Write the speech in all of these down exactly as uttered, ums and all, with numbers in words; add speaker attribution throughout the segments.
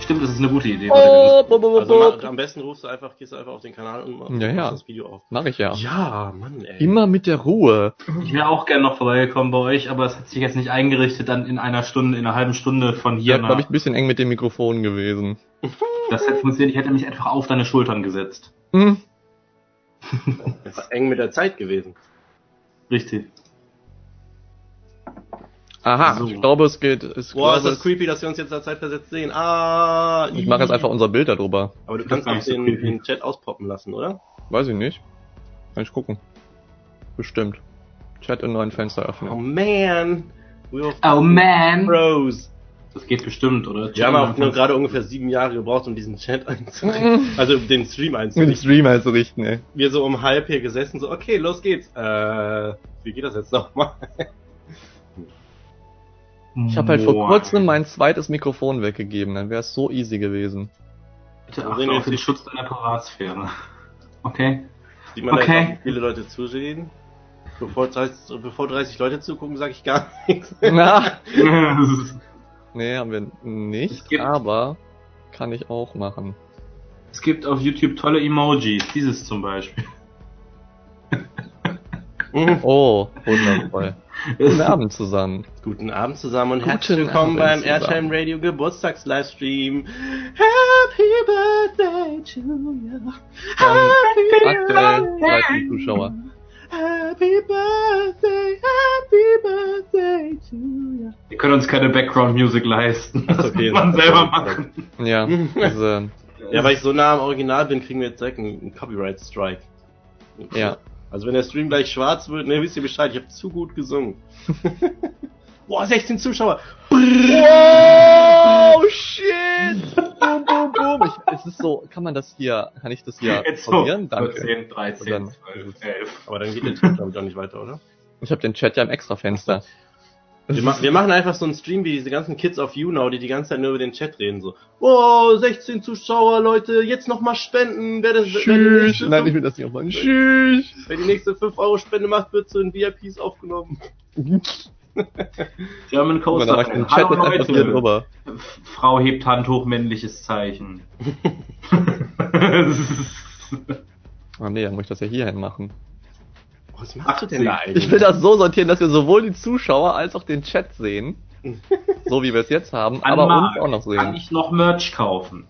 Speaker 1: Stimmt, das ist eine gute Idee.
Speaker 2: Oh, bo, bo, bo, also mach, am besten rufst du einfach, gehst du einfach auf den Kanal und machst
Speaker 3: ja, ja.
Speaker 2: das Video auf.
Speaker 3: Mach ich ja.
Speaker 2: Ja, Mann, ey.
Speaker 3: Immer mit der Ruhe.
Speaker 1: Ich wäre auch gerne noch vorbeigekommen bei euch, aber es hat sich jetzt nicht eingerichtet, dann in einer Stunde, in einer halben Stunde von hier
Speaker 3: Ja,
Speaker 1: nach...
Speaker 3: glaube ich, ein bisschen eng mit dem Mikrofon gewesen.
Speaker 1: Das hätte funktioniert, ich hätte mich einfach auf deine Schultern gesetzt.
Speaker 3: Hm.
Speaker 2: Das ist eng mit der Zeit gewesen.
Speaker 1: Richtig.
Speaker 3: Aha, so. Ich glaube, es geht... Es
Speaker 2: Boah,
Speaker 3: glaube,
Speaker 2: ist das creepy, dass wir uns jetzt in der Zeit versetzt sehen. Ah,
Speaker 3: ich mache jetzt einfach unser Bild darüber.
Speaker 2: Aber du kannst auch den, so den Chat auspoppen lassen, oder?
Speaker 3: Weiß ich nicht. Kann ich gucken. Bestimmt. Chat in neuen Fenster öffnen.
Speaker 2: Oh man.
Speaker 1: Oh man.
Speaker 2: Bros.
Speaker 1: Das geht bestimmt, oder?
Speaker 2: Wir haben auch nur gerade ungefähr sieben Jahre gebraucht, um diesen Chat einzurichten. Also den Stream einzurichten.
Speaker 3: Den Stream einzurichten, ey.
Speaker 2: Wir so um halb hier gesessen, so, okay, los geht's. Äh, wie geht das jetzt nochmal?
Speaker 3: Ich habe halt vor kurzem mein zweites Mikrofon weggegeben, dann wäre es so easy gewesen.
Speaker 1: Bitte achte auf den Schutz deiner Privatsphäre. Okay?
Speaker 2: Sieht man
Speaker 1: okay.
Speaker 2: da jetzt auch viele Leute zusehen? Bevor dreißig, bevor dreißig Leute zugucken, sage ich gar nichts.
Speaker 3: Na. Nee, haben wir nicht, gibt, aber kann ich auch machen.
Speaker 1: Es gibt auf YouTube tolle Emojis, dieses zum Beispiel.
Speaker 3: Oh, wundervoll. Guten Abend zusammen.
Speaker 2: Guten Abend zusammen und
Speaker 3: Guten
Speaker 2: herzlich willkommen
Speaker 3: Abend
Speaker 2: beim Airtime Radio Geburtstags-Livestream. Happy Birthday to you.
Speaker 3: Happy aktuell dreizehn Zuschauer.
Speaker 2: Happy Birthday, Happy Birthday to you.
Speaker 1: Wir können uns keine Background Music leisten. Das
Speaker 2: okay,
Speaker 1: muss man selber machen.
Speaker 3: Ja, also,
Speaker 2: ja, weil ich so nah am Original bin, kriegen wir jetzt direkt einen, einen Copyright-Strike.
Speaker 3: Ja.
Speaker 2: Also wenn der Stream gleich schwarz wird, ne, wisst ihr Bescheid, ich habe zu gut gesungen. Boah, sechzehn Zuschauer.
Speaker 3: Oh, shit! Boom, boom, boom. Ich, es ist so, kann man das hier, kann ich das hier probieren?
Speaker 1: So,
Speaker 3: Danke.
Speaker 1: zehn, dreizehn, zwölf, elf.
Speaker 2: Aber dann geht der Chat damit auch nicht weiter, oder?
Speaker 3: Ich habe den Chat ja im Extrafenster.
Speaker 2: Wir, ma wir machen einfach so einen Stream wie diese ganzen Kids auf YouNow, die die ganze Zeit nur über den Chat reden, so. Wow, sechzehn Zuschauer, Leute, jetzt nochmal spenden. Wer, das, wer die nächste
Speaker 3: Nein, ich will das nicht aufmachen. Tschüss.
Speaker 2: Wer die nächste fünf Euro Spende macht, wird zu den V I Ps aufgenommen.
Speaker 1: German Coaster.
Speaker 3: Hallo Leute.
Speaker 1: Frau hebt Hand hoch, männliches Zeichen.
Speaker 3: Oh nee, dann muss ich das ja hierhin machen.
Speaker 2: Was machst du denn da eigentlich?
Speaker 3: Ich will das so sortieren, dass wir sowohl die Zuschauer als auch den Chat sehen. So wie wir es jetzt haben,
Speaker 1: An
Speaker 3: aber
Speaker 1: Marc,
Speaker 3: uns auch noch sehen.
Speaker 1: Kann ich noch Merch kaufen?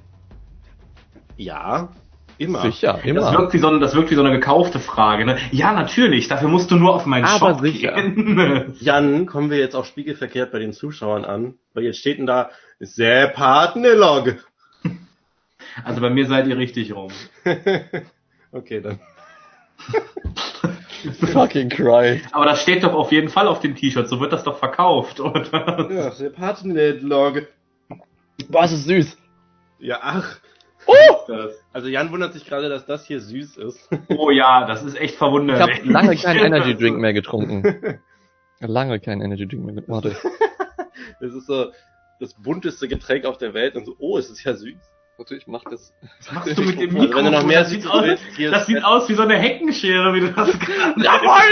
Speaker 2: Ja, immer.
Speaker 3: Sicher, immer.
Speaker 1: Das wirkt wie so eine, das wirkt wie so eine gekaufte Frage, ne? Ja, natürlich, dafür musst du nur auf meinen
Speaker 3: aber
Speaker 1: Shop
Speaker 3: sicher.
Speaker 1: gehen.
Speaker 2: Jan, kommen wir jetzt auch spiegelverkehrt bei den Zuschauern an, weil jetzt steht denn da, Sepp Hartnelog.
Speaker 1: Also bei mir seid ihr richtig rum.
Speaker 2: Okay, dann.
Speaker 3: Fucking Christ.
Speaker 1: Aber das steht doch auf jeden Fall auf dem T-Shirt, so wird das doch verkauft, oder?
Speaker 2: Ja, Sepp Hartnelog.
Speaker 3: Boah, ist süß.
Speaker 2: Ja, ach.
Speaker 3: Oh!
Speaker 2: Also Jan wundert sich gerade, dass das hier süß ist.
Speaker 1: Oh ja, das ist echt verwunderlich.
Speaker 3: Ich habe lange keinen Energy Drink mehr getrunken. Lange keinen Energy Drink mehr getrunken. Warte.
Speaker 2: Das ist so das bunteste Getränk auf der Welt und so, oh, es ist ja süß.
Speaker 3: Warte, ich mach das.
Speaker 1: Was machst du mit dem
Speaker 2: Also
Speaker 1: Mikro?
Speaker 2: wenn du noch mehr
Speaker 1: das sieht, aus,
Speaker 2: willst, hier
Speaker 1: das
Speaker 2: ist-
Speaker 1: sieht aus wie so eine Heckenschere, wie du das gerade...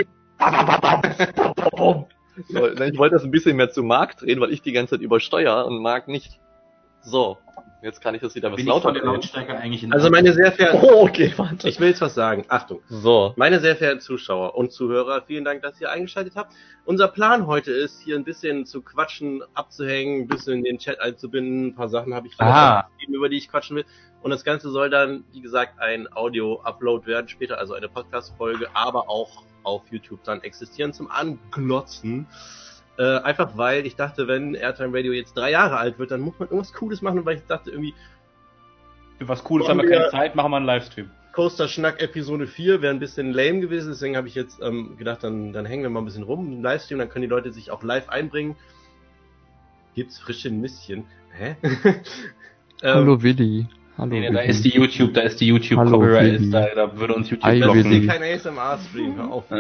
Speaker 3: Jawohl! So, ich wollte das ein bisschen mehr zu Marc drehen, weil ich die ganze Zeit übersteuere und Marc nicht. So, jetzt kann ich das wieder was
Speaker 1: Bin ich
Speaker 3: lauter
Speaker 1: von der
Speaker 3: drehen.
Speaker 1: Lautstärke eigentlich in
Speaker 2: Also meine sehr verehrten,
Speaker 3: Oh, okay, warte.
Speaker 2: ich will jetzt was sagen. Achtung.
Speaker 3: So.
Speaker 2: Meine sehr verehrten Zuschauer und Zuhörer, vielen Dank, dass ihr eingeschaltet habt. Unser Plan heute ist, hier ein bisschen zu quatschen, abzuhängen, ein bisschen in den Chat einzubinden. Ein paar Sachen habe ich
Speaker 1: Ah.
Speaker 2: geschrieben, über die ich quatschen will. Und das Ganze soll dann, wie gesagt, ein Audio-Upload werden später, also eine Podcast-Folge, aber auch auf YouTube dann existieren zum Anglotzen. Äh, einfach weil ich dachte, wenn Airtime Radio jetzt drei Jahre alt wird, dann muss man irgendwas Cooles machen, weil ich dachte irgendwie,
Speaker 1: Für was Cooles
Speaker 2: haben
Speaker 1: haben
Speaker 2: wir
Speaker 1: wir
Speaker 2: keine
Speaker 1: keine Zeit, machen wir einen Livestream.
Speaker 2: Coaster Schnack Episode vier wäre ein bisschen lame gewesen, deswegen habe ich jetzt ähm, gedacht, dann, dann hängen wir mal ein bisschen rum im Livestream, dann können die Leute sich auch live einbringen. Gibt's frische Nüsschen? Hä?
Speaker 3: Hallo Willi. Hallo
Speaker 1: Nee, nee,
Speaker 3: Willi.
Speaker 1: da ist die YouTube, da ist die YouTube
Speaker 3: Hallo,
Speaker 1: Copyright,
Speaker 3: Willi.
Speaker 1: ist da, da würde uns YouTube
Speaker 3: Hi,
Speaker 2: Das ist
Speaker 3: Willi.
Speaker 2: hier kein A S M R-Stream, hör auf.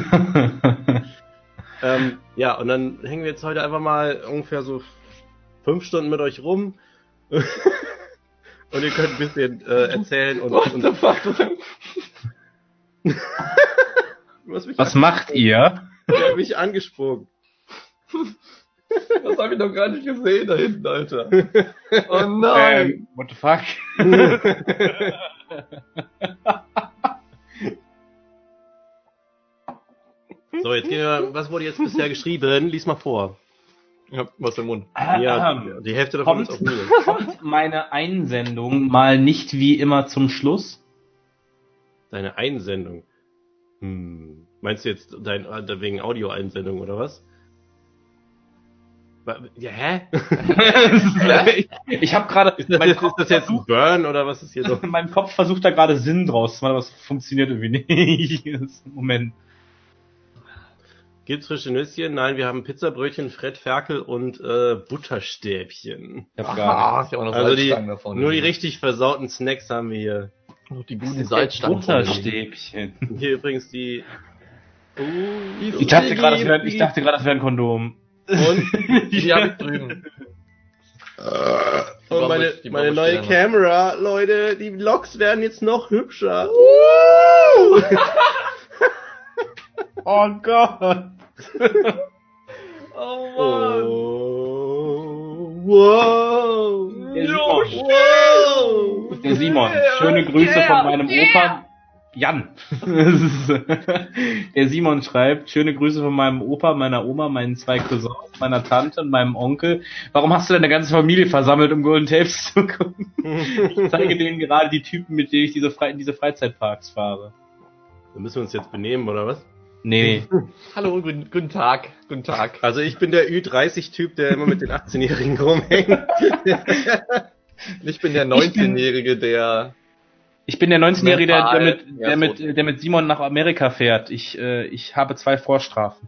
Speaker 2: ähm, ja, und dann hängen wir jetzt heute einfach mal ungefähr so fünf Stunden mit euch rum. Und ihr könnt ein bisschen äh, erzählen und...
Speaker 3: What
Speaker 2: und
Speaker 3: the fuck?
Speaker 2: Du hast mich
Speaker 1: Was macht ihr?
Speaker 2: Der hat mich angesprungen.
Speaker 3: Das habe ich doch gar nicht gesehen da hinten, Alter. Oh nein.
Speaker 1: Ähm, what the fuck?
Speaker 2: So, jetzt gehen wir, was wurde jetzt bisher geschrieben? Lies mal vor.
Speaker 3: Ich hab was im Mund.
Speaker 2: Ja, die Hälfte davon
Speaker 1: kommt,
Speaker 2: ist auf mir.
Speaker 1: kommt meine Einsendung mal nicht wie immer zum Schluss?
Speaker 2: Deine Einsendung. Hm. Meinst du jetzt dein, wegen Audio-Einsendung oder was? Ja, hä?
Speaker 1: ich ich habe gerade...
Speaker 2: Ist das, jetzt, ist das jetzt ein Burn oder was ist hier so?
Speaker 1: Mein Kopf versucht da gerade Sinn draus zu machen, aber es funktioniert irgendwie nicht. Moment.
Speaker 2: Gibt's frische Nüsschen? Nein, wir haben Pizzabrötchen, Fred Ferkel und äh, Butterstäbchen.
Speaker 1: Ich hab
Speaker 3: Ah,
Speaker 1: gar
Speaker 3: ich hab auch noch
Speaker 2: Also die,
Speaker 3: Salzstangen davon.
Speaker 2: nur die richtig versauten Snacks haben wir hier.
Speaker 3: Noch die
Speaker 1: nichts.
Speaker 3: guten Salzstangen.
Speaker 1: Butterstäbchen.
Speaker 2: Hier übrigens die... Uh,
Speaker 1: Ich dachte gerade, das wäre ich dachte gerade, das wäre ein Kondom.
Speaker 2: Und,
Speaker 3: Die habe ich drüben.
Speaker 2: und meine,
Speaker 3: Die
Speaker 2: meine
Speaker 3: brauche ich
Speaker 2: neue
Speaker 3: später noch.
Speaker 2: Kamera, Leute, die Vlogs werden jetzt noch hübscher.
Speaker 1: Oh Gott.
Speaker 3: Oh
Speaker 2: Oh, wow.
Speaker 1: Der Simon.
Speaker 2: Wow.
Speaker 1: Der Simon. Schöne Grüße von meinem Opa. Jan. Der Simon schreibt, schöne Grüße von meinem Opa, meiner Oma, meinen zwei Cousins, meiner Tante und meinem Onkel. Warum hast du deine ganze Familie versammelt, um Golden Tapes zu gucken? Ich zeige denen gerade die Typen, mit denen ich diese Fre- in diese Freizeitparks fahre.
Speaker 2: Dann müssen wir uns jetzt benehmen, oder was?
Speaker 1: Nee.
Speaker 3: Hallo, guten, guten Tag. Guten Tag.
Speaker 2: Also ich bin der Ü dreißig Typ, der immer mit den achtzehnjährigen rumhängt.
Speaker 3: Ich bin der neunzehnjährige, der...
Speaker 1: Ich bin der neunzehnjährige, der, der, mit,
Speaker 3: Ja,
Speaker 1: der,
Speaker 3: so.
Speaker 1: mit, der mit Simon nach Amerika fährt. Ich, äh, ich habe zwei Vorstrafen.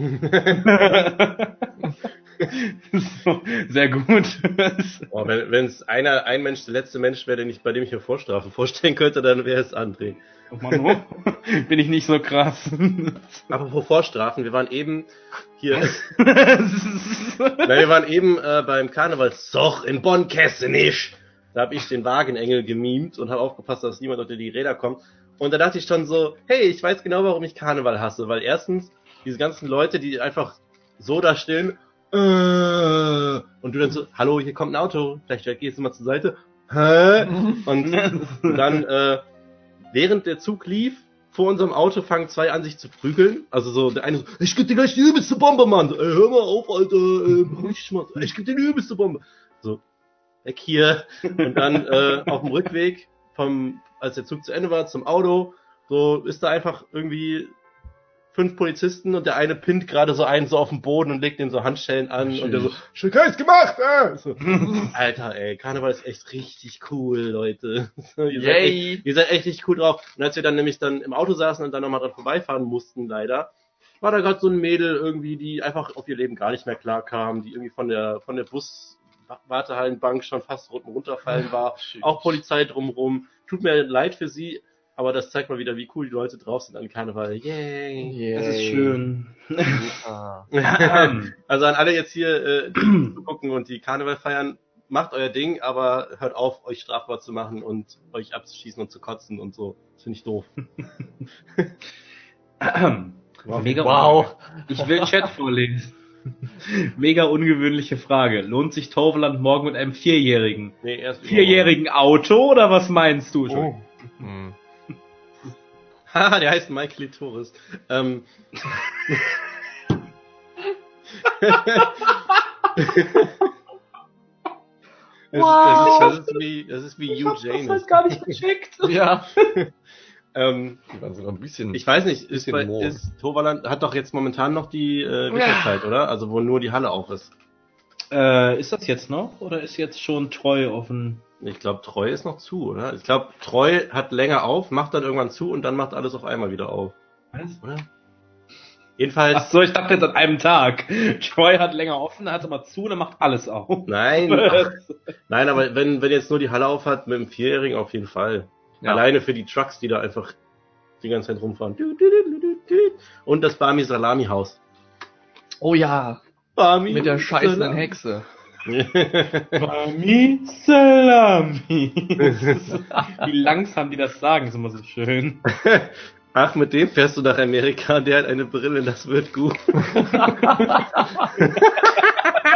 Speaker 1: So, sehr gut.
Speaker 2: Oh, wenn es einer, ein Mensch, der letzte Mensch wäre, den ich, bei dem ich mir Vorstrafen vorstellen könnte, dann wäre es André.
Speaker 1: Oh Mann, oh. Bin ich nicht so krass.
Speaker 2: Apropos Vorstrafen, wir waren eben hier, nein, wir waren eben äh, beim Karnevalszoch in Bonn-Kessenisch. Da habe ich den Wagenengel gemimt und habe aufgepasst, dass niemand unter die Räder kommt. Und da dachte ich schon so, hey, ich weiß genau, warum ich Karneval hasse. Weil erstens, diese ganzen Leute, die einfach so da stehen, äh, und du dann so, hallo, hier kommt ein Auto, vielleicht gehst du mal zur Seite. Hä? Und dann, äh, während der Zug lief, vor unserem Auto fangen zwei an, sich zu prügeln. Also so, der eine so, ich geb dir gleich die übelste Bombe, Mann. Ey, hör mal auf, Alter. Äh, ich, mal. ich geb dir die übelste Bombe. So, weg hier. Und dann äh, auf dem Rückweg, vom, als der Zug zu Ende war, zum Auto, so ist da einfach irgendwie fünf Polizisten und der eine pinnt gerade so einen so auf den Boden und legt den so Handschellen an.
Speaker 3: Schön.
Speaker 2: Und der so, schön geil gemacht, äh! So, Alter, ey, Karneval ist echt richtig cool, Leute. So, ihr, seid
Speaker 3: Yay.
Speaker 2: echt, ihr seid echt richtig cool drauf. Und als wir dann nämlich dann im Auto saßen und dann nochmal dran vorbeifahren mussten, leider, war da gerade so ein Mädel irgendwie, die einfach auf ihr Leben gar nicht mehr klar kam, die irgendwie von der von der Bus-Wartehallenbank schon fast runterfallen war.
Speaker 3: Schön.
Speaker 2: Auch Polizei drumrum. Tut mir leid für sie, aber das zeigt mal wieder, wie cool die Leute drauf sind an Karneval. Yay!
Speaker 3: Yay.
Speaker 1: Das ist schön.
Speaker 3: Ah.
Speaker 2: Also an alle jetzt hier, äh, die zu gucken und die Karneval feiern, macht euer Ding, aber hört auf, euch strafbar zu machen und euch abzuschießen und zu kotzen und so. Das finde ich doof.
Speaker 1: Mega
Speaker 3: Wow.
Speaker 1: Ich will Chat vorlesen. Mega ungewöhnliche Frage. Lohnt sich Toverland morgen mit einem Vierjährigen?
Speaker 2: Nee, erst
Speaker 1: Vierjährigen Auto oder was meinst du?
Speaker 2: Oh.
Speaker 3: Hm.
Speaker 2: Haha, der heißt Mike Litoris. Ähm. Das, das, ist, das, ist wie, das ist wie
Speaker 1: Ich
Speaker 2: Hugh
Speaker 1: hab das
Speaker 2: James.
Speaker 1: halt gar nicht gecheckt.
Speaker 3: Ja.
Speaker 2: Ähm,
Speaker 3: Die waren sogar ein bisschen...
Speaker 2: ich weiß nicht, ist,
Speaker 3: Bisschen
Speaker 2: bei,
Speaker 3: Moor.
Speaker 2: ist Toverland hat doch jetzt momentan noch die äh, Winterzeit, oder? Also wo nur die Halle auf ist.
Speaker 1: Äh, ist das jetzt noch oder ist jetzt schon Treu offen?
Speaker 2: Ich glaube, Treu ist noch zu, oder? Ich glaube, Treu hat länger auf, macht dann irgendwann zu und dann macht alles auf einmal wieder auf,
Speaker 1: Was?
Speaker 2: oder? Jedenfalls,
Speaker 1: Ach so, ich dachte jetzt an einem Tag. Troy hat länger offen, hat aber zu und dann macht alles auf.
Speaker 2: nein, ach, nein, aber wenn wenn jetzt nur die Halle auf hat, mit dem Vierjährigen auf jeden Fall.
Speaker 3: Ja.
Speaker 2: Alleine für die Trucks, die da einfach die ganze Zeit rumfahren. Und das Barmi Salami Haus.
Speaker 3: Oh ja.
Speaker 2: Barmi
Speaker 3: Mit der scheißenden
Speaker 2: Salami.
Speaker 3: Hexe.
Speaker 1: Mami Salami. Wie langsam die das sagen, ist immer so schön.
Speaker 2: Ach, mit dem fährst du nach Amerika, der hat eine Brille, das wird gut.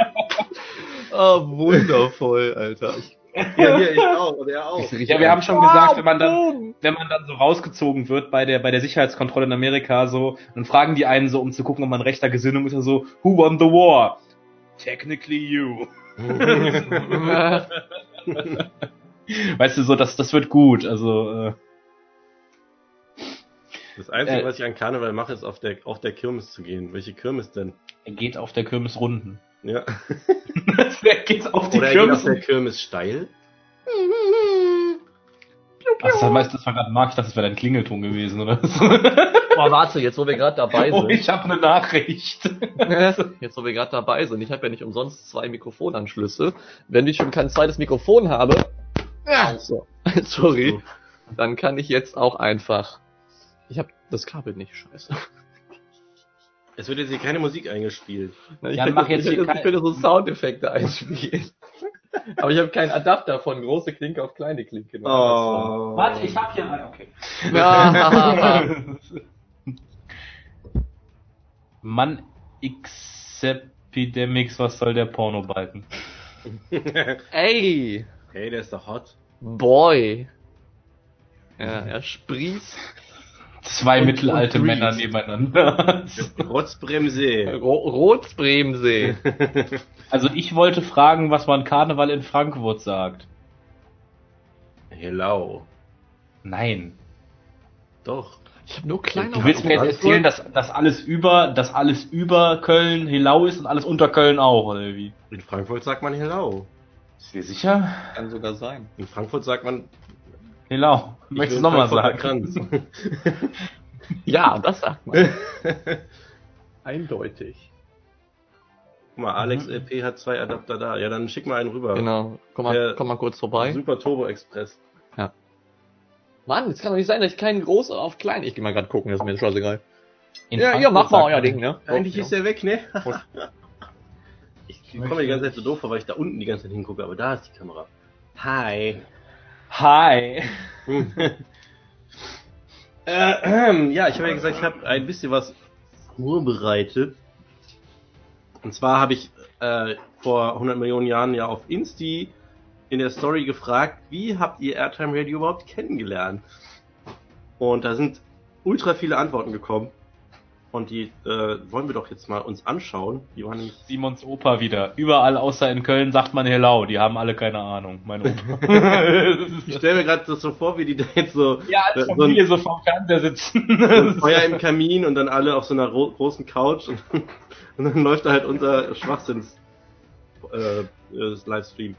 Speaker 3: Oh, wundervoll, Alter. Ich,
Speaker 2: Ja, hier, ich auch, und er auch.
Speaker 1: Ja, wir haben schon gesagt, wenn man dann, wenn man dann so rausgezogen wird bei der, bei der Sicherheitskontrolle in Amerika, so, dann fragen die einen so, um zu gucken, ob man rechter Gesinnung ist, so, who won the war? Technically you. Weißt du, so, das, das wird gut, also, äh,
Speaker 2: Das Einzige,
Speaker 1: Äh,
Speaker 2: was ich an Karneval mache, ist auf der, auf der Kirmes zu gehen. Welche Kirmes denn?
Speaker 1: er geht auf der Kirmes runden.
Speaker 2: Ja.
Speaker 1: Er geht auf die
Speaker 2: Oder er geht
Speaker 1: Kirmes.
Speaker 2: auf der Kirmes steil?
Speaker 1: Ach, das heißt, das war gerade Marc, ich dachte, das wäre dein Klingelton gewesen, oder?
Speaker 3: boah, warte, jetzt wo wir gerade dabei
Speaker 1: Oh,
Speaker 3: sind.
Speaker 1: ich habe eine Nachricht.
Speaker 3: Jetzt wo wir gerade dabei sind, ich habe ja nicht umsonst zwei Mikrofonanschlüsse. Wenn ich schon kein zweites Mikrofon habe, ja, so, sorry, dann kann ich jetzt auch einfach. Ich habe das Kabel nicht, scheiße.
Speaker 2: Es wird jetzt hier keine Musik eingespielt.
Speaker 3: Ich
Speaker 1: Jan,
Speaker 3: könnte,
Speaker 1: mach jetzt
Speaker 3: ich,
Speaker 1: hier
Speaker 3: könnte, ich könnte so Soundeffekte einspielen. Aber ich habe keinen Adapter von große Klinke auf kleine Klinke.
Speaker 2: Oh.
Speaker 1: Warte, ich hab hier einen. Okay.
Speaker 3: Ja.
Speaker 1: Mann, X-Epidemics, was soll der Pornobalken?
Speaker 3: Ey,
Speaker 2: Hey, der ist doch hot.
Speaker 3: Boy. Ja, er sprießt.
Speaker 1: Zwei
Speaker 3: Und-
Speaker 1: mittelalte
Speaker 3: und
Speaker 1: Männer
Speaker 3: Grease.
Speaker 1: nebeneinander.
Speaker 2: Rotzbremse.
Speaker 3: Ro Rotsbremsee.
Speaker 1: Also ich wollte fragen, was man Karneval in Frankfurt sagt.
Speaker 2: Hello.
Speaker 1: Nein.
Speaker 2: Doch.
Speaker 3: Ich habe nur kleine
Speaker 1: Du willst mir jetzt
Speaker 2: Frankfurt?
Speaker 1: erzählen, dass, dass alles über, dass alles über Köln Helau ist und alles unter Köln auch, oder wie?
Speaker 2: In Frankfurt sagt man Hello.
Speaker 1: Ist dir sicher?
Speaker 3: Kann sogar sein.
Speaker 2: In Frankfurt sagt man...
Speaker 1: Helau.
Speaker 2: ich
Speaker 1: Möchtest du
Speaker 2: will
Speaker 1: nochmal
Speaker 2: Frankfurter
Speaker 1: sagen?
Speaker 2: Kranz.
Speaker 3: Ja, das sagt man. Eindeutig.
Speaker 2: Guck mal, Alex
Speaker 1: Mhm.
Speaker 2: L P hat zwei Adapter da. Ja, dann schick mal einen rüber.
Speaker 3: Genau. Komm mal,
Speaker 2: Der-
Speaker 3: komm mal kurz vorbei.
Speaker 2: Super Turbo Express.
Speaker 3: Mann, es kann doch nicht sein, dass ich keinen groß auf klein. Ich geh mal gerade gucken, das ist mir scheißegal.
Speaker 1: In
Speaker 3: Ja,
Speaker 1: Frankfurt
Speaker 3: ihr macht mal
Speaker 1: sagt
Speaker 3: euer
Speaker 1: man-
Speaker 3: Ding, ne?
Speaker 2: Eigentlich
Speaker 3: Oh,
Speaker 2: ist er weg, ne?
Speaker 3: Und-
Speaker 2: Ich komme mir die ganze Zeit so doof vor, weil ich da unten die ganze Zeit hingucke, aber da ist die Kamera. Hi.
Speaker 1: Hi.
Speaker 2: Äh, ähm, ja, ich habe ja gesagt, ich habe ein bisschen was vorbereitet. Und zwar habe ich äh, vor hundert Millionen Jahren ja auf Insti in der Story gefragt, wie habt ihr Airtime Radio überhaupt kennengelernt? Und da sind ultra viele Antworten gekommen. Und die äh, wollen wir doch jetzt mal uns anschauen. Die waren nämlich...
Speaker 1: Simons Opa wieder. Überall außer in Köln sagt man Helau. Die haben alle keine Ahnung. Mein Opa.
Speaker 2: Ich stelle mir gerade das so vor, wie die da jetzt so,
Speaker 1: ja, als
Speaker 2: so, ein,
Speaker 1: Familie so vorm Fernseher sitzen.
Speaker 2: so ein Feuer im Kamin und dann alle auf so einer ro- großen Couch und, und dann läuft da halt unser Schwachsinns äh, das Livestream.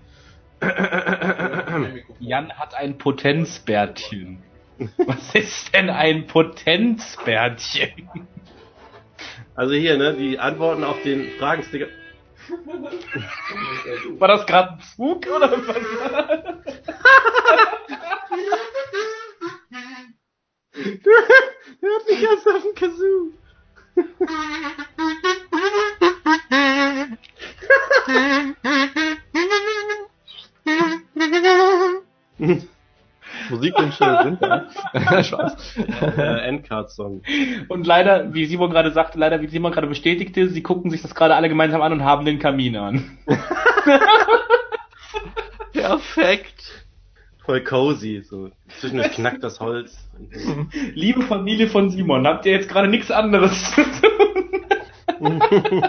Speaker 1: Jan hat ein Potenzbärtchen. Was ist denn ein Potenzbärtchen?
Speaker 2: Also hier, ne, die Antworten auf den Fragensticker.
Speaker 1: War das gerade ein Zug oder was?
Speaker 2: Der hat mich erst auf dem Kazoo.
Speaker 3: Musikwünsche sind da. Spaß.
Speaker 2: Äh, Endcard-Song.
Speaker 1: Und leider, wie Simon gerade sagte, leider, wie Simon gerade bestätigte, sie gucken sich das gerade alle gemeinsam an und haben den Kamin an.
Speaker 3: Perfekt.
Speaker 2: Voll cozy, so. Zwischendurch knackt das Holz.
Speaker 1: Liebe Familie von Simon, habt ihr jetzt gerade nichts anderes zu tun?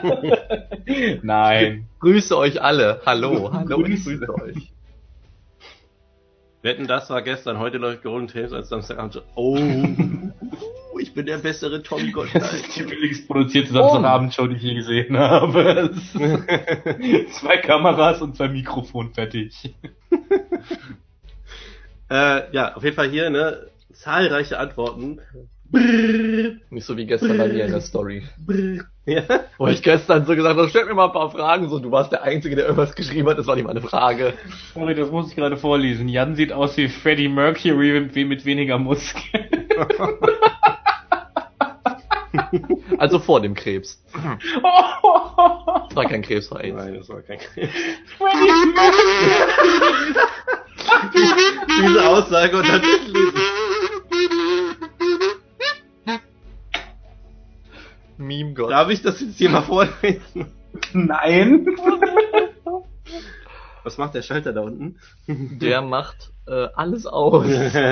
Speaker 1: Nein.
Speaker 3: Grüße euch alle. Hallo. Hallo, ich
Speaker 1: Grüße.
Speaker 3: grüße euch.
Speaker 2: Wetten, das war gestern, heute läuft Golden Tapes als Samstagabend. So, oh, ich bin der bessere Tommy
Speaker 1: Das ist
Speaker 2: Gottschalk.
Speaker 1: die billigst produzierte Samstagabendshow, die ich je gesehen habe. Zwei Kameras und zwei Mikrofon fertig.
Speaker 2: äh, ja, auf jeden Fall hier, ne, zahlreiche Antworten. Brrr,
Speaker 3: Nicht so wie gestern bei mir in der Story.
Speaker 2: brrr. Ja,
Speaker 3: Wo ich gestern so gesagt habe, stell mir mal ein paar Fragen. So, du warst der Einzige, der irgendwas geschrieben hat. Das war nicht mal eine Frage.
Speaker 1: Sorry, das muss ich gerade vorlesen. Jan sieht aus wie Freddie Mercury mit, mit weniger Muskeln.
Speaker 3: Also vor dem Krebs. Das war kein Krebs, war AIDS.
Speaker 2: nein, das war kein Krebs.
Speaker 1: Freddie Mercury.
Speaker 2: Diese Aussage und dann
Speaker 3: Meme Gott.
Speaker 2: darf ich das jetzt hier mal vorlesen?
Speaker 1: Nein.
Speaker 2: Was macht der Schalter da unten?
Speaker 3: Der macht äh, alles aus.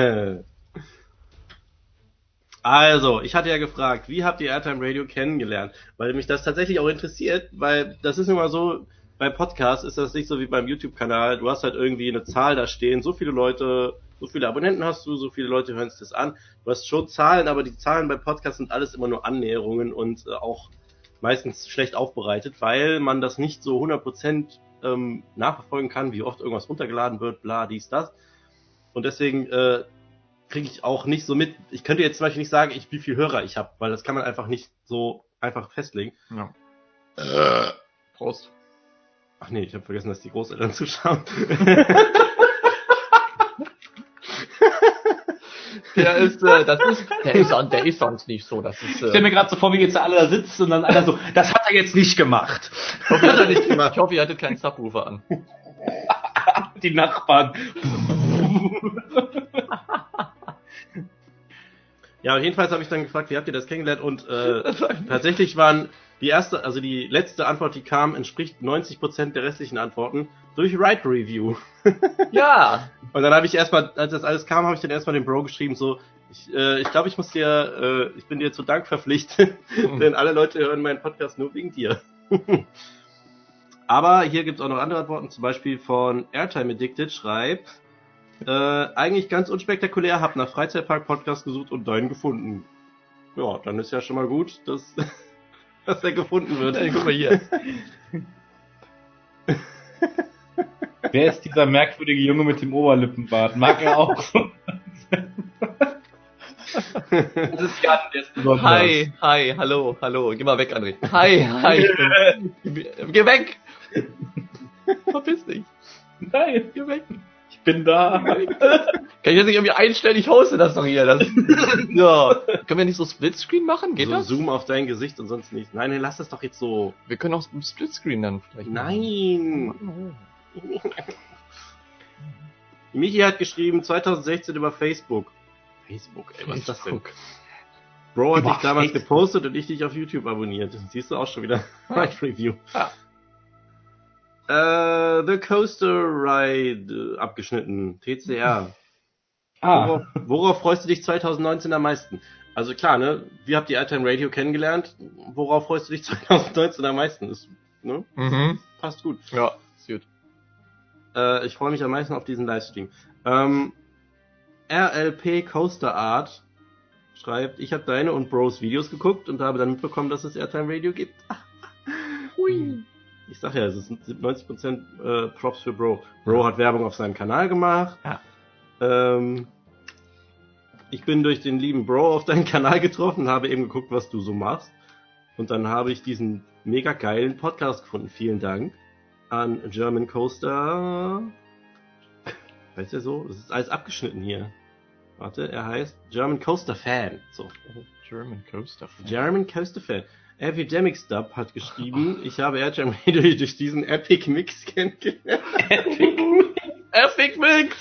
Speaker 2: Also, ich hatte ja gefragt, wie habt ihr Airtime Radio kennengelernt? Weil mich das tatsächlich auch interessiert, weil das ist immer so, bei Podcasts ist das nicht so wie beim YouTube-Kanal. Du hast halt irgendwie eine Zahl da stehen, so viele Leute, so viele Abonnenten hast du, so viele Leute hören sich das an. Du hast schon Zahlen, aber die Zahlen bei Podcasts sind alles immer nur Annäherungen und äh, auch meistens schlecht aufbereitet, weil man das nicht so hundert Prozent ähm, nachverfolgen kann, wie oft irgendwas runtergeladen wird, bla, dies, das. Und deswegen äh, kriege ich auch nicht so mit. Ich könnte jetzt zum Beispiel nicht sagen, ich, wie viel Hörer ich habe, weil das kann man einfach nicht so einfach festlegen.
Speaker 3: Ja. Äh. Prost.
Speaker 2: Ach nee, ich habe vergessen, dass die Großeltern zuschauen.
Speaker 3: Der ist, äh, das ist, der ist, der ist sonst nicht so. Das ist. Äh,
Speaker 1: ich stelle mir gerade so vor, wie jetzt alle da sitzen und dann einer so, das hat er jetzt nicht gemacht.
Speaker 3: Ich hoffe, hat er nicht gemacht. Ich hoffe, ihr hattet keinen Subwoofer an.
Speaker 1: Die Nachbarn.
Speaker 2: Ja, jedenfalls habe ich dann gefragt, wie habt ihr das kennengelernt? Und äh, tatsächlich waren die erste, also die letzte Antwort, die kam, entspricht neunzig Prozent der restlichen Antworten durch Write Review.
Speaker 3: Ja.
Speaker 2: Und dann habe ich erstmal, als das alles kam, habe ich dann erstmal dem Bro geschrieben, so, ich äh, ich glaube, ich muss dir, äh, ich bin dir zu Dank verpflichtet, denn alle Leute hören meinen Podcast nur wegen dir. Aber hier gibt's auch noch andere Antworten, zum Beispiel von Airtime Addicted schreibt, äh, eigentlich ganz unspektakulär, hab nach Freizeitpark-Podcast gesucht und deinen gefunden. Ja, dann ist ja schon mal gut, dass, dass er gefunden wird.
Speaker 3: Hey, guck mal hier.
Speaker 1: Wer ist dieser merkwürdige Junge mit dem Oberlippenbart? Mag er auch so? Das ist Jan, der ist besonders.
Speaker 3: Hi, hi, hallo, hallo. Geh mal weg, André. Hi, hi. Ich bin, geh weg! Verpiss dich.
Speaker 1: Nein,
Speaker 3: Geh weg.
Speaker 1: ich bin da.
Speaker 3: Kann ich jetzt nicht irgendwie einstellen? Ich hoste das doch hier. Das, ja. Können wir nicht so Splitscreen machen? Geht
Speaker 2: so
Speaker 3: das?
Speaker 2: Zoom auf dein Gesicht und sonst nicht. Nein, lass das doch jetzt so.
Speaker 3: Wir können auch Splitscreen dann vielleicht
Speaker 2: Nein!
Speaker 3: machen.
Speaker 2: Michi hat geschrieben, zwanzig sechzehn über Facebook. Facebook, ey, was ist das denn? Bro hat
Speaker 1: Über
Speaker 2: dich damals
Speaker 1: Facebook.
Speaker 2: gepostet und ich dich auf YouTube abonniert. Siehst du auch schon wieder. Ride Review.
Speaker 3: Ja.
Speaker 2: Äh, The Coaster Ride äh, abgeschnitten. T C R.
Speaker 1: Ah,
Speaker 2: Worauf, worauf freust du dich zwanzig neunzehn am meisten? Also klar, ne? Wie habt ihr Airtime Radio kennengelernt? Worauf freust du dich zwanzig neunzehn am meisten? Ist, ne?
Speaker 3: Mhm.
Speaker 2: Passt gut.
Speaker 3: Ja, ist gut.
Speaker 2: Äh, ich freue mich am meisten auf diesen Livestream. Ähm, R L P Coaster Art schreibt, ich habe deine und Bros Videos geguckt und habe dann mitbekommen, dass es Airtime Radio gibt. Hui. Ich sag ja, es ist neunzig Prozent äh, Props für Bro. Bro hat Werbung auf seinem Kanal gemacht.
Speaker 3: Ja.
Speaker 2: Ähm, ich bin durch den lieben Bro auf deinen Kanal getroffen und habe eben geguckt, was du so machst. Und dann habe ich diesen mega geilen Podcast gefunden. Vielen Dank an German Coaster. Heißt er so? Das ist alles abgeschnitten hier. Warte, er heißt German Coaster Fan. So.
Speaker 3: German Coaster.
Speaker 2: German Coaster Fan. Epidemic Stub hat geschrieben, ich habe Airtime Radio durch diesen Epic Mix kennengelernt.
Speaker 3: Epic Mix!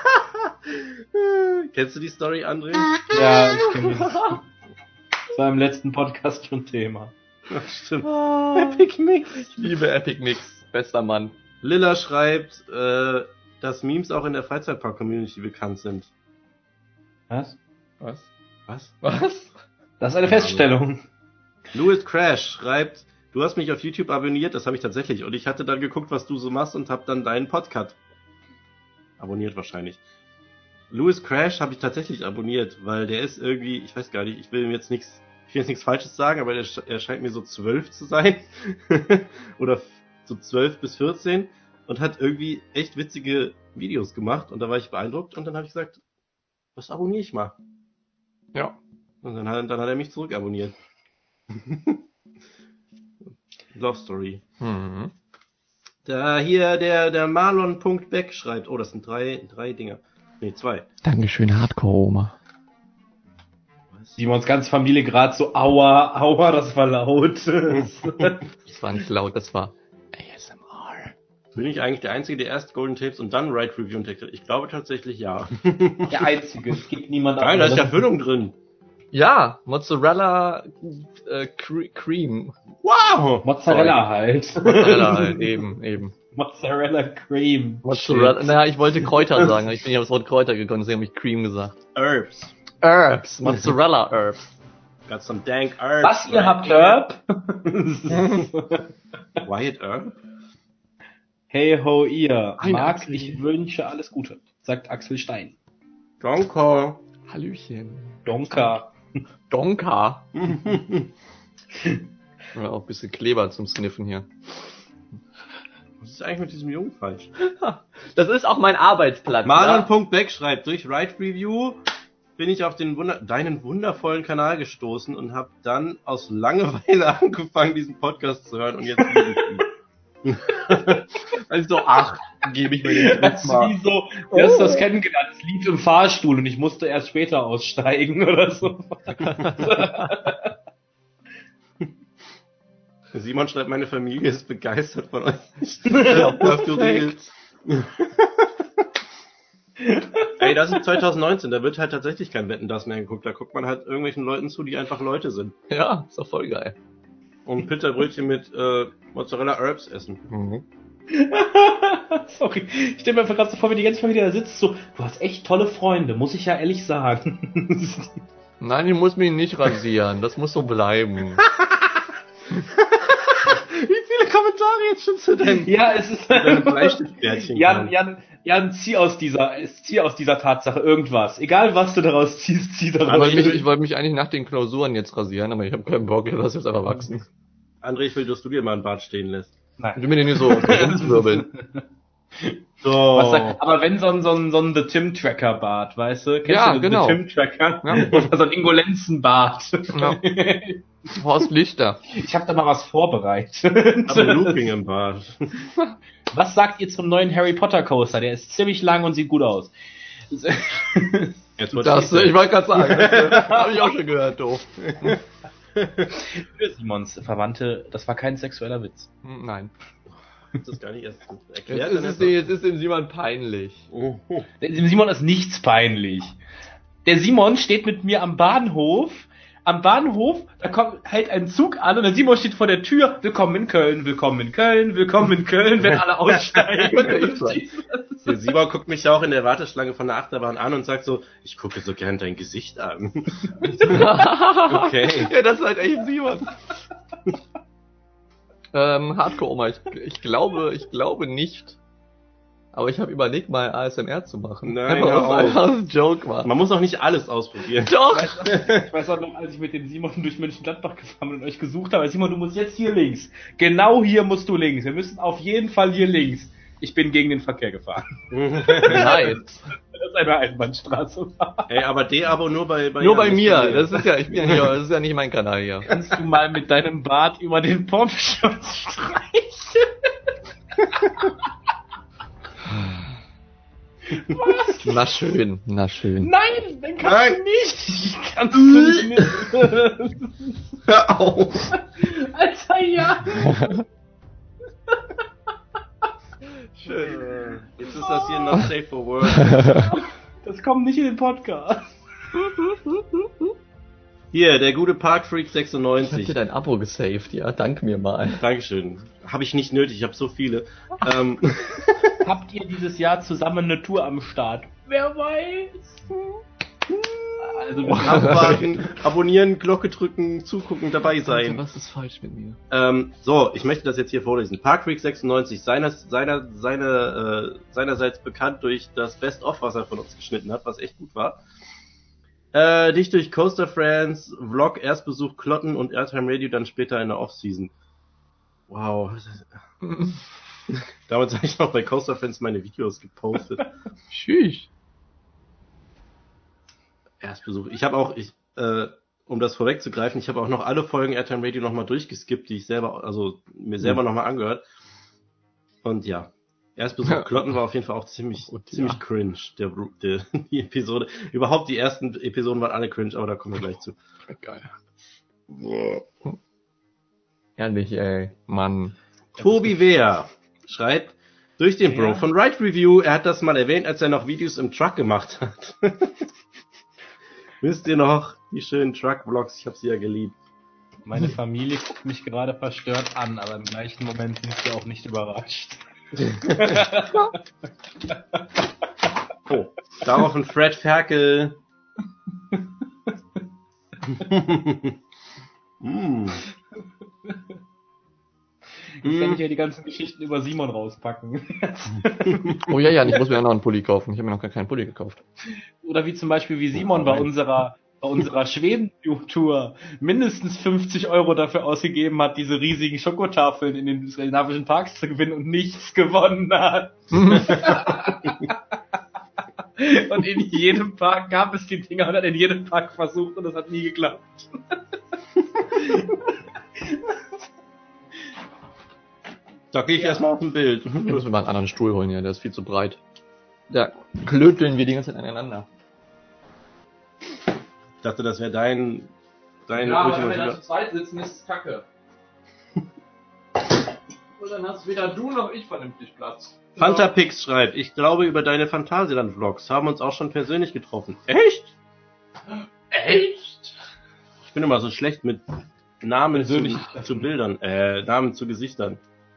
Speaker 2: Kennst du die Story, André?
Speaker 1: ja, ich kenne das. Das war im letzten Podcast schon Thema.
Speaker 2: Ja, stimmt.
Speaker 3: Epic Mix. Ich liebe Epic Mix. Bester Mann.
Speaker 2: Lilla schreibt, äh, dass Memes auch in der Freizeitpark-Community bekannt sind.
Speaker 1: Was?
Speaker 3: Was?
Speaker 2: Was?
Speaker 3: Was?
Speaker 1: Das ist eine Feststellung.
Speaker 2: Louis Crash schreibt, du hast mich auf YouTube abonniert, das habe ich tatsächlich. Und ich hatte dann geguckt, was du so machst und habe dann deinen Podcast abonniert wahrscheinlich. Louis Crash habe ich tatsächlich abonniert, weil der ist irgendwie, ich weiß gar nicht, ich will ihm jetzt nichts, ich will jetzt nichts Falsches sagen, aber der, er scheint mir so zwölf zu sein. Oder so zwölf bis vierzehn und hat irgendwie echt witzige Videos gemacht und da war ich beeindruckt und dann habe ich gesagt, das abonniere ich mal.
Speaker 3: Ja.
Speaker 2: Und dann hat, dann hat er mich zurückabonniert. Love Story.
Speaker 3: Mhm.
Speaker 2: Da hier der, der Marlon.beck schreibt, oh, das sind drei, drei Dinger. Nee, zwei.
Speaker 3: Dankeschön, Hardcore-Oma.
Speaker 2: Was?
Speaker 1: Simons ganze Familie gerade so, aua, aua, das war laut.
Speaker 3: Das war nicht laut, das war A S M R.
Speaker 2: Bin ich eigentlich der Einzige, der erst Golden Tapes und dann Ride Review entdeckt hat? Ich glaube tatsächlich ja.
Speaker 1: Der Einzige, es gibt niemand
Speaker 2: Geil, da ist ja Füllung drin.
Speaker 3: Ja, Mozzarella äh, Cre- Cream.
Speaker 2: Wow!
Speaker 1: Mozzarella halt.
Speaker 3: Mozzarella halt, eben, eben.
Speaker 1: Mozzarella Cream.
Speaker 3: Mozzarella, naja, ich wollte Kräuter sagen, aber ich bin nicht aufs Wort Kräuter gekommen, deswegen habe ich Cream gesagt.
Speaker 2: Herbs.
Speaker 3: Herbs, Mozzarella Herbs.
Speaker 2: Got some dank herbs.
Speaker 1: Was, ihr
Speaker 2: right?
Speaker 1: habt Herb?
Speaker 2: Wyatt Earp?
Speaker 1: Hey ho, ihr.
Speaker 3: Ein
Speaker 1: Marc,
Speaker 3: Axel.
Speaker 1: ich wünsche alles Gute, sagt Axel Stein.
Speaker 2: Donker.
Speaker 3: Hallöchen.
Speaker 1: Donka.
Speaker 3: Donka. Ja, auch ein bisschen Kleber zum Sniffen hier.
Speaker 2: Was ist eigentlich mit diesem Jungen falsch?
Speaker 3: Das ist auch mein Arbeitsplatz.
Speaker 2: Marlon.beck schreibt, durch Ride Review bin ich auf den Wunder deinen wundervollen Kanal gestoßen und habe dann aus Langeweile angefangen, diesen Podcast zu hören und jetzt liebe ich ihn.
Speaker 3: Also, ach, gebe ich mir den
Speaker 1: Das ist wie so, du hast das kennengelernt, es lief im Fahrstuhl und ich musste erst später aussteigen oder so.
Speaker 2: Simon schreibt, meine Familie ist begeistert von euch. Ja, perfekt. Ey, das ist zwanzig neunzehn, da wird halt tatsächlich kein Wetten, das mehr geguckt. Da guckt man halt irgendwelchen Leuten zu, die einfach Leute sind.
Speaker 3: Ja, ist doch voll geil.
Speaker 2: Und Pizzabrötchen mit äh, Mozzarella Herbs essen.
Speaker 3: Mhm.
Speaker 1: Sorry, ich stelle mir einfach gerade so vor, wie die ganze Familie da sitzt, so, du hast echt tolle Freunde, muss ich ja ehrlich sagen.
Speaker 3: Nein, ich muss mich nicht rasieren, das muss so bleiben.
Speaker 2: Wie viele Kommentare jetzt schon zu deinem,
Speaker 1: Ja, es ist.
Speaker 2: deinem Bleistiftbärtchen
Speaker 1: Jan,
Speaker 2: kamen?
Speaker 1: Jan, Jan, zieh aus dieser, zieh aus dieser Tatsache irgendwas. Egal was du daraus ziehst, zieh
Speaker 3: Ich
Speaker 1: daraus.
Speaker 3: wollte mich, ich wollte mich eigentlich nach den Klausuren jetzt rasieren, aber ich habe keinen Bock, ich lasse jetzt einfach wachsen.
Speaker 2: André, ich will, dass du dir mal einen Bart stehen lässt.
Speaker 3: Ich
Speaker 1: Nein.
Speaker 3: will mir den hier so wirbeln.
Speaker 2: So.
Speaker 1: Was sag, aber wenn so ein, so ein, so ein The Tim Tracker Bart, weißt du? Kennst
Speaker 3: Ja,
Speaker 1: du den
Speaker 3: genau.
Speaker 1: The Tim Tracker?
Speaker 3: Ja.
Speaker 1: Oder so ein Ingolenzen-Bart.
Speaker 3: Ja. Horst Lichter.
Speaker 1: Ich habe da mal was vorbereitet.
Speaker 2: Aber Looping im Bart.
Speaker 1: Was sagt ihr zum neuen Harry Potter Coaster? Der ist ziemlich lang und sieht gut aus.
Speaker 2: Jetzt wollte
Speaker 3: Das,
Speaker 2: ich
Speaker 3: ich wollte gerade sagen, das habe ich auch schon gehört, doof.
Speaker 1: Für Simons Verwandte, das war kein sexueller Witz.
Speaker 3: Hm, Nein.
Speaker 2: das gar nicht erst erklärt.
Speaker 3: Jetzt ist, es, dem- jetzt ist dem Simon peinlich.
Speaker 2: Oh.
Speaker 1: Dem Simon ist nichts peinlich. Der Simon steht mit mir am Bahnhof. Am Bahnhof, da kommt, hält ein Zug an und der Simon steht vor der Tür. Willkommen in Köln, willkommen in Köln, willkommen in Köln, wenn alle aussteigen.
Speaker 2: Der Simon guckt mich ja auch in der Warteschlange von der Achterbahn an und sagt so, ich gucke so gern dein Gesicht an. Okay.
Speaker 3: Ja, das ist halt echt Simon. ähm, Hardcore-Oma, ich, ich glaube, ich glaube nicht. Aber ich habe überlegt, mal A S M R zu machen.
Speaker 2: Nein,
Speaker 3: aber
Speaker 2: hör
Speaker 3: was
Speaker 2: auf.
Speaker 3: einfach ein Joke war.
Speaker 2: Man muss auch nicht alles ausprobieren.
Speaker 3: Doch!
Speaker 1: Ich weiß, noch, ich weiß auch noch, als ich mit dem Simon durch Mönchengladbach gefahren bin und euch gesucht habe, Simon, du musst jetzt hier links. Genau hier musst du links. Wir müssen auf jeden Fall hier links. Ich bin gegen den Verkehr gefahren.
Speaker 3: Nein.
Speaker 1: Das ist eine Einbahnstraße.
Speaker 2: Ey, aber D-Abo nur bei, bei
Speaker 3: Nur
Speaker 2: Jan,
Speaker 3: bei
Speaker 2: nicht
Speaker 3: mir.
Speaker 2: bei
Speaker 3: Das ist ja, ich bin ja hier, das ist ja nicht mein Kanal hier.
Speaker 1: Kannst du mal mit deinem Bart über den Pombeschutz streichen? Was?
Speaker 3: Na schön, na schön.
Speaker 1: Nein, den kannst
Speaker 2: Nein.
Speaker 1: du nicht. Kannst du nicht.
Speaker 2: Hör auf.
Speaker 1: Alter, ja.
Speaker 2: Schön. Jetzt ist das hier not safe for work.
Speaker 1: Das kommt nicht in den Podcast.
Speaker 2: Hier, der gute Parkfreak
Speaker 3: Ich hab
Speaker 2: sechsundneunzig.
Speaker 3: dir dein Abo gesaved, ja. Dank mir mal.
Speaker 2: Dankeschön. Habe ich nicht nötig, ich habe so viele. Ähm,
Speaker 1: Habt ihr dieses Jahr zusammen eine Tour am Start? Wer weiß? Also wir haben
Speaker 2: abwarten, abonnieren, Glocke drücken, zugucken, dabei sein.
Speaker 3: Was ist falsch mit mir?
Speaker 2: Ähm, so, ich möchte das jetzt hier vorlesen. Parkfreak sechsundneunzig, seiner, seiner, seine, äh, seinerseits bekannt durch das Best-of, was er von uns geschnitten hat, was echt gut war. Äh, dich durch Coaster Friends, Vlog, Erstbesuch Klotten und Airtime Radio, dann später in der Off-Season. Wow. Damals habe ich noch bei Coaster Friends meine Videos gepostet.
Speaker 3: Tschüss.
Speaker 2: Erstbesuch. Ich habe auch, ich, äh, um das vorwegzugreifen, ich habe auch noch alle Folgen Airtime Radio nochmal durchgeskippt, die ich selber, also mir selber
Speaker 3: Mhm.
Speaker 2: nochmal angehört. Und ja, Erstbesuch Klotten war auf jeden Fall auch ziemlich,
Speaker 3: Und ja.
Speaker 2: ziemlich cringe, der, der, die Episode. Überhaupt die ersten Episoden waren alle cringe, aber da kommen wir gleich zu.
Speaker 3: Geil. Ehrlich, ey. Mann.
Speaker 2: Tobi Wehr schreibt, durch den Bro
Speaker 1: Ja.
Speaker 2: von Ride Review, er hat das mal erwähnt, als er noch Videos im Truck gemacht hat. Wisst ihr noch, die schönen Truck-Vlogs, ich habe sie ja geliebt.
Speaker 1: Meine Familie guckt mich gerade verstört an, aber im gleichen Moment sind sie auch nicht überrascht.
Speaker 2: Oh, darauf ein Fred Ferkel. mm.
Speaker 1: Jetzt kann ich ja die ganzen Geschichten über Simon rauspacken.
Speaker 3: Oh ja, ja, ich muss mir auch noch einen Pulli kaufen. Ich habe mir noch gar keinen Pulli gekauft.
Speaker 1: Oder wie zum Beispiel wie Simon
Speaker 2: Oh,
Speaker 1: bei
Speaker 2: nein.
Speaker 1: unserer bei unserer Schweden-Tour mindestens fünfzig Euro dafür ausgegeben hat, diese riesigen Schokotafeln in den skandinavischen Parks zu gewinnen und nichts gewonnen hat. Und in jedem Park gab es die Dinger und hat in jedem Park versucht und es hat nie geklappt.
Speaker 2: Da gehe ich
Speaker 1: Ja.
Speaker 2: erstmal auf ein Bild.
Speaker 3: Wir müssen mal einen anderen Stuhl holen, ja, der ist viel zu breit. Da klöteln wir die ganze Zeit aneinander.
Speaker 2: Ich dachte, das wäre dein, dein
Speaker 3: Ja, aber wenn wir
Speaker 2: ultimativer-
Speaker 3: da zu zweit sitzen, ist es kacke. Und dann hast weder du noch ich vernünftig Platz.
Speaker 2: Fantapix schreibt, ich glaube, über deine Phantasialand-Vlogs haben uns auch schon persönlich getroffen. Echt?
Speaker 3: Echt?
Speaker 2: Ich bin immer so schlecht mit Namen zu,
Speaker 1: Persönlich.
Speaker 2: zu Bildern, äh, Namen zu Gesichtern.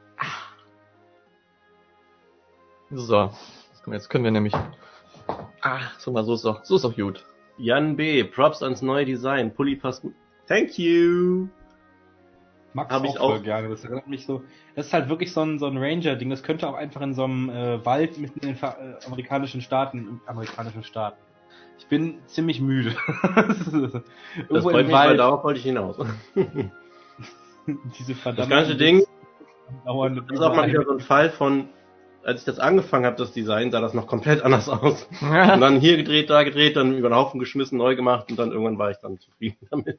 Speaker 3: So, jetzt können wir nämlich... Ah, so mal, so ist doch, so ist doch gut.
Speaker 2: Jan B., Props ans neue Design, Pulli passt gut. Thank you!
Speaker 1: Max
Speaker 2: Hab
Speaker 1: auch
Speaker 2: ich
Speaker 1: voll
Speaker 2: auch.
Speaker 1: gerne. Das erinnert mich so. Das ist halt wirklich so ein, so ein Ranger-Ding. Das könnte auch einfach in so einem äh, Wald mitten in den Ver äh, amerikanischen Staaten, amerikanischen Staaten. Ich bin ziemlich müde.
Speaker 2: Das
Speaker 1: Irgendwo
Speaker 2: freut
Speaker 1: im
Speaker 2: mich, weil
Speaker 1: Wald.
Speaker 2: darauf wollte ich hinaus.
Speaker 1: Diese
Speaker 2: Das
Speaker 1: verdammten
Speaker 2: ganze Ding,
Speaker 1: dauernde
Speaker 2: das ist auch mal wieder so ein Fall von, als ich das angefangen habe, das Design, sah das noch komplett anders aus. Und dann hier gedreht, da gedreht, dann über den Haufen geschmissen, neu gemacht und dann irgendwann war ich dann zufrieden damit.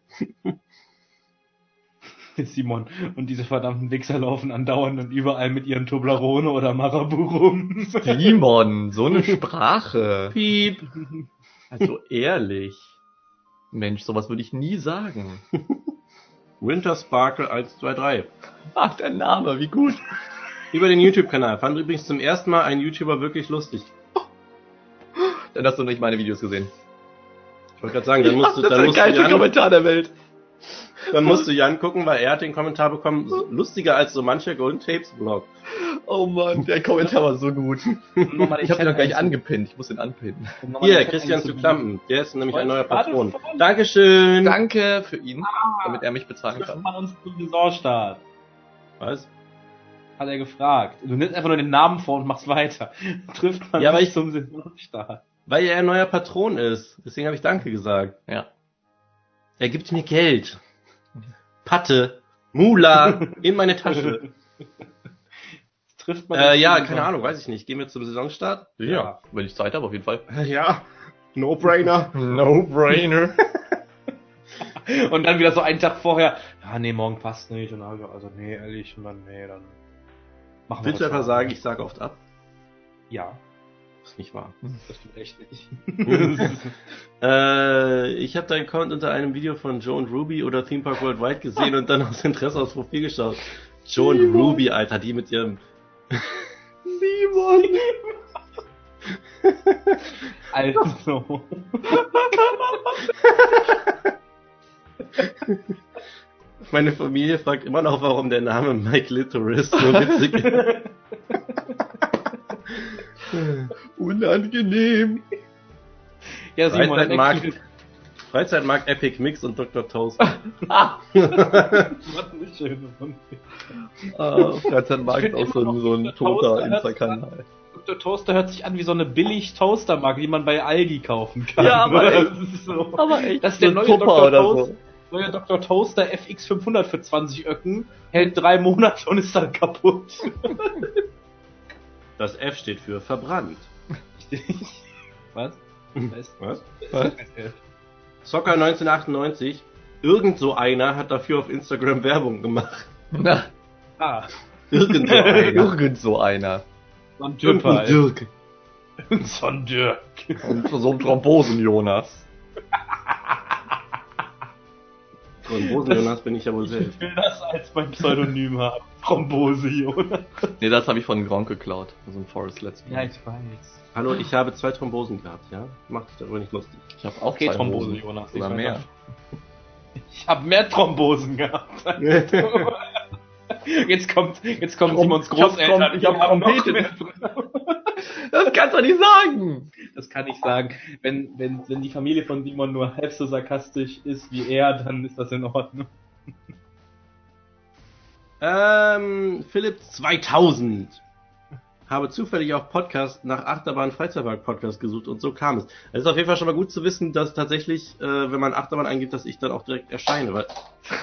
Speaker 1: Simon und diese verdammten Wichser laufen andauernd und überall mit ihren Toblerone oder Marabu rum.
Speaker 3: Simon, so eine Sprache.
Speaker 2: Piep!
Speaker 3: Also ehrlich. Mensch, sowas würde ich nie sagen.
Speaker 2: Winter Sparkle eins zwei drei.
Speaker 3: Ach, der Name, wie gut.
Speaker 2: Über den YouTube-Kanal. Fand übrigens zum ersten Mal einen YouTuber wirklich lustig.
Speaker 3: Dann hast du nicht meine Videos gesehen.
Speaker 2: Ich wollte gerade sagen, dann musst du,
Speaker 3: das ist
Speaker 2: dann
Speaker 3: der
Speaker 2: musst du
Speaker 3: geilste
Speaker 2: Jan,
Speaker 3: Kommentar der Welt.
Speaker 2: dann musst du Jan gucken, weil er hat den Kommentar bekommen, so lustiger als so mancher Golden Tapes Vlog.
Speaker 3: Oh Mann, der Kommentar war so gut.
Speaker 1: Nochmal
Speaker 3: Ich habe den noch gar nicht
Speaker 1: Einzug-
Speaker 3: angepinnt, ich muss den anpinnen.
Speaker 1: um nochmal
Speaker 2: Hier,
Speaker 1: den
Speaker 2: Christian zu
Speaker 1: Einzug-
Speaker 2: Klampen. Der ist nämlich ein neuer
Speaker 1: Warte,
Speaker 2: Patron.
Speaker 1: warte.
Speaker 2: Dankeschön!
Speaker 3: Danke für ihn, damit er mich bezahlen
Speaker 1: Trifft
Speaker 3: kann.
Speaker 1: man uns zum Saisonstart?
Speaker 2: Was?
Speaker 1: Hat er gefragt. Du nimmst einfach nur den Namen vor und machst weiter. Trifft man
Speaker 2: Ja, aber
Speaker 1: uns
Speaker 2: ich-
Speaker 1: zum Saisonstart?
Speaker 2: Weil er ein neuer Patron ist. Deswegen habe ich Danke gesagt.
Speaker 3: Ja.
Speaker 2: Er gibt mir Geld. Patte. Mula. In meine Tasche.
Speaker 1: Trifft man
Speaker 2: Äh,
Speaker 1: uns
Speaker 2: ja,
Speaker 1: zum
Speaker 2: keine Ahnung,
Speaker 1: Saisonstart?
Speaker 2: weiß ich nicht. Gehen wir zum Saisonstart?
Speaker 3: Ja, wenn ich Zeit habe, auf jeden Fall.
Speaker 2: Ja. No-brainer.
Speaker 3: No-brainer.
Speaker 1: Und dann wieder so einen Tag vorher, ja, nee, morgen passt nicht. Und dann, hab ich, also, nee, ehrlich, und dann, nee, dann machen wir
Speaker 2: Willst du
Speaker 1: das
Speaker 2: einfach
Speaker 1: morgen.
Speaker 2: sagen, ich sage oft ab?
Speaker 1: Ja,
Speaker 2: Ist nicht wahr.
Speaker 1: das stimmt echt nicht.
Speaker 2: Äh, ich habe deinen Account unter einem Video von Joe und Ruby oder Theme Park Worldwide gesehen und dann aus Interesse aufs Profil geschaut. Joe und
Speaker 3: Simon.
Speaker 2: Ruby, Alter, die mit ihrem...
Speaker 3: Simon.
Speaker 1: Also.
Speaker 2: Meine Familie fragt immer noch, warum der Name Mike Litteris so witzig ist.
Speaker 3: Unangenehm.
Speaker 1: Ja, Simon,
Speaker 2: Freizeitmarkt,
Speaker 1: erklär-
Speaker 2: Freizeitmarkt Epic Mix und Doktor Toast.
Speaker 3: Ah,
Speaker 1: was eine schöne Runde.
Speaker 3: ah, Freizeitmarkt
Speaker 1: Ich
Speaker 3: ist
Speaker 1: find
Speaker 3: auch so
Speaker 1: immer
Speaker 3: ein,
Speaker 1: noch,
Speaker 3: so ein
Speaker 1: der
Speaker 3: toter
Speaker 1: Toaster hört sich
Speaker 3: Insta-Kanal.
Speaker 1: Doktor Toaster hört sich an wie so eine billig Toastermarke, die man bei Aldi kaufen kann.
Speaker 3: Ja, aber echt.
Speaker 1: Das ist so.
Speaker 3: Aber echt,
Speaker 1: Das ist der
Speaker 3: so
Speaker 1: neue
Speaker 3: Tupper
Speaker 1: Doktor
Speaker 3: oder
Speaker 1: Toast.
Speaker 3: so.
Speaker 1: Neuer Doktor Toaster F X fünfhundert für zwanzig Öcken, hält drei Monate und ist dann kaputt.
Speaker 2: Das F steht für verbrannt.
Speaker 1: Was? Was?
Speaker 2: Was?
Speaker 3: Was?
Speaker 2: Soccer neunzehnhundertachtundneunzig. Irgend so einer hat dafür auf Instagram Werbung gemacht.
Speaker 3: Na,
Speaker 1: Ah,
Speaker 2: Irgend so einer.
Speaker 3: irgend so einer.
Speaker 1: so ein
Speaker 2: Irgendein
Speaker 1: Dürper.
Speaker 2: Dirk.
Speaker 1: So ein Dirk.
Speaker 3: Und so ein Thrombosen-Jonas.
Speaker 2: Thrombosen Jonas bin ich ja wohl
Speaker 1: Ich
Speaker 2: selbst.
Speaker 1: will das als mein Pseudonym haben. Thrombose, Jonas.
Speaker 3: Nee, das habe ich von Gronk geklaut. So ein Forest Let's Play.
Speaker 1: Ja, ich weiß.
Speaker 2: Hallo, ich habe zwei Thrombosen gehabt, ja? Mach dich darüber nicht lustig.
Speaker 3: Ich habe auch
Speaker 1: Okay,
Speaker 3: zwei
Speaker 1: Thrombose,
Speaker 3: Hosen.
Speaker 1: Jonas.
Speaker 3: Oder
Speaker 1: Ich
Speaker 3: mehr.
Speaker 1: weiß. Ich habe mehr Thrombosen gehabt. Jetzt kommt, jetzt kommt
Speaker 3: Trom-
Speaker 1: Simons
Speaker 3: ich hab
Speaker 1: Großeltern.
Speaker 3: Trom- ich hab
Speaker 1: die haben noch
Speaker 3: Trompete.
Speaker 1: mehr.
Speaker 3: Das kannst du nicht sagen!
Speaker 1: Das kann ich sagen. Wenn, wenn, wenn die Familie von Simon nur halb so sarkastisch ist wie er, dann ist das in Ordnung.
Speaker 2: Ähm, Philipp zweitausend. Habe zufällig auf Podcast nach Achterbahn Freizeitpark Podcast gesucht und so kam es. Es ist auf jeden Fall schon mal gut zu wissen, dass tatsächlich, äh, wenn man Achterbahn eingibt, dass ich dann auch direkt erscheine, weil,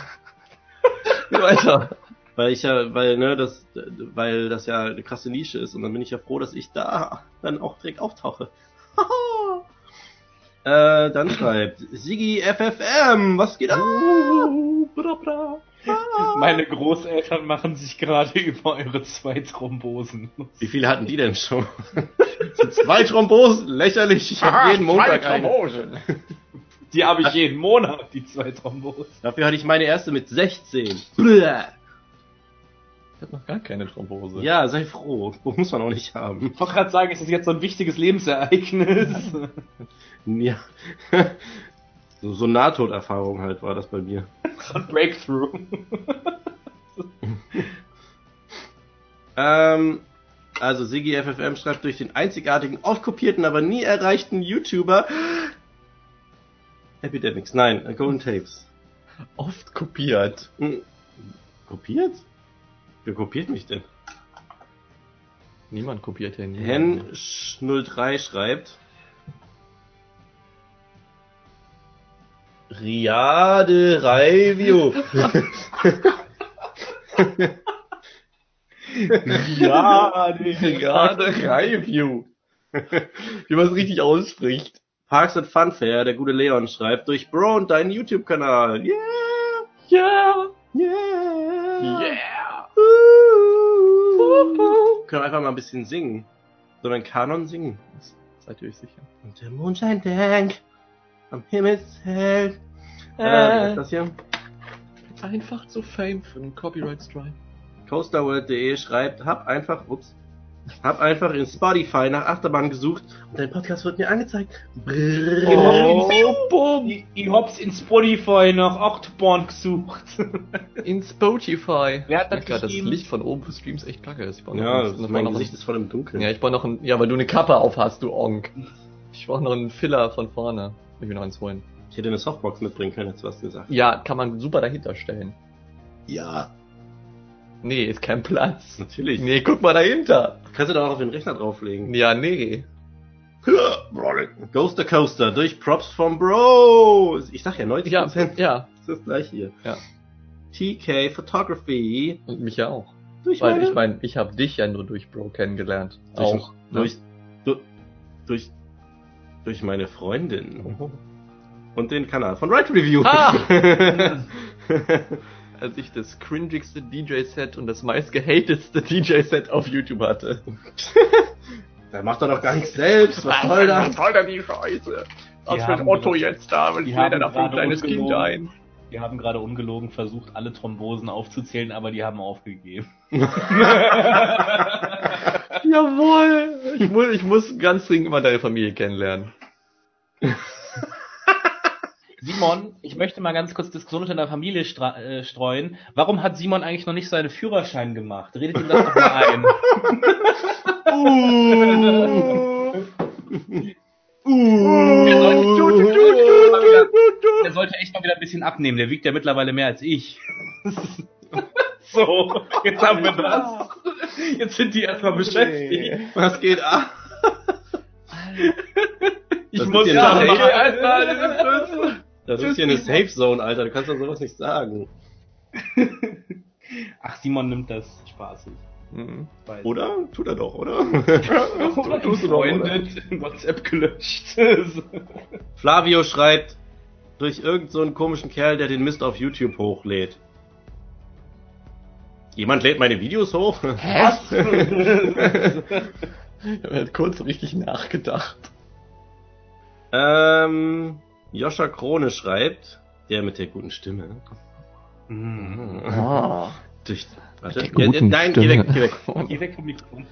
Speaker 3: Weiter.
Speaker 2: weil ich ja, weil, ne, das, weil das ja eine krasse Nische ist und dann bin ich ja froh, dass ich da dann auch direkt auftauche. äh, dann schreibt Sigi F F M, was geht ab? Bra, bra.
Speaker 1: Meine Großeltern machen sich gerade über eure zwei Thrombosen.
Speaker 2: Wie viele hatten die denn schon? Zwei Thrombosen, lächerlich. Ich habe jeden Montag eine.
Speaker 1: Die habe ich jeden Monat, die zwei Thrombosen.
Speaker 2: Dafür hatte ich meine erste mit sechzehn. Blah.
Speaker 3: Ich hab noch gar keine Thrombose.
Speaker 2: Ja, sei froh. Muss man auch nicht haben.
Speaker 1: Ich wollte gerade sagen, ist das jetzt so ein wichtiges Lebensereignis?
Speaker 2: Ja. So, so Nahtoderfahrung halt war das bei mir.
Speaker 1: So ein Breakthrough.
Speaker 2: ähm, also Sigi F F M schreibt durch den einzigartigen, oft kopierten, aber nie erreichten YouTuber Epidemics, nein, Golden Tapes.
Speaker 3: Oft kopiert.
Speaker 2: Hm. Kopiert? Wer kopiert mich denn?
Speaker 3: Niemand kopiert ja nie.
Speaker 2: Hen null drei schreibt Riade Review.
Speaker 1: Ja,
Speaker 3: Gerade Review. Wie man es richtig ausspricht.
Speaker 2: Parks and Fun Fair, der gute Leon schreibt, durch Bro und deinen YouTube-Kanal. Yeah!
Speaker 3: Ja.
Speaker 2: Yeah!
Speaker 3: Yeah.
Speaker 2: Uh, können wir einfach mal ein bisschen singen. So einen Kanon singen.
Speaker 3: Seid ihr euch sicher?
Speaker 2: Und der Mondschein denkt am Himmelszelt. Äh, was ist das hier?
Speaker 3: Einfach zu Fame für einen Copyright Strike.
Speaker 2: Coasterworld punkt de schreibt, hab einfach, ups, hab einfach in Spotify nach Achterbahn gesucht und dein Podcast wird mir angezeigt. Brrrr.
Speaker 1: Oh, ich, ich hab's in Spotify nach Achterbahn gesucht.
Speaker 3: In Spotify.
Speaker 1: Wer hat das
Speaker 3: Ich gerade das
Speaker 1: geschrieben?
Speaker 3: Licht von oben für Streams echt kacke ist. Ich brauch noch
Speaker 2: Ja,
Speaker 3: ein-
Speaker 2: das
Speaker 3: ich
Speaker 2: ist,
Speaker 3: brauch
Speaker 2: mein
Speaker 3: noch
Speaker 2: Gesicht
Speaker 3: ein,
Speaker 2: ist voll im Dunkeln.
Speaker 3: Ja, ich brauch noch ein, ja, weil du eine Kappe auf hast, du Onk. Ich brauch noch einen Filler von vorne. Ich will noch eins holen.
Speaker 2: Ich hätte eine Softbox mitbringen können, jetzt was du gesagt.
Speaker 3: Ja, kann man super dahinter stellen.
Speaker 2: Ja,
Speaker 3: Nee, ist kein Platz.
Speaker 2: natürlich.
Speaker 3: Nee, guck mal dahinter.
Speaker 2: Kannst du da auch auf den Rechner drauflegen.
Speaker 3: Ja, nee.
Speaker 2: Ghoster Coaster durch Props vom Bro. Ich sag ja neunzig
Speaker 3: Ja,
Speaker 2: Prozent.
Speaker 3: ja.
Speaker 2: Das ist gleich hier.
Speaker 3: Ja.
Speaker 2: T K Photography.
Speaker 3: Und mich ja auch.
Speaker 2: Durch
Speaker 3: Weil
Speaker 2: meine-
Speaker 3: ich meine, ich habe dich ja nur durch Bro kennengelernt.
Speaker 2: durch,
Speaker 3: auch.
Speaker 2: durch, durch, durch, durch meine Freundin. Und den Kanal von Right Review.
Speaker 3: Ah! Als ich das cringigste D J-Set und das meist gehatetste D J-Set auf YouTube hatte.
Speaker 2: Der macht doch noch gar nichts selbst. Was soll das?
Speaker 3: soll denn die Scheiße? Was
Speaker 1: Die
Speaker 3: fällt
Speaker 1: haben
Speaker 3: Otto
Speaker 1: gerade-
Speaker 3: jetzt da?
Speaker 1: die
Speaker 3: Ich
Speaker 1: haben
Speaker 3: will da ein
Speaker 1: gerade
Speaker 3: kleines Kind
Speaker 1: ungelogen.
Speaker 3: ein.
Speaker 1: Wir haben gerade ungelogen versucht, alle Thrombosen aufzuzählen, aber die haben aufgegeben.
Speaker 3: Jawohl! Ich muss, ich muss ganz dringend mal deine Familie kennenlernen.
Speaker 1: Simon, ich möchte mal ganz kurz Diskussion unter der Familie stra- äh, streuen. Warum hat Simon eigentlich noch nicht seinen Führerschein gemacht? Redet ihm das doch mal ein. Der sollte, der sollte echt mal wieder ein bisschen abnehmen. Der wiegt ja mittlerweile mehr als ich. So, jetzt haben wir das. Jetzt sind die erstmal beschäftigt.
Speaker 2: Was geht ab?
Speaker 1: Ich
Speaker 2: Das
Speaker 1: muss
Speaker 2: ist
Speaker 1: ja
Speaker 2: ja
Speaker 1: machen.
Speaker 2: eine-
Speaker 3: Alter, das ist das.
Speaker 2: Das ist hier eine Safe Zone, Alter. Du kannst doch sowas nicht sagen.
Speaker 1: Ach, Simon nimmt das spaßig.
Speaker 3: Mhm.
Speaker 1: Weiß.
Speaker 2: Oder? Tut er doch, oder?
Speaker 1: Oder
Speaker 2: Tust du doch, oder?
Speaker 1: Freundet, WhatsApp gelöscht.
Speaker 2: Flavio schreibt, durch irgend so einen komischen Kerl, der den Mist auf YouTube hochlädt. Jemand lädt meine Videos hoch?
Speaker 1: Was?
Speaker 3: Ich habe halt kurz richtig nachgedacht.
Speaker 2: ähm, Joscha Krone schreibt, der mit der guten Stimme.
Speaker 3: Ah.
Speaker 2: Durch, warte,
Speaker 3: Der
Speaker 2: ja,
Speaker 3: guten
Speaker 2: nein, geh
Speaker 3: Stimme.
Speaker 2: weg, geh weg.
Speaker 1: Geh weg vom Mikrofon.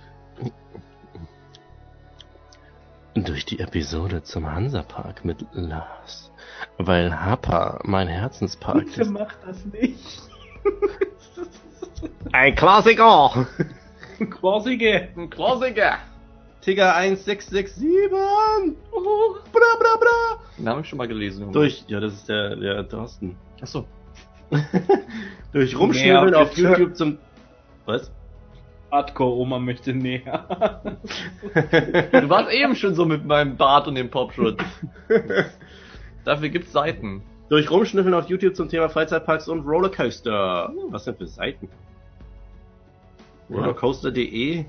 Speaker 2: Durch die Episode zum Hansapark mit Lars. Weil Hapa mein Herzenspark
Speaker 1: Bitte
Speaker 2: ist.
Speaker 1: mach das nicht.
Speaker 2: Ein Klassiker!
Speaker 1: Klassiker.
Speaker 3: Ein Klassiker.
Speaker 2: Tigger eins sechs sechs sieben! Bra, bra, bra.
Speaker 3: Den habe ich schon mal gelesen. Junge.
Speaker 2: Durch, ja, das ist der, der Thorsten.
Speaker 3: Achso.
Speaker 2: Durch Rumschnibbeln
Speaker 1: Mehr
Speaker 2: auf
Speaker 1: bitte.
Speaker 2: YouTube zum... Was?
Speaker 1: Hardcore-Oma möchte näher.
Speaker 3: Du warst eben schon so mit meinem Bart und dem Popschutz. Dafür gibt's Seiten.
Speaker 2: Durch Rumschnüffeln auf YouTube zum Thema Freizeitparks und Rollercoaster. Was denn für Seiten? Rollercoaster punkt de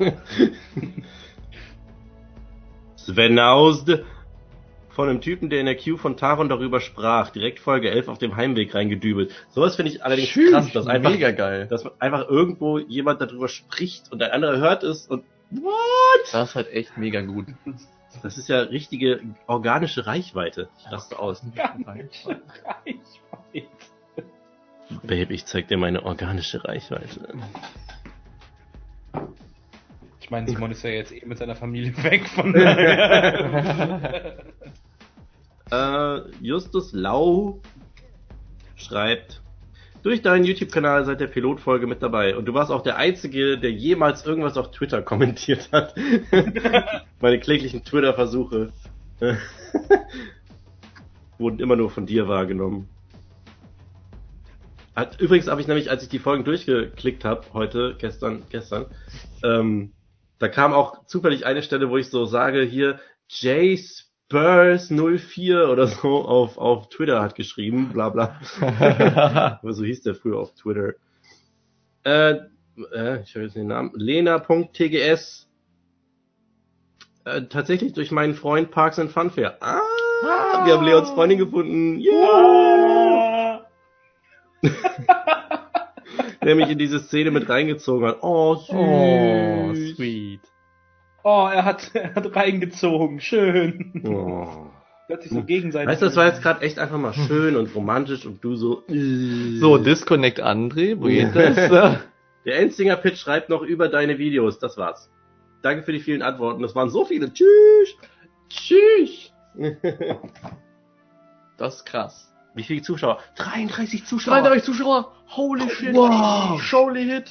Speaker 2: Sven Ausd von einem Typen, der in der Queue von Taron darüber sprach. Direkt Folge elf auf dem Heimweg reingedübelt. Sowas finde ich allerdings
Speaker 3: Tschüss,
Speaker 2: krass, dass einfach,
Speaker 3: mega geil.
Speaker 2: dass einfach irgendwo jemand darüber spricht und ein anderer hört es und what?
Speaker 3: Das ist halt echt mega gut.
Speaker 2: Das ist ja richtige organische Reichweite. Ich raste aus.
Speaker 1: Reichweite.
Speaker 2: Babe, ich zeig dir meine organische Reichweite.
Speaker 1: Ich meine, Simon ist ja jetzt eh mit seiner Familie weg, von daher.
Speaker 2: Äh, Justus Lau schreibt, durch deinen YouTube-Kanal seit der Pilotfolge mit dabei und du warst auch der Einzige, der jemals irgendwas auf Twitter kommentiert hat. Meine kläglichen Twitter-Versuche äh, wurden immer nur von dir wahrgenommen. Hat, übrigens habe ich nämlich, als ich die Folgen durchgeklickt habe, heute, gestern, gestern, ähm, da kam auch zufällig eine Stelle, wo ich so sage, hier, J Spurs null vier oder so auf, auf Twitter hat geschrieben, bla bla. Aber so hieß der früher auf Twitter. Äh, äh ich habe jetzt den Namen. Lena Punkt T G S. Äh, tatsächlich durch meinen Freund Parks and Funfair. Ah, ah, wir haben Leons Freundin gefunden. Yeah! Der mich in diese Szene mit reingezogen hat. Oh, süß.
Speaker 3: Oh, sweet.
Speaker 1: Oh, er hat, er hat reingezogen. Schön.
Speaker 2: Oh.
Speaker 1: Hört sich so gegenseitig.
Speaker 2: Weißt du, das war jetzt gerade echt einfach mal schön und romantisch und du so...
Speaker 3: So, Disconnect André, wo geht das?
Speaker 2: Der Enzinger Pitch schreibt noch über deine Videos. Das war's. Danke für die vielen Antworten. Das waren so viele. Tschüss.
Speaker 3: Tschüss. Das ist krass.
Speaker 2: Wie viele Zuschauer? dreiunddreißig Zuschauer.
Speaker 3: dreiunddreißig Zuschauer. Holy shit.
Speaker 2: Wow.
Speaker 3: Surely hit.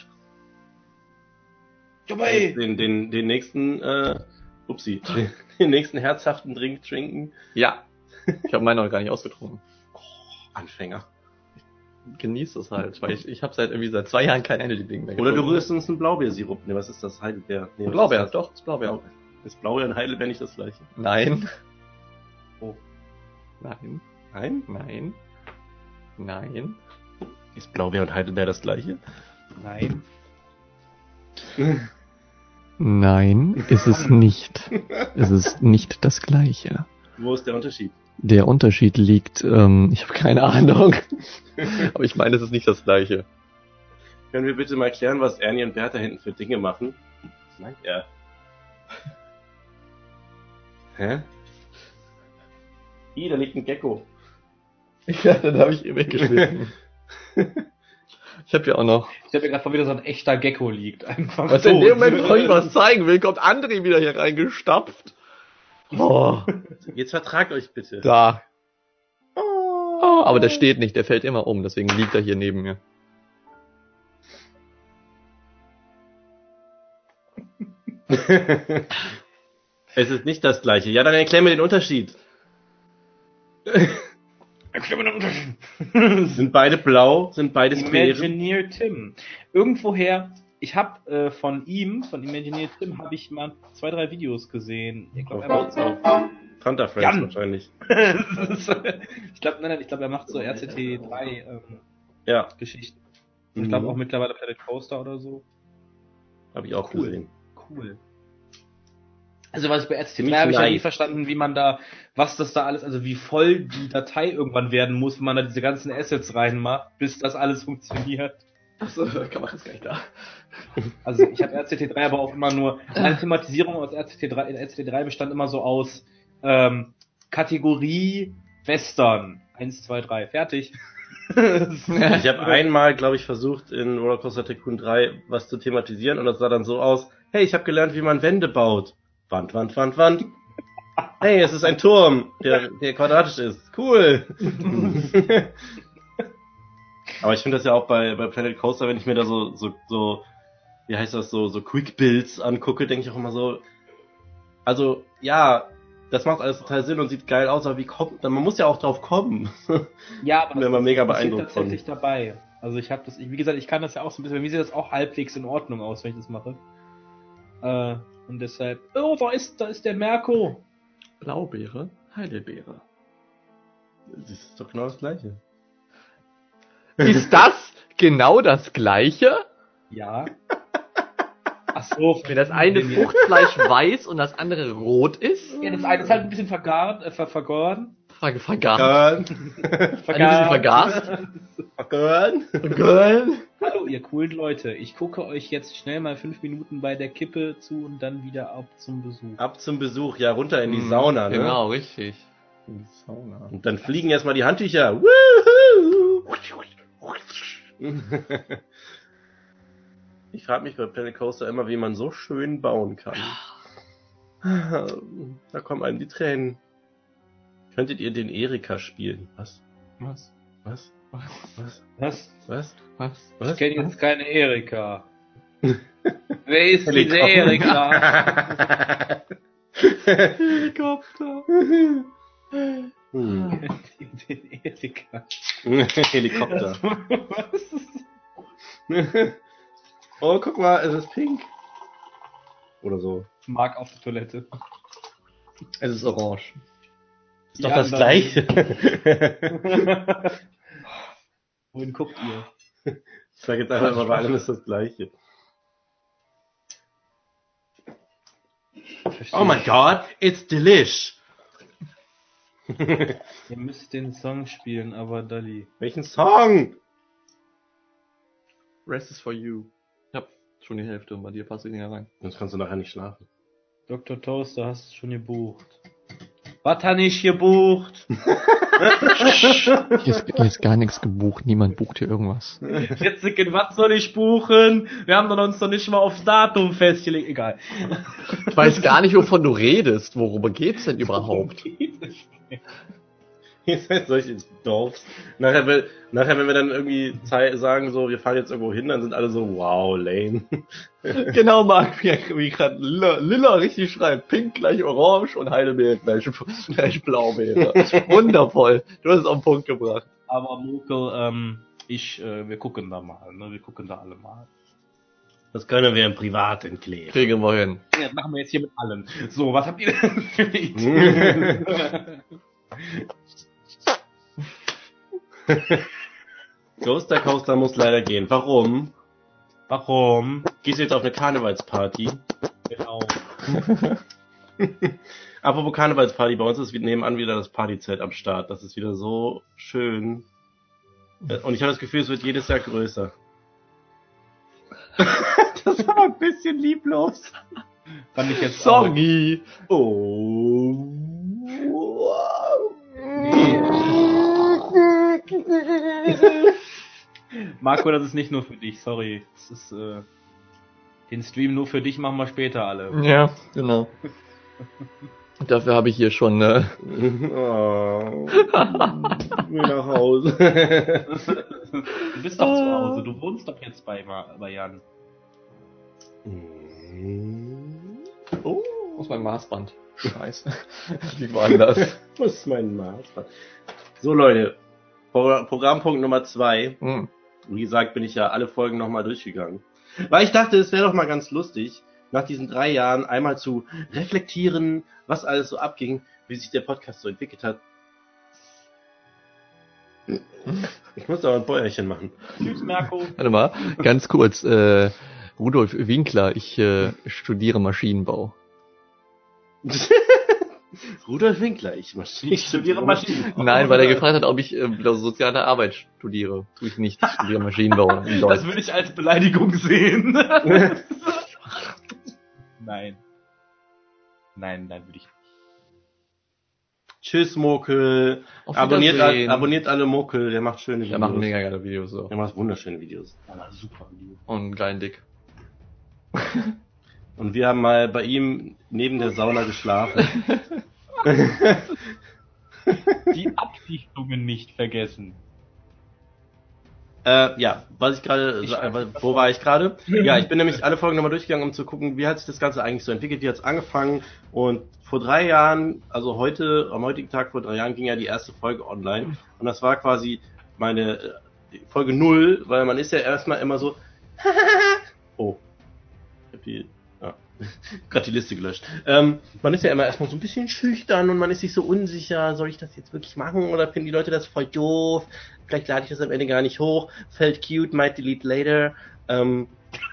Speaker 1: Dabei.
Speaker 2: Den, den, den nächsten, äh, upsie, den, den nächsten herzhaften Drink trinken.
Speaker 3: Ja. Ich habe meinen noch gar nicht ausgetrunken.
Speaker 2: Oh, Anfänger.
Speaker 3: Genieß es halt, weil ich, ich habe seit irgendwie seit zwei Jahren kein Energy-Ding mehr
Speaker 2: Oder du
Speaker 3: getrunken.
Speaker 2: rührst uns einen Blaubeersirup. Ne, was ist das? Heidelbeer. Nee, was
Speaker 3: Blaubeer,
Speaker 2: ist das?
Speaker 3: doch, ist Blaubeer.
Speaker 2: Ist Blaubeer und Heidelbeer nicht das gleiche?
Speaker 3: Nein.
Speaker 2: Oh.
Speaker 3: Nein.
Speaker 2: Nein?
Speaker 3: Nein. Nein.
Speaker 2: Ist Blaubeer und Heidelbeer das gleiche?
Speaker 1: Nein.
Speaker 3: Nein, ist es nicht. Es ist nicht das Gleiche.
Speaker 2: Wo ist der Unterschied?
Speaker 3: Der Unterschied liegt, ähm, ich habe keine Ahnung. Aber ich meine, es ist nicht das Gleiche.
Speaker 2: Können wir bitte mal klären, was Ernie und Bertha hinten für Dinge machen? Was meint er? Hä? Hier, da liegt ein Gecko.
Speaker 3: Ja, dann habe ich ihn weggeschmissen. Ich habe ja auch noch.
Speaker 1: Ich habe mir gerade vor, wieder so ein echter Gecko liegt. Einfach
Speaker 3: Was
Speaker 1: so.
Speaker 3: in dem Moment, wo ich was zeigen will, kommt André wieder hier reingestapft. Oh,
Speaker 2: Jetzt vertragt euch bitte.
Speaker 3: da. Oh, aber der steht nicht, der fällt immer um, deswegen liegt er hier neben mir.
Speaker 2: Es ist nicht das gleiche. Ja, dann erklär mir den Unterschied.
Speaker 1: Erklär mir den Unterschied.
Speaker 2: Sind beide blau? Sind beides Beeren?
Speaker 1: Imagineer Tim. Irgendwoher, ich habe äh, von ihm, von Imagineer Tim, habe ich mal zwei, drei Videos gesehen. Ich glaube, er macht so.
Speaker 2: Fanta Friends
Speaker 1: Jan.
Speaker 2: wahrscheinlich.
Speaker 1: ich glaube, nein, nein, ich glaube, er macht so R C T drei ähm,
Speaker 2: Ja,
Speaker 1: Geschichten. Und ich glaube
Speaker 2: Mhm.
Speaker 1: auch mittlerweile Planet Coaster oder so.
Speaker 2: habe ich auch
Speaker 1: Cool.
Speaker 2: gesehen.
Speaker 1: Cool. Also was ich bei R C T
Speaker 2: Ziemlich
Speaker 1: drei habe ich ja nie
Speaker 2: nice.
Speaker 1: verstanden, wie man da, was das da alles, also wie voll die Datei irgendwann werden muss, wenn man da diese ganzen Assets reinmacht, bis das alles funktioniert.
Speaker 3: Achso, kann man jetzt gar nicht da.
Speaker 1: Also ich habe R C T drei aber auch immer nur, meine Thematisierung aus R C T drei, in R C T drei bestand immer so aus ähm, Kategorie Western. Eins, zwei, drei, fertig.
Speaker 2: Ich habe einmal, glaube ich, versucht, in Rollercoaster Tycoon drei was zu thematisieren und das sah dann so aus, hey, ich habe gelernt, wie man Wände baut. Wand, Wand, Wand, Wand. Hey, es ist ein Turm, der, der quadratisch ist. Cool. Aber ich finde das ja auch bei, bei Planet Coaster, wenn ich mir da so, so, so, wie heißt das, so, so Quick Builds angucke, denke ich auch immer so, also, ja, das macht alles total Sinn und sieht geil aus, aber wie kommt, man muss ja auch drauf kommen.
Speaker 1: Ja, aber
Speaker 2: Ich bin immer mega
Speaker 1: passiert
Speaker 2: beeindruckt
Speaker 1: tatsächlich
Speaker 2: von.
Speaker 1: dabei. Also ich habe das, ich, wie gesagt, ich kann das ja auch so ein bisschen, bei mir sieht das auch halbwegs in Ordnung aus, wenn ich das mache. Äh, und deshalb, oh, da ist, da ist der Merko.
Speaker 3: Blaubeere, Heidelbeere.
Speaker 2: Das ist doch genau das Gleiche.
Speaker 3: Ist das genau das Gleiche?
Speaker 1: Ja. Ach so,
Speaker 3: Wenn das eine
Speaker 1: den-
Speaker 3: Fruchtfleisch weiß und das andere rot ist?
Speaker 1: Ja, das eine ist halt ein bisschen vergart, äh, ver vergoren.
Speaker 3: Ver vergart.
Speaker 2: Vergön.
Speaker 3: Ein bisschen vergast.
Speaker 2: Vergön.
Speaker 3: Vergön.
Speaker 1: Hallo, ihr coolen Leute. Ich gucke euch jetzt schnell mal fünf Minuten bei der Kippe zu und dann wieder ab zum Besuch.
Speaker 2: Ab zum Besuch, ja, runter in die
Speaker 3: Mhm,
Speaker 2: Sauna, ne?
Speaker 3: Genau, richtig. In die Sauna.
Speaker 2: Und dann fliegen erstmal die Handtücher. Woohoo! Ich frage mich bei Planet Coaster immer, wie man so schön bauen kann. Da kommen einem die Tränen. Könntet ihr den Erika spielen? Was?
Speaker 3: Was?
Speaker 2: Was?
Speaker 3: Was?
Speaker 2: Was?
Speaker 1: Was?
Speaker 2: Was?
Speaker 3: Was?
Speaker 1: Ich kenne jetzt keine Erika. Wer ist diese
Speaker 2: Helikopter.
Speaker 1: Erika?
Speaker 3: Helikopter.
Speaker 2: Hm.
Speaker 1: Den Erika.
Speaker 2: Helikopter.
Speaker 1: Was?
Speaker 2: Oh, guck mal, es ist pink. Oder so.
Speaker 1: Mark auf der Toilette.
Speaker 3: Es ist orange.
Speaker 2: Ist doch
Speaker 1: Ja,
Speaker 2: das
Speaker 1: dann-
Speaker 2: Gleiche.
Speaker 1: Wohin guckt ihr?
Speaker 2: Ich sag jetzt einfach mal, bei allem ist das Gleiche.
Speaker 1: Verstehe
Speaker 2: Oh my
Speaker 1: ich.
Speaker 2: god, it's delish.
Speaker 1: Ihr müsst den Song spielen, aber Dali.
Speaker 2: Welchen Song?
Speaker 3: Rest is for you. Ich hab schon die Hälfte und bei dir passt ich nicht mehr rein.
Speaker 2: Sonst kannst du nachher nicht schlafen.
Speaker 1: Doktor Toaster, hast du schon gebucht? Was hat ich gebucht?
Speaker 3: Hier ist, hier ist gar nichts gebucht, niemand bucht hier irgendwas.
Speaker 1: Ritziken, was soll ich buchen? Wir haben doch uns doch nicht mal aufs Datum festgelegt. Egal.
Speaker 3: Ich weiß gar nicht, wovon du redest. Worüber geht's denn überhaupt?
Speaker 2: Ihr seid solche Dorfs. Nachher, will- nachher, wenn wir dann irgendwie zei- sagen, so, wir fahren jetzt irgendwo hin, dann sind alle so, wow, lame.
Speaker 3: Genau, Marc, wie, wie gerade Lilla, Lilla richtig schreibt. Pink gleich orange und Heidelbeere gleich, gleich Blaubeere. Wundervoll. Du hast es auf den Punkt gebracht.
Speaker 1: Aber Mokel, ähm, ich, äh, wir gucken da mal, ne? Wir gucken da alle mal.
Speaker 2: Das können wir im Privaten klären.
Speaker 3: Kriegen wir hin.
Speaker 1: Ja, das machen wir jetzt hier mit allen. So, was habt ihr denn für eine Idee?
Speaker 2: Ghoster Coaster muss leider gehen. Warum?
Speaker 1: Warum?
Speaker 2: Gehst du jetzt auf eine Karnevalsparty?
Speaker 1: Genau.
Speaker 2: Apropos Karnevalsparty, bei uns ist nebenan wieder das Partyzelt am Start. Das ist wieder so schön. Und ich habe das Gefühl, es wird jedes Jahr größer. Das war ein bisschen lieblos.
Speaker 1: Fand ich jetzt
Speaker 3: Sorry.
Speaker 2: Oh.
Speaker 1: Marco, das ist nicht nur für dich, sorry. Das ist, äh, den Stream nur für dich machen wir später alle.
Speaker 3: Ja, genau. Dafür habe ich hier schon, äh,
Speaker 2: Oh. Will nach Hause.
Speaker 1: Du bist doch zu Hause, du wohnst doch jetzt bei, Ma- bei Jan.
Speaker 2: Oh.
Speaker 3: Wo ist mein Maßband? Scheiße. Wie war denn das?
Speaker 2: Wo ist mein Maßband? So Leute, Pro Programmpunkt Nummer zwei.
Speaker 3: Hm.
Speaker 2: Wie gesagt, bin ich ja alle Folgen nochmal durchgegangen. Weil ich dachte, es wäre doch mal ganz lustig, nach diesen drei Jahren einmal zu reflektieren, was alles so abging, wie sich der Podcast so entwickelt hat. Ich muss aber ein Bäuerchen machen.
Speaker 1: Tschüss, Marco.
Speaker 3: Warte mal, ganz kurz. Äh, Rudolf Winkler, ich äh, studiere Maschinenbau.
Speaker 2: Rudolf Winkler, ich, Maschinen, ich studiere Maschinen.
Speaker 3: Nein, weil er gefragt hat, ob ich äh, soziale Arbeit studiere. Tue ich nicht, ich studiere Maschinenbau. in Deutsch.
Speaker 1: Das würde ich als Beleidigung sehen. Nein. Nein, nein, würde ich nicht.
Speaker 2: Tschüss, Mokel.
Speaker 3: Auf
Speaker 2: Abonniert,
Speaker 3: Wiedersehen.
Speaker 2: abonniert alle Mokel, der macht schöne Videos.
Speaker 3: Der macht mega geile Videos so.
Speaker 2: Der macht wunderschöne Videos.
Speaker 1: Aber super Video.
Speaker 3: Und einen geilen Dick.
Speaker 2: Und wir haben mal bei ihm neben der Sauna geschlafen.
Speaker 1: Die Abdichtungen nicht vergessen.
Speaker 2: Äh, ja, was ich gerade, wo war ich gerade? Ja, ich bin nämlich alle Folgen nochmal durchgegangen, um zu gucken, wie hat sich das Ganze eigentlich so entwickelt, wie hat es angefangen. Und vor drei Jahren, also heute, am heutigen Tag vor drei Jahren, ging ja die erste Folge online. Und das war quasi meine äh, Folge null, weil man ist ja erstmal immer so, oh, ich hab die, ja, gerade die Liste gelöscht. Ähm, man ist ja immer erstmal so ein bisschen schüchtern und man ist sich so unsicher, soll ich das jetzt wirklich machen oder finden die Leute das voll doof? Vielleicht lade ich das am Ende gar nicht hoch. Felt cute, might delete later. Ähm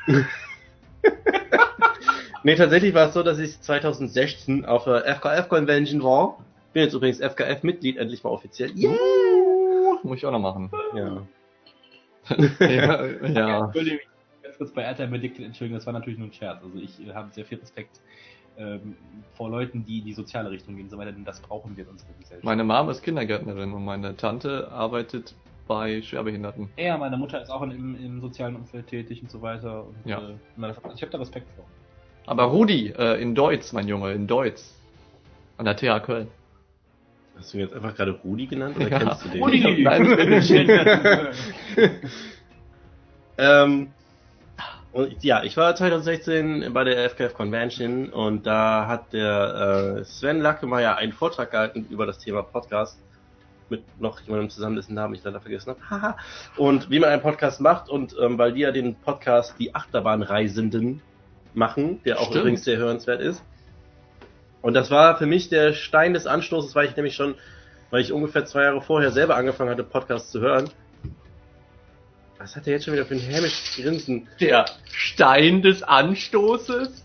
Speaker 2: nee, tatsächlich war es so, dass ich zwanzig sechzehn auf der F K F-Convention war. Bin jetzt übrigens F K F-Mitglied, endlich mal offiziell.
Speaker 3: Yeah! Uh, muss ich auch noch machen.
Speaker 2: Ja.
Speaker 3: ja, ja.
Speaker 1: Ich will mich ganz kurz bei Airtime Addicted entschuldigen, das war natürlich nur ein Scherz. Also ich äh, habe sehr viel Respekt ähm, vor Leuten, die in die soziale Richtung gehen, so weiter, denn das brauchen wir in unserer Gesellschaft.
Speaker 3: Meine Mom ist Kindergärtnerin und meine Tante arbeitet bei Schwerbehinderten.
Speaker 1: Ja, meine Mutter ist auch in, im, im sozialen Umfeld tätig und so weiter. Und,
Speaker 3: ja.
Speaker 1: äh, meine, ich habe da Respekt vor.
Speaker 3: Aber Rudi, äh, in Deutsch, mein Junge, in Deutsch. An der T H Köln.
Speaker 2: Hast du jetzt einfach gerade Rudi genannt oder
Speaker 3: ja.
Speaker 2: kennst du den?
Speaker 3: Rudi! Nein, das bin ich.
Speaker 2: ähm, und ja, ich war zwanzig sechzehn bei der F K F Convention und da hat der äh, Sven Lackemeyer einen Vortrag gehalten über das Thema Podcast mit noch jemandem zusammen, dessen Namen ich leider vergessen habe. Haha. Und wie man einen Podcast macht und ähm, weil die ja den Podcast Die Achterbahnreisenden machen, der auch
Speaker 3: Stimmt.
Speaker 2: übrigens sehr hörenswert ist. Und das war für mich der Stein des Anstoßes, weil ich nämlich schon, weil ich ungefähr zwei Jahre vorher selber angefangen hatte, Podcasts zu hören. Was hat der jetzt schon wieder für ein hämisches Grinsen?
Speaker 3: Der Stein des Anstoßes?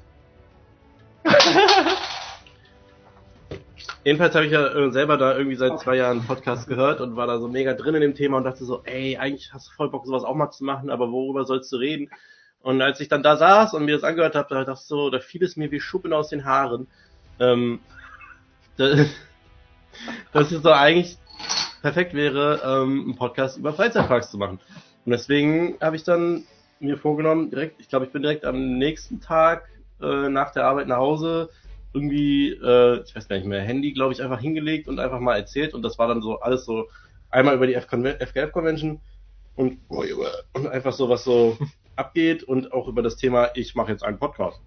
Speaker 2: Jedenfalls habe ich ja äh, selber da irgendwie seit zwei Jahren Podcasts gehört und war da so mega drin in dem Thema und dachte so, ey, eigentlich hast du voll Bock, sowas auch mal zu machen, aber worüber sollst du reden? Und als ich dann da saß und mir das angehört habe, da dachte ich so, da fiel es mir wie Schuppen aus den Haaren. Ähm, das, dass es doch eigentlich perfekt wäre, ähm, einen Podcast über Freizeitparks zu machen. Und deswegen habe ich dann mir vorgenommen, direkt, ich glaube, ich bin direkt am nächsten Tag äh, nach der Arbeit nach Hause, irgendwie, äh, ich weiß gar nicht mehr, Handy, glaube ich, einfach hingelegt und einfach mal erzählt. Und das war dann so alles so einmal über die F K F-Convention und, und einfach so, was so abgeht und auch über das Thema, ich mache jetzt einen Podcast.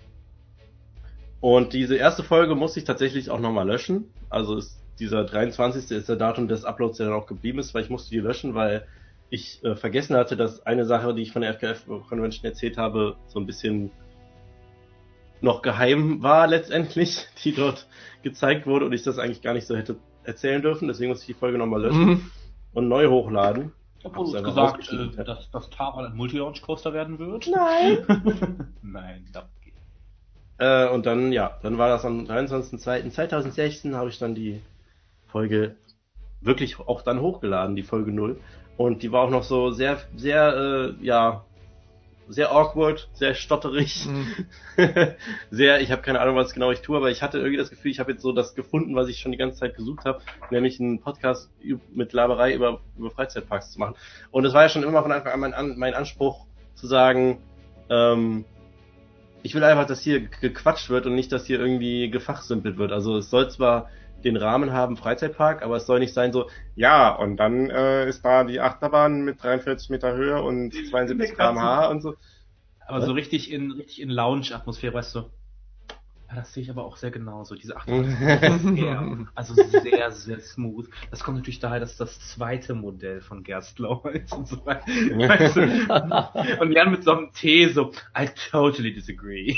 Speaker 2: Und diese erste Folge musste ich tatsächlich auch nochmal löschen. Also ist dieser dreiundzwanzigste ist der Datum des Uploads, der dann auch geblieben ist, weil ich musste die löschen, weil ich äh, vergessen hatte, dass eine Sache, die ich von der F K F-Convention erzählt habe, so ein bisschen noch geheim war letztendlich, die dort gezeigt wurde und ich das eigentlich gar nicht so hätte erzählen dürfen. Deswegen musste ich die Folge nochmal löschen
Speaker 3: Mhm.
Speaker 2: und neu hochladen.
Speaker 1: Obwohl du gesagt, äh, dass das Tara ein Multi-Launch-Coaster werden wird?
Speaker 2: Nein!
Speaker 1: Nein, das geht.
Speaker 2: Äh, und dann, ja, dann war das am dreiundzwanzigsten zweiten zweitausendsechzehn habe ich dann die Folge wirklich auch dann hochgeladen, die Folge null. Und die war auch noch so sehr, sehr, äh, ja, sehr awkward, sehr stotterig,
Speaker 3: Mhm.
Speaker 2: sehr, ich habe keine Ahnung, was genau ich tue, aber ich hatte irgendwie das Gefühl, ich habe jetzt so das gefunden, was ich schon die ganze Zeit gesucht habe, nämlich einen Podcast mit Laberei über, über Freizeitparks zu machen. Und es war ja schon immer von Anfang an mein, mein Anspruch zu sagen, ähm, ich will einfach, dass hier gequatscht wird und nicht, dass hier irgendwie gefachsimpelt wird. Also es soll zwar den Rahmen haben, Freizeitpark, aber es soll nicht sein so, ja, und dann äh, ist da die Achterbahn mit dreiundvierzig Meter Höhe und zweiundsiebzig Kilometer pro Stunde und so.
Speaker 1: Aber was? So richtig in richtig in Lounge-Atmosphäre, weißt du. Ja, das sehe ich aber auch sehr genauso. Diese Achterbahn ist sehr, also sehr, sehr smooth. Das kommt natürlich daher, dass das zweite Modell von Gerstlauer ist und so weiter. Weißt du? Und Jan mit so einem Tee so, I totally disagree.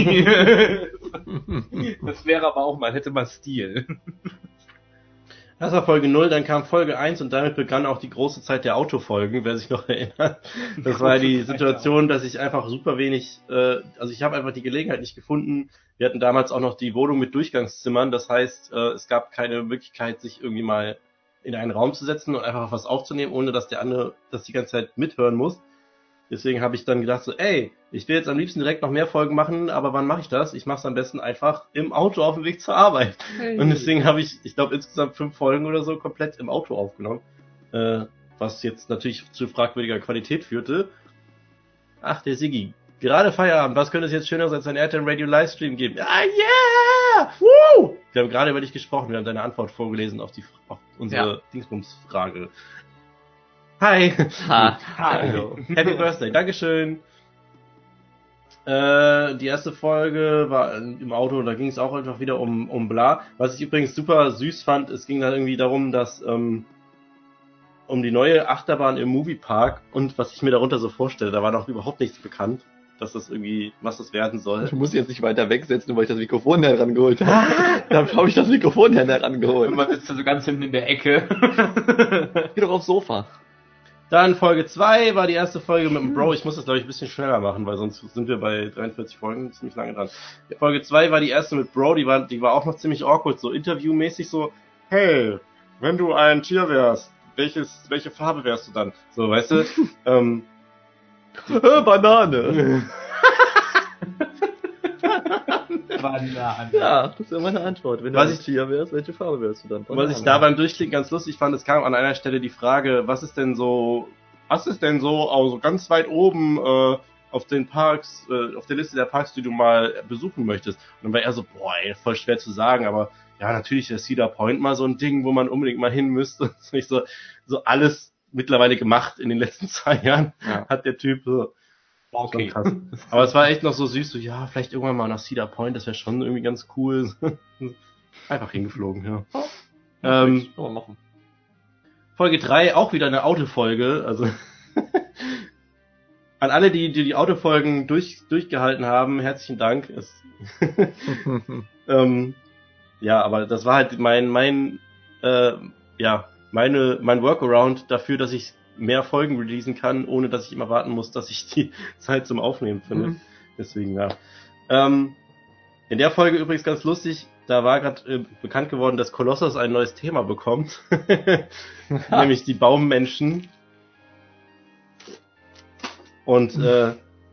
Speaker 1: Das wäre aber auch mal, hätte mal Stil.
Speaker 2: Das war Folge null, dann kam Folge eins und damit begann auch die große Zeit der Autofolgen, wer sich noch erinnert. Das war die Situation, dass ich einfach super wenig, äh, also ich habe einfach die Gelegenheit nicht gefunden. Wir hatten damals auch noch die Wohnung mit Durchgangszimmern, das heißt, äh, es gab keine Möglichkeit, sich irgendwie mal in einen Raum zu setzen und einfach was aufzunehmen, ohne dass der andere das die ganze Zeit mithören muss. Deswegen habe ich dann gedacht so, ey, ich will jetzt am liebsten direkt noch mehr Folgen machen, aber wann mache ich das? Ich mache es am besten einfach im Auto auf dem Weg zur Arbeit. Hey. Und deswegen habe ich, ich glaube, insgesamt fünf Folgen oder so komplett im Auto aufgenommen. Äh, was jetzt natürlich zu fragwürdiger Qualität führte. Ach, der Siggi. Gerade Feierabend. Was könnte es jetzt schöner als ein Airtime Radio Livestream geben? Ah, yeah! Woo! Wir haben gerade über dich gesprochen. Wir haben deine Antwort vorgelesen auf die auf unsere ja. Dingsbums-Frage. Hi.
Speaker 3: Ha.
Speaker 2: Hallo. Happy Birthday. Dankeschön. Äh, die erste Folge war im Auto, da ging es auch einfach wieder um, um bla. Was ich übrigens super süß fand, es ging dann irgendwie darum, dass ähm, um die neue Achterbahn im Moviepark und was ich mir darunter so vorstelle, da war noch überhaupt nichts bekannt, dass das irgendwie, was das werden soll.
Speaker 3: Ich muss jetzt nicht weiter wegsetzen, weil ich das Mikrofon herangeholt habe. Da habe ich das Mikrofon herangeholt.
Speaker 1: Und man sitzt da so ganz hinten in der Ecke.
Speaker 3: Geh doch aufs Sofa.
Speaker 2: Dann Folge zwei war die erste Folge mit dem Bro. Ich muss das, glaube ich, ein bisschen schneller machen, weil sonst sind wir bei dreiundvierzig Folgen ziemlich lange dran. Folge zwei war die erste mit Bro, die war, die war auch noch ziemlich awkward, so interviewmäßig so, hey, wenn du ein Tier wärst, welches, welche Farbe wärst du dann? So, weißt du? ähm,
Speaker 3: Banane.
Speaker 1: Banane.
Speaker 3: Ja, das wäre meine Antwort. Wenn du
Speaker 2: Was
Speaker 3: ein
Speaker 2: ich-
Speaker 3: Tier wärst, welche Farbe wärst du dann?
Speaker 2: Was ich da beim Durchklicken ganz lustig fand, es kam an einer Stelle die Frage, was ist denn so, was ist denn so, also ganz weit oben äh, auf den Parks, äh, auf der Liste der Parks, die du mal besuchen möchtest? Und dann war er so, boah, ey, voll schwer zu sagen, aber ja, natürlich ist Cedar Point mal so ein Ding, wo man unbedingt mal hin müsste. Und so, ich so, so alles mittlerweile gemacht in den letzten zwei Jahren,
Speaker 3: Ja.
Speaker 2: hat der Typ so.
Speaker 1: Okay.
Speaker 2: Schon krass. Aber es war echt noch so süß, so, ja, vielleicht irgendwann mal nach Cedar Point, das wäre schon irgendwie ganz cool. Einfach hingeflogen, ja. Ähm,
Speaker 3: Kann man machen.
Speaker 2: Folge drei, auch wieder eine Autofolge, also an alle, die die, die Autofolgen durch, durchgehalten haben, herzlichen Dank. Es, ähm, ja, aber das war halt mein, mein, äh, ja, meine, mein Workaround dafür, dass ich mehr Folgen releasen kann, ohne dass ich immer warten muss, dass ich die Zeit zum Aufnehmen finde.
Speaker 3: Mhm.
Speaker 2: Deswegen, ja. Ähm, in der Folge übrigens ganz lustig, da war gerade äh, bekannt geworden, dass Colossus ein neues Thema bekommt. Nämlich die Baummenschen. Und, äh,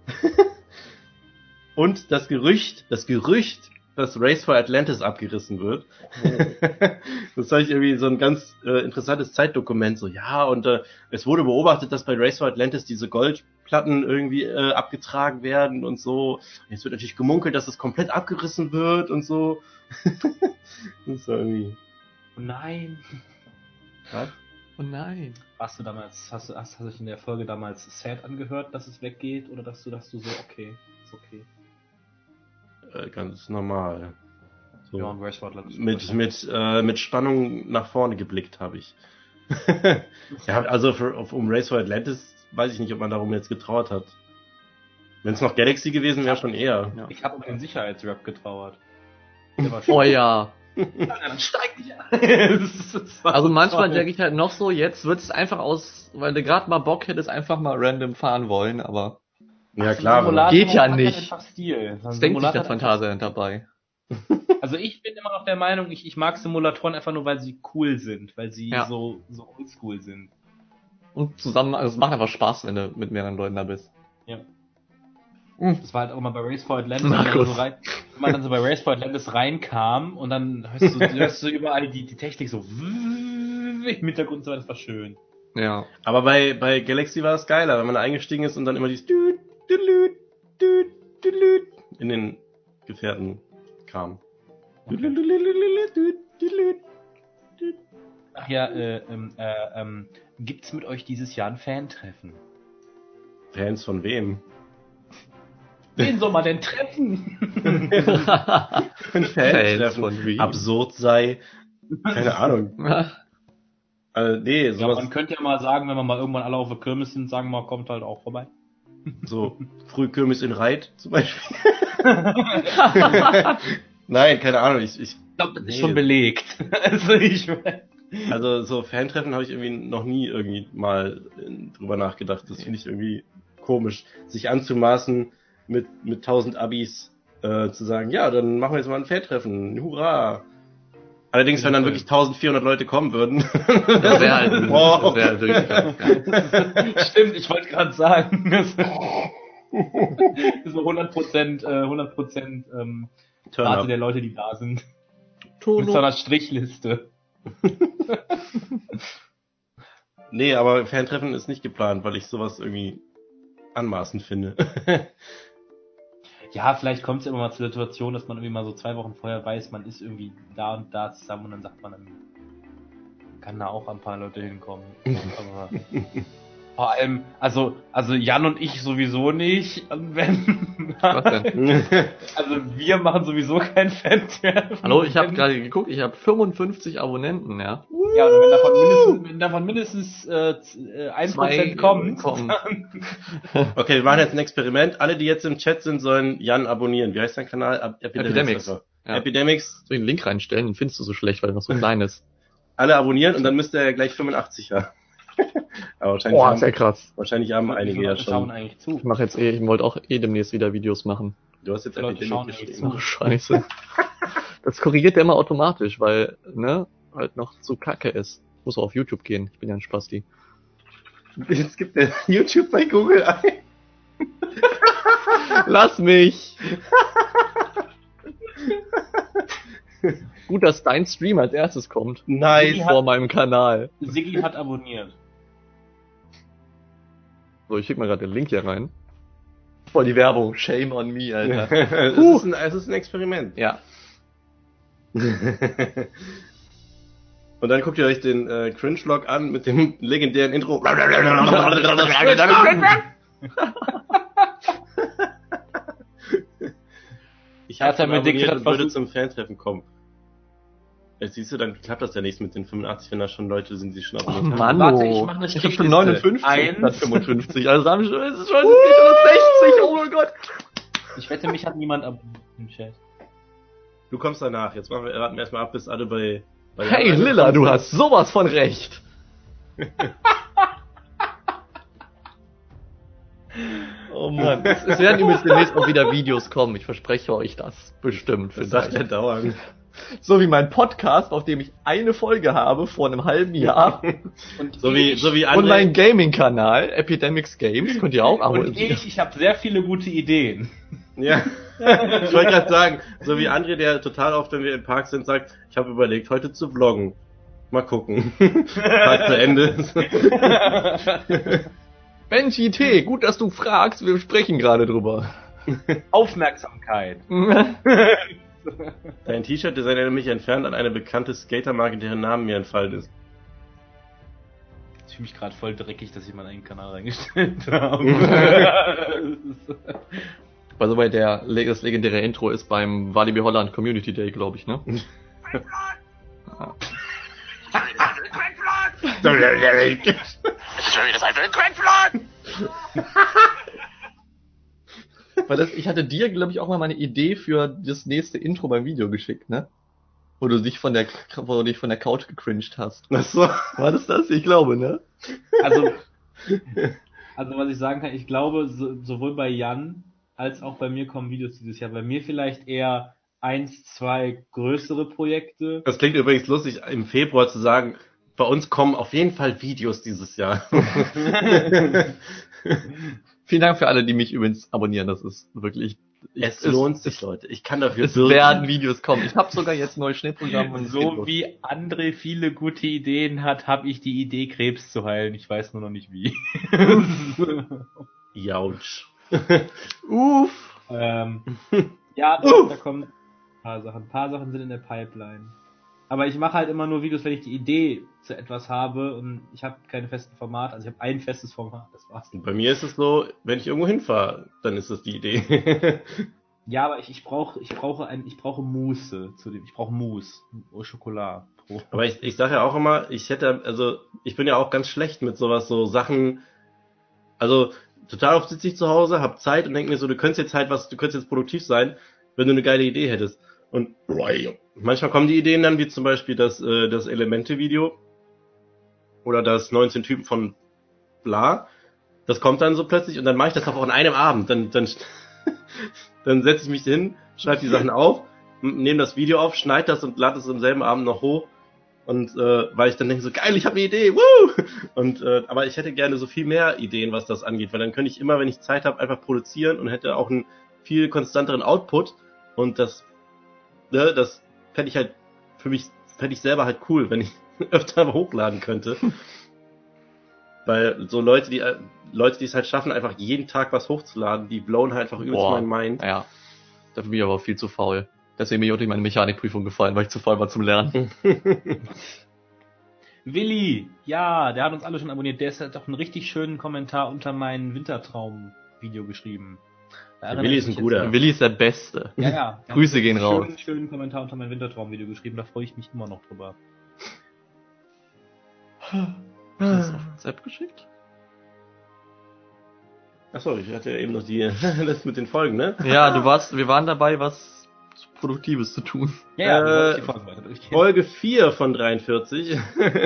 Speaker 2: und das Gerücht, das Gerücht, dass Race for Atlantis abgerissen wird. Das habe ich irgendwie so ein ganz äh, interessantes Zeitdokument, so, ja, und äh, es wurde beobachtet, dass bei Race for Atlantis diese Goldplatten irgendwie äh, abgetragen werden und so. Jetzt wird natürlich gemunkelt, dass es komplett abgerissen wird und so. Das ist irgendwie...
Speaker 1: Oh nein.
Speaker 2: Was?
Speaker 3: Oh nein.
Speaker 1: Warst du damals, hast du, hast, hast du dich in der Folge damals sad angehört, dass es weggeht? Oder dass du, dass du so, okay, ist okay.
Speaker 2: Äh, ganz normal. So.
Speaker 1: Ja, und Race for Atlantis.
Speaker 2: Mit, mit, äh, mit Spannung nach vorne geblickt habe ich. Ja, also für, auf, um Race for Atlantis weiß ich nicht, ob man darum jetzt getrauert hat. Wenn es noch Galaxy gewesen wäre, schon eher.
Speaker 3: Ja.
Speaker 1: Ich habe um den Sicherheitsrap getrauert. Der war
Speaker 3: Oh ja.
Speaker 1: dann steig nicht ein. Das war
Speaker 3: Also
Speaker 1: so
Speaker 3: manchmal
Speaker 1: toll.
Speaker 3: denke ich halt noch so, jetzt wird es einfach aus, weil du gerade mal Bock hättest, einfach mal random fahren wollen, aber
Speaker 2: Ja,
Speaker 1: Ach, so ein
Speaker 2: klar.
Speaker 1: Simulator
Speaker 3: Geht ja
Speaker 1: hat halt
Speaker 3: nicht.
Speaker 1: einfach Stil. So ein
Speaker 3: es denkt sich
Speaker 1: Simulator
Speaker 3: das
Speaker 1: hat einfach
Speaker 3: Phantasialand dabei.
Speaker 1: Also ich bin immer noch der Meinung, ich, ich mag Simulatoren einfach nur, weil sie cool sind, weil sie
Speaker 3: Ja.
Speaker 1: so, so oldschool sind.
Speaker 3: Und zusammen, also es macht einfach Spaß, wenn du mit mehreren Leuten da bist.
Speaker 1: Ja.
Speaker 3: Mhm.
Speaker 1: Das war halt auch mal bei Race for Atlantis, wenn man,
Speaker 3: Markus.
Speaker 1: so rein, wenn man dann so bei Race for Atlantis reinkam und dann hörst du, hörst du überall die, die Technik so im Hintergrund und so weiter, das war schön.
Speaker 3: Ja.
Speaker 2: Aber bei, bei Galaxy war es geiler, wenn man da eingestiegen ist und dann immer dieses Düt, Düdelüt, Düt, Düdelüt in den Gefährten kam.
Speaker 1: Okay. Ach ja, äh, ähm, äh, ähm, gibt's mit euch dieses Jahr ein Fan-Treffen?
Speaker 2: Fans von wem?
Speaker 1: Wen soll man denn treffen?
Speaker 2: Ein
Speaker 3: Fans
Speaker 2: Fan-Treffen
Speaker 3: von wem?
Speaker 2: absurd sei. Keine Ahnung. Also, nee,
Speaker 1: Ja,
Speaker 2: sowas,
Speaker 1: man könnte ja mal sagen, wenn wir mal irgendwann alle auf der Kirmes sind, sagen wir mal, kommt halt auch vorbei.
Speaker 2: so Frühkirmes in Reit zum Beispiel. Nein, keine Ahnung. Ich, ich,
Speaker 1: Ich glaube, das ist
Speaker 2: Nee.
Speaker 1: schon belegt. Also ich
Speaker 2: also so Fantreffen habe ich irgendwie noch nie irgendwie mal äh, drüber nachgedacht. Das finde ich irgendwie komisch, sich anzumaßen mit mit tausend Abis äh, zu sagen, ja, dann machen wir jetzt mal ein Fantreffen. Hurra! Allerdings, wenn dann wirklich eintausendvierhundert Leute kommen würden.
Speaker 3: Das wäre halt,
Speaker 2: Wow.
Speaker 3: das wäre halt wirklich ganz geil.
Speaker 1: Stimmt, ich wollte gerade sagen, das ist so hundert Prozent, äh, hundert Prozent ähm,
Speaker 2: Turn
Speaker 1: Rate
Speaker 2: up.
Speaker 1: der Leute, die da sind. Mit
Speaker 3: Tono.
Speaker 1: so einer Strichliste.
Speaker 2: Nee, aber Fantreffen ist nicht geplant, weil ich sowas irgendwie anmaßend finde.
Speaker 1: Ja, vielleicht kommt es immer mal zur Situation, dass man irgendwie mal so zwei Wochen vorher weiß, man ist irgendwie da und da zusammen und dann sagt man dann, kann da auch ein paar Leute hinkommen. Aber vor allem, also, also Jan und ich sowieso nicht. Und wenn,
Speaker 3: Was denn?
Speaker 1: also wir machen sowieso kein Fan-Treffen.
Speaker 3: Hallo, ich habe gerade geguckt, ich habe fünfundfünfzig Abonnenten, ja.
Speaker 1: Ja, und wenn davon mindestens, wenn davon mindestens äh, z- äh, ein
Speaker 3: Zwei,
Speaker 1: Prozent
Speaker 3: äh,
Speaker 1: kommt,
Speaker 3: kommen.
Speaker 1: dann
Speaker 2: Okay, wir machen jetzt ein Experiment. Alle, die jetzt im Chat sind, sollen Jan abonnieren. Wie heißt dein Kanal? Ab-
Speaker 3: Epidemics.
Speaker 2: einfach.
Speaker 3: Ja.
Speaker 2: Epidemics.
Speaker 3: Soll ich einen Link reinstellen? Den findest du so schlecht, weil er noch so klein ist.
Speaker 2: Alle abonnieren und dann müsste er gleich fünfundachtzig haben. Aber wahrscheinlich,
Speaker 3: Boah,
Speaker 2: haben,
Speaker 3: sehr krass.
Speaker 2: wahrscheinlich haben
Speaker 1: wie
Speaker 2: einige
Speaker 1: viele
Speaker 2: ja
Speaker 1: Leute schauen
Speaker 2: schon.
Speaker 1: eigentlich zu.
Speaker 3: Ich mache jetzt eh, ich wollte auch eh demnächst wieder Videos machen.
Speaker 2: Du hast jetzt
Speaker 1: Die Leute schauen
Speaker 2: Epidemic
Speaker 1: eigentlich
Speaker 2: geschrieben.
Speaker 3: Ach, scheiße. Das korrigiert der immer automatisch, weil, ne, halt noch zu kacke ist. Muss auch auf YouTube gehen. Ich bin ja ein Spasti.
Speaker 2: Jetzt gibt er YouTube bei Google ein.
Speaker 3: Lass mich! Gut, dass dein Stream als erstes kommt.
Speaker 2: Nice.
Speaker 3: Vor meinem Kanal.
Speaker 1: Siggi hat abonniert.
Speaker 3: So, ich schick mal gerade den Link hier rein. Voll die Werbung. Shame on me, Alter.
Speaker 2: es, ist ein, es ist ein Experiment.
Speaker 3: Ja.
Speaker 2: Und dann guckt ihr euch den äh, Cringe-Vlog an mit dem legendären Intro. Ich
Speaker 1: Hat
Speaker 2: habe
Speaker 1: er
Speaker 2: mir
Speaker 1: mit Dick
Speaker 2: abonniert und würde
Speaker 1: versucht-
Speaker 2: zum Fantreffen kommen. Jetzt siehst du, dann klappt das ja nicht mit den fünfundachtzig, wenn da schon Leute sind, die schon
Speaker 3: Oh,
Speaker 2: abonniert haben.
Speaker 3: Mann,
Speaker 1: Warte,
Speaker 3: oh.
Speaker 1: ich mach eine
Speaker 3: Ich hab schon
Speaker 1: Strichliste.
Speaker 3: neunundfünfzig
Speaker 1: Eins.
Speaker 3: statt fünfundfünfzig. Also haben wir schon, es ist schon sechzig. Oh mein Gott.
Speaker 1: Ich wette, mich hat niemand abonniert im Chat.
Speaker 2: Du kommst danach. Jetzt machen wir, raten wir erstmal ab, bis alle bei... bei
Speaker 3: Hey
Speaker 2: Jan
Speaker 3: Lilla,
Speaker 2: angekommen
Speaker 3: du
Speaker 2: sind.
Speaker 3: hast sowas von recht. Oh Mann. Es, es werden übrigens demnächst auch wieder Videos kommen. Ich verspreche euch das. Bestimmt.
Speaker 2: Das sagt er
Speaker 3: vielleicht.
Speaker 2: dauernd.
Speaker 3: So wie mein Podcast, auf dem ich eine Folge habe vor einem halben Jahr.
Speaker 1: Und
Speaker 2: So wie,
Speaker 1: ich,
Speaker 2: so wie
Speaker 3: Und mein
Speaker 2: André.
Speaker 3: Gaming-Kanal, Epidemics Games, könnt ihr auch
Speaker 1: und
Speaker 3: abonnieren.
Speaker 1: ich, ich habe sehr viele gute Ideen.
Speaker 2: Ja. Ich wollte gerade sagen, so wie André, der total oft, wenn wir im Park sind, sagt, ich habe überlegt, heute zu vloggen. Mal gucken. Park zu Ende.
Speaker 3: Benji T, gut, dass du fragst, wir sprechen gerade drüber.
Speaker 1: Aufmerksamkeit.
Speaker 2: Dein T-Shirt-Design erinnert mich entfernt an eine bekannte Skatermarke, deren Namen mir entfallen ist.
Speaker 1: Ich fühle mich gerade voll dreckig, dass ich meinen eigenen Kanal reingestellt habe.
Speaker 3: Also bei der das legendäre Intro ist beim Walibi Holland Community Day, glaube ich, ne? Weil das, ich hatte dir, glaube ich, auch mal meine Idee für das nächste Intro beim Video geschickt, ne? Wo du dich von der, wo du dich von der Couch gecringed hast.
Speaker 2: Ach so.
Speaker 3: War das das? Ich glaube, ne?
Speaker 1: Also, also was ich sagen kann, ich glaube, so, sowohl bei Jan als auch bei mir kommen Videos dieses Jahr. Bei mir vielleicht eher eins, zwei größere Projekte.
Speaker 2: Das klingt übrigens lustig, im Februar zu sagen, bei uns kommen auf jeden Fall Videos dieses Jahr.
Speaker 3: Vielen Dank für alle, die mich übrigens abonnieren. Das ist wirklich.
Speaker 2: Es
Speaker 3: ist-
Speaker 2: lohnt sich, Leute. Ich kann dafür
Speaker 3: Es
Speaker 2: bürgen.
Speaker 3: werden Videos kommen. Ich habe sogar jetzt neue Schnittprogramme und es geht
Speaker 1: So
Speaker 3: los.
Speaker 1: wie André viele gute Ideen hat, habe ich die Idee, Krebs zu heilen. Ich weiß nur noch nicht wie.
Speaker 2: Jautsch.
Speaker 3: Uff.
Speaker 1: ähm, ja, da, da kommen ein paar Sachen. Ein paar Sachen sind in der Pipeline. Aber ich mache halt immer nur Videos, wenn ich die Idee zu etwas habe und ich habe keine festen Formate. Also ich habe ein festes Format, das war's.
Speaker 2: Und bei mir ist es so, wenn ich irgendwo hinfahre, dann ist das die Idee.
Speaker 1: Ja, aber ich, ich brauche ich brauche ein ich brauche Mousse zu dem. Ich brauche Mousse au Chocolat. Pro.
Speaker 2: Aber ich, ich sage ja auch immer, ich hätte, also ich bin ja auch ganz schlecht mit sowas, so Sachen, also total oft sitze ich zu Hause, hab Zeit und denke mir so, du könntest jetzt halt was, du könntest jetzt produktiv sein, wenn du eine geile Idee hättest. Und manchmal kommen die Ideen dann, wie zum Beispiel das, äh, das Elemente-Video oder das neunzehn Typen von bla. Das kommt dann so plötzlich und dann mache ich das auch an einem Abend. Dann, dann, dann setze ich mich hin, schreibe die Sachen auf, nehme das Video auf, schneide das und lade es am selben Abend noch hoch. Und äh, weil ich dann denke so, geil, ich habe eine Idee, woo! Und äh, aber ich hätte gerne so viel mehr Ideen, was das angeht, weil dann könnte ich immer, wenn ich Zeit habe, einfach produzieren und hätte auch einen viel konstanteren Output. Und das, ne, das fände ich halt für mich, fände ich selber halt cool, wenn ich öfter hochladen könnte. Weil so Leute, die äh, Leute, die es halt schaffen, einfach jeden Tag was hochzuladen, die blown halt einfach übelst
Speaker 3: Boah.
Speaker 2: mein Mind.
Speaker 3: Ja. Dafür bin ich aber viel zu faul. Deswegen bin ich auch durch meine Mechanikprüfung gefallen, weil ich zu faul war zum Lernen.
Speaker 1: Willi, ja, der hat uns alle schon abonniert. Der hat doch einen richtig schönen Kommentar unter mein Wintertraum-Video geschrieben. Da
Speaker 2: Der Willi ist ein guter.
Speaker 3: Willi ist der Beste.
Speaker 1: Ja, ja.
Speaker 3: Grüße gehen
Speaker 1: einen
Speaker 3: raus.
Speaker 1: Schönen, schönen Kommentar unter mein Wintertraum-Video geschrieben. Da freue ich mich immer noch drüber.
Speaker 3: Hast du das auf WhatsApp geschickt?
Speaker 2: Achso, ich hatte ja eben noch die, das mit den Folgen, ne?
Speaker 3: Ja, du warst, wir waren dabei, was Produktives zu tun.
Speaker 1: Ja, ja,
Speaker 2: Äh,
Speaker 1: wir wollen die Folgen weiter durchgehen.
Speaker 2: Folge vier von dreiundvierzig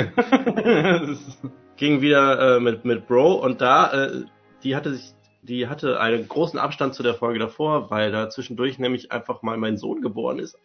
Speaker 2: ging wieder äh, mit, mit Bro und da, äh, die hatte sich, die hatte einen großen Abstand zu der Folge davor, weil da zwischendurch nämlich einfach mal mein Sohn geboren ist.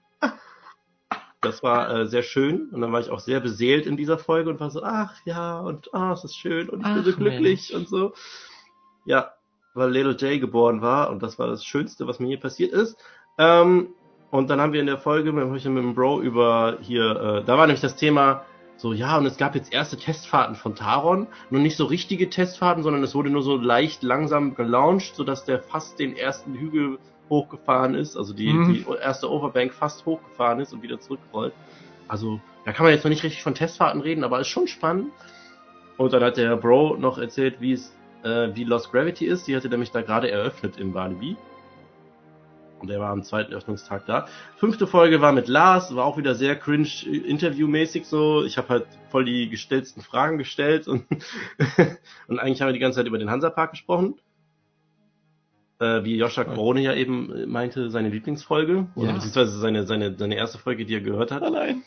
Speaker 2: Das war äh, sehr schön und dann war ich auch sehr beseelt in dieser Folge und war so, ach ja, und ah, es ist schön und ich bin
Speaker 3: Ach,
Speaker 2: so glücklich
Speaker 3: Mensch.
Speaker 2: und so. Ja, weil Little Jay geboren war und das war das Schönste, was mir hier passiert ist. Ähm, und dann haben wir in der Folge mit, mit dem Bro über hier, äh, da war nämlich das Thema so, ja, und es gab jetzt erste Testfahrten von Taron, nur nicht so richtige Testfahrten, sondern es wurde nur so leicht langsam gelauncht, sodass der fast den ersten Hügel hochgefahren ist, also die,
Speaker 3: Mhm.
Speaker 2: die erste Overbank fast hochgefahren ist und wieder zurückrollt. Also, da kann man jetzt noch nicht richtig von Testfahrten reden, aber ist schon spannend. Und dann hat der Bro noch erzählt, wie es äh, wie Lost Gravity ist. Die hatte nämlich da gerade eröffnet in Walibi. Und der war am zweiten Eröffnungstag da. Fünfte Folge war mit Lars, war auch wieder sehr cringe interviewmäßig so. Ich habe halt voll die gestellten Fragen gestellt und, und eigentlich haben wir die ganze Zeit über den Hansapark gesprochen. Äh, wie Joscha Krone ja eben meinte, seine Lieblingsfolge. Oder
Speaker 3: Ja.
Speaker 2: beziehungsweise seine, seine, seine erste Folge, die er gehört hat.
Speaker 3: Allein.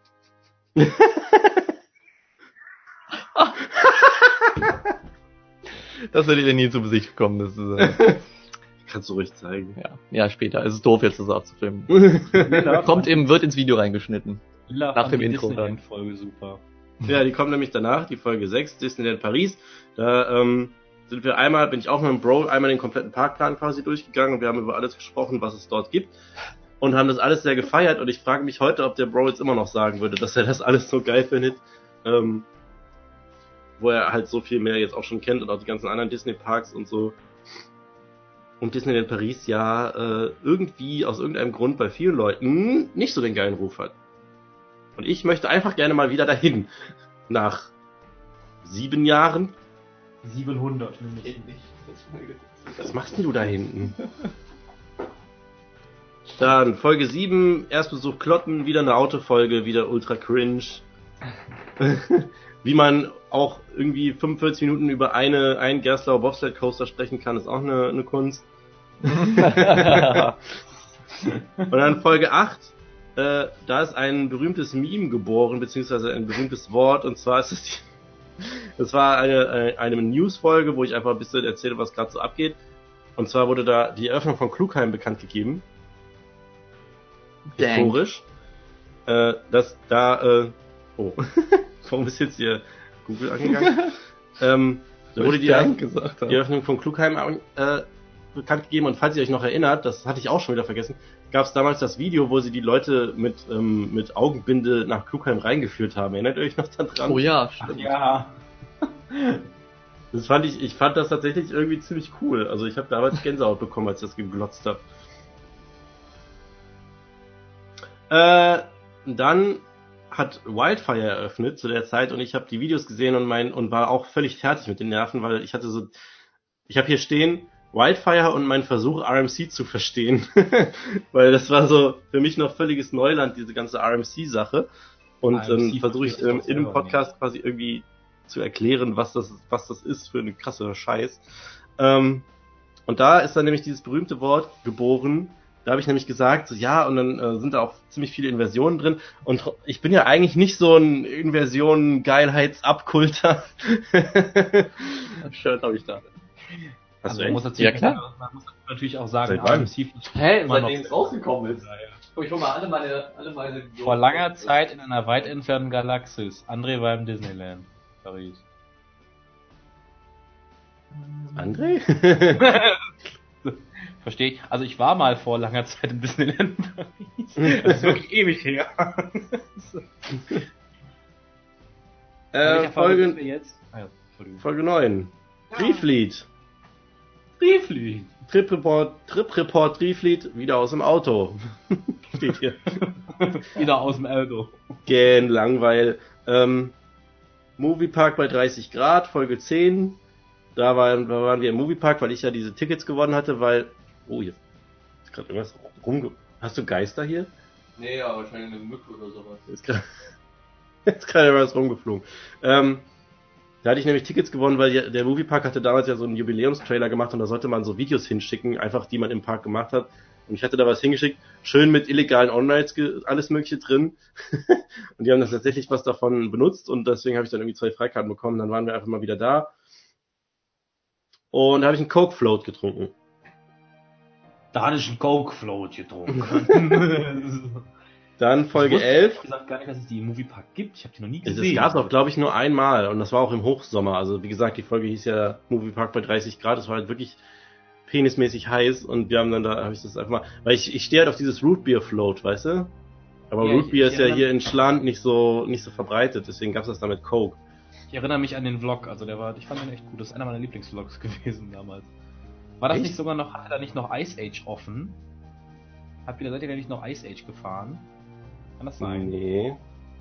Speaker 3: Das hätte ihr nie zu Besicht gekommen. Das ist, äh,
Speaker 2: Kannst du ruhig zeigen.
Speaker 3: ja. ja, später. Es ist doof, jetzt das abzufilmen.
Speaker 1: Lilla
Speaker 3: Kommt
Speaker 1: fand-
Speaker 3: im, wird ins Video reingeschnitten.
Speaker 1: Lilla
Speaker 3: nach
Speaker 1: fand
Speaker 3: dem
Speaker 1: die
Speaker 3: Intro dann.
Speaker 1: Disneyland-Folge super.
Speaker 2: Ja, die kommt nämlich danach, die Folge sechs, Disneyland Paris. Da ähm, sind wir einmal, bin ich auch mit dem Bro einmal den kompletten Parkplan quasi durchgegangen und wir haben über alles gesprochen, was es dort gibt. Und haben das alles sehr gefeiert und ich frage mich heute, ob der Bro jetzt immer noch sagen würde, dass er das alles so geil findet. Ähm, wo er halt so viel mehr jetzt auch schon kennt und auch die ganzen anderen Disney-Parks und so. Und Disneyland Paris ja äh, irgendwie aus irgendeinem Grund bei vielen Leuten nicht so den geilen Ruf hat. Und ich möchte einfach gerne mal wieder dahin. Nach sieben Jahren.
Speaker 1: siebenhundert nämlich.
Speaker 2: Was machst denn du da hinten? Dann Folge sieben, Erstbesuch Klotten, wieder eine Autofolge, wieder ultra cringe. Wie man auch irgendwie fünfundvierzig Minuten über eine, einen Gerstlauer Bobsled Coaster sprechen kann, ist auch eine, eine Kunst. Und dann Folge acht, äh, da ist ein berühmtes Meme geboren, beziehungsweise ein berühmtes Wort, und zwar ist es die, das war eine, eine News-Folge, wo ich einfach ein bisschen erzähle, was gerade so abgeht. Und zwar wurde da die Eröffnung von Klugheim bekannt gegeben.
Speaker 3: Dang.
Speaker 2: Historisch. Äh, dass da, äh, oh, warum ist jetzt hier Google angegangen? ähm, da wurde die,
Speaker 3: Dank gesagt
Speaker 2: die
Speaker 3: habe.
Speaker 2: Eröffnung von Klugheim äh, bekannt gegeben, und falls ihr euch noch erinnert, das hatte ich auch schon wieder vergessen, gab es damals das Video, wo sie die Leute mit ähm, mit Augenbinde nach Klugheim reingeführt haben. Erinnert ihr euch noch daran?
Speaker 3: Oh ja,
Speaker 1: Ach
Speaker 3: stimmt.
Speaker 1: ja.
Speaker 2: Das fand ich, ich fand das tatsächlich irgendwie ziemlich cool. Also ich habe damals Gänsehaut bekommen, als ich das geglotzt habe. Äh, dann hat Wildfire eröffnet zu der Zeit und ich habe die Videos gesehen und mein und war auch völlig fertig mit den Nerven, weil ich hatte so, ich habe hier stehen Wildfire und mein Versuch R M C zu verstehen, weil das war so für mich noch völliges Neuland, diese ganze R M C-Sache. Und
Speaker 1: R M C
Speaker 2: dann versuche ich
Speaker 1: verstehe ich
Speaker 2: ähm,
Speaker 1: auch
Speaker 2: in dem
Speaker 1: selber
Speaker 2: Podcast quasi irgendwie zu erklären, was das was das ist für eine krasse Scheiß. Ähm, und da ist dann nämlich dieses berühmte Wort geboren. Da habe ich nämlich gesagt, so, ja, und dann äh, sind da auch ziemlich viele Inversionen drin. Und tro- ich bin ja eigentlich nicht so ein Inversionen-Geilheits-Abkulter. Das Shirt habe ich da. Hast
Speaker 1: Also
Speaker 2: du
Speaker 1: man muss,
Speaker 2: echt?
Speaker 1: natürlich,
Speaker 3: Ja, klar.
Speaker 1: man muss natürlich auch sagen,
Speaker 2: Seit wann?
Speaker 1: R M C
Speaker 3: Hä,
Speaker 1: Immer noch.
Speaker 3: seitdem es rausgekommen ist.
Speaker 1: Ja, ja.
Speaker 3: Guck, ich hol mal alle meine, alle meine...
Speaker 1: Vor langer Zeit in einer weit entfernten Galaxis. André war im Disneyland. Paris.
Speaker 2: André?
Speaker 1: Verstehe ich. Also ich war mal vor langer Zeit im Disneyland Paris. Das ist wirklich ewig her.
Speaker 2: äh,
Speaker 1: Welcher Folge sind
Speaker 2: Folge,
Speaker 1: wir jetzt? Ah, ja, Entschuldigung.
Speaker 2: Folge neun.
Speaker 1: Ja.
Speaker 2: Triefleet.
Speaker 1: Triefleet.
Speaker 2: Trip Report, Trip Report Triefleet, wieder aus dem Auto. Steht hier.
Speaker 1: Wieder aus dem Auto.
Speaker 2: Gen Langweil. Ähm, Moviepark bei dreißig Grad, Folge zehn. Da waren, da waren wir im Moviepark, weil ich ja diese Tickets gewonnen hatte, weil... Oh, hier ist gerade irgendwas rumge... Hast du Geister hier?
Speaker 3: Nee, aber wahrscheinlich eine Mücke oder sowas.
Speaker 2: Ist gerade ist gerade irgendwas rumgeflogen. Ähm, da hatte ich nämlich Tickets gewonnen, weil der, der Moviepark hatte damals ja so einen Jubiläumstrailer gemacht und da sollte man so Videos hinschicken, einfach die man im Park gemacht hat. Und ich hatte da was hingeschickt, schön mit illegalen On-Rides, alles mögliche drin. Und die haben das tatsächlich was davon benutzt und deswegen habe ich dann irgendwie zwei Freikarten bekommen. Dann waren wir einfach mal wieder da. Und da habe ich einen Coke Float getrunken.
Speaker 1: Da hatte ich einen Coke Float getrunken.
Speaker 2: Dann Folge
Speaker 1: ich wusste,
Speaker 2: elf.
Speaker 1: Ich gesagt gar nicht, dass es die im Moviepark gibt. Ich habe die noch nie
Speaker 2: Es
Speaker 1: gesehen.
Speaker 2: gab es auch, glaube ich, nur einmal und das war auch im Hochsommer. Also wie gesagt, die Folge hieß ja Moviepark bei dreißig Grad. Es war halt wirklich penismäßig heiß und wir haben dann da, habe ich das einfach mal, weil ich, ich stehe halt auf dieses Root Beer Float, weißt du? Aber
Speaker 1: Ja,
Speaker 2: Root
Speaker 1: ich-
Speaker 2: Beer
Speaker 1: ich
Speaker 2: ist ja
Speaker 1: erinnere-
Speaker 2: hier in Schland nicht so nicht so verbreitet, deswegen gab es das da mit Coke.
Speaker 1: Ich erinnere mich an den Vlog, also der war, ich fand den echt gut. Das ist einer meiner Lieblingsvlogs gewesen damals. War das
Speaker 2: Echt?
Speaker 1: nicht sogar noch, hatte da nicht noch Ice Age offen? Habt ihr, seid ihr da nicht noch Ice Age gefahren? Kann das sein?
Speaker 2: Nee.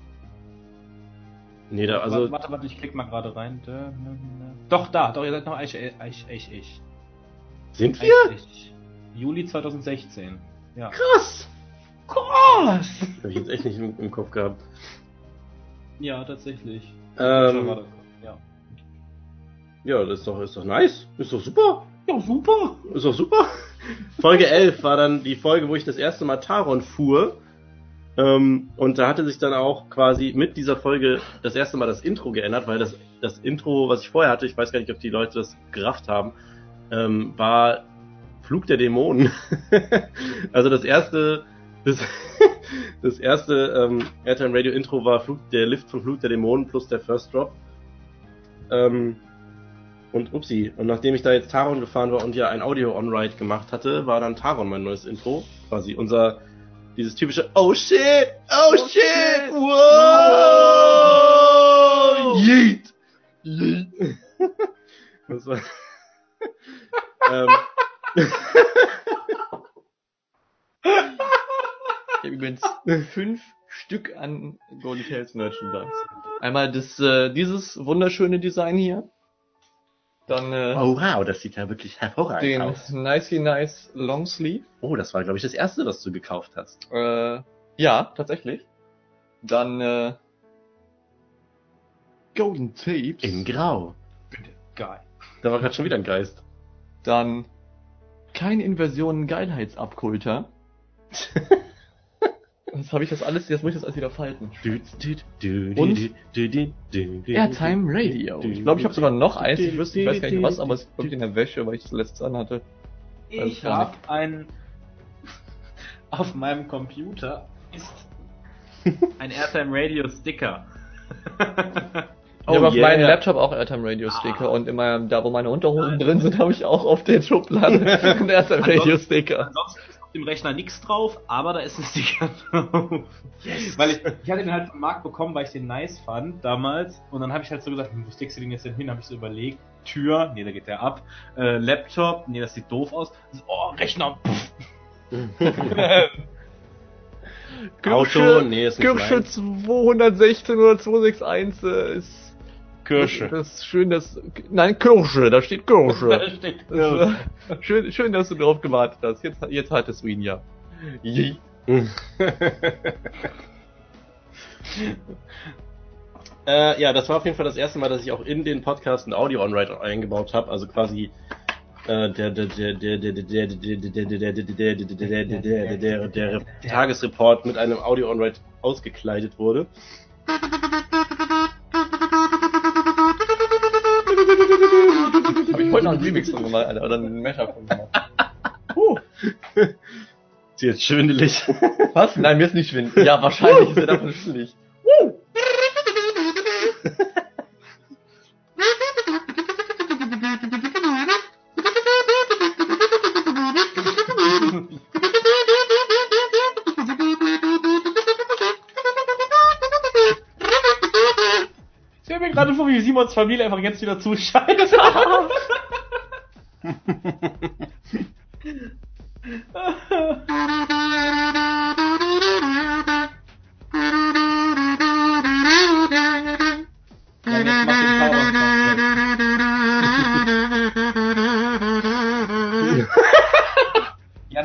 Speaker 2: Nee, da, also,
Speaker 1: warte, warte, ich klick mal gerade rein. Doch, da, doch, ihr seid noch Ice Age. Ice Age.
Speaker 2: sind wir?
Speaker 1: Ice Age. Juli zweitausendsechzehn. Ja.
Speaker 2: Krass!
Speaker 1: Krass!
Speaker 2: Hab ich jetzt echt nicht im, im Kopf gehabt.
Speaker 1: Ja, tatsächlich.
Speaker 2: Ähm,
Speaker 1: Warte, ja.
Speaker 2: ja, das ist doch, ist doch nice. Ist doch super.
Speaker 1: Ja, super!
Speaker 2: Ist doch super. Folge elf war dann die Folge, wo ich das erste Mal Taron fuhr. Ähm, und da hatte sich dann auch quasi mit dieser Folge das erste Mal das Intro geändert, weil das, das Intro, was ich vorher hatte, ich weiß gar nicht, ob die Leute das gerafft haben, ähm, war Flug der Dämonen. Also das erste, das, das erste ähm, Airtime Radio Intro war Flug, der Lift von Flug der Dämonen plus der First Drop. Ähm, und upsi, und nachdem ich da jetzt Taron gefahren war und ja ein Audio-On-Ride gemacht hatte, war dann Taron mein neues Intro. Quasi unser, dieses typische Oh shit! Oh, oh shit! shit! Wow! Yeet! Yeet! Das war... ähm,
Speaker 3: Ich habe übrigens fünf Stück an Golden Tales Merchandise. Einmal das, äh, dieses wunderschöne Design hier. Dann äh,
Speaker 2: oh wow, das sieht ja wirklich hervorragend
Speaker 3: den
Speaker 2: aus.
Speaker 3: Nicey Nice Long Sleeve.
Speaker 2: Oh, das war, glaube ich, das erste, was du gekauft hast.
Speaker 3: Äh, ja, tatsächlich. Dann äh, Golden Tapes.
Speaker 2: In Grau.
Speaker 1: Geil.
Speaker 2: Da war gerade schon wieder ein Geist.
Speaker 3: Dann keine Inversion Geilheitsabkulter. Jetzt habe ich das alles, jetzt muss ich das alles wieder falten. Und Airtime Radio. Ich glaube, ich habe sogar noch eins. Ich wüsste, ich weiß gar nicht was, aber es ist wirklich in der Wäsche, weil ich das letzte anhatte. Weiß
Speaker 1: Ich
Speaker 3: gar
Speaker 1: habe einen. Auf meinem Computer ist ein Airtime Radio Sticker.
Speaker 3: Ich habe auf
Speaker 2: yeah.
Speaker 3: meinem Laptop auch Airtime Radio Sticker
Speaker 1: Ah.
Speaker 3: und immer da, wo meine Unterhosen drin sind, habe ich auch auf den Schubladen einen Airtime Radio Sticker.
Speaker 1: Ansonsten ist auf dem Rechner nichts drauf, aber da ist ein Sticker drauf. Yes. Weil ich, ich hatte den halt vom Markt bekommen, weil ich den nice fand damals. Und dann habe ich halt so gesagt, wo steckst du den jetzt denn hin? Habe ich so überlegt. Tür, nee, da geht der ab. Äh, Laptop, nee, das sieht doof aus. Oh, Rechner.
Speaker 2: Auto, nee, ist nicht
Speaker 3: Kirsche
Speaker 2: meins.
Speaker 3: zweihundertsechzehn oder zweihundertsechzehndreißig äh, ist
Speaker 2: Kirsche.
Speaker 3: Das ist schön, dass nein Kirsche, da steht Kirsche.
Speaker 1: Da steht
Speaker 3: Das, äh, schön, schön, dass du drauf gewartet hast. Jetzt, jetzt hattest du ihn ja. Je.
Speaker 2: äh, ja, das war auf jeden Fall das erste Mal, dass ich auch in den Podcast ein Audio-On-Ride eingebaut habe. Also quasi äh, der der der der der der der der der der Tagesreport mit einem Audio-On-Ride ausgekleidet wurde.
Speaker 3: Hab ich heute noch einen Remix von gemacht, Alter, oder einen Mashup von gemacht.
Speaker 2: Huh. Ist jetzt schwindelig.
Speaker 3: Was? Nein, mir ist nicht schwindelig. Ja, wahrscheinlich ist er davon schwindelig.
Speaker 1: Ich stell mir gerade vor, wie Simons Familie einfach jetzt wieder zuschaltet.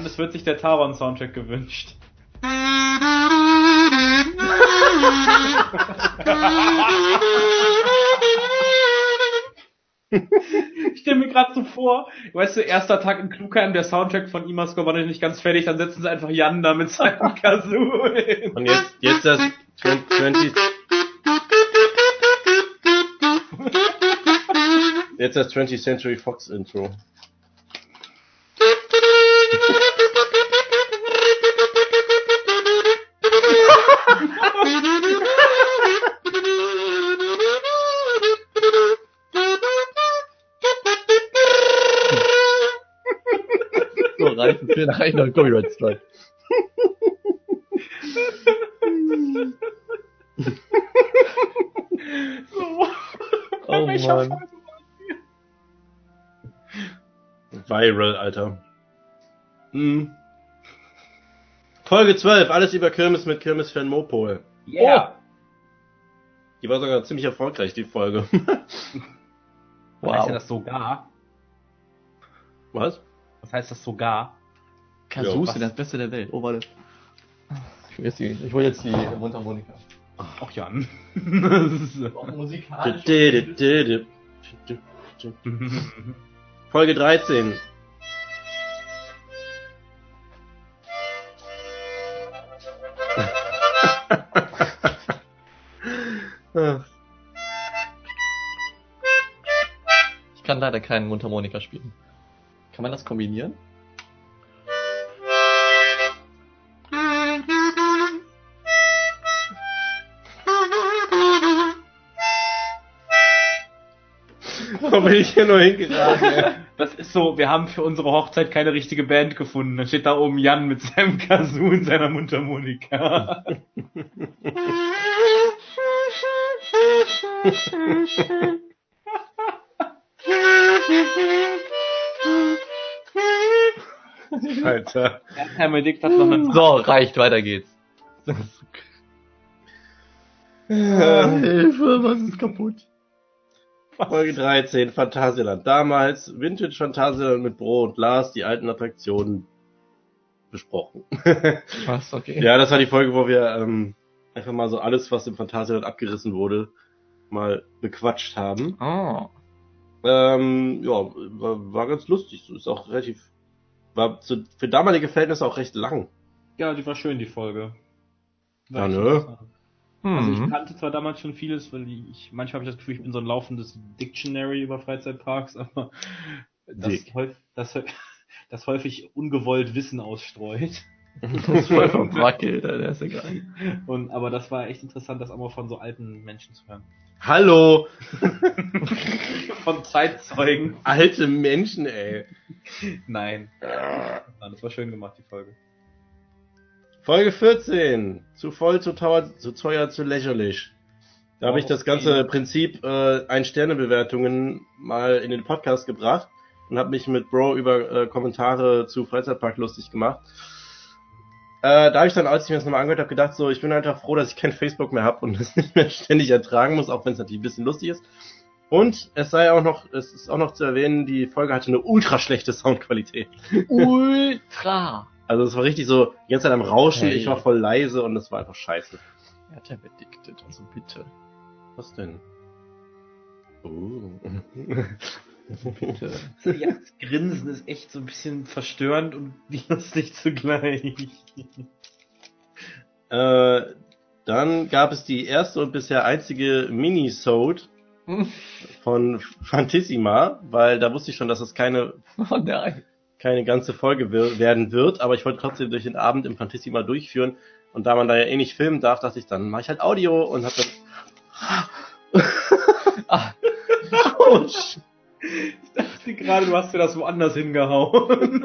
Speaker 1: es wird sich der Taron-Soundtrack gewünscht. Ich stelle mir gerade so vor, weißt du, erster Tag in Klugheim, der Soundtrack von Imasco war noch nicht ganz fertig, dann setzen sie einfach Jan da mit seinem Kazoo hin.
Speaker 2: Und jetzt, jetzt das zwanzig Jetzt das twentieth Century Fox Intro.
Speaker 3: So, reicht für den reicht noch ein Copyright Strike. Oh Mann.
Speaker 2: Viral, Alter. Hm. Folge zwölf, alles über Kirmes mit Kirmes-Fan Mopol.
Speaker 1: Yeah.
Speaker 2: Oh. Die war sogar ziemlich erfolgreich, die Folge.
Speaker 1: Was heißt denn das sogar?
Speaker 2: Was?
Speaker 1: Was heißt das sogar?
Speaker 3: Kazoo
Speaker 2: Ja,
Speaker 3: ist das Beste der Welt. Oh, warte. Ich will jetzt die, ich will jetzt die Mundharmonika.
Speaker 1: Ach Jan.
Speaker 3: Musikalisch.
Speaker 2: Folge dreizehn.
Speaker 3: Ich kann leider keinen Mundharmonika spielen. Kann man das kombinieren?
Speaker 2: Wo bin ich hier nur hingeraten?
Speaker 1: Das ist so, wir haben für unsere Hochzeit keine richtige Band gefunden. Dann steht da oben Jan mit seinem Kazoo und seiner Mundharmonika.
Speaker 2: Alter.
Speaker 1: Herr Medikt hat noch einen...
Speaker 3: So, reicht, weiter geht's. Hilfe, was ist kaputt?
Speaker 2: Folge dreizehn, Phantasialand. Damals Vintage Phantasialand mit Bro und Lars, die alten Attraktionen besprochen.
Speaker 3: Was, okay.
Speaker 2: Ja, das war die Folge, wo wir ähm, einfach mal so alles, was im Phantasialand abgerissen wurde, mal bequatscht haben.
Speaker 3: Oh.
Speaker 2: Ähm, ja, war, war ganz lustig. So ist auch relativ, war zu, für damalige Verhältnisse auch recht lang.
Speaker 1: Ja, die war schön, die Folge. War
Speaker 2: Ja,
Speaker 1: echt
Speaker 2: ne?
Speaker 1: interessant. Also ich
Speaker 3: Hm.
Speaker 1: kannte zwar damals schon vieles, weil ich manchmal habe ich das Gefühl, ich bin so ein laufendes Dictionary über Freizeitparks, aber das,
Speaker 2: Dick.
Speaker 1: häufig, das, das häufig ungewollt Wissen ausstreut.
Speaker 3: Das ist voll verwackelt, der ist egal.
Speaker 1: Und, aber das war echt interessant, das auch mal von so alten Menschen zu hören.
Speaker 2: Hallo!
Speaker 1: Von Zeitzeugen.
Speaker 2: Alte Menschen, ey.
Speaker 1: Nein. Nein, das war schön gemacht, die Folge.
Speaker 2: Folge vierzehn. Zu voll, zu teuer, zu teuer, zu lächerlich. Da habe ich das ganze Prinzip äh, Ein-Sterne-Bewertungen mal in den Podcast gebracht und habe mich mit Bro über äh, Kommentare zu Freizeitpark lustig gemacht. Äh, da habe ich dann, als ich mir das nochmal angehört habe, gedacht, so, ich bin einfach froh, dass ich kein Facebook mehr habe und das nicht mehr ständig ertragen muss, auch wenn es natürlich ein bisschen lustig ist. Und es sei auch noch, es ist auch noch zu erwähnen, die Folge hatte eine ultra schlechte Soundqualität.
Speaker 3: Ultra!
Speaker 2: Also es war richtig so, die ganze Zeit am Rauschen,
Speaker 3: Hey.
Speaker 2: ich war voll leise und es war einfach scheiße.
Speaker 3: Er hat ja bedictet, also bitte.
Speaker 2: Was denn? Oh.
Speaker 3: Bitte.
Speaker 1: Ja, das Grinsen ist echt so ein bisschen verstörend und lustig zugleich.
Speaker 2: äh, dann gab es die erste und bisher einzige Mini-Sode von Fantissima, weil da wusste ich schon, dass es keine,
Speaker 3: Oh nein.
Speaker 2: keine ganze Folge wir- werden wird, aber ich wollte trotzdem durch den Abend im Fantissima durchführen und da man da ja eh nicht filmen darf, dachte ich, dann mache ich halt Audio und hab dann
Speaker 3: Ah,
Speaker 2: Autsch.
Speaker 1: Ich dachte gerade, du hast mir das woanders hingehauen.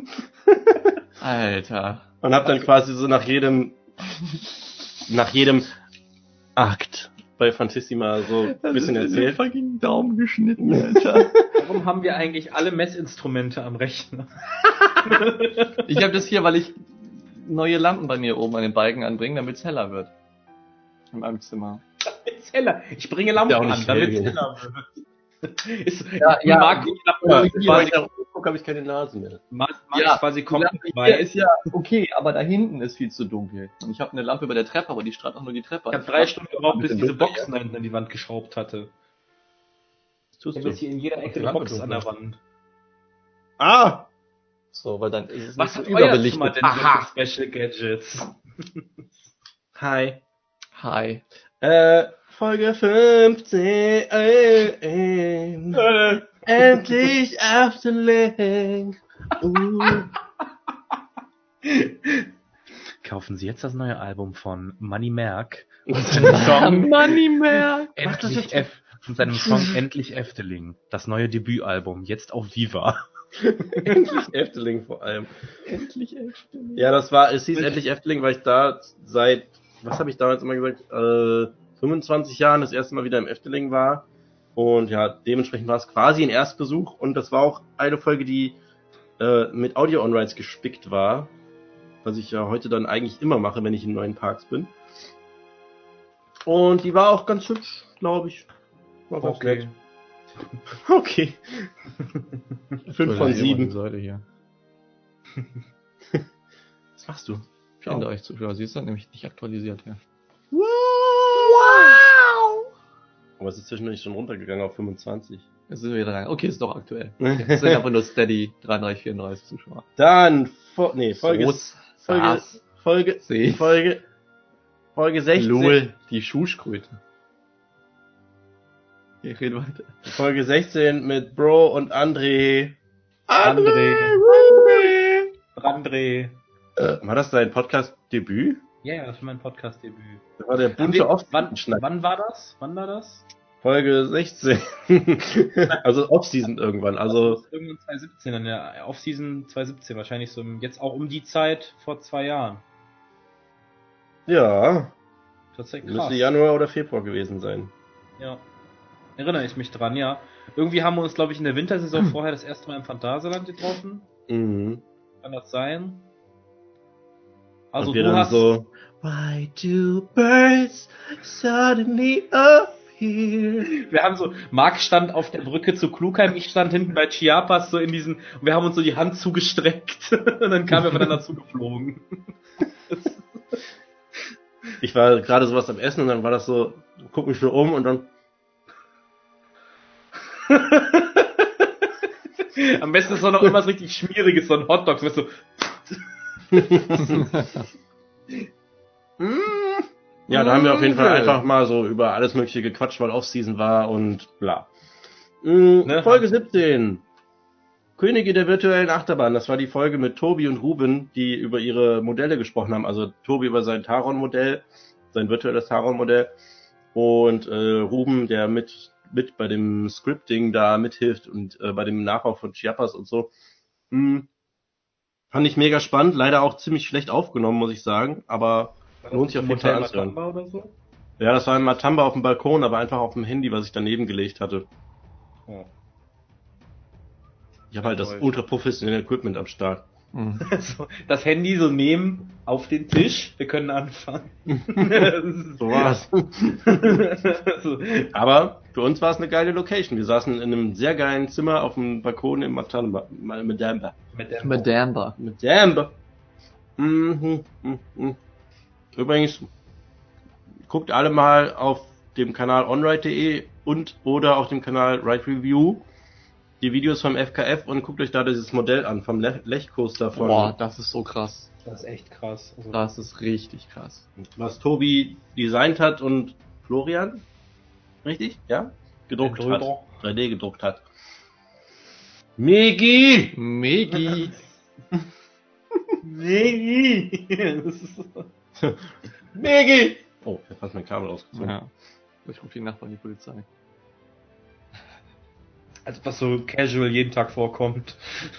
Speaker 3: Alter.
Speaker 2: und hab dann quasi so nach jedem nach jedem Akt bei Fantissima so ein bisschen erzählt.
Speaker 3: Fucking Daumen geschnitten, Alter.
Speaker 1: Warum haben wir eigentlich alle Messinstrumente am Rechner?
Speaker 3: Ich habe das hier, weil ich neue Lampen bei mir oben an den Balken anbringe, damit es heller wird. In meinem Zimmer.
Speaker 1: Damit's heller. Ich bringe Lampen
Speaker 2: Ja, auch
Speaker 1: an,
Speaker 2: nicht
Speaker 1: damit
Speaker 2: hell.
Speaker 1: es heller wird. Ist,
Speaker 3: Ja, ja.
Speaker 1: mag ich
Speaker 2: Ja,
Speaker 1: nach
Speaker 2: quasi gucke, habe ich keine Nase mehr.
Speaker 1: Mach, mach
Speaker 3: Ja,
Speaker 1: ich quasi
Speaker 3: Die
Speaker 1: komplett
Speaker 3: Lampe hier
Speaker 1: weiß.
Speaker 3: ist ja okay, aber da hinten ist viel zu dunkel. Und ich habe eine Lampe über der Treppe, aber die strahlt auch nur die Treppe.
Speaker 1: Ich habe drei Stunden gebraucht, bis
Speaker 2: bisschen
Speaker 1: diese
Speaker 2: dunkel,
Speaker 1: Boxen da hinten an die Wand geschraubt hatte.
Speaker 2: Was tust
Speaker 1: Ich
Speaker 2: du?
Speaker 1: habe jetzt hier in jeder
Speaker 2: Mach
Speaker 1: Ecke
Speaker 2: die
Speaker 1: eine
Speaker 2: Lampe
Speaker 1: Box an
Speaker 2: dunkler.
Speaker 1: der Wand.
Speaker 2: Ah!
Speaker 3: So, weil dann ist es
Speaker 1: Was
Speaker 3: nicht
Speaker 1: hat
Speaker 3: so
Speaker 1: euer
Speaker 3: überbelichtet.
Speaker 1: Zimmer denn
Speaker 3: Aha.
Speaker 1: für Special Gadgets?
Speaker 2: Hi.
Speaker 3: Hi.
Speaker 2: Äh, Folge fünfzehn. Äh, äh, endlich Afterling. Uh.
Speaker 1: Kaufen Sie jetzt das neue Album von Money Merck
Speaker 2: Und
Speaker 1: Song
Speaker 3: Money mehr.
Speaker 1: Endlich F und seinem Song Endlich Efteling. Das neue Debütalbum, jetzt auf Viva.
Speaker 2: Endlich Efteling vor allem.
Speaker 3: Endlich Efteling.
Speaker 2: Ja, das war, es hieß endlich Efteling, weil ich da seit, was habe ich damals immer gesagt, äh, fünfundzwanzig Jahren das erste Mal wieder im Efteling war. Und ja, dementsprechend war es quasi ein Erstbesuch. Und das war auch eine Folge, die äh, mit Audio-On-Rides gespickt war. Was ich ja heute dann eigentlich immer mache, wenn ich in neuen Parks bin. Und die war auch ganz hübsch, glaube ich. War ganz nett. Okay. Fünf von sieben.
Speaker 3: Seite hier.
Speaker 2: Was machst du?
Speaker 3: Ich finde euch Zuschauer, sie ist dann nämlich nicht aktualisiert, ja.
Speaker 2: Wow! Aber es ist zwischendurch schon runtergegangen auf fünfundzwanzig.
Speaker 3: Jetzt sind wir wieder rein. Okay, ist doch aktuell. Jetzt sind einfach nur steady dreiunddreißig, vierunddreißig Zuschauer.
Speaker 2: Dann, Fo- nee, Folge,
Speaker 3: So's,
Speaker 2: Folge,
Speaker 3: das,
Speaker 2: Folge,
Speaker 3: See.
Speaker 2: Folge, Folge sechzehn.
Speaker 3: Lol, die Schuhschkröte. Ich rede weiter.
Speaker 2: Folge sechzehn mit Bro und André.
Speaker 1: André.
Speaker 2: André.
Speaker 1: André.
Speaker 2: Äh, war das dein Podcast-Debüt?
Speaker 1: Ja, ja, das war mein Podcast-Debüt.
Speaker 2: Das war der
Speaker 1: Haben
Speaker 2: bunte
Speaker 1: wir-
Speaker 2: off
Speaker 1: Wann,
Speaker 2: schnack
Speaker 1: wann war das? Wann war das?
Speaker 2: Folge sechzehn. Also Off-Season irgendwann. Also,
Speaker 1: Irgendwann zwanzig siebzehn, dann ja, Off-Season zwanzig siebzehn, wahrscheinlich so im- jetzt auch um die Zeit vor zwei Jahren.
Speaker 2: ja,
Speaker 1: Tatsächlich krass.
Speaker 2: müsste Januar oder Februar gewesen sein.
Speaker 1: Ja. Erinnere ich mich dran, ja. Irgendwie haben wir uns, glaube ich, in der Wintersaison vorher das erste Mal im Phantasialand getroffen.
Speaker 2: Mhm.
Speaker 1: Kann das sein?
Speaker 2: Also
Speaker 1: Also
Speaker 2: und wir
Speaker 1: du
Speaker 2: dann
Speaker 1: hast
Speaker 2: so, Why do birds suddenly appear?
Speaker 1: wir haben so, Marc stand auf der Brücke zu Klugheim, ich stand hinten bei Chiapas so in diesen, und wir haben uns so die Hand zugestreckt und dann kamen wir aufeinander zugeflogen.
Speaker 2: Ich war gerade sowas am Essen und dann war das so, guck mich so um und dann
Speaker 1: Am besten ist doch noch irgendwas richtig Schmieriges, so ein Hotdog, weißt du.
Speaker 2: ja, da haben wir auf jeden Fall einfach mal so über alles mögliche gequatscht, weil Off-Season war und bla. Mhm,
Speaker 1: Ne?
Speaker 2: Folge siebzehn. Könige der virtuellen Achterbahn. Das war die Folge mit Tobi und Ruben, die über ihre Modelle gesprochen haben. Also Tobi über sein Taron-Modell, sein virtuelles Taron-Modell. Und äh, Ruben, der mit mit bei dem Scripting da mithilft und äh, bei dem Nachbau von Chiapas und so. Hm. Fand ich mega spannend. Leider auch ziemlich schlecht aufgenommen, muss ich sagen. Aber lohnt sich auf jeden Fall anzuhören.
Speaker 1: Oder so?
Speaker 2: Ja, das war ein Matamba auf dem Balkon, aber einfach auf dem Handy, was ich daneben gelegt hatte.
Speaker 1: Oh.
Speaker 2: Ich habe halt das
Speaker 1: Toll.
Speaker 2: ultra professionelle Equipment am Start.
Speaker 3: Mhm.
Speaker 1: So, das Handy so nehmen auf den Tisch. Wir können anfangen.
Speaker 2: So war's.
Speaker 1: So.
Speaker 2: Aber für uns war es eine geile Location. Wir saßen in einem sehr geilen Zimmer auf dem Balkon im Matamba. Madamba.
Speaker 1: Mit der
Speaker 3: Madamba.
Speaker 2: Madamba. Mhm, mhm, mhm. Übrigens, guckt alle mal auf dem Kanal onride punkt de und oder auf dem Kanal Ride Review die Videos vom F K F und guckt euch da dieses Modell an, vom Le Lechcoaster von,
Speaker 3: Boah, das ist so krass.
Speaker 1: Das ist echt krass. Also,
Speaker 3: Das ist richtig krass.
Speaker 2: was Tobi designt hat und Florian, richtig? Ja? Gedruckt
Speaker 1: drüber.
Speaker 2: hat. drei D gedruckt hat. Megi!
Speaker 3: Megi.
Speaker 1: Nee. Das ist so.
Speaker 2: Megi! Oh, ich hab fast mein Kabel ausgezogen.
Speaker 3: Ja. Ich rufe die Nachbarn die Polizei.
Speaker 1: Also was so casual jeden Tag vorkommt.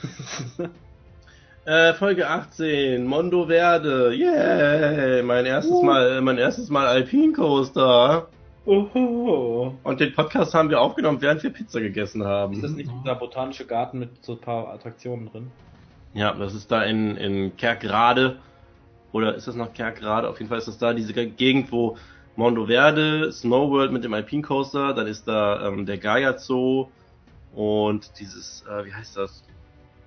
Speaker 2: Äh, Folge achtzehn, Mondo Verde, yeah, mein erstes
Speaker 1: Uh.
Speaker 2: Mal, mein erstes Mal Alpine Coaster.
Speaker 1: Oho.
Speaker 2: Und den Podcast haben wir aufgenommen, während wir Pizza gegessen haben.
Speaker 1: Ist das nicht dieser botanische Garten mit so ein paar Attraktionen drin?
Speaker 2: Ja, das ist da in, in Kerkrade. Oder ist das noch Kerkrade? Auf jeden Fall ist das da diese Gegend, wo Mondo Verde, Snow World mit dem Alpine Coaster, dann ist da ähm, der Gaia Zoo und dieses, äh, wie heißt das?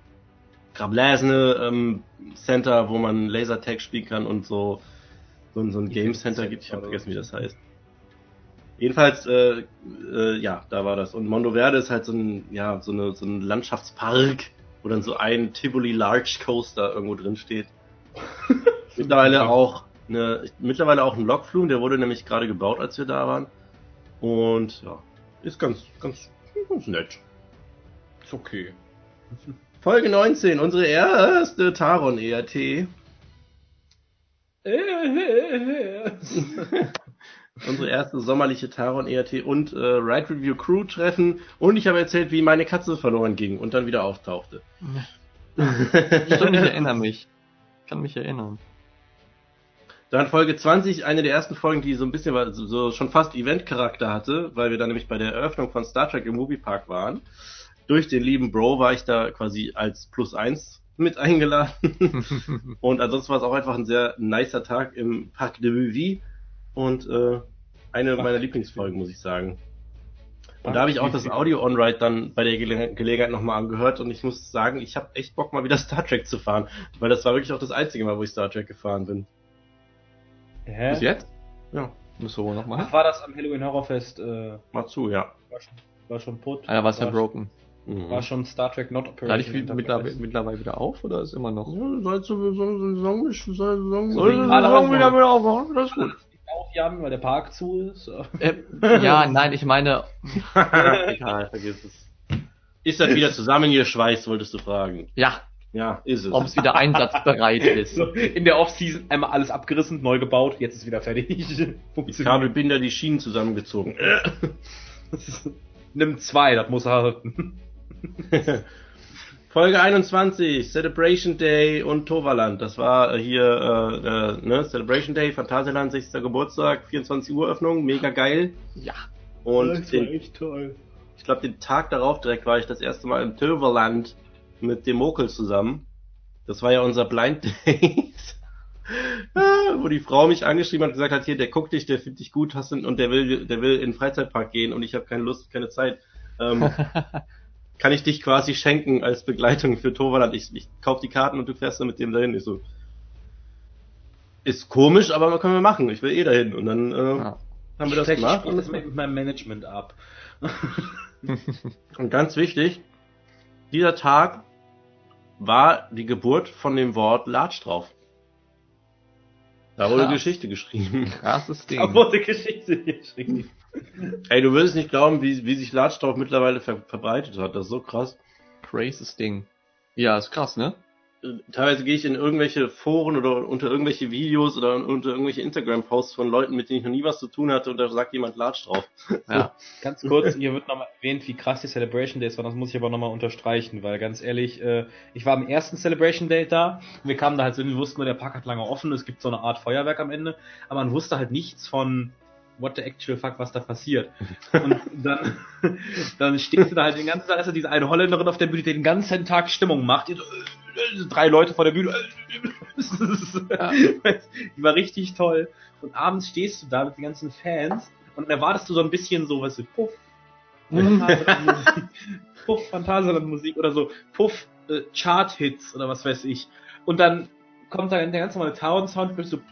Speaker 2: Grabläsene ähm, Center, wo man Lasertag spielen kann und so so, so ein Game Center gibt. Ich habe vergessen, wie das heißt. Jedenfalls, äh, äh, ja, da war das. Und Mondoverde ist halt so ein, ja, so eine, so ein Landschaftspark, wo dann so ein Tivoli Large Coaster irgendwo drin steht. mittlerweile auch eine, mittlerweile auch ein Lokflug, der wurde nämlich gerade gebaut, als wir da waren. Und ja, ist ganz, ganz, ganz nett.
Speaker 1: Ist okay.
Speaker 2: Folge neunzehn, unsere erste Taron E R T. Unsere erste sommerliche Taron E R T und äh, Ride Review Crew Treffen. Und ich habe erzählt, wie meine Katze verloren ging und dann wieder auftauchte.
Speaker 3: Stimmt, ich erinnere mich. Ich kann mich erinnern.
Speaker 2: Dann Folge zwanzig, eine der ersten Folgen, die so ein bisschen war, so, so schon fast Event-Charakter hatte, weil wir dann nämlich bei der Eröffnung von Star Trek im Moviepark waren. Durch den lieben Bro war ich da quasi als Plus eins mit eingeladen. Und ansonsten war es auch einfach ein sehr nicer Tag im Parc de Movie und äh, eine meiner Lieblingsfolgen, muss ich sagen. Und da habe ich auch das Audio-On-Ride dann bei der Gele- Gelegenheit nochmal angehört und ich muss sagen, ich habe echt Bock mal wieder Star Trek zu fahren, weil das war wirklich auch das einzige Mal, wo ich Star Trek gefahren bin.
Speaker 1: Hä?
Speaker 3: Bis jetzt?
Speaker 2: Ja,
Speaker 3: Müssen wir wohl noch machen.
Speaker 1: Ach, war das am Halloween Horrorfest? Äh,
Speaker 2: mal zu, ja.
Speaker 1: war schon, war schon put.
Speaker 3: Ah, da war es ja
Speaker 1: war,
Speaker 3: broken.
Speaker 2: Mhm.
Speaker 1: war schon Star Trek Not Operation.
Speaker 3: Lade ich viel-
Speaker 1: Enterprise.
Speaker 3: mittlerweile, mittlerweile wieder auf oder ist immer noch?
Speaker 2: Soll zur Saison, Saison,
Speaker 1: So wie gerade
Speaker 2: Saison
Speaker 1: halt
Speaker 2: wieder
Speaker 1: so.
Speaker 2: wieder aufmachen, das ist gut.
Speaker 1: Auf, Jan, weil der Park zu ist.
Speaker 3: Äh, ja, nein, ich meine,
Speaker 2: Egal, vergiss es. Ist das wieder zusammengeschweißt, wolltest du fragen?
Speaker 3: ja,
Speaker 2: Ja, ist es.
Speaker 3: ob es wieder einsatzbereit ist.
Speaker 1: So, in der Off-Season einmal alles abgerissen, neu gebaut, jetzt ist wieder fertig.
Speaker 2: Die Kabelbinder, die Schienen zusammengezogen.
Speaker 1: Nimm zwei, das muss er halten.
Speaker 2: Folge einundzwanzig, Celebration Day und Toverland. Das war hier äh, äh, ne, Celebration Day, Phantasialand, sechzigster Geburtstag, vierundzwanzig Uhr Öffnung, mega geil.
Speaker 3: Ja.
Speaker 2: Und den,
Speaker 1: echt toll.
Speaker 2: ich glaube, den Tag darauf direkt war ich das erste Mal im Toverland mit dem Mokel zusammen. Das war ja unser Blind Date. Ah, wo die Frau mich angeschrieben hat und gesagt hat, hier, der guckt dich, der findet dich gut, hast du, und der will, der will in den Freizeitpark gehen und ich habe keine Lust, keine Zeit. Ähm, kann ich dich quasi schenken als Begleitung für Toverland? Ich, ich kauf die Karten und du fährst dann mit dem dahin. Ich so, ist komisch, aber können wir machen. Ich will eh dahin. Und dann äh,
Speaker 3: Ja.
Speaker 2: haben wir das
Speaker 1: Ich
Speaker 2: gemacht.
Speaker 1: spreche das mal mit meinem Management ab.
Speaker 2: Und ganz wichtig, dieser Tag war die Geburt von dem Wort Latsch drauf. Da wurde
Speaker 3: Krass.
Speaker 2: Geschichte geschrieben.
Speaker 3: Krasses Ding.
Speaker 1: Da wurde Geschichte geschrieben.
Speaker 2: Ey, du würdest nicht glauben, wie, wie sich Latsch drauf mittlerweile ver verbreitet hat. Das ist so krass.
Speaker 3: Crazes Ding. Ja, ist krass, ne?
Speaker 2: Teilweise gehe ich in irgendwelche Foren oder unter irgendwelche Videos oder unter irgendwelche Instagram-Posts von Leuten, mit denen ich noch nie was zu tun hatte und da sagt jemand Latsch drauf.
Speaker 3: Ja.
Speaker 1: Ganz kurz, hier wird nochmal erwähnt, wie krass die Celebration Days waren, das muss ich aber nochmal unterstreichen, weil ganz ehrlich, äh, ich war am ersten Celebration Day da, wir kamen da halt so, wir wussten nur, der Park hat lange offen, es gibt so eine Art Feuerwerk am Ende, aber man wusste halt nichts von what the actual fuck, was da passiert. Und dann, dann stehst du da halt den ganzen Tag, ist diese eine Holländerin auf der Bühne, die den ganzen Tag Stimmung macht, die so, äh, drei Leute vor der Bühne,
Speaker 3: Ja.
Speaker 1: die war richtig toll. Und abends stehst du da mit den ganzen Fans und dann erwartest du so ein bisschen so, weißt du, Puff, Phantasialand-Musik, Puff, Phantasialand-Musik oder so, Puff, äh, Chart-Hits oder was weiß ich. Und dann kommt da der ganz normale Town-Sound und so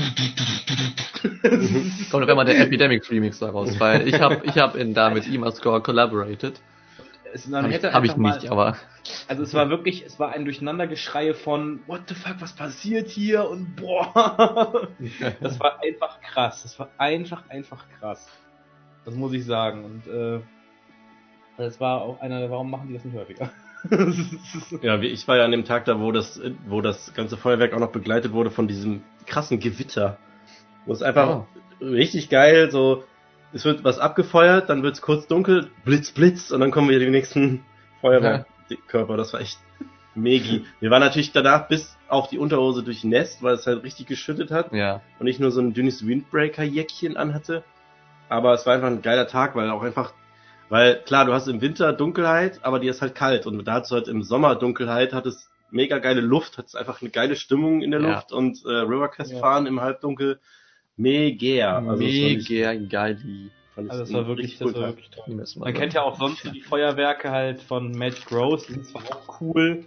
Speaker 3: Kommt auf einmal der Epidemics Remix daraus, weil ich habe ich hab in da mit Imascore collaborated.
Speaker 1: es, man
Speaker 3: Hab ich,
Speaker 1: hätte
Speaker 3: hab ich
Speaker 1: einfach
Speaker 3: nicht,
Speaker 1: mal,
Speaker 3: aber
Speaker 1: also es war wirklich, es war ein Durcheinandergeschreie von what the fuck, was passiert hier und boah, das war einfach krass, das war einfach, einfach krass. Das muss ich sagen und äh, das war auch einer, warum machen die das nicht häufiger?
Speaker 2: Ja, wie- ich war ja an dem Tag da, wo das, wo das ganze Feuerwerk auch noch begleitet wurde von diesem krassen Gewitter. Wo es einfach richtig geil, so, es wird was abgefeuert, dann wird's kurz dunkel, Blitz, Blitz, und dann kommen wieder die nächsten Feuerwerkkörper. Das war echt megi. Wir waren natürlich danach bis auf die Unterhose durchnässt, weil es halt richtig geschüttet hat
Speaker 3: ja.
Speaker 2: und ich nur so ein dünnes Windbreaker-Jäckchen anhatte. Aber es war einfach ein geiler Tag, weil auch einfach, weil klar, du hast im Winter Dunkelheit, aber die ist halt kalt. Und da hast du halt im Sommer Dunkelheit, hat es mega geile Luft, hat es einfach eine geile Stimmung in der
Speaker 3: Ja.
Speaker 2: Luft und äh, Rivercrest
Speaker 1: Ja.
Speaker 2: fahren im Halbdunkel, mega. Also es war nicht-
Speaker 3: Mega geil.
Speaker 2: fand ich
Speaker 1: Also das war
Speaker 2: ein
Speaker 1: wirklich,
Speaker 2: richtig
Speaker 1: das
Speaker 2: cooler
Speaker 1: war
Speaker 2: Tag.
Speaker 1: wirklich toll.
Speaker 3: Die müssen wir
Speaker 1: Man
Speaker 3: so-
Speaker 1: kennt ja auch sonst so die Feuerwerke halt von Magic Rose, die sind zwar auch cool,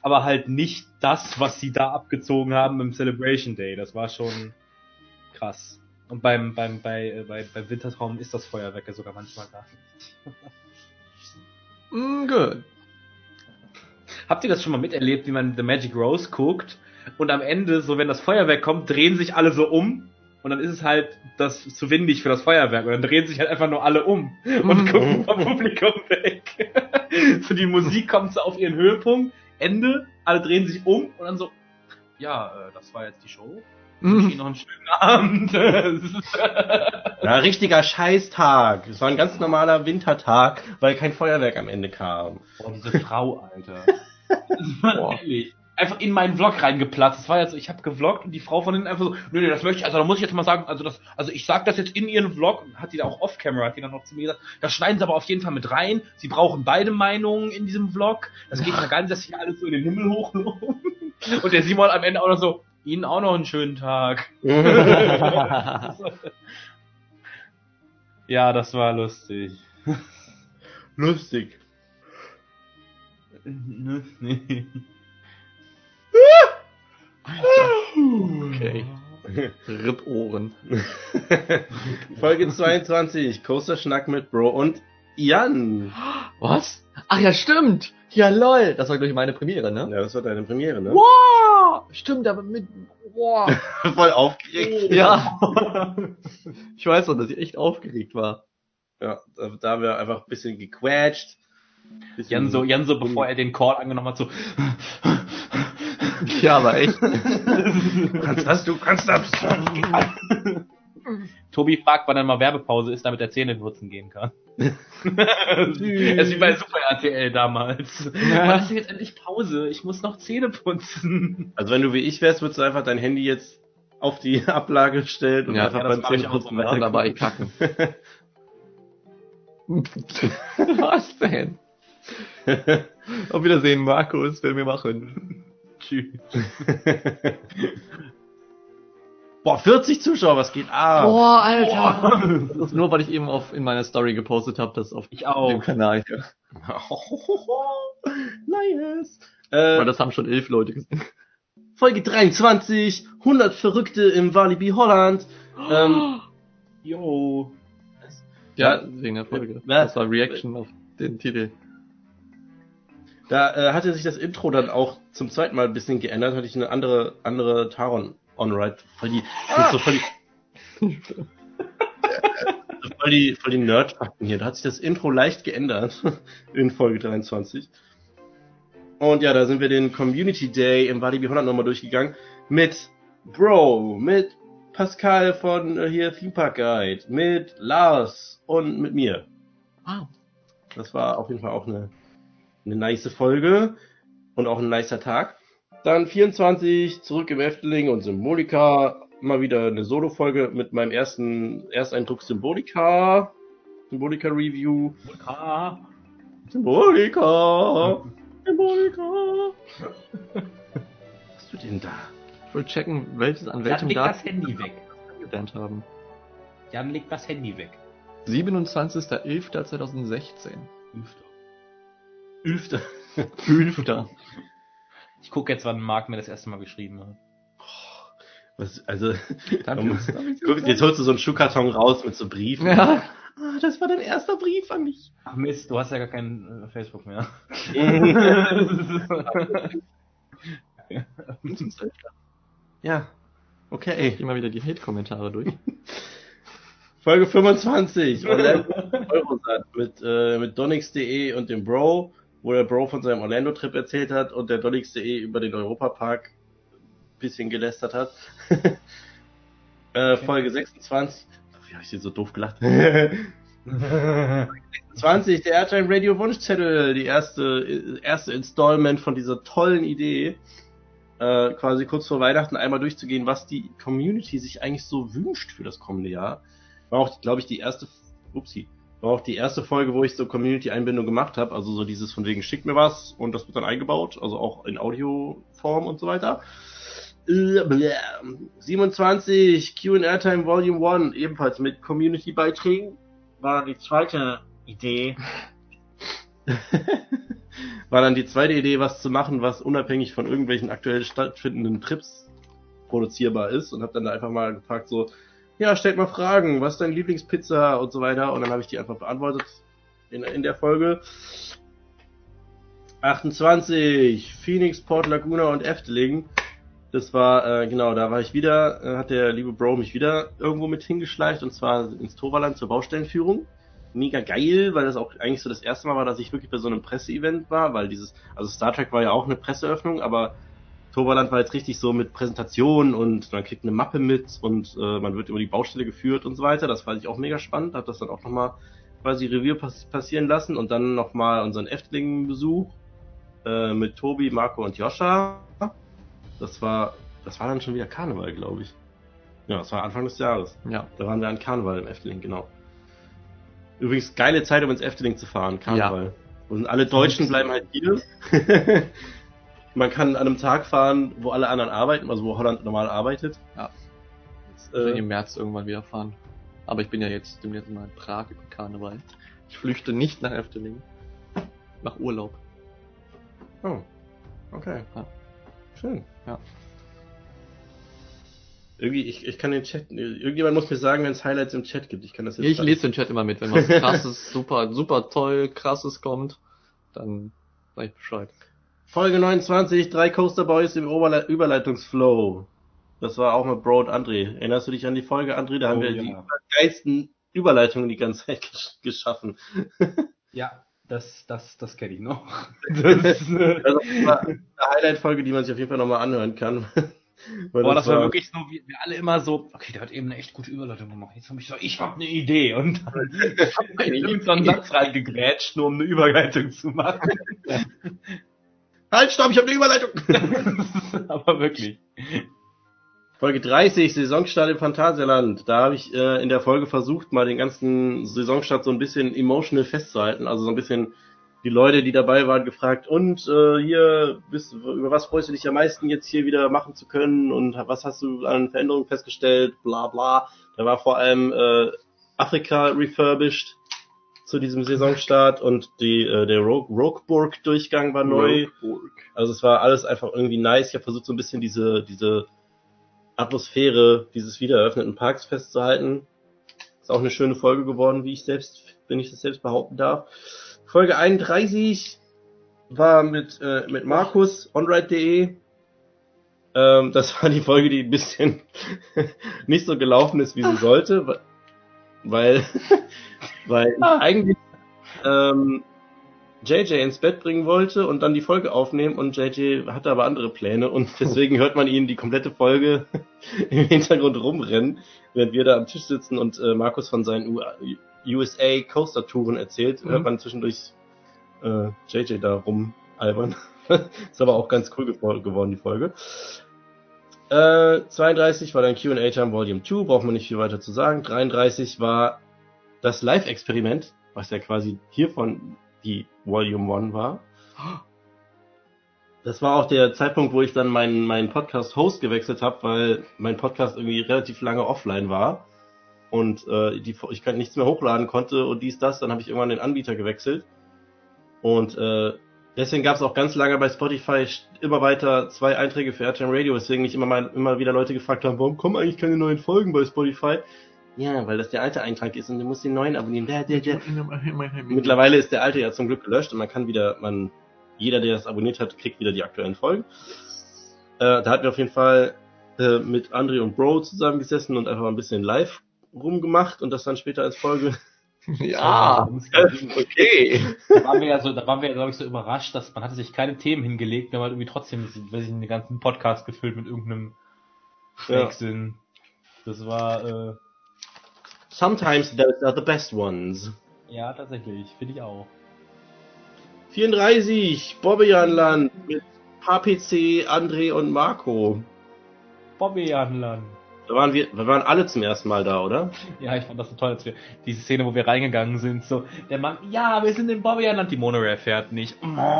Speaker 1: aber halt nicht das, was sie da abgezogen haben im Celebration Day. Das war schon krass. Und beim, beim, bei, äh, bei, bei Wintertraum ist das Feuerwerk ja sogar manchmal gar nicht.
Speaker 3: Mm, good.
Speaker 1: Habt ihr das schon mal miterlebt, wie man The Magic Rose guckt und am Ende, so wenn das Feuerwerk kommt, drehen sich alle so um und dann ist es halt das zu windig für das Feuerwerk und dann drehen sich halt einfach nur alle um und gucken vom Publikum weg. So die Musik kommt so auf ihren Höhepunkt, Ende, alle drehen sich um und dann so, ja, äh, das war jetzt die Show. Ich wünsche Ihnen noch einen schönen Abend.
Speaker 2: Ja, richtiger Scheißtag. Es war ein ganz normaler Wintertag, weil kein Feuerwerk am Ende kam.
Speaker 1: Boah, diese Frau, Alter. Boah. Ehrlich. Einfach in meinen Vlog reingeplatzt. Das war jetzt so, ich habe gevloggt und die Frau von hinten einfach so, nö, nö, das möchte ich, also da muss ich jetzt mal sagen, also das, also ich sag das jetzt in ihren Vlog, hat die da auch off-camera, hat die dann noch zu mir gesagt, das schneiden sie aber auf jeden Fall mit rein, sie brauchen beide Meinungen in diesem Vlog, das geht ja gar nicht, dass sich alles so in den Himmel hochloben. Und der Simon am Ende auch noch so, Ihnen auch noch einen schönen Tag. Ja, das war lustig.
Speaker 2: Lustig.
Speaker 3: Okay. Rippohren.
Speaker 2: Folge zweiundzwanzig, großer Schnack mit Bro und Jan.
Speaker 3: Was? Ach ja, stimmt. Ja, lol. Das war, glaube ich, meine Premiere, ne?
Speaker 2: Ja, das war deine Premiere, ne?
Speaker 3: Wow! Stimmt, aber mit... Wow.
Speaker 2: Voll aufgeregt.
Speaker 3: Ja. Ich weiß noch, dass ich echt aufgeregt war.
Speaker 2: Ja, da, da haben wir einfach ein bisschen gequatscht. Bisschen
Speaker 1: Jan so, Jan so, bevor er den Call angenommen hat, so...
Speaker 3: Ja, aber echt.
Speaker 2: Du kannst das, du kannst das.
Speaker 1: Tobi fragt, wann dann mal Werbepause ist, damit er Zähne putzen gehen kann. Es ist wie bei Super R T L damals. Ja. Wann ist denn jetzt endlich Pause? Ich muss noch Zähne putzen.
Speaker 2: Also wenn du wie ich wärst, würdest du einfach dein Handy jetzt auf die Ablage stellen und
Speaker 3: ja,
Speaker 2: einfach
Speaker 3: ja,
Speaker 2: beim Zähneputzen
Speaker 3: weiter dabei kacken. Was denn? Auf Wiedersehen, Markus, will mir machen.
Speaker 1: Tschüss.
Speaker 2: Boah, vierzig Zuschauer, was geht ab?
Speaker 3: Boah, Alter. Boah. Das ist nur, weil ich eben auf, in meiner Story gepostet habe, das auf
Speaker 1: ich auch.
Speaker 3: dem Kanal hier.
Speaker 2: Nice.
Speaker 3: Äh, weil das haben schon elf Leute gesehen.
Speaker 2: Folge dreiundzwanzig, hundert Verrückte im Walibi Holland. Ähm,
Speaker 1: Jo.
Speaker 3: Ja, wegen der Folge. Das war Reaction auf den Titel.
Speaker 2: Da äh, hatte sich das Intro dann auch zum zweiten Mal ein bisschen geändert, hatte ich eine andere andere Taron on-ride, voll die ah. so voll die voll die voll die Nerd-Fakten hier. Da hat sich das Intro leicht geändert in Folge dreiundzwanzig. Und ja, da sind wir den Community Day im Walibi Holland nochmal durchgegangen mit Bro, mit Pascal von äh, hier Theme Park Guide, mit Lars und mit mir.
Speaker 3: Wow.
Speaker 2: Das war auf jeden Fall auch eine eine nice Folge und auch ein nicer Tag. Dann vierundzwanzig, zurück im Efteling und Symbolika. Mal wieder eine Solo-Folge mit meinem ersten Ersteindruck Symbolika. Symbolika-Review.
Speaker 1: Symbolika.
Speaker 2: Symbolika. Symbolika. Was tut denn da?
Speaker 3: Ich wollte checken, welches, an welchem
Speaker 1: Jan, leg das Handy weg.
Speaker 3: wir gelernt haben.
Speaker 1: Jan, leg das Handy weg.
Speaker 3: siebenundzwanzigster elfter zweitausendsechzehn.
Speaker 2: Ülfter.
Speaker 3: Ülfter.
Speaker 1: Ich gucke jetzt, wann Marc mir das erste Mal geschrieben hat.
Speaker 2: Was, also, guck, jetzt holst du so einen Schuhkarton raus mit so Briefen.
Speaker 3: Ja.
Speaker 2: Ah, das war dein erster Brief an mich.
Speaker 1: Ach Mist, du hast ja gar kein äh, Facebook mehr.
Speaker 2: Ja, okay.
Speaker 3: Immer wieder die Hate-Kommentare durch.
Speaker 2: Folge fünfundzwanzig, Orlando Eurosat mit, äh, mit Donix.de und dem Bro, wo der Bro von seinem Orlando-Trip erzählt hat und der Donix.de über den Europapark ein bisschen gelästert hat. äh, okay. Folge sechsundzwanzig, wie habe ich dir so doof gelacht? sechsundzwanzig, der Airtime Radio Wunschzettel, die erste, erste Installment von dieser tollen Idee, äh, quasi kurz vor Weihnachten einmal durchzugehen, was die Community sich eigentlich so wünscht für das kommende Jahr. War auch, glaube ich, die erste, upsie, war auch die erste Folge, wo ich so Community-Einbindung gemacht habe, also so dieses von wegen schickt mir was und das wird dann eingebaut, also auch in Audioform und so weiter. siebenundzwanzig, Q and Airtime Volume eins, ebenfalls mit Community-Beiträgen, war die zweite Idee. war dann die zweite Idee, was zu machen, was unabhängig von irgendwelchen aktuell stattfindenden Trips produzierbar ist und habe dann da einfach mal gefragt so, ja, stellt mal Fragen, was ist deine Lieblingspizza und so weiter und dann habe ich die einfach beantwortet in, in der Folge. achtundzwanzig, Phoenix, Port Laguna und Efteling. Das war, äh, genau, da war ich wieder, äh, hat der liebe Bro mich wieder irgendwo mit hingeschleicht und zwar ins Toverland zur Baustellenführung. Mega geil, weil das auch eigentlich so das erste Mal war, dass ich wirklich bei so einem Presseevent war, weil dieses, also Star Trek war ja auch eine Presseöffnung, aber Toverland war jetzt richtig so mit Präsentation und man kriegt eine Mappe mit und äh, man wird über die Baustelle geführt und so weiter. Das fand ich auch mega spannend, hab das dann auch nochmal quasi Revue pass- passieren lassen und dann nochmal unseren Efteling-Besuch äh, mit Tobi, Marco und Joscha. Das war, das war dann schon wieder Karneval, glaube ich. Ja, das war Anfang des Jahres.
Speaker 3: Ja.
Speaker 2: Da waren wir an Karneval im Efteling, genau. Übrigens geile Zeit, um ins Efteling zu fahren, Karneval. Ja. Und alle Deutschen bleiben halt hier. Man kann an einem Tag fahren, wo alle anderen arbeiten, also wo Holland normal arbeitet.
Speaker 3: Ja. Ich will äh, im März irgendwann wieder fahren. Aber ich bin ja jetzt demnächst mal in Prag über Karneval. Ich flüchte nicht nach Efteling. Nach Urlaub.
Speaker 2: Oh. Okay.
Speaker 3: Ja.
Speaker 2: Schön.
Speaker 3: Ja.
Speaker 2: Irgendwie, ich, ich kann den Chat, irgendjemand muss mir sagen, wenn es Highlights im Chat gibt. Ich kann das jetzt
Speaker 3: Ich lese den Chat immer mit, wenn was krasses, super, super toll, krasses kommt, dann sag ich Bescheid.
Speaker 2: Folge neunundzwanzig, drei Coaster Boys im Oberle- Überleitungsflow. Das war auch mit Bro und André. Erinnerst du dich an die Folge, André? Da haben
Speaker 1: Oh,
Speaker 2: wir
Speaker 1: ja.
Speaker 2: die geilsten Überleitungen die ganze Zeit gesch- geschaffen.
Speaker 1: Ja, das, das, das kenne ich noch. Das, äh,
Speaker 2: Das war eine Highlight-Folge, die man sich auf jeden Fall nochmal anhören kann. Weil
Speaker 1: Boah, das war
Speaker 2: war
Speaker 1: wirklich so, wir, wir alle immer so, okay, der hat eben eine echt gute Überleitung gemacht. Jetzt habe ich so, ich habe eine Idee. Und dann habe ich irgendeinen Satz reingegrätscht, nur um eine Überleitung zu machen.
Speaker 2: Halt, stopp, ich habe eine Überleitung!
Speaker 1: Aber wirklich.
Speaker 2: Folge dreißig, Saisonstart im Phantasialand. Da habe ich äh, in der Folge versucht, mal den ganzen Saisonstart so ein bisschen emotional festzuhalten. Also so ein bisschen die Leute, die dabei waren, gefragt, und äh, hier, bist, über was freust du dich am meisten jetzt hier wieder machen zu können und was hast du an Veränderungen festgestellt, bla bla. Da war vor allem äh, Afrika refurbished zu diesem Saisonstart und die äh, der Rogue, Rogueburg-Durchgang war neu.
Speaker 3: Rogueburg.
Speaker 2: Also es war alles einfach irgendwie nice. Ich habe versucht, so ein bisschen diese diese Atmosphäre dieses wiedereröffneten Parks festzuhalten. Ist auch eine schöne Folge geworden, wie ich selbst, wenn ich das selbst behaupten darf. Folge einunddreißig war mit äh, mit Markus, onride punkt de. Ähm, das war die Folge, die ein bisschen nicht so gelaufen ist, wie sie sollte, weil weil ich eigentlich ähm, J J ins Bett bringen wollte und dann die Folge aufnehmen und J J hatte aber andere Pläne und deswegen hört man ihn die komplette Folge im Hintergrund rumrennen, während wir da am Tisch sitzen und äh, Markus von seinen U S A Coaster Touren erzählt, mhm. hört man zwischendurch äh, J J da rumalbern. Ist aber auch ganz cool ge- geworden, die Folge. Äh, zweiunddreißig war dann Q and A-Time Volume zwei, braucht man nicht viel weiter zu sagen. dreiunddreißig war das Live-Experiment, was ja quasi hiervon die Volume eins war. Das war auch der Zeitpunkt, wo ich dann meinen meinen Podcast-Host gewechselt habe, weil mein Podcast irgendwie relativ lange offline war und äh, die, ich kann nichts mehr hochladen konnte und dies, das. Dann habe ich irgendwann den Anbieter gewechselt und äh, deswegen gab es auch ganz lange bei Spotify immer weiter zwei Einträge für R T M Radio, weswegen mich immer mal immer wieder Leute gefragt haben, warum kommen eigentlich keine neuen Folgen bei Spotify? Ja, weil das der alte Eintrag ist und du musst den neuen abonnieren. Der, der, der. Mittlerweile ist der alte ja zum Glück gelöscht und man kann wieder, man, jeder, der das abonniert hat, kriegt wieder die aktuellen Folgen. Äh, da hatten wir auf jeden Fall äh, mit André und Bro zusammengesessen und einfach mal ein bisschen live rumgemacht und das dann später als Folge.
Speaker 3: Ja, okay.
Speaker 1: Da waren wir ja so, da waren wir ja, glaube ich, so überrascht, dass man hatte sich keine Themen hingelegt, wir haben halt irgendwie trotzdem, weiß ich, einen ganzen Podcast gefüllt mit irgendeinem Schwachsinn. Ja. Das war, äh,
Speaker 2: Sometimes those are the best ones.
Speaker 1: Ja, tatsächlich. Finde ich auch.
Speaker 2: vierunddreißig, Bobbejaanland mit H P C, André und Marco.
Speaker 1: Bobbejaanland.
Speaker 2: Da waren wir, wir waren alle zum ersten Mal da, oder?
Speaker 1: Ja, ich fand das so toll, als wir, diese Szene, wo wir reingegangen sind, so, der Mann, ja, wir sind in Bobbejaanland, die Monorail fährt nicht.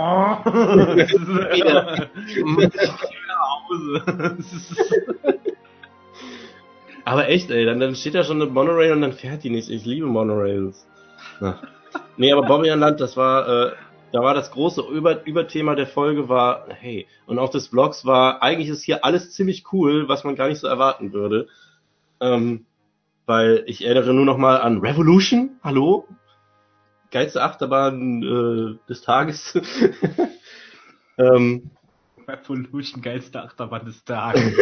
Speaker 2: Aber echt, ey, dann, dann steht da schon eine Monorail und dann fährt die nicht. Ich liebe Monorails. Ja. Nee, aber Bobbejaanland, das war, äh, da war das große Über Überthema der Folge war, hey, und auch des Vlogs war, eigentlich ist hier alles ziemlich cool, was man gar nicht so erwarten würde. Ähm, weil ich erinnere nur noch mal an Revolution, hallo? Geilste Achterbahn äh, des Tages. ähm,
Speaker 1: Revolution, geilste Achterbahn des Tages.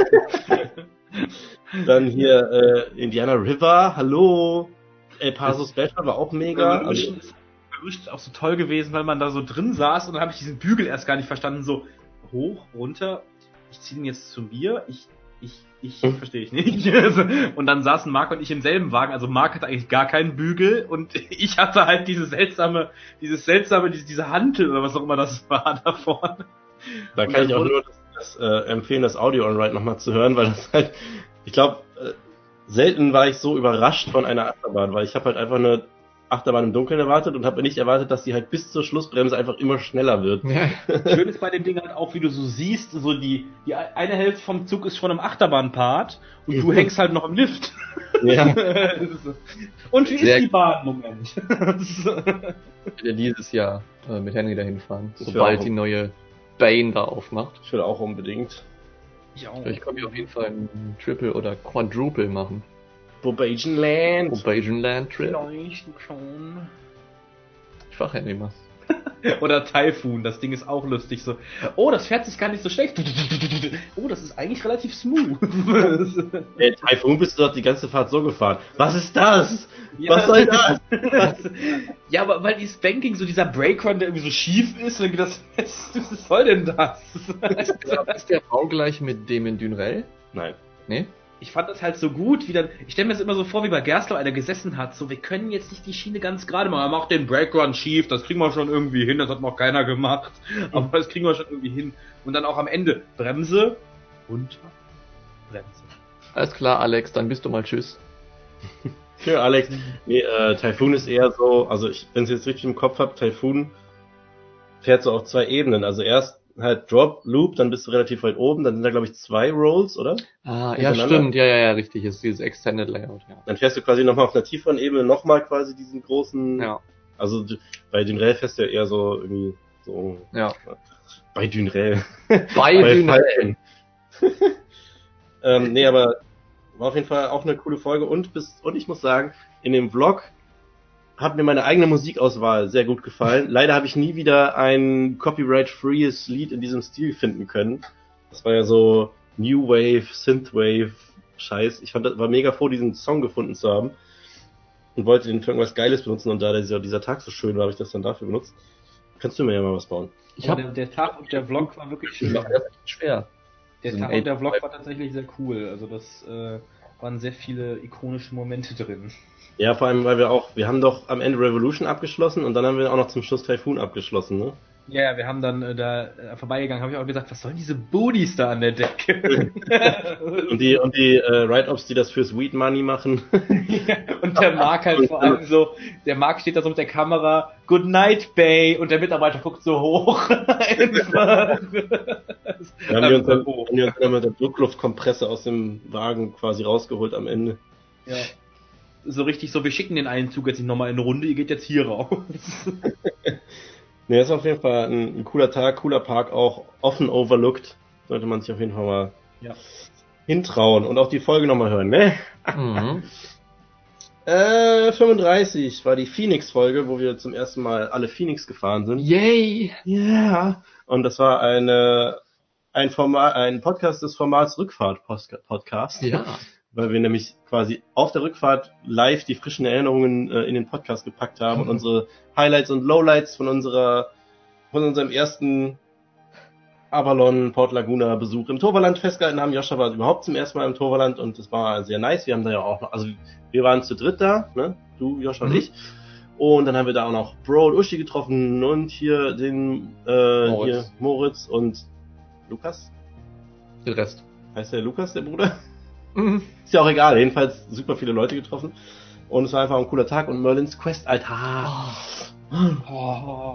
Speaker 2: Dann hier äh, Indiana River, hallo. El Paso Special war auch mega.
Speaker 1: Revolution ist, Revolution ist auch so toll gewesen, weil man da so drin saß und dann habe ich diesen Bügel erst gar nicht verstanden. So hoch, runter, ich ziehe den jetzt zu mir, ich, ich, ich,
Speaker 2: Hm.
Speaker 1: verstehe ich nicht. Und dann saßen Marc und ich im selben Wagen. Also Marc hatte eigentlich gar keinen Bügel und ich hatte halt diese seltsame, dieses seltsame, diese, diese Hantel oder was auch immer das war da vorne.
Speaker 2: Da
Speaker 1: Und
Speaker 2: kann
Speaker 1: dann
Speaker 2: ich auch
Speaker 1: wurde-
Speaker 2: nur das, das äh, empfehlen, das Audio on Ride nochmal zu hören, weil das halt, ich glaube, äh, selten war ich so überrascht von einer Achterbahn, weil ich habe halt einfach eine Achterbahn im Dunkeln erwartet und habe nicht erwartet, dass die halt bis zur Schlussbremse einfach immer schneller wird.
Speaker 3: Ja.
Speaker 1: Schön ist bei dem Ding halt auch, wie du so siehst, so die, die eine Hälfte vom Zug ist schon im Achterbahnpart und du hängst halt noch im Lift.
Speaker 2: Ja.
Speaker 1: Und wie
Speaker 3: Sehr
Speaker 1: ist die Bahn? Moment.
Speaker 3: Ich will dieses Jahr äh, mit Henry dahin fahren,
Speaker 2: Ich will
Speaker 3: sobald
Speaker 2: auch.
Speaker 3: die neue Bane da aufmacht.
Speaker 2: Ich will auch unbedingt.
Speaker 1: Ja,
Speaker 3: Ich kann mir auf jeden Fall ein Triple oder Quadruple machen.
Speaker 2: Bobasian Land.
Speaker 3: Probation Land Trip.
Speaker 1: vielleicht schon.
Speaker 3: Ich frag Henry mal.
Speaker 1: Oder Typhoon, das Ding ist auch lustig. So, oh, das fährt sich gar nicht so schlecht. Oh, das ist eigentlich relativ smooth.
Speaker 2: Ey, Typhoon bist du doch die ganze Fahrt so gefahren. Was ist das?
Speaker 1: Ja.
Speaker 2: Was soll das?
Speaker 1: Ja, aber weil dieses Banking, so dieser Breakrun, der irgendwie so schief ist, dann geht das, was soll denn das?
Speaker 3: Ist der, ist der baugleich mit dem in Dünrell?
Speaker 2: Nein.
Speaker 3: Nee?
Speaker 1: Ich fand das halt so gut, wie dann, ich stelle mir das immer so vor, wie bei Gerslau einer gesessen hat, so, wir können jetzt nicht die Schiene ganz gerade machen, er macht den Breakrun schief, das kriegen wir schon irgendwie hin, das hat noch keiner gemacht, aber das kriegen wir schon irgendwie hin. Und dann auch am Ende, Bremse, runter, Bremse.
Speaker 3: Alles klar, Alex, dann bist du mal tschüss.
Speaker 2: Ja, Alex. Nee, äh, Typhoon ist eher so, also ich, wenn ich es jetzt richtig im Kopf habe, Typhoon fährt so auf zwei Ebenen. Also erst halt Drop, Loop, dann bist du relativ weit oben, dann sind da glaube ich zwei Rolls, oder?
Speaker 3: Ah, ja,
Speaker 2: Hintereinander?
Speaker 3: stimmt, ja, ja, ja, richtig, ist dieses Extended Layout, ja.
Speaker 2: Dann fährst du quasi nochmal auf einer tieferen Ebene nochmal quasi diesen großen,
Speaker 3: Ja,
Speaker 2: also d- bei Dünrell fährst du ja eher so irgendwie so,
Speaker 3: ja.
Speaker 2: bei Dünrell.
Speaker 3: Bei Dünrell.
Speaker 2: Falken. ähm, nee, aber war auf jeden Fall auch eine coole Folge und bis, und ich muss sagen, in dem Vlog hat mir meine eigene Musikauswahl sehr gut gefallen. Leider habe ich nie wieder ein copyright-frees Lied in diesem Stil finden können. Das war ja so New Wave, Synthwave, Scheiß. Ich fand, das war mega froh, diesen Song gefunden zu haben und wollte den für irgendwas Geiles benutzen und da dieser, dieser Tag so schön war, habe ich das dann dafür benutzt. Kannst du mir ja mal was bauen?
Speaker 3: Ich
Speaker 1: Aber
Speaker 3: hab,
Speaker 1: der, der Tag und der Vlog war wirklich schön.
Speaker 3: das ist echt schwer.
Speaker 1: Der
Speaker 3: so ein
Speaker 1: Tag und der Vlog
Speaker 3: Eight-
Speaker 1: war tatsächlich sehr cool. Also das äh, waren sehr viele ikonische Momente drin.
Speaker 2: Ja, vor allem, weil wir auch, wir haben doch am Ende Revolution abgeschlossen und dann haben wir auch noch zum Schluss Typhoon abgeschlossen, ne?
Speaker 1: Ja, ja, wir haben dann äh, da äh, vorbeigegangen, habe ich auch gesagt, was sollen diese Booties da an der Decke?
Speaker 2: Und die, und die äh, Write-Ups, die das fürs Weed Money machen.
Speaker 1: Und der Marc halt vor allem so, der Marc steht da so mit der Kamera, Good night, Bay, und der Mitarbeiter guckt so hoch. Einfach.
Speaker 2: Da haben wir uns dann,
Speaker 1: hoch.
Speaker 2: haben wir uns dann mit der Druckluftkompresse aus dem Wagen quasi rausgeholt am Ende.
Speaker 1: Ja. So richtig so, wir schicken den einen Zug jetzt nicht nochmal in eine Runde, ihr geht jetzt hier raus.
Speaker 2: Ne, das ist auf jeden Fall ein, ein cooler Tag, cooler Park, auch offen overlooked. Sollte man sich auf jeden Fall mal
Speaker 1: Ja.
Speaker 2: hintrauen und auch die Folge nochmal hören, ne?
Speaker 3: Mhm.
Speaker 2: Äh, fünfunddreißig war die Phoenix-Folge, wo wir zum ersten Mal alle Phoenix gefahren sind.
Speaker 3: Yay!
Speaker 2: Ja. Und das war eine, ein Format, ein Podcast des Formats Rückfahrt-Podcast.
Speaker 3: Ja.
Speaker 2: Weil wir nämlich quasi auf der Rückfahrt live die frischen Erinnerungen äh, in den Podcast gepackt haben und unsere Highlights und Lowlights von unserer, von unserem ersten Avalon Port Laguna Besuch im Toverland festgehalten haben. Joscha war überhaupt zum ersten Mal im Toverland und das war sehr nice. Wir haben da ja auch noch, also wir waren zu dritt da, ne? Du, Joscha und
Speaker 3: Mhm.
Speaker 2: ich. Und dann haben wir da auch noch Bro und Uschi getroffen und hier den äh,
Speaker 3: Moritz.
Speaker 2: hier Moritz und Lukas.
Speaker 3: Den Rest.
Speaker 2: Heißt der Lukas, der Bruder?
Speaker 3: Mhm.
Speaker 2: Ist ja auch egal, jedenfalls super viele Leute getroffen. Und es war einfach ein cooler Tag und Merlins Quest, Alter.
Speaker 1: Oh,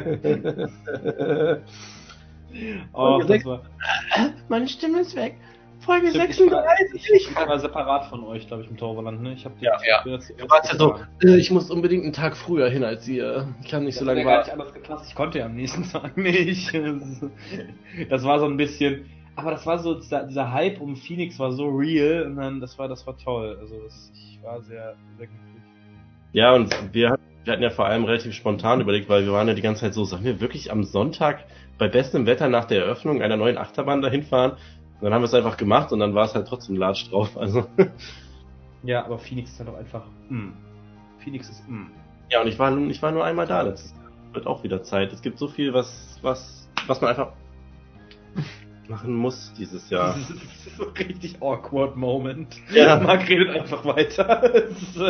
Speaker 2: Oh,
Speaker 1: das war,
Speaker 2: meine Stimme ist weg. Folge
Speaker 1: Stimmt,
Speaker 2: sechsunddreißig!
Speaker 1: Ich, ich war separat von euch, glaube ich, im Torvaland, ne? Ich hab die
Speaker 2: Ja, ja.
Speaker 1: das
Speaker 2: Du warst ja so, äh, ich muss unbedingt einen Tag früher hin als ihr. Ich kann nicht so lange
Speaker 1: gar nicht
Speaker 2: warten.
Speaker 1: anders gepasst. Ich konnte ja am nächsten Tag nicht. Das war so ein bisschen, aber das war so, dieser, dieser Hype um Phoenix war so real und dann, das war, das war toll. Also das, ich war sehr, sehr glücklich.
Speaker 2: Ja, und wir, wir hatten ja vor allem relativ spontan überlegt, weil wir waren ja die ganze Zeit so, sollen wir wirklich am Sonntag bei bestem Wetter nach der Eröffnung einer neuen Achterbahn dahin fahren? Und dann haben wir es einfach gemacht und dann war es halt trotzdem Latsch drauf. Also
Speaker 1: Ja, aber Phoenix ist halt auch einfach, mm. Phoenix ist, mm.
Speaker 2: ja, und ich war, ich war nur einmal da. Das wird auch wieder Zeit. Es gibt so viel, was, was, was man einfach machen muss dieses Jahr.
Speaker 1: Das ist so ein richtig awkward Moment.
Speaker 2: Ja.
Speaker 1: Marc redet einfach weiter.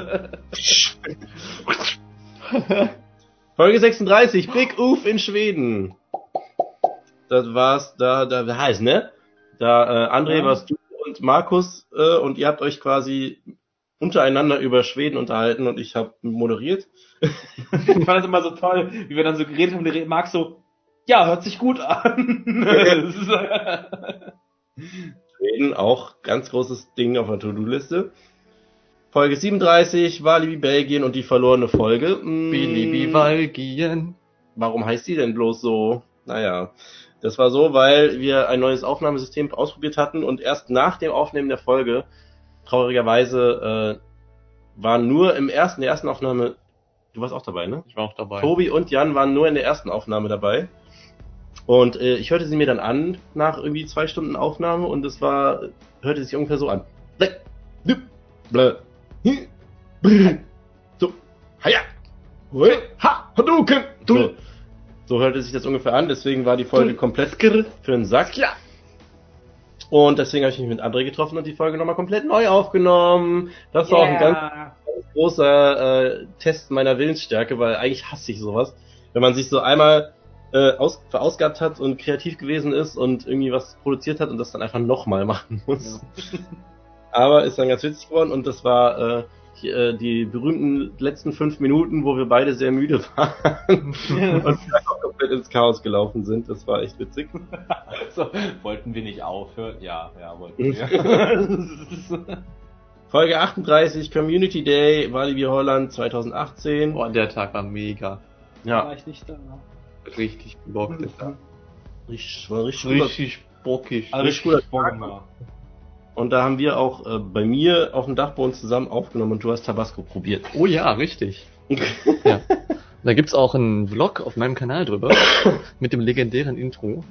Speaker 2: Folge sechsunddreißig, Big Oof in Schweden. Das war's, da, da, da heißt, ne? Da, äh, André,
Speaker 1: Ja.
Speaker 2: warst du und Markus, äh, und ihr habt euch quasi untereinander über Schweden unterhalten und ich habe moderiert.
Speaker 1: Ich fand das immer so toll, wie wir dann so geredet haben, der Marc so, ja, hört sich gut an. Das ist,
Speaker 2: Schweden, auch ganz großes Ding auf der To-Do-Liste. Folge siebenunddreißig, Walibi Belgien und die verlorene Folge. Mm,
Speaker 3: Bilibi Valgien.
Speaker 2: Warum heißt die denn bloß so? Naja, das war so, weil wir ein neues Aufnahmesystem ausprobiert hatten und erst nach dem Aufnehmen der Folge, traurigerweise, äh, waren nur im ersten, der ersten Aufnahme, du warst auch dabei, ne?
Speaker 3: Ich war auch dabei.
Speaker 2: Tobi und Jan waren nur in der ersten Aufnahme dabei. Und äh, ich hörte sie mir dann an, nach irgendwie zwei Stunden Aufnahme, und es war, hörte sich ungefähr so an. Blä, blä, blä, hi, brr, so, haja, hui, ha, Hadouken, so. So hörte sich das ungefähr an, deswegen war die Folge komplett für den Sack. Ja. Und deswegen habe ich mich mit André getroffen und die Folge nochmal komplett neu aufgenommen. Das war auch ein ganz, ganz großer äh, Test meiner Willensstärke, weil eigentlich hasse ich sowas. Wenn man sich so einmal äh, aus, verausgabt hat und kreativ gewesen ist und irgendwie was produziert hat und das dann einfach nochmal machen muss. Ja. Aber ist dann ganz witzig geworden und das war äh, die, äh, die berühmten letzten fünf Minuten, wo wir beide sehr müde waren und einfach komplett ins Chaos gelaufen sind. Das war echt witzig.
Speaker 1: So, wollten wir nicht aufhören? Ja, ja, wollten wir.
Speaker 2: Folge achtunddreißig, Community Day, Walibi Holland zwanzig achtzehn.
Speaker 3: Boah, der Tag war mega.
Speaker 1: Ja. War ich nicht da.
Speaker 3: Richtig Bock, der Tag.
Speaker 2: Richtig, war richtig,
Speaker 3: richtig bockig.
Speaker 2: Also richtig cooler Tag. Und da haben wir auch äh, bei mir auf dem Dach bei uns zusammen aufgenommen und du hast Tabasco probiert.
Speaker 3: Oh ja, richtig. Ja. Da gibt's auch einen Vlog auf meinem Kanal drüber mit dem legendären Intro.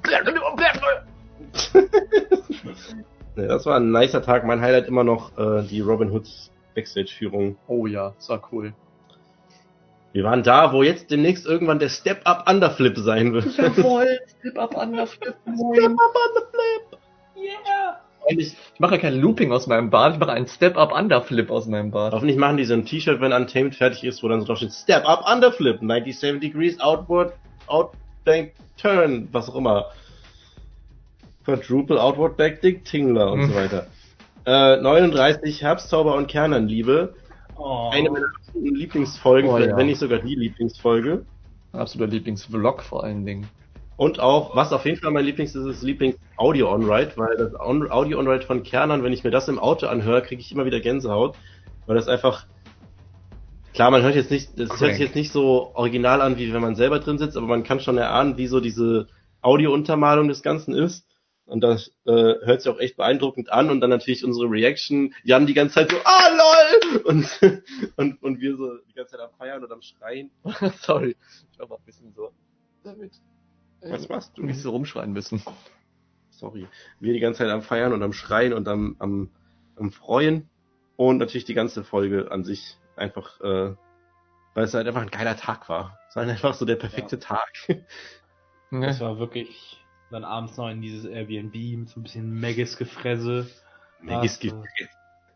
Speaker 2: Ja, das war ein nicer Tag. Mein Highlight immer noch äh, die Robin Hoods Backstage-Führung.
Speaker 3: Oh ja, das war cool.
Speaker 2: Wir waren da, wo jetzt demnächst irgendwann der Step-Up-Underflip sein wird.
Speaker 3: Jawohl, Step-Up-Underflip.
Speaker 2: Step-Up-Underflip.
Speaker 3: Yeah. Ich mache kein Looping aus meinem Bart, ich mache einen Step-Up-Underflip aus meinem Bart.
Speaker 2: Hoffentlich machen die so ein T-Shirt, wenn Untamed fertig ist, wo dann so drauf steht Step-Up-Underflip, ninety-seven degrees outward, outbank turn, was auch immer. Quadruple outward back dick Tingler und so weiter. äh, neununddreißig, Herbstzauber und Kernanliebe.
Speaker 1: Oh.
Speaker 2: Eine meiner absoluten Lieblingsfolgen,
Speaker 3: Oh, ja.
Speaker 2: wenn nicht sogar die Lieblingsfolge.
Speaker 3: Absoluter Lieblingsvlog vor allen Dingen.
Speaker 2: Und auch, was auf jeden Fall mein Lieblings ist, ist Lieblings-Audio-On-Ride, weil das Audio-On-Ride von Kernern, wenn ich mir das im Auto anhöre, kriege ich immer wieder Gänsehaut, weil das einfach, klar, man hört jetzt nicht, das hört sich jetzt nicht so original an, wie wenn man selber drin sitzt, aber man kann schon erahnen, wie so diese Audio-Untermalung des Ganzen ist. Und das äh, hört sich auch echt beeindruckend an. Und dann natürlich unsere Reaction, Jan die ganze Zeit so, ah lol! Und, und, und wir so die ganze Zeit am Feiern und am Schreien.
Speaker 3: Sorry, ich war mal ein bisschen so damit.
Speaker 2: Was machst du?
Speaker 3: Nicht so rumschreien müssen.
Speaker 2: Sorry. Wir die ganze Zeit am Feiern und am Schreien und am, am, am Freuen. Und natürlich die ganze Folge an sich einfach, äh, weil es halt einfach ein geiler Tag war. Es war halt einfach so der perfekte ja. Tag.
Speaker 1: Das war wirklich dann abends noch in dieses Airbnb mit so ein bisschen Maggis-Gefresse.
Speaker 2: Maggis-Gefresse.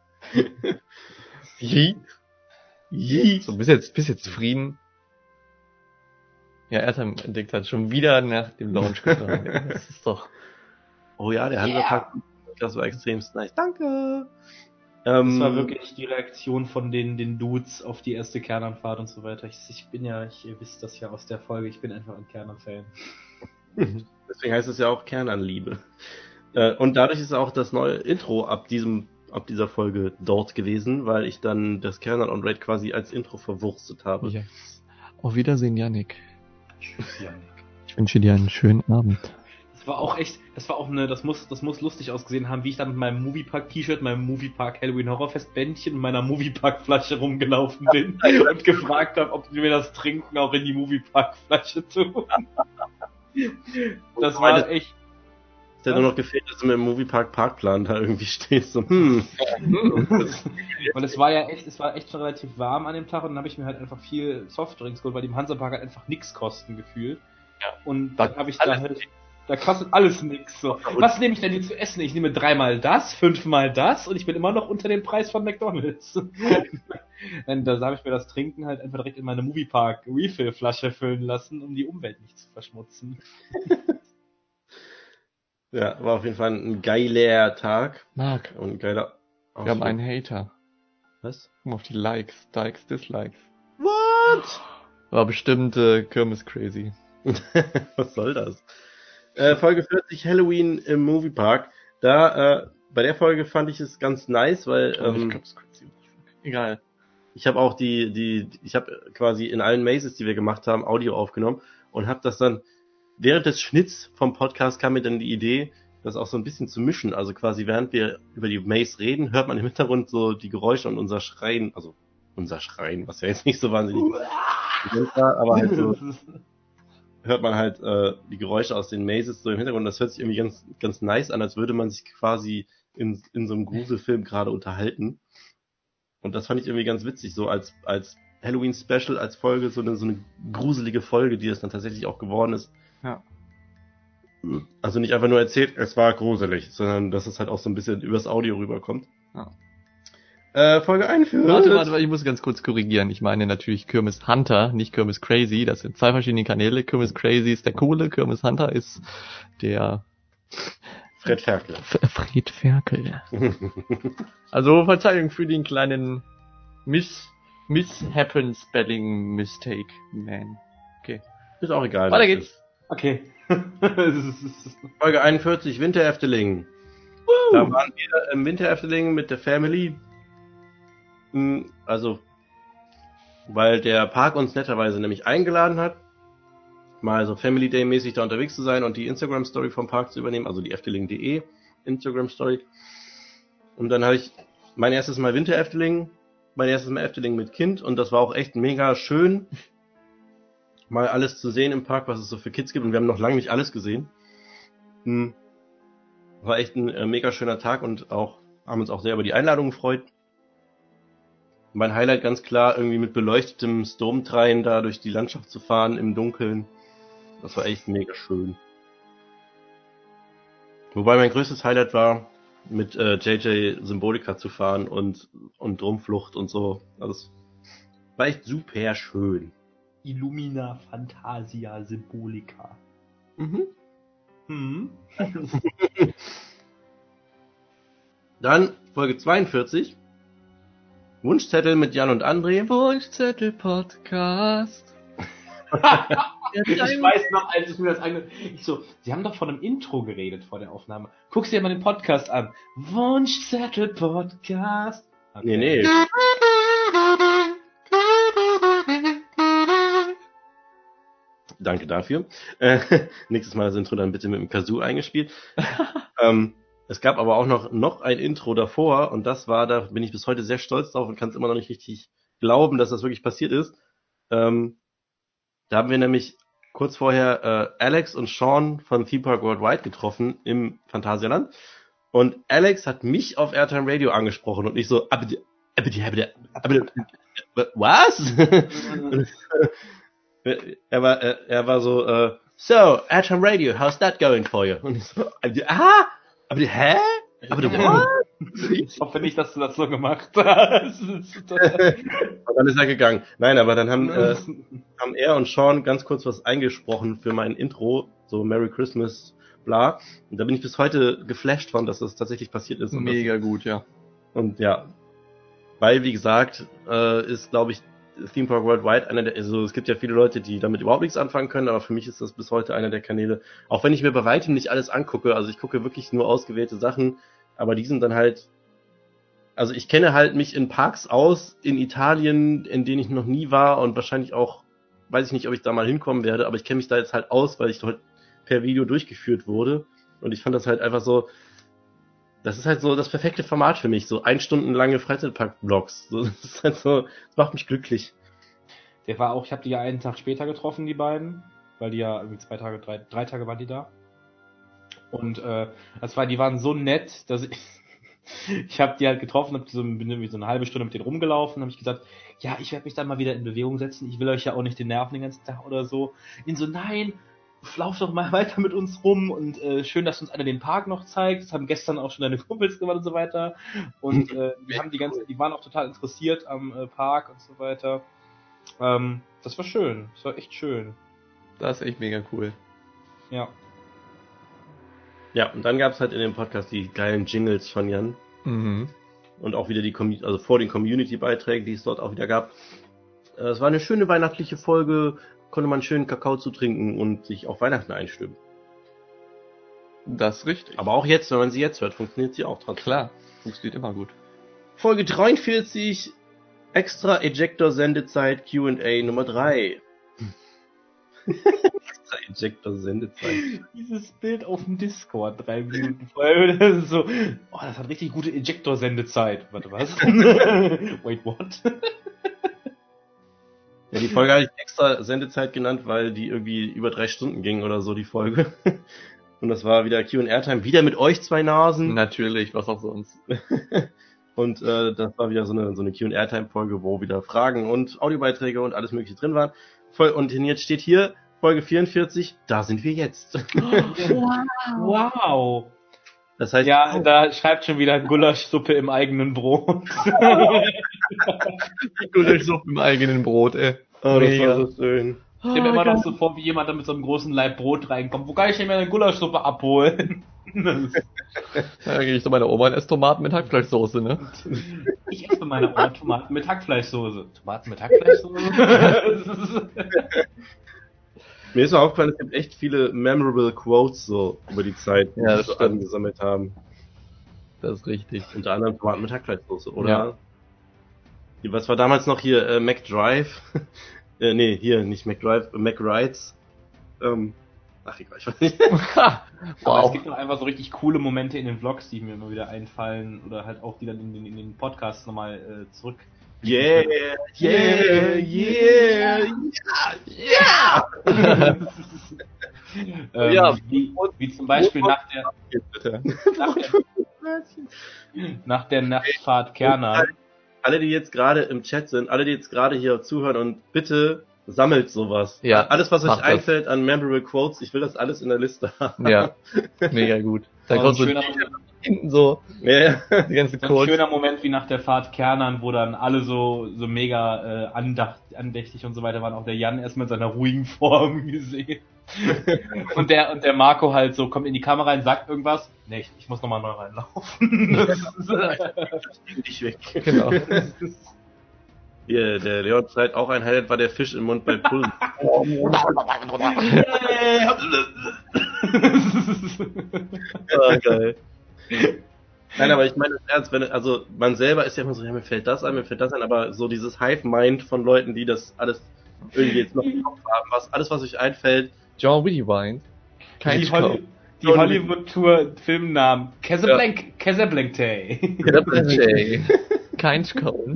Speaker 3: Jee. Jee. So, bist jetzt, bist jetzt zufrieden? Ja, Ertam entdeckt hat schon wieder nach dem Launch gefragt. Das ist doch...
Speaker 2: Oh ja, der Handeltag, yeah. Das war extremst nice. Danke!
Speaker 1: Das war wirklich die Reaktion von den, den Dudes auf die erste Kernanfahrt und so weiter. Ich, ich bin ja, ich, ihr wisst das ja aus der Folge, ich bin einfach ein Kernan-Fan.
Speaker 2: Deswegen heißt es ja auch Kernanliebe. Äh, und dadurch ist auch das neue Intro ab diesem, ab dieser Folge dort gewesen, weil ich dann das Kernel on Raid quasi als Intro verwurstet habe.
Speaker 3: Yes. Auf Wiedersehen, Yannick.
Speaker 1: Tschüss, Janik.
Speaker 3: Ich wünsche dir einen schönen Abend.
Speaker 1: Das war auch echt, das war auch eine, das muss, das muss lustig ausgesehen haben, wie ich dann mit meinem Moviepark-T-Shirt, meinem Moviepark Halloween Horrorfest-Bändchen und meiner Moviepark-Flasche rumgelaufen bin und gefragt habe, ob die mir das Trinken auch in die Moviepark-Flasche tun. Das war echt.
Speaker 2: Es hat nur noch gefehlt, dass du mit dem Moviepark Parkplan da irgendwie stehst. So, hm.
Speaker 1: Und es war ja echt, es war echt schon relativ warm an dem Tag und dann habe ich mir halt einfach viel Softdrinks geholt, weil die im Hansapark halt einfach nix kosten gefühlt.
Speaker 3: Ja.
Speaker 1: Und dann habe ich da halt, da kostet alles nix so. Was nehme ich denn hier zu essen? Ich nehme dreimal das, fünfmal das und ich bin immer noch unter dem Preis von McDonald's. Und da habe ich mir das Trinken halt einfach direkt in meine Moviepark Refill Flasche füllen lassen, um die Umwelt nicht zu verschmutzen.
Speaker 2: Ja, war auf jeden Fall ein geiler Tag.
Speaker 3: Marc,
Speaker 2: Und ein geiler
Speaker 3: wir haben einen Hater.
Speaker 2: Was?
Speaker 3: Guck mal auf die Likes, Likes, Dislikes.
Speaker 2: What?
Speaker 3: War bestimmt äh, Kirmes crazy.
Speaker 2: Was soll das? Äh, Folge vierzig, Halloween im Moviepark. Da, äh, bei der Folge fand ich es ganz nice, weil
Speaker 3: Oh, ich
Speaker 2: ähm,
Speaker 3: glaub's crazy. Egal.
Speaker 2: ich habe auch die, die, ich habe quasi in allen Mazes, die wir gemacht haben, Audio aufgenommen und habe das dann während des Schnitts vom Podcast kam mir dann die Idee, das auch so ein bisschen zu mischen. Also quasi während wir über die Maze reden, hört man im Hintergrund so die Geräusche und unser Schreien, also unser Schreien, was ja jetzt nicht so wahnsinnig war, aber halt so hört man halt äh, die Geräusche aus den Mazes so im Hintergrund. Das hört sich irgendwie ganz, ganz nice an, als würde man sich quasi in, in so einem Gruselfilm gerade unterhalten. Und das fand ich irgendwie ganz witzig, so als, als Halloween-Special, als Folge, so eine, so eine gruselige Folge, die es dann tatsächlich auch geworden ist.
Speaker 3: Ja.
Speaker 2: Also nicht einfach nur erzählt, es war gruselig, sondern dass es halt auch so ein bisschen übers Audio rüberkommt.
Speaker 3: Ja.
Speaker 2: Äh, Folge einführen.
Speaker 3: Warte, warte, warte, ich muss ganz kurz korrigieren. Ich meine natürlich Kirmes Hunter, nicht Kirmes Crazy. Das sind zwei verschiedene Kanäle. Kirmes Crazy ist der coole, Kirmes Hunter ist der
Speaker 2: Fred Ferkel.
Speaker 3: F- Fred Ferkel. Also Verzeihung für den kleinen Miss Misshappen Spelling Mistake, man. Okay.
Speaker 2: Ist auch egal.
Speaker 3: Weiter geht's.
Speaker 1: Okay.
Speaker 2: Folge einundvierzig, Winter Efteling.
Speaker 3: Woo!
Speaker 2: Da waren wir im Winter Efteling mit der Family. Also, weil der Park uns netterweise nämlich eingeladen hat, mal so Family Day mäßig da unterwegs zu sein und die Instagram Story vom Park zu übernehmen, also die efteling punkt de Instagram Story. Und dann habe ich mein erstes Mal Winter Efteling, mein erstes Mal Efteling mit Kind und das war auch echt mega schön, mal alles zu sehen im Park, was es so für Kids gibt und wir haben noch lange nicht alles gesehen. Hm. War echt ein äh, mega schöner Tag und auch haben uns auch sehr über die Einladung gefreut. Mein Highlight ganz klar, irgendwie mit beleuchtetem Stormtrain da durch die Landschaft zu fahren im Dunkeln. Das war echt mega schön. Wobei mein größtes Highlight war, mit äh, J J Symbolica zu fahren und und Drumflucht und so. Also es war echt super schön.
Speaker 1: Illumina Fantasia Symbolica.
Speaker 2: Mhm.
Speaker 1: Hm.
Speaker 2: Dann Folge zweiundvierzig. Wunschzettel mit Jan und André.
Speaker 3: Wunschzettel Podcast.
Speaker 1: Ich weiß noch, als ich mir das ange... Ich so, Sie haben doch von einem Intro geredet vor der Aufnahme. Guck dir mal den Podcast an. Wunschzettel Podcast. Okay.
Speaker 2: Nee, nee. Danke dafür. Äh, nächstes Mal das Intro dann bitte mit dem Kazoo eingespielt. ähm, es gab aber auch noch, noch ein Intro davor und das war, da bin ich bis heute sehr stolz drauf und kann es immer noch nicht richtig glauben, dass das wirklich passiert ist. Ähm, da haben wir nämlich kurz vorher äh, Alex und Sean von Theme Park Worldwide getroffen im Phantasialand und Alex hat mich auf Airtime Radio angesprochen und ich so, abidi, abidi, abidi, abidi, was? Er war, er, er war so, uh, so, Airtime Radio, how's that going for you? Und ich so, ah, aber hä? Aber what?
Speaker 1: Ich hoffe nicht, dass du das so gemacht hast.
Speaker 2: Und dann ist er gegangen. Nein, aber dann haben, äh, haben er und Sean ganz kurz was eingesprochen für mein Intro, so Merry Christmas, bla. Und da bin ich bis heute geflasht von, dass das tatsächlich passiert ist.
Speaker 3: Mega gut, ja.
Speaker 2: Und ja, weil, wie gesagt, äh, ist, glaube ich, Theme Park Worldwide einer der, also es gibt ja viele Leute, die damit überhaupt nichts anfangen können, aber für mich ist das bis heute einer der Kanäle, auch wenn ich mir bei weitem nicht alles angucke, also ich gucke wirklich nur ausgewählte Sachen, aber die sind dann halt, also ich kenne halt mich in Parks aus, in Italien, in denen ich noch nie war und wahrscheinlich auch, weiß ich nicht, ob ich da mal hinkommen werde, aber ich kenne mich da jetzt halt aus, weil ich dort per Video durchgeführt wurde und ich fand das halt einfach so, das ist halt so das perfekte Format für mich, so ein Stunden lange Freizeitpark-Vlogs. So, das ist halt so, das macht mich glücklich.
Speaker 1: Der war auch, ich habe die ja einen Tag später getroffen, die beiden, weil die ja irgendwie zwei Tage, drei, drei Tage waren die da. Und äh, das war, die waren so nett, dass ich, ich habe die halt getroffen, hab so, bin irgendwie so eine halbe Stunde mit denen rumgelaufen, habe ich gesagt, ja, ich werde mich dann mal wieder in Bewegung setzen, ich will euch ja auch nicht den nerven den ganzen Tag oder so. Und so, nein, lauf doch mal weiter mit uns rum und äh, schön, dass du uns einer den Park noch zeigst. Das haben gestern auch schon deine Kumpels gemacht und so weiter. Und äh, die haben die ganze, die waren auch total interessiert am äh, Park und so weiter. Ähm, das war schön, das war echt schön.
Speaker 3: Das ist echt mega cool.
Speaker 1: Ja.
Speaker 2: Ja, und dann gab's halt in dem Podcast die geilen Jingles von Jan.
Speaker 3: Mhm.
Speaker 2: Und auch wieder die, Com- also vor den Community-Beiträgen, die es dort auch wieder gab. Äh, es war eine schöne weihnachtliche Folge, konnte man schön Kakao zu trinken und sich auf Weihnachten einstimmen.
Speaker 3: Das ist richtig.
Speaker 2: Aber auch jetzt, wenn man sie jetzt hört, funktioniert sie auch trotzdem.
Speaker 3: Klar, funktioniert immer gut.
Speaker 2: Folge dreiundvierzig, extra Ejector-Sendezeit, Q and A Nummer drei. Extra Ejector-Sendezeit.
Speaker 1: Dieses Bild auf dem Discord, drei Minuten vorher, das ist so, oh, das hat richtig gute Ejector-Sendezeit. Warte, was? Wait, what?
Speaker 2: Ja, die Folge habe ich extra Sendezeit genannt, weil die irgendwie über drei Stunden ging oder so, die Folge. Und das war wieder Q and A-Time, wieder mit euch zwei Nasen.
Speaker 3: Natürlich, was auch sonst.
Speaker 2: Und äh, das war wieder so eine, so eine Q and A-Time-Folge, wo wieder Fragen und Audiobeiträge und alles mögliche drin waren. Voll, und jetzt steht hier, Folge vierundvierzig, da sind wir jetzt.
Speaker 1: Wow.
Speaker 2: Das heißt,
Speaker 1: Ja, da schreibt schon wieder Gulaschsuppe im eigenen Brot.
Speaker 3: Gulaschsuppe im eigenen Brot, ey.
Speaker 2: oh, das
Speaker 3: Mega.
Speaker 2: war so schön.
Speaker 1: Ich stelle mir immer noch so vor, wie jemand da mit so einem großen Laib Brot reinkommt. Wo kann ich denn mir eine Gulaschsuppe abholen?
Speaker 3: Da gehe ich zu meiner Oma und esse Tomaten mit Hackfleischsoße, ne?
Speaker 1: Ich esse bei meiner Oma Tomaten mit Hackfleischsoße. Tomaten mit Hackfleischsoße?
Speaker 2: Mir ist auch aufgefallen, es gibt echt viele memorable Quotes so über die Zeit, die
Speaker 3: Ja,
Speaker 2: wir
Speaker 3: das
Speaker 2: so
Speaker 3: stimmt.
Speaker 2: angesammelt haben.
Speaker 3: Das ist richtig.
Speaker 2: Unter anderem Tomaten mit Hackfleischsoße, oder?
Speaker 3: Ja.
Speaker 2: Hier, was war damals noch hier? Äh, McDrive? äh, nee, hier, nicht McDrive, äh, McRides. Ähm, ach egal, ich weiß nicht.
Speaker 1: Aber
Speaker 3: Wow.
Speaker 1: es gibt auch einfach so richtig coole Momente in den Vlogs, die mir immer wieder einfallen. Oder halt auch, die dann in den, in den Podcasts nochmal äh, zurück...
Speaker 2: Yeah, yeah, yeah, yeah, yeah!
Speaker 1: ähm,
Speaker 3: Ja.
Speaker 1: wie, wie zum Beispiel nach der,
Speaker 2: Bitte.
Speaker 1: nach der, nach der Nachtfahrt Kerner.
Speaker 2: Alle, die jetzt gerade im Chat sind, alle, die jetzt gerade hier zuhören und bitte sammelt sowas.
Speaker 3: Ja,
Speaker 2: Alles, was euch
Speaker 3: macht das.
Speaker 2: einfällt an memorable Quotes, ich will das alles in der Liste haben.
Speaker 3: Ja, mega gut. Da
Speaker 1: Auch
Speaker 3: kommt so
Speaker 1: ein schöner,
Speaker 3: hinten so
Speaker 2: Ja, ja.
Speaker 3: die ganze
Speaker 1: so ein
Speaker 3: Codes.
Speaker 1: schöner Moment wie nach der Fahrt Kernern, wo dann alle so, so mega äh, andacht, andächtig und so weiter waren. Auch der Jan erstmal in seiner ruhigen Form gesehen. und der und der Marco halt so kommt in die Kamera rein, sagt irgendwas. Nee, ich, ich muss nochmal neu reinlaufen. Das ist, äh,
Speaker 2: Nicht weg.
Speaker 3: Genau.
Speaker 2: Hier, der Leon schreibt auch ein Highlight war der Fisch im Mund bei Pullen. Ah, geil. Nein, aber ich meine das ernst, wenn, also man selber ist ja immer so, ja, mir fällt das ein, mir fällt das ein, aber so dieses Hive-Mind von Leuten, die das alles irgendwie jetzt noch im Kopf haben, was, alles was euch einfällt,
Speaker 3: John Wittywine. Kein
Speaker 1: die,
Speaker 3: Scope.
Speaker 1: Holly, die Hollywood-Tour Filmnamen. Casablanca, Casablanca.
Speaker 3: Kein Scope.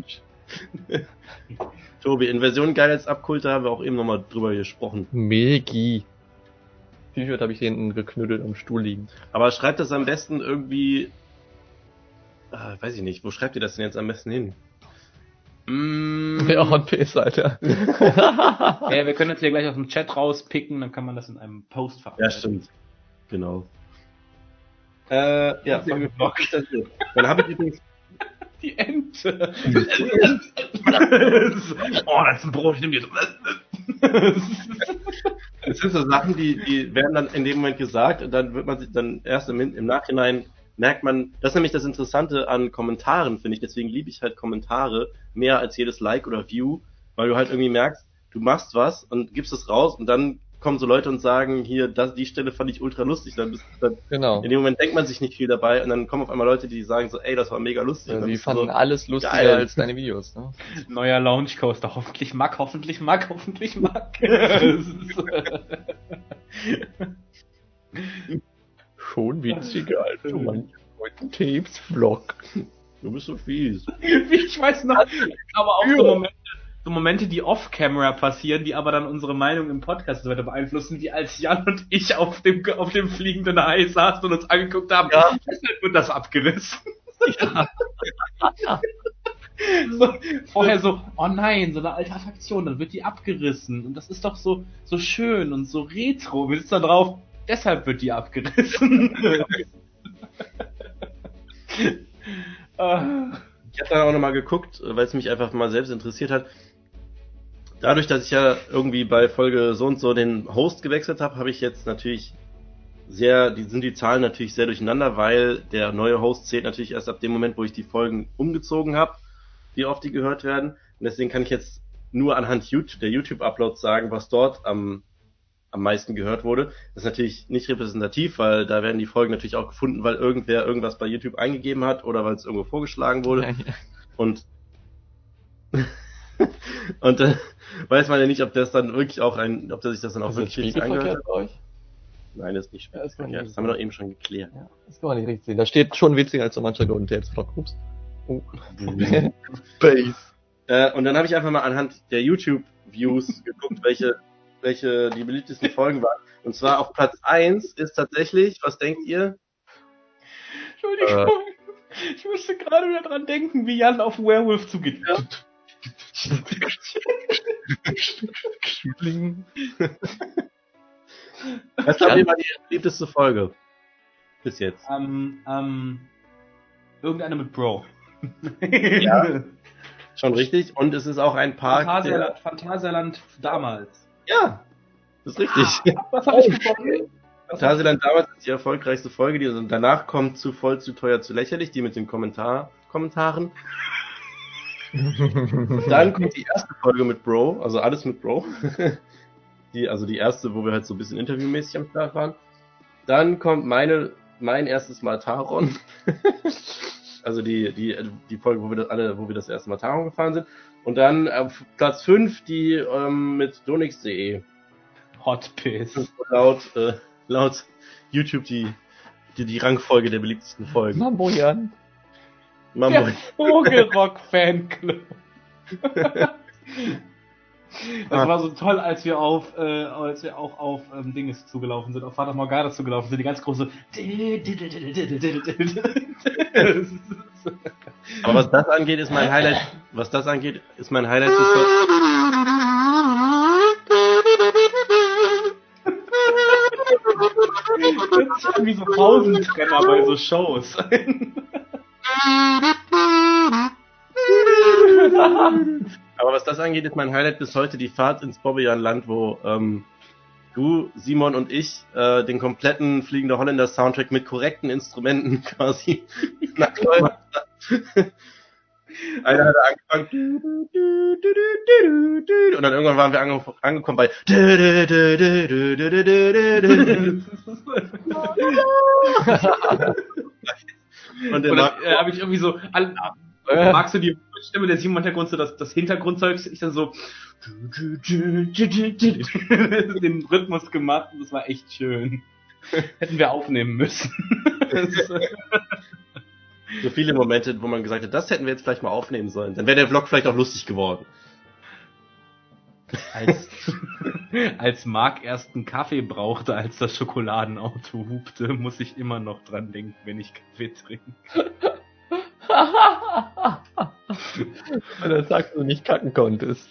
Speaker 2: Tobi, in Version geil als Abkulte haben wir auch eben nochmal drüber gesprochen.
Speaker 3: Megi. T-Shirt habe ich hier hinten geknüttelt am Stuhl liegen.
Speaker 2: Aber schreibt das am besten irgendwie, ah, weiß ich nicht, wo schreibt ihr das denn jetzt am besten hin? Mm,
Speaker 3: Ja, One Piece, Alter.
Speaker 1: Ja, wir können jetzt hier gleich aus dem Chat rauspicken, dann kann man das in einem Post verarbeiten.
Speaker 2: ja, stimmt. Genau. Äh, ja,
Speaker 1: Sehr
Speaker 2: fangen wir
Speaker 1: geblockt.
Speaker 2: an. Dann habe ich übrigens
Speaker 1: Die Ente. Oh, das ist ein Brot, ich nehme jetzt.
Speaker 2: Es sind so Sachen, die, die werden dann in dem Moment gesagt und dann wird man sich dann erst im, im Nachhinein merkt man, das ist nämlich das Interessante an Kommentaren, finde ich, deswegen liebe ich halt Kommentare mehr als jedes Like oder View, weil du halt irgendwie merkst, du machst was und gibst es raus und dann kommen so Leute und sagen, hier, das, die Stelle fand ich ultra lustig. Dann bist, dann,
Speaker 3: Genau.
Speaker 2: in dem Moment denkt man sich nicht viel dabei und dann kommen auf einmal Leute, die sagen so, ey, das war mega lustig.
Speaker 3: Ja,
Speaker 2: und dann
Speaker 3: die
Speaker 2: bist du
Speaker 3: fanden
Speaker 2: so,
Speaker 3: alles lustiger
Speaker 2: geil.
Speaker 3: als deine Videos, ne?
Speaker 1: Neuer Launch Coaster. Hoffentlich mag, hoffentlich mag, hoffentlich mag. Das ist,
Speaker 3: Schon witziger als so manche Leuten Tapes Vlog.
Speaker 2: du bist so fies.
Speaker 1: ich weiß noch, aber auch so Momente, so Momente, die off-camera passieren, die aber dann unsere Meinung im Podcast so weiter beeinflussen, wie als Jan und ich auf dem, auf dem fliegenden Hai saßen und uns angeguckt haben,
Speaker 2: Ja.
Speaker 1: deshalb wird das abgerissen.
Speaker 2: Ja.
Speaker 1: So, vorher so, oh nein, so eine alte Attraktion, dann wird die abgerissen. Und das ist doch so, so schön und so retro. Wir sitzen da drauf, deshalb wird die abgerissen. Ah.
Speaker 2: Ich habe dann auch nochmal geguckt, weil es mich einfach mal selbst interessiert hat. Dadurch, dass ich ja irgendwie bei Folge so und so den Host gewechselt habe, habe ich jetzt natürlich sehr, die sind die Zahlen natürlich sehr durcheinander, weil der neue Host zählt natürlich erst ab dem Moment, wo ich die Folgen umgezogen habe, wie oft die gehört werden. Und deswegen kann ich jetzt nur anhand YouTube, der YouTube-Uploads sagen, was dort am, am meisten gehört wurde. Das ist natürlich nicht repräsentativ, weil da werden die Folgen natürlich auch gefunden, weil irgendwer irgendwas bei YouTube eingegeben hat oder weil es irgendwo vorgeschlagen wurde.
Speaker 3: Ja, ja.
Speaker 2: Und und äh, weiß man ja nicht, ob das dann wirklich auch ein, ob der sich das dann auch
Speaker 3: Ist das
Speaker 2: wirklich richtig angehört
Speaker 3: spiegelverkehrt
Speaker 2: hat.
Speaker 3: bei euch?
Speaker 2: Nein, das ist nicht
Speaker 3: Ja, das kann
Speaker 2: spiegelverkehrt.
Speaker 3: nicht
Speaker 2: Das haben wir
Speaker 3: sein.
Speaker 2: doch eben schon geklärt.
Speaker 3: Ja, das kann man nicht richtig sehen. Da steht schon witziger als so mancher Golden Tapes Vlog. Ups. Oh. Base.
Speaker 2: Äh, und dann habe ich einfach mal anhand der YouTube-Views geguckt, welche, welche die beliebtesten Folgen waren. Und zwar auf Platz eins ist tatsächlich, was denkt ihr?
Speaker 1: Entschuldigung, ich musste gerade wieder dran denken, wie Jan auf Werewolf zugeht.
Speaker 2: Ja. Das war immer die beliebteste Folge. Bis jetzt.
Speaker 1: Ähm, ähm, irgendeine mit Bro.
Speaker 2: Ja. Schon richtig. Und es ist auch ein Park.
Speaker 1: Phantasialand, Phantasialand damals.
Speaker 2: Ja, das ist richtig.
Speaker 1: Was habe ich gefunden?
Speaker 2: Phantasialand damals ist die erfolgreichste Folge. Die, danach kommt zu voll, zu teuer, zu lächerlich. Die mit den Kommentar, Kommentaren. Dann kommt die erste Folge mit Bro. Also alles mit Bro. Die, also die erste, wo wir halt so ein bisschen interviewmäßig am Start waren. Dann kommt meine, mein erstes Mal Taron. Also die, die, die Folge, wo wir das alle, wo wir das erste Mal Taron gefahren sind. Und dann auf Platz fünf die ähm, mit donix.de.
Speaker 1: Hot Piss.
Speaker 2: Laut, äh, laut YouTube die, die, die Rangfolge der beliebtesten Folgen.
Speaker 3: Mambo Jan.
Speaker 2: Mambo.
Speaker 1: Der Vogelrock Fanclub. Das war so toll, als wir auf, äh, als wir auch auf ähm, Dinges zugelaufen sind, auf Fata Morgana zugelaufen sind, die ganz große.
Speaker 2: Aber was das angeht, ist mein Highlight. Was das angeht, ist mein Highlight bis heute.
Speaker 1: Das ist irgendwie so Pausentrenner bei so Shows.
Speaker 2: Aber was das angeht, ist mein Highlight bis heute die Fahrt ins Bobbejaanland, wo ähm, du, Simon und ich äh, den kompletten Fliegende Holländer Soundtrack mit korrekten Instrumenten quasi nachgemacht haben. Einer hat angefangen und dann irgendwann waren wir ange angekommen bei und
Speaker 1: dann äh, habe ich irgendwie so all, äh, magst du die Stimme der Simon Hintergrund so das, das Hintergrundzeug, ich dann so den Rhythmus gemacht und das war echt schön. Hätten wir aufnehmen müssen.
Speaker 2: So viele Momente, wo man gesagt hat, das hätten wir jetzt vielleicht mal aufnehmen sollen. Dann wäre der Vlog vielleicht auch lustig geworden.
Speaker 1: Als, als Marc erst einen Kaffee brauchte, als das Schokoladenauto hupte, muss ich immer noch dran denken, wenn ich Kaffee trinke.
Speaker 3: Weil du sagst, du nicht kacken konntest.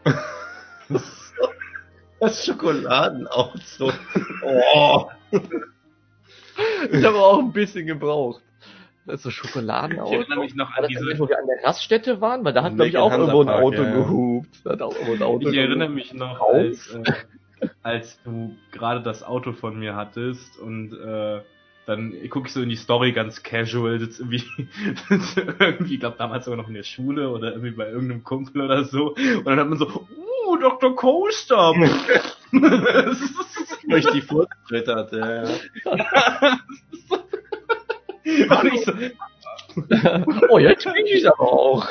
Speaker 2: Das Schokoladenauto. Oh.
Speaker 3: Ich habe auch ein bisschen gebraucht. Das ist so Schokoladenauto.
Speaker 1: Ich erinnere mich noch an
Speaker 3: War das
Speaker 1: diese...
Speaker 3: nicht, wo wir an der Raststätte waren? Weil da hat,
Speaker 2: Im
Speaker 3: glaube ich, auch
Speaker 2: Hansa
Speaker 3: irgendwo ein
Speaker 2: Park,
Speaker 3: Auto
Speaker 2: ja.
Speaker 3: gehupt. Da hat auch irgendwo ein Auto
Speaker 1: Ich erinnere
Speaker 3: gehupt.
Speaker 1: mich noch,
Speaker 3: Raus?
Speaker 1: als, äh, als du gerade das Auto von mir hattest und äh, dann gucke ich so in die Story ganz casual, sitz irgendwie, irgendwie, ich glaube damals sogar noch in der Schule oder irgendwie bei irgendeinem Kumpel oder so. Und dann hat man so, uh, Doktor Coaster.
Speaker 2: Durch die Furcht twittert, ja, ja.
Speaker 1: Und ich so,
Speaker 3: Oh, jetzt bin ich aber auch.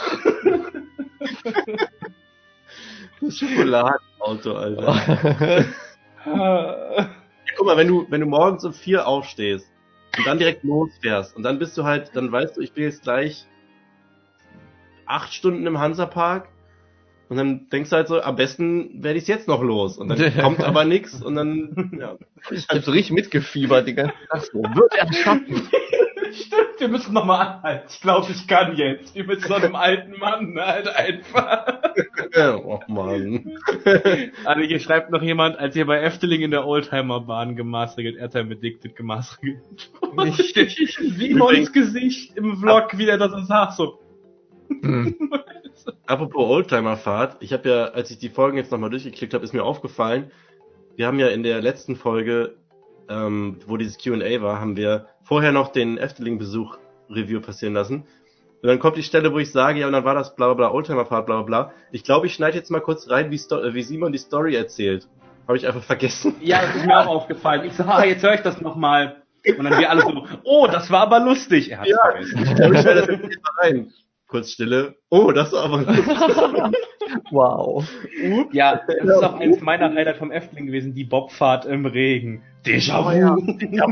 Speaker 2: Das Schokoladenauto, Alter. Ja, guck mal, wenn du, wenn du morgens um vier aufstehst und dann direkt losfährst und dann bist du halt, dann weißt du, ich bin jetzt gleich acht Stunden im Hansapark und dann denkst du halt so, am besten werde ich jetzt noch los und dann kommt aber nichts und dann, ja.
Speaker 3: Ich hab so richtig mitgefiebert die ganze Nacht. So, wird er schaffen?
Speaker 1: Stimmt, wir müssen nochmal anhalten. Ich glaube, ich kann jetzt. Wie mit so einem alten Mann halt einfach.
Speaker 2: Oh Mann.
Speaker 1: Also hier schreibt noch jemand, als ihr bei Efteling in der Oldtimer-Bahn gemaßregelt, Airtime Addicted gemaßregelt. Simons Gesicht im Vlog, wie der das so sagt, so.
Speaker 3: Hm.
Speaker 2: Apropos Oldtimer-Fahrt, ich habe ja, als ich die Folgen jetzt nochmal durchgeklickt habe, ist mir aufgefallen, wir haben ja in der letzten Folge, ähm, wo dieses Q und A war, haben wir vorher noch den Efteling-Besuch-Review passieren lassen. Und dann kommt die Stelle, wo ich sage, ja, und dann war das bla bla bla, Oldtimer-Fahrt, bla bla bla. Ich glaube, ich schneide jetzt mal kurz rein, wie, Sto- wie Simon die Story erzählt. Habe ich einfach vergessen.
Speaker 1: Ja, das ist mir auch aufgefallen. Ich so, ah, jetzt höre ich das nochmal. Und dann wir alle so, oh, das war aber lustig. Er hat's
Speaker 2: Ja.
Speaker 1: vergessen.
Speaker 2: Ich glaube, ich schneide das jetzt mal rein. Kurz Stille. Oh, das war aber lustig.
Speaker 3: Wow.
Speaker 1: Ja, das ist auch eins meiner Highlights vom Efteling gewesen, die Bobfahrt im Regen. Déjà vu.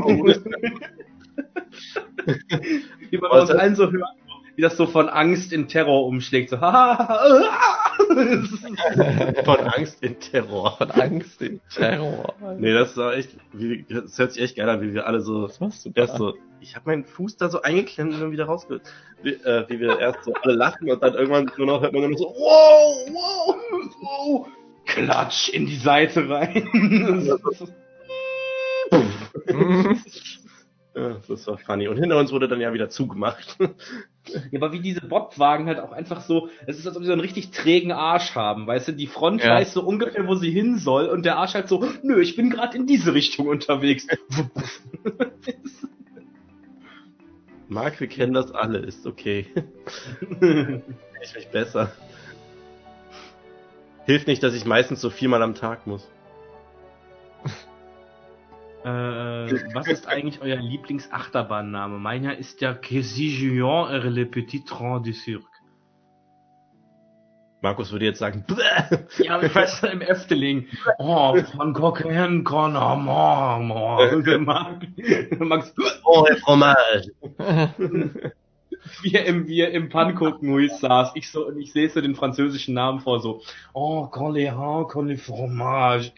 Speaker 1: Wie man bei uns allen so hört, wie das so von Angst in Terror umschlägt. So,
Speaker 2: Von Angst in Terror.
Speaker 3: Von Angst in Terror.
Speaker 2: Nee, das war echt, wie, das hört sich echt geil an, wie wir alle so,
Speaker 3: Was machst du
Speaker 2: erst
Speaker 3: da?
Speaker 2: so, ich habe meinen Fuß da so eingeklemmt und dann wieder rausgehört, wie, äh, wie wir erst so alle lachen und dann irgendwann nur noch, hört man nur noch so, wow, wow, wow,
Speaker 1: Klatsch in die Seite rein.
Speaker 2: ja, das war funny. Und hinter uns wurde dann ja wieder zugemacht.
Speaker 1: Ja, aber wie diese Bobwagen halt auch einfach so, es ist, als ob sie so einen richtig trägen Arsch haben, weißt du, die Front
Speaker 3: Ja.
Speaker 1: weiß so ungefähr, wo sie hin soll und der Arsch halt so, nö, ich bin gerade in diese Richtung unterwegs.
Speaker 2: Marc, wir kennen das alle, ist okay. Ich mich besser. Hilft nicht, dass ich meistens so viermal am Tag muss.
Speaker 1: Äh, was ist eigentlich euer Lieblingsachterbahnname? Meiner ist ja Quasi-Géant et le Petit Train du Cirque.
Speaker 2: Markus würde jetzt sagen,
Speaker 1: Ja, aber weißt du, im Efteling. Oh, von Coquin, Conamant, Max, Max,
Speaker 2: oh, der Fromage.
Speaker 1: wir im, wir im Pannkuchen, wo ich saß, ich so, und ich sehe so den französischen Namen vor, so, oh, con les Hans, con les Fromage.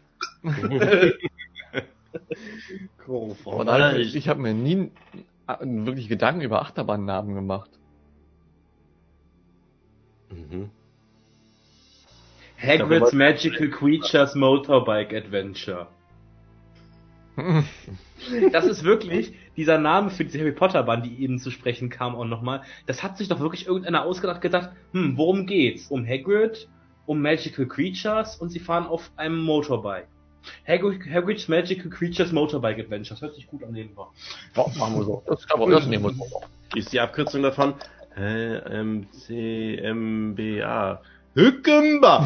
Speaker 2: Oh,
Speaker 3: Und also, ich habe mir nie wirklich Gedanken über Achterbahnnamen gemacht.
Speaker 2: Mhm.
Speaker 1: Hagrid's Magical Creatures Motorbike Adventure. Das ist wirklich, dieser Name für diese Harry Potter Bahn, die eben zu sprechen kam auch nochmal, das hat sich doch wirklich irgendeiner ausgedacht, gedacht, hm, worum geht's? Um Hagrid, um Magical Creatures und sie fahren auf einem Motorbike. Hagrid, Hagrid's Magical Creatures Motorbike Adventure, das hört sich gut an jeden Fall.
Speaker 3: Ja, machen wir so. Das, kann man, das nehmen wir so.
Speaker 2: Ist die Abkürzung davon? M C M B A. Hückemba!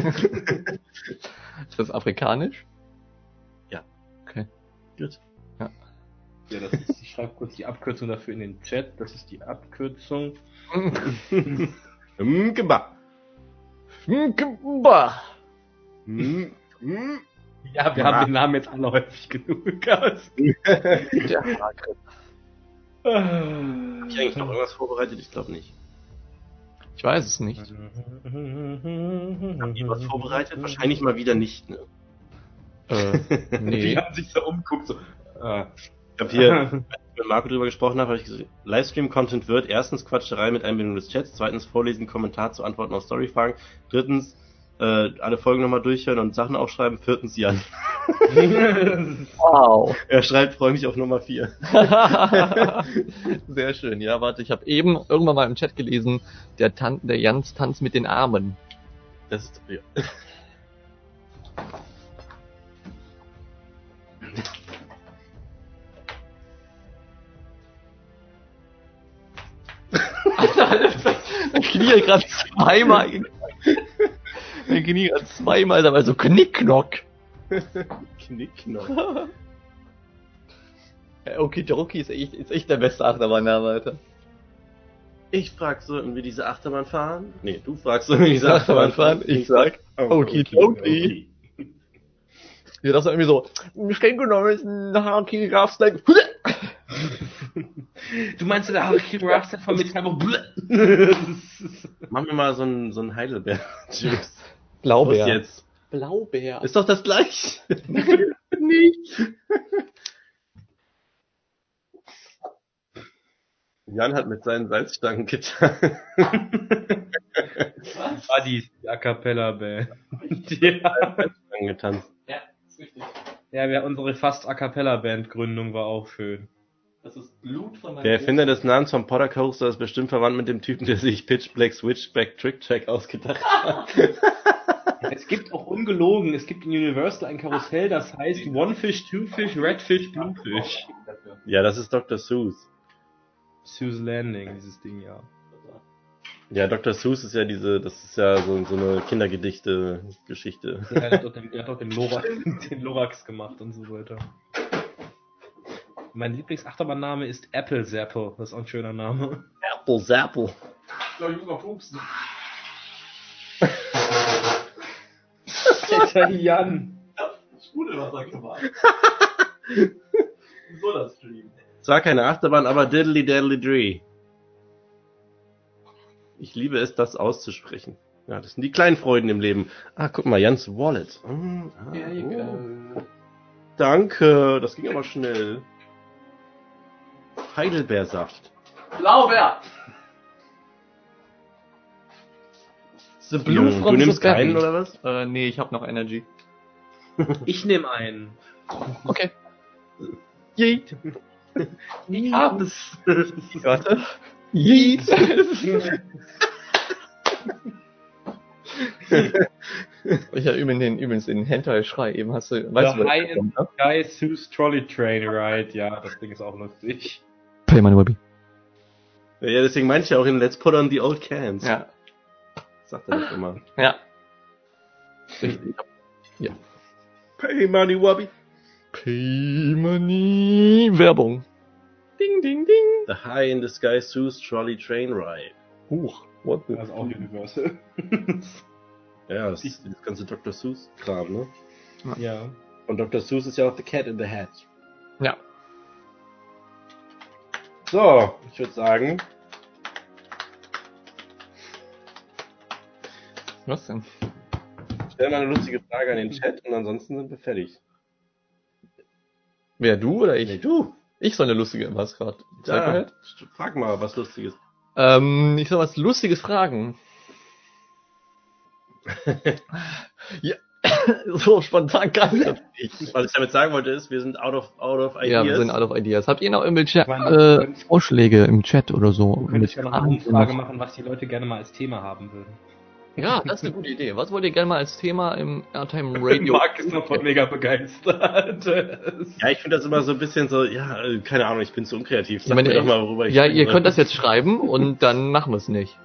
Speaker 3: Ist das afrikanisch?
Speaker 2: Ja.
Speaker 3: Okay.
Speaker 2: Gut.
Speaker 3: Ja.
Speaker 1: Ja, das ist, ich schreibe kurz die Abkürzung dafür in den Chat, das ist die Abkürzung.
Speaker 2: Hückemba.
Speaker 3: Bah.
Speaker 2: Hm, hm.
Speaker 1: Ja, wir
Speaker 2: Ja.
Speaker 1: haben den Namen jetzt alle häufig genug. Chaos.
Speaker 3: Der Hagrid.
Speaker 2: Hab ich eigentlich noch irgendwas vorbereitet? Ich glaube nicht.
Speaker 3: Ich weiß es nicht.
Speaker 2: Habt ihr was vorbereitet? Wahrscheinlich mal wieder nicht, ne?
Speaker 3: Äh,
Speaker 1: Die
Speaker 3: nee.
Speaker 1: haben sich so umguckt, so. Äh.
Speaker 2: Ich habe hier, als ich mit Marco drüber gesprochen habe, habe ich gesagt, Livestream-Content wird erstens Quatscherei mit Einbindung des Chats, zweitens Vorlesen, Kommentar zu Antworten auf Storyfragen, drittens äh, alle Folgen nochmal durchhören und Sachen aufschreiben, viertens Jan.
Speaker 3: Wow.
Speaker 2: Er schreibt, freue mich auf Nummer vier.
Speaker 3: Sehr schön. Ja, warte, ich habe eben irgendwann mal im Chat gelesen, der, Tan der Jans Tanz mit den Armen.
Speaker 2: Das ist, ja.
Speaker 3: Mein Knie gerade zweimal. Mein Knie gerade zweimal, aber so Knickknock.
Speaker 2: Knickknock.
Speaker 3: Okidoki ist echt, ist echt der beste Achterbahnname, Alter.
Speaker 2: Ich frag so, wie diese Achterbahn fahren. Nee, du fragst so, wie diese
Speaker 3: Achterbahn
Speaker 2: Achterbahn
Speaker 3: fahren, ich sag Okidoki. Ja, das war irgendwie so, streng genommen ist ein Haki Grafstein.
Speaker 1: Du meinst der Haki Grafstein von Metallburg?
Speaker 2: Mach mir mal so ein, so ein Heidelbeer-Juice.
Speaker 3: Blaubeer.
Speaker 2: Was jetzt?
Speaker 3: Blaubeer.
Speaker 2: Ist doch das gleiche. Nicht. Jan hat mit seinen Salzstangen getan.
Speaker 1: Buddies, die A Cappella Band. Ja.
Speaker 2: Salzstangen getanzt.
Speaker 3: Ja, ist richtig.
Speaker 1: Ja, wir, unsere fast A Cappella Band Gründung war auch schön.
Speaker 3: Das ist Blut von meinem
Speaker 2: Der Erfinder des Namens vom Podder Coaster ist bestimmt verwandt mit dem Typen, der sich Pitch Black Switchback Trick Track ausgedacht hat.
Speaker 1: Es gibt auch ungelogen, es gibt in Universal ein Karussell, das heißt One Fish, Two Fish, Red Fish, Blue Fish.
Speaker 2: Ja, das ist Doktor Seuss.
Speaker 1: Sue's Landing, dieses Ding, ja.
Speaker 2: Ja, Doktor Seuss ist ja diese, das ist ja so, so eine Kindergedichte-Geschichte.
Speaker 1: Ja, er hat doch den, er hat doch den, Lorax, den Lorax gemacht und so weiter. Mein Lieblingsachterbahnname ist Apple Zapple, das ist auch ein schöner Name.
Speaker 2: Apple Zapple.
Speaker 3: Ich glaube, ich muss mal pupsen.
Speaker 1: Alter Jan.
Speaker 3: Sprudelwasser was gemacht. So das Stream.
Speaker 2: Zwar keine Achterbahn, aber diddly daddly dree. Ich liebe es, das auszusprechen. Ja, das sind die kleinen Freuden im Leben. Ah, guck mal, Jans Wallet. Mm, ah,
Speaker 3: Ja, hier,
Speaker 2: oh. Danke, das ging aber schnell. Heidelbeersaft.
Speaker 3: Blaubeer. The Blue
Speaker 2: Du,
Speaker 3: from
Speaker 2: du nimmst
Speaker 3: the
Speaker 2: keinen,
Speaker 3: Berry.
Speaker 2: oder was?
Speaker 3: Äh, nee, ich hab noch Energy.
Speaker 1: Ich nehme einen.
Speaker 3: Okay. Yeet. Ich hab es. Warte. Yeet. Ich habe übrigens den, übrigens den Hentai-Schrei eben. Hast du, weißt
Speaker 1: The
Speaker 3: du, was
Speaker 1: High
Speaker 3: kommt,
Speaker 1: and Sky Sue's Trolley Train Ride, ja, das Ding ist auch lustig.
Speaker 3: Pay money, Webby.
Speaker 2: Ja, deswegen meinte ich auch in Let's Put on the Old Cans.
Speaker 3: Ja.
Speaker 2: Sagt er das immer.
Speaker 3: Ja. Richtig. Ja.
Speaker 2: Pay money, Wobby.
Speaker 3: Pay money. Werbung. Ding, ding, ding.
Speaker 2: The High in the Sky Sue's Trolley Train Ride.
Speaker 3: Huch. What the?
Speaker 1: Das ist auch Universal.
Speaker 2: Ja, das ist das ganze Doktor Seuss-Kram, ne?
Speaker 1: Ja.
Speaker 2: Und Doktor Seuss ist ja auch The Cat in the Hat.
Speaker 3: Ja.
Speaker 2: So, ich würde sagen,
Speaker 3: Was denn?
Speaker 2: stell mal eine lustige Frage an den Chat und ansonsten sind wir fertig.
Speaker 3: Wer, du oder ich?
Speaker 2: Nee, du.
Speaker 3: Ich soll eine lustige, was gerade?
Speaker 2: Ja, frag mal was Lustiges.
Speaker 3: Ähm, ich soll was Lustiges fragen. Ja, so spontan kann ich das nicht.
Speaker 2: Was ich damit sagen wollte ist, wir sind out of, out of ideas.
Speaker 3: Ja, wir sind out of ideas. Habt ihr noch irgendwelche
Speaker 1: Ich meine,
Speaker 3: äh, Vorschläge im Chat oder so?
Speaker 1: Du könntest ja noch eine
Speaker 3: Fragen, die
Speaker 1: Umfrage
Speaker 3: noch-
Speaker 1: machen, was die Leute gerne mal als Thema haben würden.
Speaker 3: Ja, das ist eine gute Idee. Was wollt ihr gerne mal als Thema im Airtime Radio?
Speaker 1: Marc ist davon mega begeistert.
Speaker 2: Ja, ich finde das immer so ein bisschen so, ja, äh, keine Ahnung, ich bin zu unkreativ. Sag
Speaker 3: Ich meine,
Speaker 2: mir doch mal, worüber ich
Speaker 3: ja,
Speaker 2: sprechen
Speaker 3: ihr
Speaker 2: soll.
Speaker 3: könnt das jetzt schreiben und dann machen wir es nicht.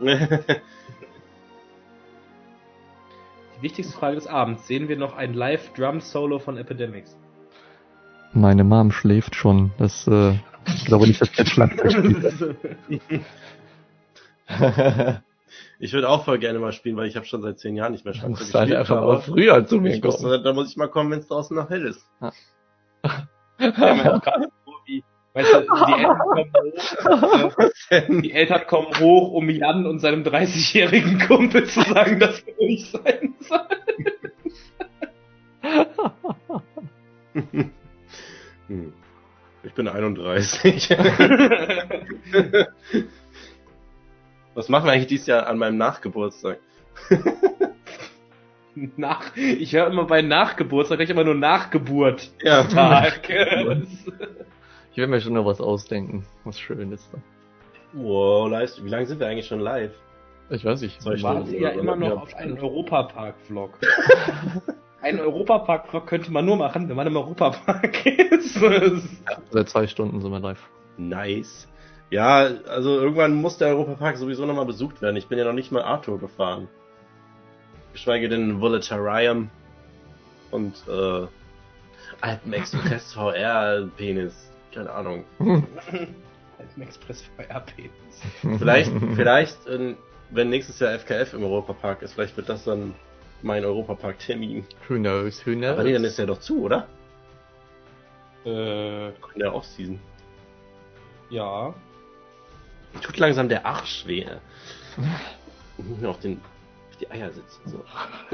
Speaker 1: Die wichtigste Frage des Abends. Sehen wir noch ein Live-Drum-Solo von Epidemics?
Speaker 3: Meine Mom schläft schon. Das, äh, ich glaube nicht, dass der Schlagzeug spielt.
Speaker 2: Ich würde auch voll gerne mal spielen, weil ich habe schon seit zehn Jahren nicht mehr
Speaker 3: Du
Speaker 2: Schlagzeug
Speaker 3: musst halt einfach
Speaker 2: aber
Speaker 3: mal früher zu mir
Speaker 2: ich muss,
Speaker 3: kommen.
Speaker 2: da muss ich mal kommen, wenn es draußen noch hell ist.
Speaker 1: Ja, man auch gerade so wie, weißt du, die Eltern kommen hoch, äh, die Eltern kommen hoch, um Jan und seinem dreißigjährigen Kumpel zu sagen, dass er ruhig sein soll.
Speaker 2: Hm. Ich bin einunddreißig. Was machen wir eigentlich dieses Jahr an meinem Nachgeburtstag?
Speaker 1: Nach, ich höre immer bei Nachgeburtstag, ich immer nur Nachgeburt.
Speaker 2: Ja.
Speaker 1: Tag.
Speaker 3: Ich werde mir schon noch was ausdenken, was schön ist.
Speaker 2: Wow, live. Wie lange sind wir eigentlich schon live?
Speaker 3: Ich weiß nicht.
Speaker 2: Zwei
Speaker 1: Warte
Speaker 2: Stunden
Speaker 1: ja
Speaker 2: oder so.
Speaker 1: immer noch
Speaker 2: Ja,
Speaker 1: auf einen Europapark-Vlog. Einen Europapark-Vlog könnte man nur machen, wenn man im Europapark ist.
Speaker 3: Seit zwei Stunden sind wir live.
Speaker 2: Nice. Ja, also irgendwann muss der Europapark sowieso nochmal besucht werden. Ich bin ja noch nicht mal Arthur gefahren. Geschweige denn Voletarium und äh, Alpen Express V R Penis. Keine Ahnung.
Speaker 1: Alpen Express V R Penis.
Speaker 2: Vielleicht, vielleicht, äh, wenn nächstes Jahr F K F im Europapark ist, vielleicht wird das dann mein Europapark-Termin.
Speaker 3: Who knows, who knows?
Speaker 2: Aber nee, dann ist der doch zu, oder?
Speaker 1: Äh,
Speaker 2: In der Off-Season.
Speaker 1: ja.
Speaker 2: Mir tut langsam der Arsch weh. Ich muss mir auf, den, auf die Eier sitzen. So.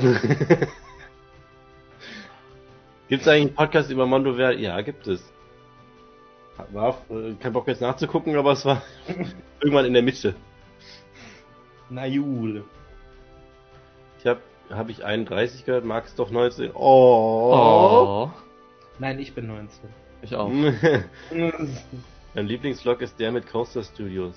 Speaker 2: Gibt es eigentlich einen Podcast über Mondo Verde? Ja, gibt es. War äh, kein Bock jetzt nachzugucken, aber es war irgendwann in der Mitte.
Speaker 1: Na Jule.
Speaker 2: Ich hab, hab ich einunddreißig gehört, Max doch neunzehn. Oh.
Speaker 3: Oh.
Speaker 1: Nein, ich bin neunzehn.
Speaker 3: Ich auch.
Speaker 2: Mein Lieblingsvlog ist der mit Coaster Studios.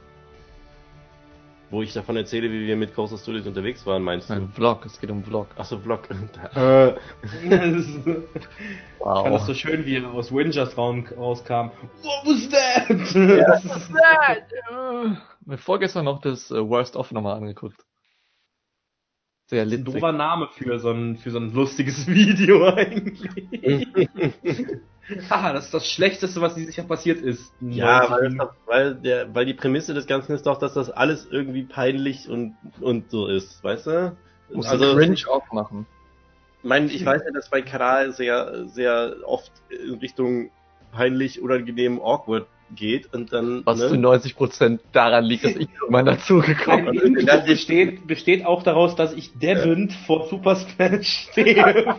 Speaker 2: Wo ich davon erzähle, wie wir mit Coaster Studios unterwegs waren, meinst du?
Speaker 3: Ein Vlog, es geht um Vlog.
Speaker 2: Achso, Vlog. äh.
Speaker 1: Ich
Speaker 3: Wow.
Speaker 1: fand das so schön, wie er aus Wingers Raum rauskam. What was that?
Speaker 3: Mir vorgestern noch das äh, Worst of nochmal angeguckt. Sehr
Speaker 1: Das ist ein
Speaker 3: litzig.
Speaker 1: doofer Name für so ein, für so ein lustiges Video eigentlich. Haha, das ist das Schlechteste, was dieses Jahr passiert ist.
Speaker 2: Ja,
Speaker 1: neunzig
Speaker 2: weil, das
Speaker 1: Minuten.
Speaker 2: doch, weil, der, weil die Prämisse des Ganzen ist doch, dass das alles irgendwie peinlich und, und so ist, weißt du?
Speaker 3: Muss
Speaker 2: Also,
Speaker 3: Cringe auch machen.
Speaker 2: mein, ich weiß ja, dass mein Kanal sehr, sehr oft in Richtung peinlich, unangenehm, awkward geht und dann,
Speaker 3: Was zu
Speaker 2: ne?
Speaker 3: neunzig Prozent daran liegt, dass ich irgendwann dazugekommen
Speaker 1: Mein
Speaker 3: bin.
Speaker 1: Intro besteht, besteht auch daraus, dass ich debbend vor Super Smash stehe.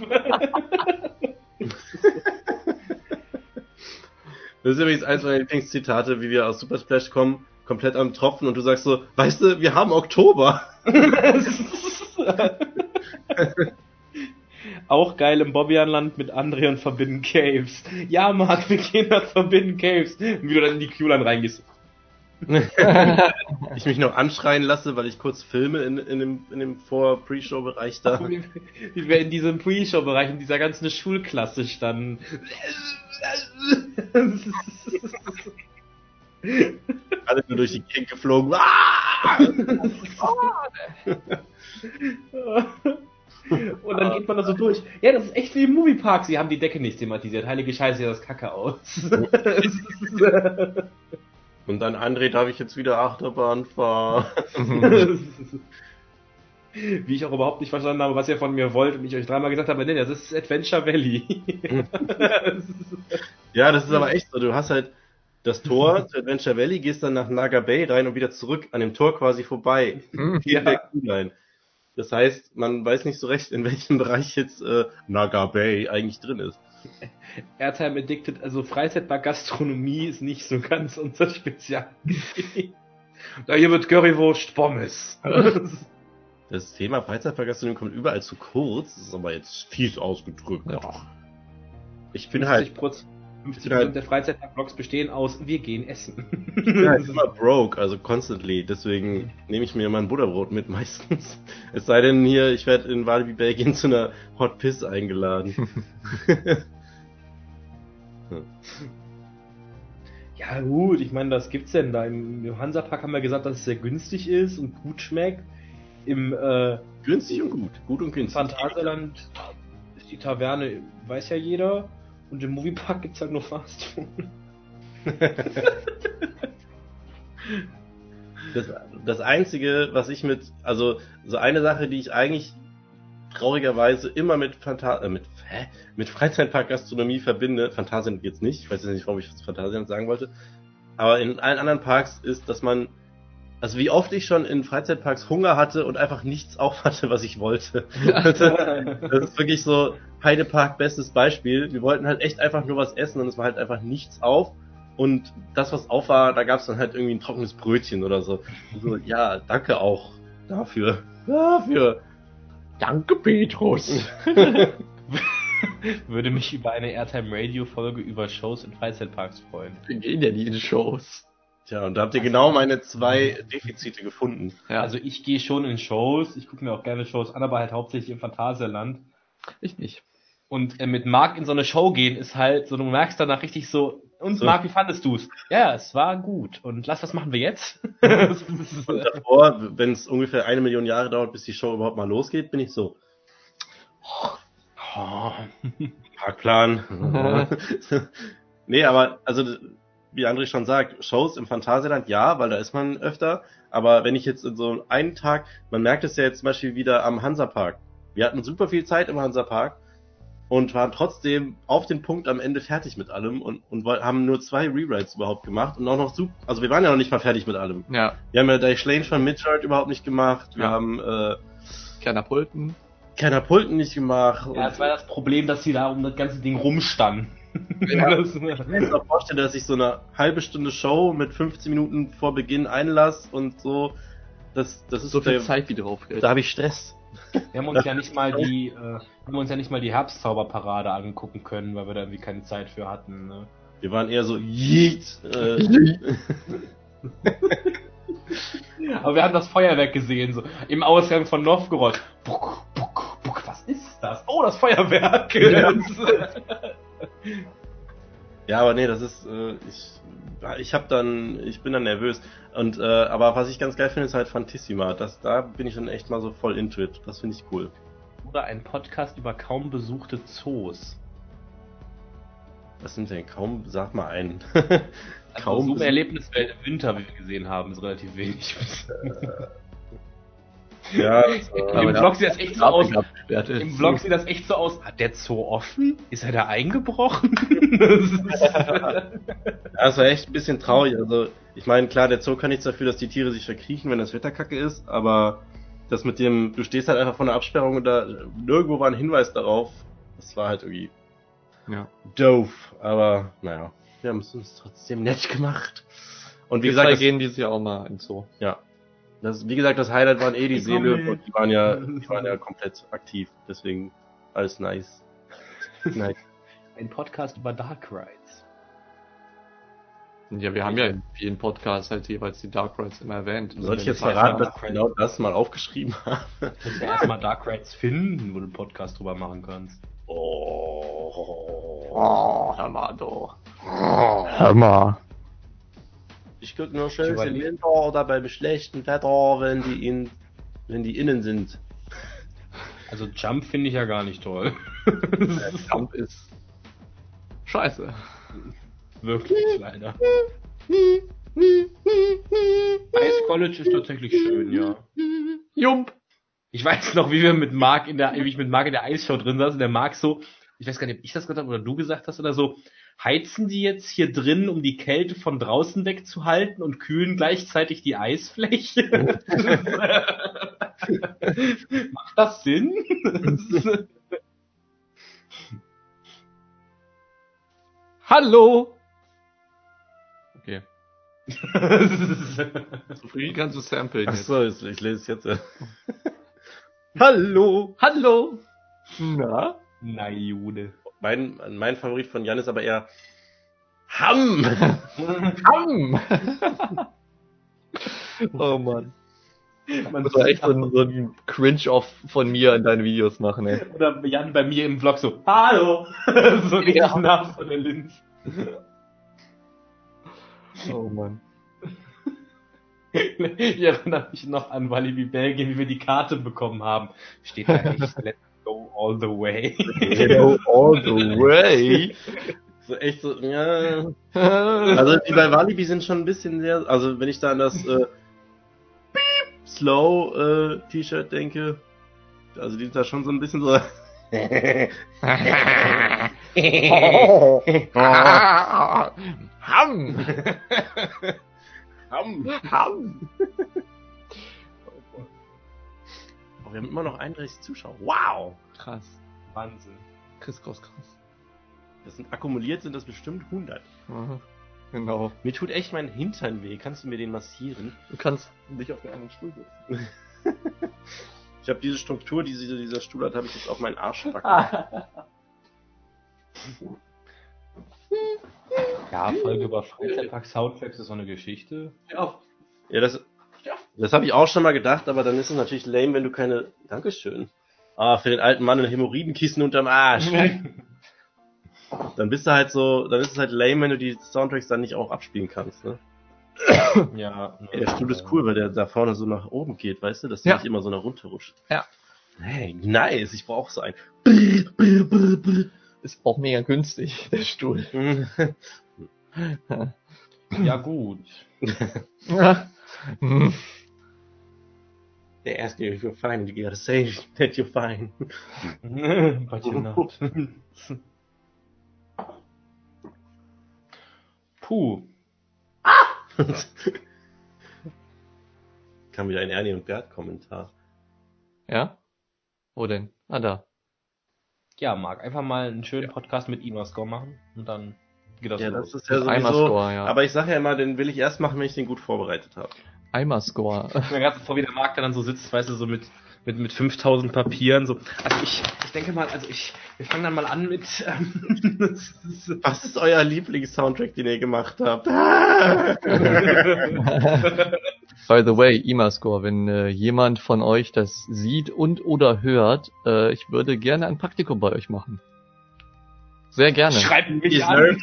Speaker 2: Das ist übrigens eins meiner Lieblingszitate, wie wir aus Super Splash kommen, komplett am Tropfen und du sagst so, weißt du, wir haben Oktober.
Speaker 1: Auch geil im Bobbianland mit André und Forbidden Caves. Ja, Marc, wir gehen nach Forbidden Caves. Und wie du dann in die Q-Line reingehst.
Speaker 2: Ich mich noch anschreien lasse, weil ich kurz filme in, in dem, in dem Vor-Pre-Show-Bereich da.
Speaker 1: Wie, wie wir in diesem Pre-Show-Bereich in dieser ganzen Schulklasse standen.
Speaker 2: Alle nur durch die Gegend geflogen. Ah!
Speaker 1: Und dann geht man da so durch. Ja, das ist echt wie im Moviepark. Sie haben die Decke nicht thematisiert. Heilige Scheiße, sieht das Kacke aus.
Speaker 2: Und dann, André, darf ich jetzt wieder Achterbahn fahren?
Speaker 1: Wie ich auch überhaupt nicht verstanden habe, was ihr von mir wollt und ich euch dreimal gesagt habe, nee, das ist Adventure Valley.
Speaker 2: Ja, das ist aber echt so. Du hast halt das Tor zu Adventure Valley, gehst dann nach Naga Bay rein und wieder zurück an dem Tor quasi vorbei.
Speaker 1: Ja.
Speaker 2: Der Q-Line. Das heißt, man weiß nicht so recht, in welchem Bereich jetzt äh, Naga Bay eigentlich drin ist.
Speaker 1: Airtime Addicted, also Freizeitpark Gastronomie ist nicht so ganz unser Spezialgebiet. Da hier wird Currywurst Pommes.
Speaker 2: Das Thema Freizeitparkgastronomie kommt überall zu kurz, das ist aber jetzt fies ausgedrückt.
Speaker 3: Ja.
Speaker 2: Ich bin halt,
Speaker 1: fünfzig Prozent
Speaker 2: ich bin halt
Speaker 1: der Freizeitpark-Vlogs bestehen aus, wir gehen essen.
Speaker 2: ich bin halt immer broke, also constantly, deswegen nehme ich mir immer ein Butterbrot mit meistens. Es sei denn hier, ich werde in Walibi Belgien zu einer Hot Piss eingeladen.
Speaker 1: Ja gut, ich meine, was gibt's denn da? Im Hansapark haben wir gesagt, dass es sehr günstig ist und gut schmeckt. Im äh,
Speaker 2: Günstig und gut, gut und günstig.
Speaker 1: Phantasialand ist die Taverne, weiß ja jeder. Und im Moviepark gibt's halt nur Fast Food.
Speaker 2: Das, das Einzige, was ich mit, also so eine Sache, die ich eigentlich traurigerweise immer mit Phanta äh, mit, hä? mit Freizeitpark-Gastronomie verbinde, Phantasialand jetzt nicht, ich weiß jetzt nicht, warum ich Phantasialand sagen wollte, aber in allen anderen Parks ist, dass man, also wie oft ich schon in Freizeitparks Hunger hatte und einfach nichts auf hatte, was ich wollte. Das ist wirklich so, Heidepark, bestes Beispiel. Wir wollten halt echt einfach nur was essen und es war halt einfach nichts auf. Und das, was auf war, da gab es dann halt irgendwie ein trockenes Brötchen oder so. So, ja, danke auch dafür. Dafür.
Speaker 3: Danke, Petrus.
Speaker 1: Würde mich über eine Airtime Radio Folge über Shows in Freizeitparks freuen.
Speaker 3: Wir gehen ja nie in Shows.
Speaker 2: Tja, und da habt ihr genau meine zwei Defizite gefunden.
Speaker 3: Ja,
Speaker 1: Also ich gehe schon in Shows, ich gucke mir auch gerne Shows an, aber halt hauptsächlich im Phantasialand.
Speaker 3: ich nicht.
Speaker 1: Und äh, mit Marc in so eine Show gehen ist halt so, du merkst danach richtig so, Und
Speaker 2: So.
Speaker 1: Marc, wie fandest du's? Ja, es war gut. Und lass, was machen wir jetzt?
Speaker 2: Und davor, wenn es ungefähr eine Million Jahre dauert, bis die Show überhaupt mal losgeht, bin ich so. Oh, Parkplan. Nee, aber also wie André schon sagt, Shows im Phantasialand, ja, weil da ist man öfter. Aber wenn ich jetzt in so einen Tag, man merkt es ja jetzt zum Beispiel wieder am Hansapark. Wir hatten super viel Zeit im Hansapark und waren trotzdem auf den Punkt am Ende fertig mit allem und, und woll- haben nur zwei Rewrites überhaupt gemacht und auch noch super, also wir waren ja noch nicht mal fertig mit allem.
Speaker 3: Ja,
Speaker 2: Wir haben ja Dice Lane von Midgard überhaupt nicht gemacht, wir
Speaker 3: Ja.
Speaker 2: haben äh,
Speaker 3: kleiner Pulten.
Speaker 2: keiner Pulten nicht gemacht.
Speaker 1: Ja, es war das Problem, dass sie da um das ganze Ding rumstanden.
Speaker 3: Ja.
Speaker 1: Das-
Speaker 2: Ich kann mir auch vorstellen, dass ich so eine halbe Stunde Show mit fünfzehn Minuten vor Beginn einlasse und so. Das, das ist
Speaker 3: So viel
Speaker 2: der-
Speaker 3: Zeit, wie drauf geht.
Speaker 2: Da habe ich Stress.
Speaker 1: Wir haben uns ja nicht mal die, äh, wir haben uns ja nicht mal die Herbstzauberparade angucken können, weil wir da irgendwie keine Zeit für hatten. Ne?
Speaker 2: Wir waren eher so, yeet. Äh,
Speaker 1: Aber wir haben das Feuerwerk gesehen, so im Ausgang von Novgorod. Buck, buck, buck, was ist das? Oh, das Feuerwerk!
Speaker 2: Ja. ja, aber nee, das ist, äh, ich, ich hab dann, ich bin dann nervös. Und, äh, aber was ich ganz geil finde, ist halt Fantissima. Das, da bin ich dann echt mal so voll into it. Das finde ich cool.
Speaker 1: Oder ein Podcast über kaum besuchte Zoos.
Speaker 2: Was sind denn kaum, sag mal einen.
Speaker 1: Also
Speaker 2: Kaum
Speaker 1: so
Speaker 2: besucht-
Speaker 1: Erlebniswelt im Winter, wie wir gesehen haben, ist relativ wenig.
Speaker 2: Ja, das, äh,
Speaker 3: Aber
Speaker 1: Im
Speaker 3: ja.
Speaker 1: Vlog sieht das echt so aus.
Speaker 3: Abgesperrt ist.
Speaker 1: Im Vlog sieht das echt so aus. Hat der Zoo offen? Ist er da eingebrochen? Das ist-
Speaker 2: Ja, es war echt ein bisschen traurig. Also, ich meine, klar, der Zoo kann nichts dafür, dass die Tiere sich verkriechen, wenn das Wetter kacke ist, aber das mit dem, du stehst halt einfach vor einer Absperrung und da nirgendwo war ein Hinweis darauf. Das war halt irgendwie
Speaker 3: Ja.
Speaker 2: doof, aber naja, wir haben es uns trotzdem nett gemacht. Und wie
Speaker 3: Wir
Speaker 2: gesagt,
Speaker 3: zwei
Speaker 2: das,
Speaker 3: gehen dieses Jahr auch mal ins Zoo.
Speaker 2: ja, das, wie gesagt, das Highlight waren eh die
Speaker 1: Ich komm
Speaker 2: Seele
Speaker 1: mit.
Speaker 2: und die waren ja, die waren ja komplett aktiv, deswegen alles nice. nice.
Speaker 1: Ein Podcast über Dark Rides.
Speaker 3: Ja, wir haben ja in vielen Podcasts halt jeweils die Dark Rides immer erwähnt.
Speaker 2: Soll ich
Speaker 1: wenn
Speaker 2: jetzt
Speaker 1: ich weiß,
Speaker 2: verraten,
Speaker 1: ja,
Speaker 2: dass ich genau das mal aufgeschrieben habe?
Speaker 1: Du musst ja erstmal Dark Rides finden, wo du einen Podcast drüber machen kannst.
Speaker 2: Oh.
Speaker 3: Oh, hör mal, du. Hör mal.
Speaker 2: Ich gucke nur schön
Speaker 1: Ich
Speaker 2: im
Speaker 1: überleg-
Speaker 2: Winter oder beim schlechten Wetter, wenn die in, wenn die innen sind.
Speaker 1: Also Jump finde ich ja gar nicht toll.
Speaker 3: Der Kampf ist scheiße.
Speaker 1: Wirklich, leider. Ice College ist tatsächlich schön, ja.
Speaker 3: Jump.
Speaker 1: Ich weiß noch, wie wir mit Marc in der, wie ich mit Marc in der Eisshow drin saß und der Marc so, ich weiß gar nicht, ob ich das gesagt habe oder du gesagt hast oder so, heizen die jetzt hier drin, um die Kälte von draußen wegzuhalten und kühlen gleichzeitig die Eisfläche? Macht das Sinn?
Speaker 3: Hallo. Okay. Zufrieden kannst du samplen jetzt.
Speaker 2: Achso, ich, ich lese es jetzt. ja. Hallo!
Speaker 3: Hallo. Na?
Speaker 1: Na, Jude.
Speaker 2: Mein, mein Favorit von Jan ist aber eher Ham!
Speaker 3: Ham. Oh Mann.
Speaker 1: Man
Speaker 3: Das war echt so ein, so ein Cringe-Off von mir in deine Videos machen, ey.
Speaker 1: Oder Jan bei mir im Vlog so, hallo! So richtig
Speaker 3: Ja.
Speaker 1: nah von der Linz.
Speaker 3: Oh Mann.
Speaker 1: Ich erinnere mich noch an Walibi Belgien, wie wir die Karte bekommen haben. Steht da echt, let's go all the way.
Speaker 3: Go all the way.
Speaker 2: So echt so, ja. Also die bei Walibi sind schon ein bisschen sehr, also wenn ich da an das äh, Beep Slow äh, T-Shirt denke, also die sind da schon so ein bisschen so.
Speaker 3: Ham.
Speaker 2: Ham.
Speaker 3: Ham.
Speaker 2: Oh, wir haben immer noch einunddreißig Zuschauer. Wow!
Speaker 3: Krass.
Speaker 1: Wahnsinn.
Speaker 3: Chris Cross krass.
Speaker 2: Das sind akkumuliert sind das bestimmt hundert.
Speaker 3: Mhm. Genau.
Speaker 2: Mir tut echt mein Hintern weh. Kannst du mir den massieren?
Speaker 3: Du kannst dich auf den anderen Stuhl setzen.
Speaker 2: Ich habe diese Struktur, die diese, dieser Stuhl hat, habe ich jetzt auf meinen Arsch packen.
Speaker 1: Ja, Folge über Freizeitpark Soundtracks ist so eine Geschichte.
Speaker 3: Ja.
Speaker 2: Ja, das, das habe ich auch schon mal gedacht, aber dann ist es natürlich lame, wenn du keine. Dankeschön. Ah, für den alten Mann ein Hämorrhoidenkissen unterm Arsch. Dann bist du halt so, dann ist es halt lame, wenn du die Soundtracks dann nicht auch abspielen kannst, ne?
Speaker 1: Ja.
Speaker 2: Ey, der Stuhl ist cool, weil der da vorne so nach oben geht, weißt du, dass der
Speaker 3: Ja.
Speaker 2: nicht immer so nach runter rutscht.
Speaker 3: Ja.
Speaker 2: Hey, nice, ich brauche so einen.
Speaker 3: Ist auch mega günstig, der Stuhl.
Speaker 1: Ja, gut.
Speaker 3: Hm.
Speaker 2: They ask you if you're fine, you gotta say that you're fine.
Speaker 1: But you're not. Puh.
Speaker 2: Kam wieder ein Ernie und Bert Kommentar.
Speaker 3: Ja? Wo denn? Ah, da.
Speaker 1: Ja, Marc, einfach mal einen schönen
Speaker 3: Ja.
Speaker 1: Podcast mit Imascore machen und dann geht das
Speaker 2: Ja,
Speaker 1: los.
Speaker 2: das ist ja
Speaker 3: Mit
Speaker 2: sowieso.
Speaker 3: Eimerscore, ja.
Speaker 2: Aber ich sage ja immer, den will ich erst machen, wenn ich den gut vorbereitet habe.
Speaker 3: Eimerscore.
Speaker 1: Ich mir gerade vor, wie der Marc dann so sitzt, weißt du, so mit, mit, mit fünftausend Papieren, so. Also ich, ich denke mal, also ich, wir fangen dann mal an mit, ähm,
Speaker 2: Was ist euer Lieblings-Soundtrack, den ihr gemacht habt?
Speaker 3: By the way, Imascore, wenn äh, jemand von euch das sieht und oder hört, äh, ich würde gerne ein Praktikum bei euch machen. Sehr gerne.
Speaker 1: Schreibt mich an.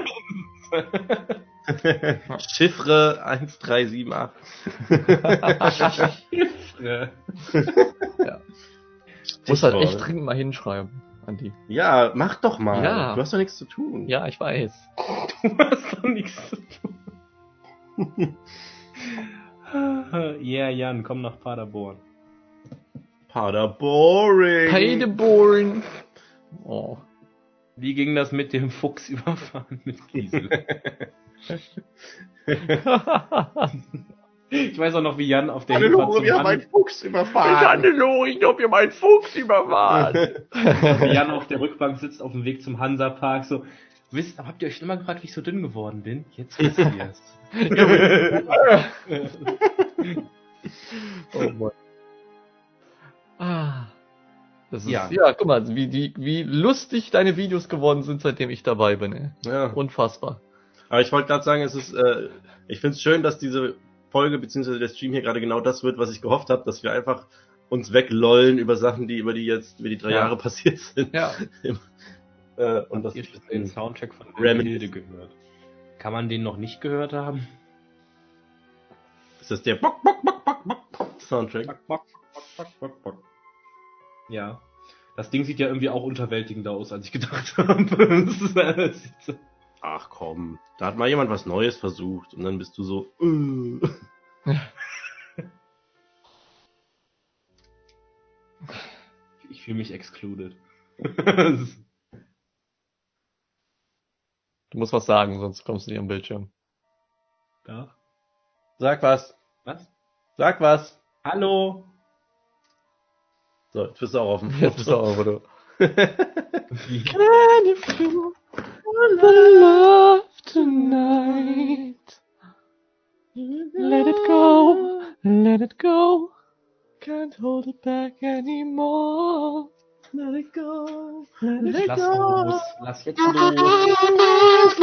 Speaker 2: Chiffre eins drei sieben acht.
Speaker 1: Ja.
Speaker 3: Ja. Muss halt echt dringend mal hinschreiben, Andi.
Speaker 2: Ja, mach doch mal.
Speaker 3: Ja.
Speaker 2: Du hast doch nichts zu tun.
Speaker 3: Ja, ich weiß.
Speaker 1: Du hast doch nichts zu tun. Yeah, Jan, komm nach Paderborn.
Speaker 2: Paderboring.
Speaker 3: Paderborn. Oh.
Speaker 1: Wie ging das mit dem Fuchs überfahren mit Kiesel? Ich weiß auch noch, wie Jan auf der Hinfahrt zum Han-
Speaker 2: Fuchs überfahren.
Speaker 3: Hannelore, ich glaub, ihr meinen Fuchs überfahren.
Speaker 1: wie Jan auf der Rückbank sitzt auf dem Weg zum Hansapark, so, wisst, habt ihr euch immer gefragt, wie ich so dünn geworden bin? Jetzt wisst ihr es.
Speaker 3: Oh Mann. Ah. Das ist,
Speaker 1: Ja.
Speaker 3: ja. guck mal, wie, wie, wie lustig deine Videos geworden sind, seitdem ich dabei bin, ey.
Speaker 2: Ja.
Speaker 3: Unfassbar.
Speaker 2: Aber ich wollte gerade sagen, es ist, äh, ich finde es schön, dass diese Folge bzw. der Stream hier gerade genau das wird, was ich gehofft habe, dass wir einfach uns weglollen über Sachen, die über die jetzt, über die drei
Speaker 1: Ja.
Speaker 2: Jahre passiert sind.
Speaker 3: Ja.
Speaker 2: äh, und
Speaker 1: Und
Speaker 2: das
Speaker 1: ihr schon den Soundtrack von
Speaker 2: Reminisce.
Speaker 1: Hilde gehört. Kann man den noch nicht gehört haben?
Speaker 2: ist das der Bock, Bock, Bock, Bock, Bock Soundtrack.
Speaker 1: Bock, bock, bock, bock, bock, bock. Ja. Das Ding sieht ja irgendwie auch unterwältigender aus, als ich gedacht habe. Das ist- das sieht so-
Speaker 2: Ach komm, da hat mal jemand was Neues versucht und dann bist du so. Äh.
Speaker 1: Ich fühle mich excluded.
Speaker 3: Du musst was sagen, sonst kommst du nicht am Bildschirm.
Speaker 1: Ja.
Speaker 2: Sag was,
Speaker 1: Was?
Speaker 2: sag was.
Speaker 1: Hallo?
Speaker 2: So, jetzt bist du auch auf dem
Speaker 3: Jetzt bist du
Speaker 2: Foto.
Speaker 3: auch, wo du.
Speaker 1: Wie?
Speaker 3: Can you feel the love tonight? Let it go, let it go. Can't hold it back anymore. Let it go, let it
Speaker 1: Lass
Speaker 3: go.
Speaker 1: los. Lass jetzt los.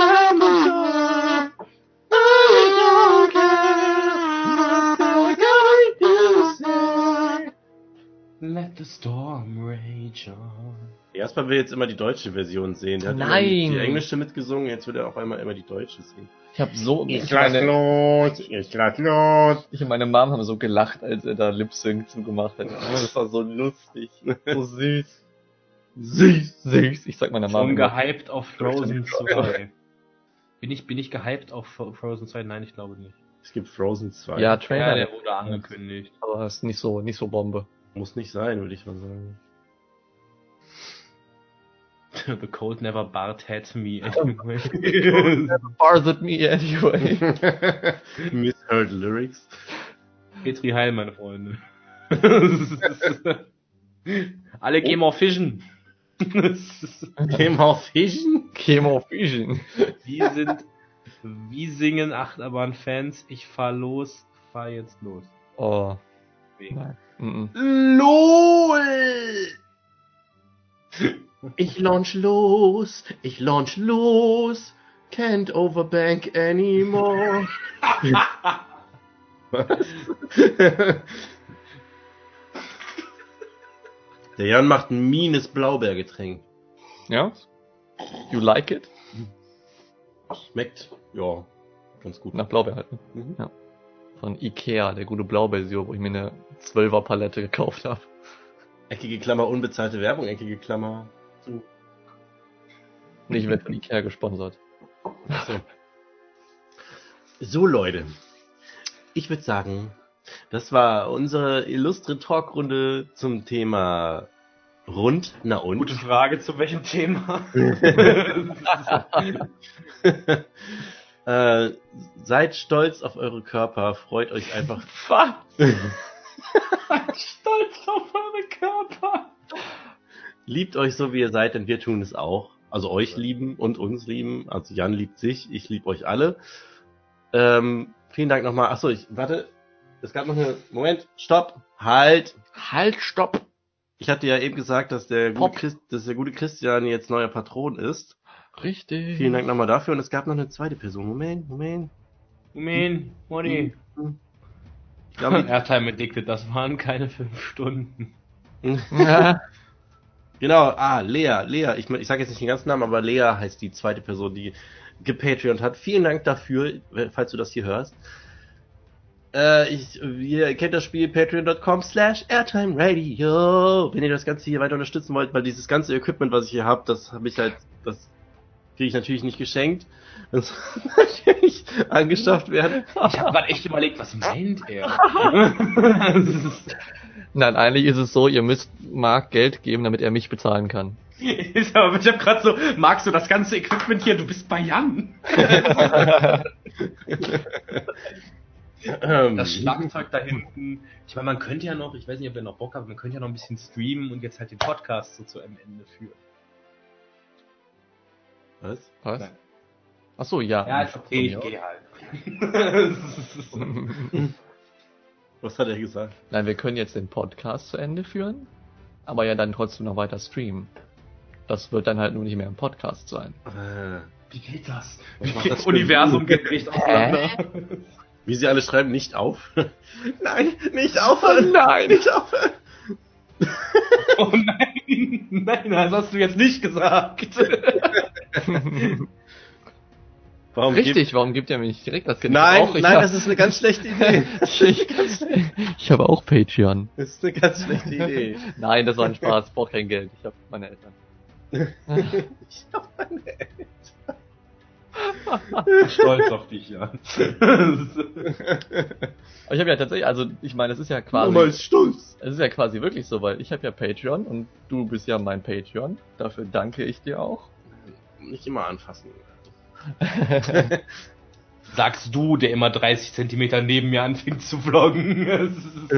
Speaker 1: Let the storm rage on.
Speaker 2: Erstmal will jetzt immer die deutsche Version sehen. Der hat
Speaker 3: Nein.
Speaker 2: immer die englische mitgesungen, jetzt will er auf einmal immer die deutsche sehen.
Speaker 3: Ich hab so,
Speaker 2: Ich
Speaker 3: meine,
Speaker 2: lass los, ich lass los.
Speaker 3: ich und meine Mom haben so gelacht, als er da Lip-Sync zugemacht hat. Das war so lustig, so süß. Süß, süß. Ich sag meiner Mom
Speaker 1: Schon
Speaker 3: immer,
Speaker 1: gehypt auf Frozen zwei. Bin ich, bin ich gehypt auf Frozen zwei? Nein, ich glaube nicht.
Speaker 2: Es gibt Frozen zwei.
Speaker 3: ja,
Speaker 1: Ja,
Speaker 3: Trailer,
Speaker 1: der wurde angekündigt.
Speaker 3: aber ist nicht so, nicht so Bombe.
Speaker 2: Muss nicht sein, würde ich mal sagen.
Speaker 1: The cold never barred had me anyway.
Speaker 3: Bothered me anyway.
Speaker 2: Misheard Lyrics.
Speaker 1: Petri Heil, meine Freunde. Alle Game of Vision.
Speaker 2: Game of Vision?
Speaker 3: Chemo Fusion.
Speaker 1: Wie sind, wie singen Achterbahn-Fans? Ich fahr los, fahr jetzt los.
Speaker 3: Oh,
Speaker 1: Wegen.
Speaker 3: nein. Mm-mm.
Speaker 2: LOL! Ich launch los, ich launch los, can't overbank anymore. Was? Der Jan macht ein mieses Blaubeergetränk.
Speaker 3: Ja? You like it?
Speaker 2: Schmeckt, ja, ganz gut.
Speaker 3: Nach Blaubeer halt. Ne?
Speaker 2: Mhm.
Speaker 3: Ja. Von Ikea, der gute Blaubeersirup, wo ich mir eine zwölfer Palette gekauft habe.
Speaker 2: Eckige Klammer, unbezahlte Werbung, eckige Klammer. So.
Speaker 3: Nee, ich werde von Ikea gesponsert.
Speaker 2: So. So, Leute. Ich würde sagen, das war unsere illustre Talkrunde zum Thema Rund. Na und?
Speaker 1: Gute Frage, zu welchem Thema?
Speaker 2: äh, seid stolz auf eure Körper, freut euch einfach.
Speaker 1: Was? Stolz auf eure Körper.
Speaker 2: Liebt euch so, wie ihr seid, denn wir tun es auch. Also euch lieben und uns lieben. Also Jan liebt sich, ich liebe euch alle. Ähm, vielen Dank nochmal. Achso, ich, warte. Es gab noch eine, Moment, stopp, halt.
Speaker 3: Halt, stopp!
Speaker 2: Ich hatte ja eben gesagt, dass der,
Speaker 3: Pop.
Speaker 2: gute Christ, dass der gute Christian jetzt neuer Patron ist.
Speaker 3: Richtig.
Speaker 2: Vielen Dank nochmal dafür. Und es gab noch eine zweite Person. Moment, Moment.
Speaker 1: Moment, Money.
Speaker 2: Ich glaube,
Speaker 1: Airtime Addicted, das waren keine fünf Stunden.
Speaker 3: Ja.
Speaker 2: Genau, ah, Lea, Lea, ich, ich sage jetzt nicht den ganzen Namen, aber Lea heißt die zweite Person, die gepatreont hat. Vielen Dank dafür, falls du das hier hörst. Äh, ich, ihr kennt das Spiel patreon.com slash airtime radio. Wenn ihr das Ganze hier weiter unterstützen wollt, weil dieses ganze Equipment, was ich hier habe, das habe ich halt, das kriege ich natürlich nicht geschenkt. Das muss natürlich angeschafft werden.
Speaker 1: Ich habe gerade echt überlegt, was meint er?
Speaker 3: Nein, eigentlich ist es so, ihr müsst Marc Geld geben, damit er mich bezahlen kann.
Speaker 1: Ich habe gerade so, magst du das ganze Equipment hier? Du bist bei Jan. Das Schlagzeug da hinten. Ich meine, man könnte ja noch, ich weiß nicht, ob ihr noch Bock habt, man könnte ja noch ein bisschen streamen und jetzt halt den Podcast so zu einem Ende führen.
Speaker 2: Was?
Speaker 3: Was?
Speaker 1: Nein.
Speaker 3: Ach so, ja.
Speaker 1: Ja, ist okay, ich gehe halt.
Speaker 2: Was hat er gesagt?
Speaker 3: Nein, wir können jetzt den Podcast zu Ende führen, aber ja dann trotzdem noch weiter streamen. Das wird dann halt nur nicht mehr ein Podcast sein.
Speaker 2: Äh,
Speaker 1: Wie geht das?
Speaker 2: Was macht
Speaker 1: Das
Speaker 2: das für
Speaker 1: Universum
Speaker 2: ein-
Speaker 1: geht nicht auseinander.
Speaker 2: Wie sie alle schreiben, nicht auf. Nein, nicht aufhören.
Speaker 3: Nein!
Speaker 2: Nicht aufhören.
Speaker 1: Oh nein, nein, das hast du jetzt nicht gesagt.
Speaker 2: Warum
Speaker 3: Richtig, warum gibt ihr mir nicht direkt das Geld?
Speaker 2: Nein,
Speaker 3: auch, ich
Speaker 2: nein,
Speaker 3: hab,
Speaker 2: das ist eine ganz schlechte Idee.
Speaker 3: ich, ich habe auch Patreon.
Speaker 2: Das ist eine ganz schlechte Idee.
Speaker 3: Nein, das war ein Spaß, ich brauche kein Geld. Ich habe meine Eltern.
Speaker 2: Ich hab meine Eltern.
Speaker 1: Stolz auf dich, Jan.
Speaker 3: Aber ich habe ja tatsächlich, also ich meine, es ist ja
Speaker 2: Mama
Speaker 3: quasi,
Speaker 2: ist stolz.
Speaker 3: es ist ja quasi wirklich so, weil ich habe ja Patreon und du bist ja mein Patreon. Dafür danke ich dir auch.
Speaker 2: Nicht immer anfassen.
Speaker 1: Sagst du, der immer dreißig Zentimeter neben mir anfängt zu vloggen.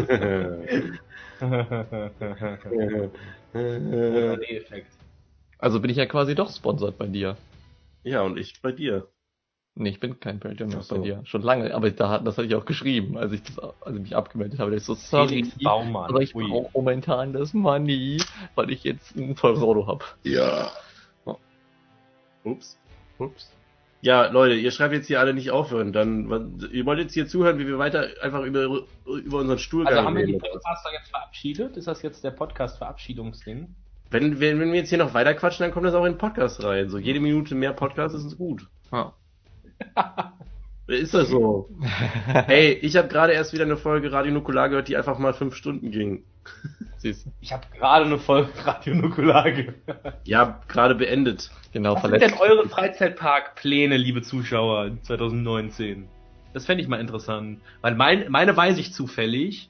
Speaker 1: Effekt.
Speaker 3: Also bin ich ja quasi doch sponsert bei dir.
Speaker 2: Ja, und ich bei dir.
Speaker 3: Nee, ich bin kein Patreon mehr
Speaker 2: Ach so.
Speaker 3: bei dir. Schon lange, aber da, das hatte ich auch geschrieben, als ich, das, als ich mich abgemeldet habe. Da ich so, sorry,
Speaker 1: Felix Baumann.
Speaker 3: aber ich
Speaker 1: Ui.
Speaker 3: brauche momentan das Money, weil ich jetzt ein teures Auto habe.
Speaker 2: Ja.
Speaker 3: Ja.
Speaker 2: Ups. Ups. Ja, Leute, ihr schreibt jetzt hier alle nicht aufhören. Dann, was- ihr wollt jetzt hier zuhören, wie wir weiter einfach über, über unseren Stuhlgang
Speaker 1: Also haben wir die
Speaker 2: reden.
Speaker 1: Podcaster jetzt verabschiedet? Ist das jetzt der Podcast-Verabschiedungsding?
Speaker 2: Wenn, wenn, wenn wir jetzt hier noch weiter quatschen, dann kommt das auch in den Podcast rein. So jede Minute mehr Podcast ist gut.
Speaker 3: Ja.
Speaker 2: Ist das so? Hey, ich habe gerade erst wieder eine Folge Radio Nukular gehört, die einfach mal fünf Stunden ging.
Speaker 3: Siehst du.
Speaker 1: Ich habe gerade eine Folge Radio Nukular gehört.
Speaker 2: Ja, gerade beendet.
Speaker 3: Genau,
Speaker 1: Was sind
Speaker 3: verletzt.
Speaker 1: denn eure Freizeitparkpläne, liebe Zuschauer, in zwanzig neunzehn? Das fände ich mal interessant. Weil mein, meine weiß ich zufällig.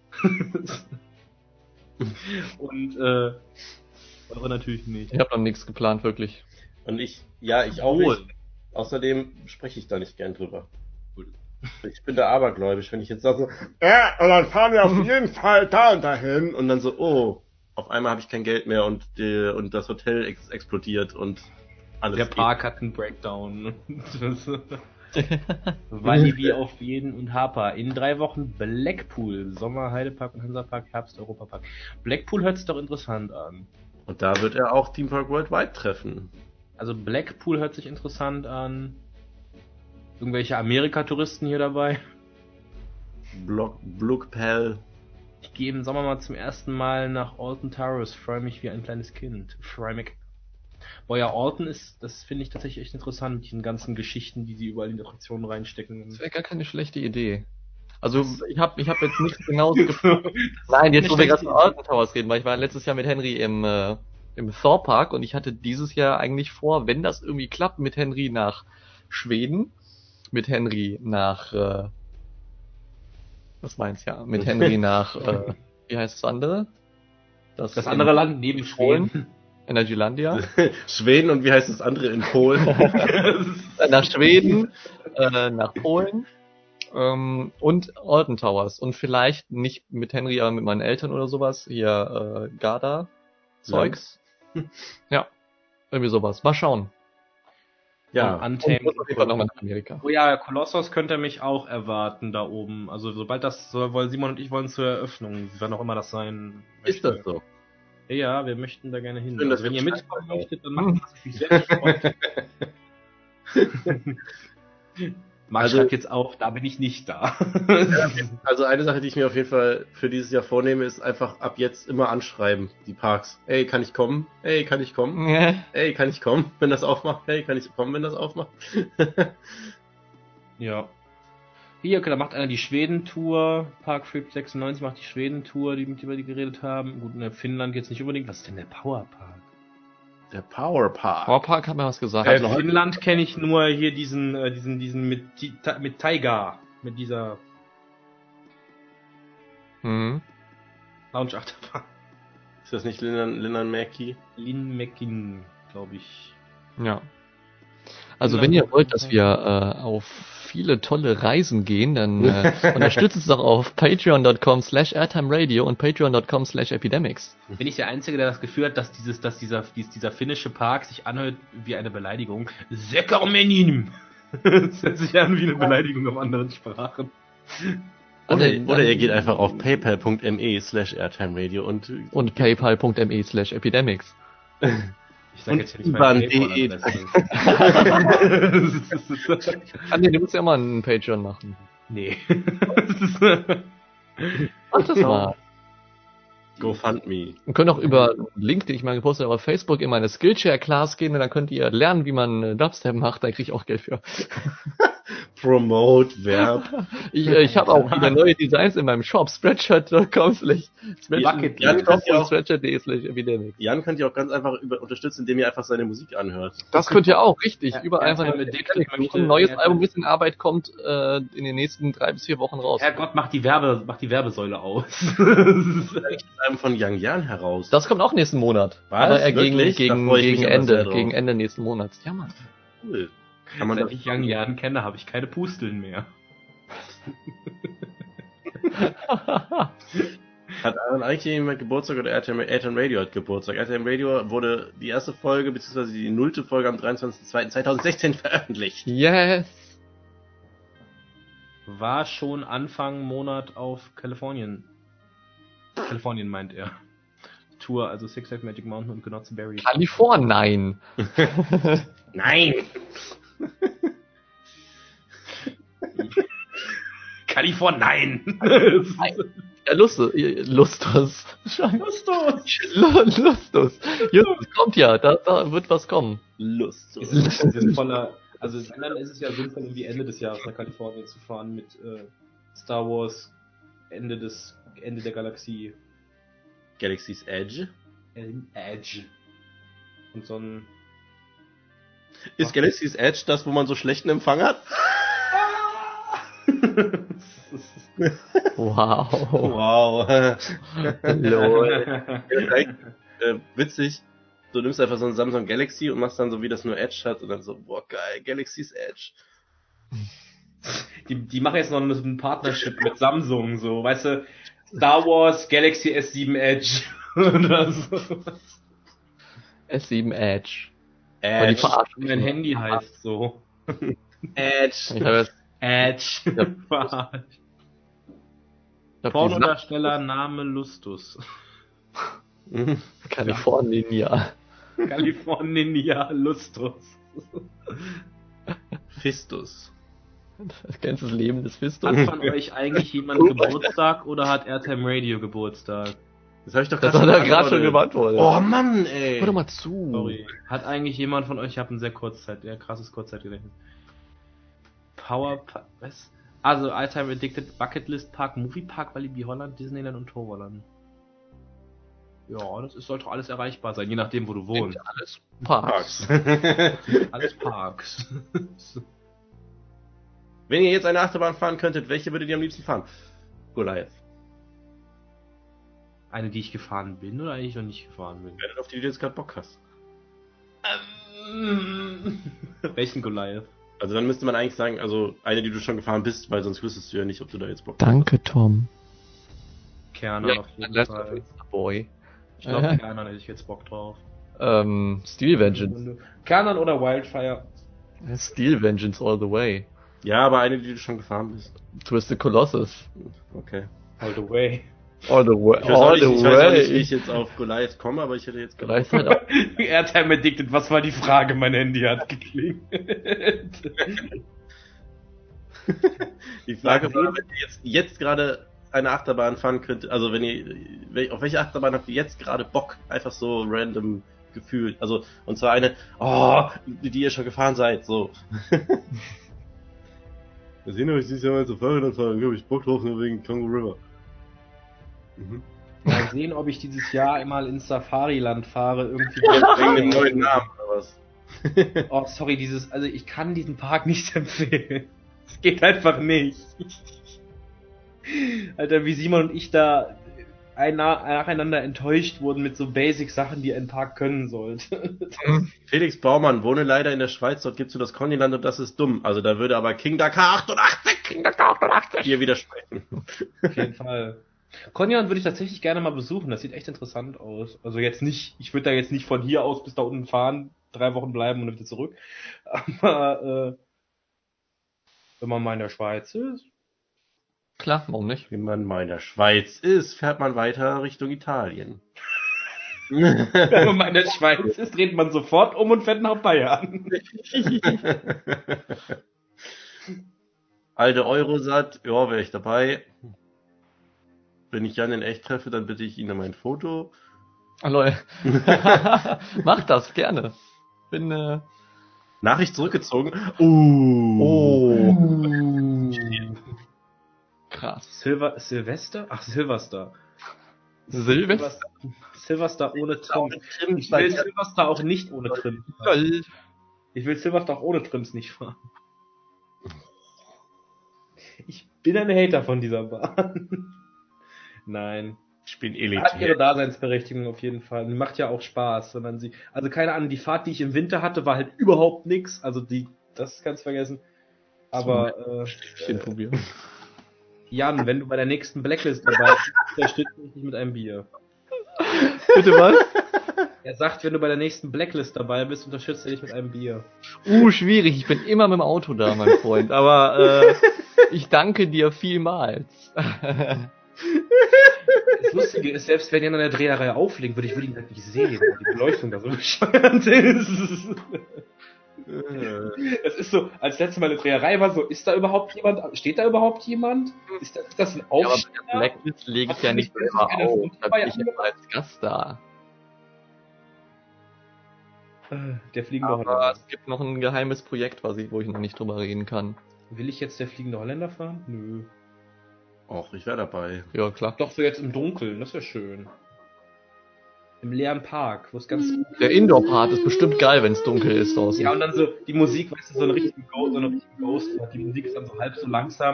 Speaker 1: Und äh, eure natürlich nicht.
Speaker 3: Ich habe noch nichts geplant, wirklich.
Speaker 2: Und ich, ja, ich auch
Speaker 1: Wohl.
Speaker 2: nicht. Außerdem spreche ich da nicht gern drüber. Ich bin da abergläubisch, wenn ich jetzt sage so, ja, und dann fahren wir auf jeden Fall da und dahin. Und dann so, oh, auf einmal habe ich kein Geld mehr und, die, und das Hotel ex explodiert und alles.
Speaker 1: Der Park hat einen Breakdown. Walibi auf jeden und Harper. In drei Wochen Blackpool. Sommer, Heidepark und Hansapark, Herbst, Europapark. Blackpool hört sich doch interessant an.
Speaker 2: Und da wird er auch Theme Park Worldwide treffen.
Speaker 1: Also Blackpool hört sich interessant an. Irgendwelche Amerika-Touristen hier dabei.
Speaker 2: Block, Blockpell.
Speaker 1: Ich gehe im Sommer mal zum ersten Mal nach Alton Towers. Freue mich wie ein kleines Kind. Freue mich. Oh ja, Orton ist, das finde ich tatsächlich echt interessant, mit diesen ganzen Geschichten, die sie überall in die Attraktionen reinstecken.
Speaker 3: Das wäre gar keine schlechte Idee. Also ich habe ich hab jetzt nichts genaues geplant. Nein, jetzt wo wir gerade von Alton Towers reden, weil ich war letztes Jahr mit Henry im, äh, im Thor Park und ich hatte dieses Jahr eigentlich vor, wenn das irgendwie klappt, mit Henry nach Schweden, mit Henry nach, äh, was meinst du ja, mit Henry nach, äh, wie heißt das andere?
Speaker 1: Das, das andere Land neben Schweden.
Speaker 3: Energylandia.
Speaker 2: Schweden und wie heißt das andere in Polen?
Speaker 3: Nach Schweden, äh, nach Polen ähm, und Alton Towers. Und vielleicht nicht mit Henry, aber mit meinen Eltern oder sowas. Hier äh, Garda Zeugs. Ja, irgendwie sowas. Mal schauen.
Speaker 2: Ja,
Speaker 1: und Untamed.
Speaker 3: Und auf jeden Fall nochmal nach Amerika.
Speaker 1: Oh ja, Kolossos könnte mich auch erwarten da oben. Also sobald das, so wollen Simon und ich wollen zur Eröffnung, wann auch immer das sein möchte.
Speaker 2: ist das so?
Speaker 1: Ja, wir möchten da gerne hin.
Speaker 2: Schön,
Speaker 1: also,
Speaker 2: dass
Speaker 1: wenn ihr
Speaker 2: wir
Speaker 1: mitkommen möchtet, dann macht das natürlich sehr viel Freude. Max
Speaker 2: Also-
Speaker 1: schreibt jetzt auch, da bin ich nicht da.
Speaker 2: Also eine Sache, die ich mir auf jeden Fall für dieses Jahr vornehme, ist einfach ab jetzt immer anschreiben, die Parks. Ey, kann ich kommen? Ey, kann ich kommen? Ey, kann ich kommen, wenn das aufmacht? Hey, kann ich kommen, wenn das aufmacht?
Speaker 1: Ja. Hier, okay, da macht einer die Schweden-Tour. Parktrip sechsundneunzig macht die Schweden-Tour, die mit über die geredet haben. Gut, in Finnland geht's nicht unbedingt. Was ist denn der Powerpark?
Speaker 2: Der Power Park.
Speaker 3: Power Park hat mir was gesagt.
Speaker 1: Äh,
Speaker 2: noch-
Speaker 1: Finnland kenne ich nur hier diesen, äh, diesen, diesen mit, Ti- Ta- mit Taiga. Mit dieser
Speaker 3: Mhm.
Speaker 1: Lounge-Achterbahn.
Speaker 2: Ist das nicht Linan, Linan Mäki?
Speaker 1: Lin Mekin, glaube ich.
Speaker 3: Ja. Also wenn ihr wollt, dass wir äh, auf viele tolle Reisen gehen, dann äh, unterstützt uns doch auf patreon.com slash airtimeradio und patreon.com slash epidemics.
Speaker 1: Bin ich der Einzige, der das Gefühl hat, dass dieses, dass dieser, dies, dieser finnische Park sich anhört wie eine Beleidigung? Sekarmenin! Das hört sich an wie eine Beleidigung auf anderen Sprachen.
Speaker 2: Oder,
Speaker 3: Also,
Speaker 2: oder ihr
Speaker 3: dann-
Speaker 2: geht einfach auf paypal.me slash airtimeradio und
Speaker 3: Und paypal.me slash epidemics.
Speaker 1: Ich sag
Speaker 2: Und
Speaker 1: jetzt ja nicht
Speaker 2: IBAN
Speaker 1: meine
Speaker 2: punkt de.
Speaker 1: PayPal-Adresse.
Speaker 3: Ah nee, du musst ja mal einen Patreon machen.
Speaker 1: Nee.
Speaker 3: Mach das mal.
Speaker 2: GoFundMe.
Speaker 3: Wir können auch über einen Link, den ich mal gepostet habe auf Facebook, in meine Skillshare-Class gehen und dann könnt ihr lernen, wie man äh, Dubstep macht. Da kriege ich auch Geld für.
Speaker 2: Promote, Verb.
Speaker 3: Ich, äh, ich habe auch wieder neue Designs in meinem Shop. Spreadshirt.com slash
Speaker 1: Bucket
Speaker 2: Jan
Speaker 1: List.
Speaker 2: könnt ihr
Speaker 3: und
Speaker 2: auch,
Speaker 3: spreadshirt.de slash epidemics.
Speaker 2: Jan könnt ihr auch ganz einfach über, unterstützen, indem ihr einfach seine Musik anhört.
Speaker 3: Das könnt ihr auch, richtig.
Speaker 1: Ja,
Speaker 3: Überall einfach
Speaker 1: Airtime
Speaker 3: eine
Speaker 1: Addicted
Speaker 3: Epidemic
Speaker 1: möchte-
Speaker 3: suchen. Ein neues
Speaker 1: Airtime-
Speaker 3: Album, das in Arbeit kommt, äh, in den nächsten drei bis vier Wochen raus.
Speaker 1: Herrgott, mach die Werbe, mach die Werbesäule aus.
Speaker 2: Vielleicht ist einem von Yang Yan heraus.
Speaker 3: Das kommt auch nächsten Monat.
Speaker 2: Was?
Speaker 3: Aber äh, gegen,
Speaker 2: Wirklich? Da
Speaker 3: gegen,
Speaker 2: freu ich
Speaker 3: gegen
Speaker 2: mich aber sehr
Speaker 3: Ende,
Speaker 2: drauf.
Speaker 3: gegen Ende nächsten Monats. Ja, Mann.
Speaker 2: Cool. Kann man
Speaker 1: Seit
Speaker 2: das
Speaker 1: ich Young Jan kenne, habe ich keine Pusteln mehr.
Speaker 2: Hat eigentlich jemand Geburtstag oder Airtime, Airtime Radio hat Geburtstag? Airtime Radio wurde die erste Folge, beziehungsweise die nullte Folge am dreiundzwanzigsten zweiten zweitausendsechzehn veröffentlicht.
Speaker 3: Yes.
Speaker 1: War schon Anfang Monat auf Kalifornien. Kalifornien meint er. Tour, also Six Flags Magic Mountain und Knott's Berry.
Speaker 3: Kalifornien.
Speaker 2: Nein!
Speaker 1: Kalifornien! Nein!
Speaker 3: Ja, Lustus. Lustus.
Speaker 1: Lustos!
Speaker 3: Lu- Lustus. Justus, kommt ja. Da, da wird was kommen.
Speaker 2: Lust.
Speaker 1: Es ist sinnvoller, also dann ist es ja sinnvoll, irgendwie Ende des Jahres nach Kalifornien zu fahren mit äh, Star Wars Ende des Ende der Galaxie
Speaker 2: Galaxy's Edge.
Speaker 1: Edge. Und so ein
Speaker 2: Ist Galaxy's Edge das, wo man so schlechten Empfang hat?
Speaker 3: Wow.
Speaker 2: Wow.
Speaker 3: Lol.
Speaker 2: äh, witzig. Du nimmst einfach so ein Samsung Galaxy und machst dann so, wie das nur Edge hat und dann so, boah, geil, Galaxy's Edge.
Speaker 1: Die, die machen jetzt noch ein Partnership mit Samsung, so, weißt du, Star Wars Galaxy S sieben Edge oder so.
Speaker 3: S sieben Edge. Aber die
Speaker 2: Edge.
Speaker 3: verarschen
Speaker 1: Mein
Speaker 3: mich.
Speaker 1: Handy heißt so.
Speaker 2: Edge.
Speaker 3: Ich habe jetzt
Speaker 1: Edge.
Speaker 3: Ja.
Speaker 1: Verarscht.
Speaker 3: ich hab die
Speaker 1: Pornodarsteller Name Lustus.
Speaker 2: Mhm.
Speaker 3: Kalifornien, ja.
Speaker 1: Kalifornien, Lustus.
Speaker 2: Fistus.
Speaker 3: Das ganze Leben des Fistus.
Speaker 1: Hat von euch eigentlich jemand Geburtstag oder hat Airtime Radio Geburtstag?
Speaker 2: Das habe ich doch
Speaker 3: Das
Speaker 2: gerade
Speaker 3: hat er gerade schon beantwortet.
Speaker 2: Oh Mann, ey.
Speaker 3: Hör doch mal zu.
Speaker 1: Sorry. Hat eigentlich jemand von euch, ich habe ein sehr Kurzzeit, ja krasses Kurzzeitgedächtnis. Power, Pa- was? Also, All-Time Addicted, Bucketlist Park, Movie Park, Walibi Holland, Disneyland und Toverland. Ja, das ist, sollte doch alles erreichbar sein, je nachdem, wo du wohnst.
Speaker 3: Alles Parks.
Speaker 1: Alles Parks.
Speaker 2: Wenn ihr jetzt eine Achterbahn fahren könntet, welche würdet ihr am liebsten fahren? Goliath.
Speaker 1: Eine, die ich gefahren bin oder eigentlich noch nicht gefahren bin?
Speaker 2: Auf die du jetzt gerade Bock hast.
Speaker 1: Ähm, Welchen Goliath?
Speaker 2: Also dann müsste man eigentlich sagen, also eine, die du schon gefahren bist, weil sonst wüsstest du ja nicht, ob du da jetzt Bock hast.
Speaker 3: Danke, Tom.
Speaker 1: Kerner
Speaker 3: Ja,
Speaker 1: auf jeden
Speaker 3: Last
Speaker 1: Fall.
Speaker 3: of Us Boy.
Speaker 1: Ich glaube, Kerner hätte ich jetzt Bock drauf.
Speaker 3: Ähm, Steel Vengeance.
Speaker 1: Kernan oder Wildfire?
Speaker 3: Steel Vengeance all the way.
Speaker 2: Ja, aber eine, die du schon gefahren bist.
Speaker 3: Twisted Colossus.
Speaker 2: Okay.
Speaker 1: All the way.
Speaker 3: All the way.
Speaker 2: Ich weiß, auch
Speaker 3: All
Speaker 2: nicht,
Speaker 3: the
Speaker 2: ich weiß auch nicht, wie
Speaker 3: way.
Speaker 2: ich jetzt auf Goliath komme, aber ich hätte jetzt
Speaker 3: Vielleicht halt auch.
Speaker 1: Airtime Addicted, was war die Frage? Mein Handy hat geklingelt.
Speaker 2: Die Frage war, wenn ihr jetzt, jetzt gerade eine Achterbahn fahren könnt, also wenn ihr, wel- auf welche Achterbahn habt ihr jetzt gerade Bock? Einfach so random gefühlt. Also, und zwar eine, oh, die, die ihr schon gefahren seid, so. Wir sehen euch dieses Jahr mal zu Fahrrädern fahren, glaube ich, Bock drauf, nur wegen Congo River. Mhm.
Speaker 1: Mal sehen, ob ich dieses Jahr mal ins Safari-Land fahre, irgendwie.
Speaker 2: Wegen dem neuen Namen, oder was?
Speaker 1: Oh, sorry, dieses, also ich kann diesen Park nicht empfehlen. Es geht einfach nicht. Alter, wie Simon und ich da ein, nacheinander enttäuscht wurden mit so Basic-Sachen, die ein Park können sollte.
Speaker 2: Felix Baumann, wohne leider in der Schweiz, dort gibt's nur das Connyland und das ist dumm. Also da würde aber King Dakar achtundachtzig, King Dakar achtundachtzig hier widersprechen.
Speaker 1: Auf jeden Fall. Konjan würde ich tatsächlich gerne mal besuchen, das sieht echt interessant aus. Also jetzt nicht, ich würde da jetzt nicht von hier aus bis da unten fahren, drei Wochen bleiben und dann wieder zurück. Aber äh, wenn man mal in der Schweiz ist.
Speaker 3: Klar, warum nicht?
Speaker 2: Wenn man mal in der Schweiz ist, fährt man weiter Richtung Italien.
Speaker 1: Wenn man mal in der Schweiz ist, dreht man sofort um und fährt nach Bayern.
Speaker 2: Alte Eurosat, ja, wäre ich dabei. Wenn ich Jan in echt treffe, dann bitte ich ihn um ein Foto.
Speaker 3: Hallo. Mach das, gerne. Bin, äh...
Speaker 2: Nachricht zurückgezogen. Uh.
Speaker 3: Oh. Krass.
Speaker 1: Silver, Silvester? Ach, Silvester.
Speaker 3: Silvester?
Speaker 1: Silvester ohne Trim.
Speaker 2: Trim.
Speaker 1: Ich will Silvester auch nicht ohne Trim fahren.
Speaker 3: Gold.
Speaker 1: Ich will Silvester auch ohne Trims nicht fahren. Ich bin ein Hater von dieser Bahn. Nein.
Speaker 2: Ich bin
Speaker 1: Hat ihre
Speaker 2: elitär.
Speaker 1: Daseinsberechtigung auf jeden Fall. Die macht ja auch Spaß, wenn man sie. Also keine Ahnung, die Fahrt, die ich im Winter hatte, war halt überhaupt nix. Also die, das kannst du vergessen. Aber
Speaker 3: Stückchen
Speaker 1: äh,
Speaker 3: probieren.
Speaker 1: Jan, wenn du bei der nächsten Blacklist dabei bist, unterstütze ich dich mit einem Bier.
Speaker 3: Bitte was?
Speaker 1: Er sagt, wenn du bei der nächsten Blacklist dabei bist, unterstütze ich dich mit einem Bier.
Speaker 3: Uh, schwierig. Ich bin immer mit dem Auto da, mein Freund. Aber äh, ich danke dir vielmals.
Speaker 1: Das Lustige ist, selbst wenn Jan an der Dreherei auflegt, würde ich würde ihn halt nicht sehen, weil die Beleuchtung da so bescheuert ist. Es ist so, als letztes Mal eine Dreherei war, so, ist da überhaupt jemand? Steht da überhaupt jemand? Ist das, ist das ein
Speaker 3: Ja, aber
Speaker 1: Aufsteller?
Speaker 3: bei der Blacklist lege ich
Speaker 1: Hast
Speaker 3: ja
Speaker 1: du
Speaker 3: nicht
Speaker 1: nicht
Speaker 3: selber
Speaker 1: eine
Speaker 3: auf.
Speaker 1: Foto
Speaker 3: Da
Speaker 1: bei
Speaker 3: bin ich ja
Speaker 1: anderen?
Speaker 3: als Gast da.
Speaker 1: Äh, Der fliegende
Speaker 3: Aber
Speaker 1: Holländer.
Speaker 3: es gibt noch ein geheimes Projekt, was ich, wo ich noch nicht drüber reden kann.
Speaker 1: Will ich jetzt der fliegende Holländer fahren? Nö.
Speaker 2: Och, ich wäre dabei.
Speaker 3: Ja, klar.
Speaker 1: Doch so jetzt im Dunkeln, das wäre schön. Im leeren Park, wo es ganz...
Speaker 3: Der Indoor-Part ist bestimmt geil, wenn es dunkel ist draußen.
Speaker 1: Ja, und dann so die Musik, weißt du, so eine richtige Ghost, so eine richtige Ghost. Die Musik ist dann so halb so langsam.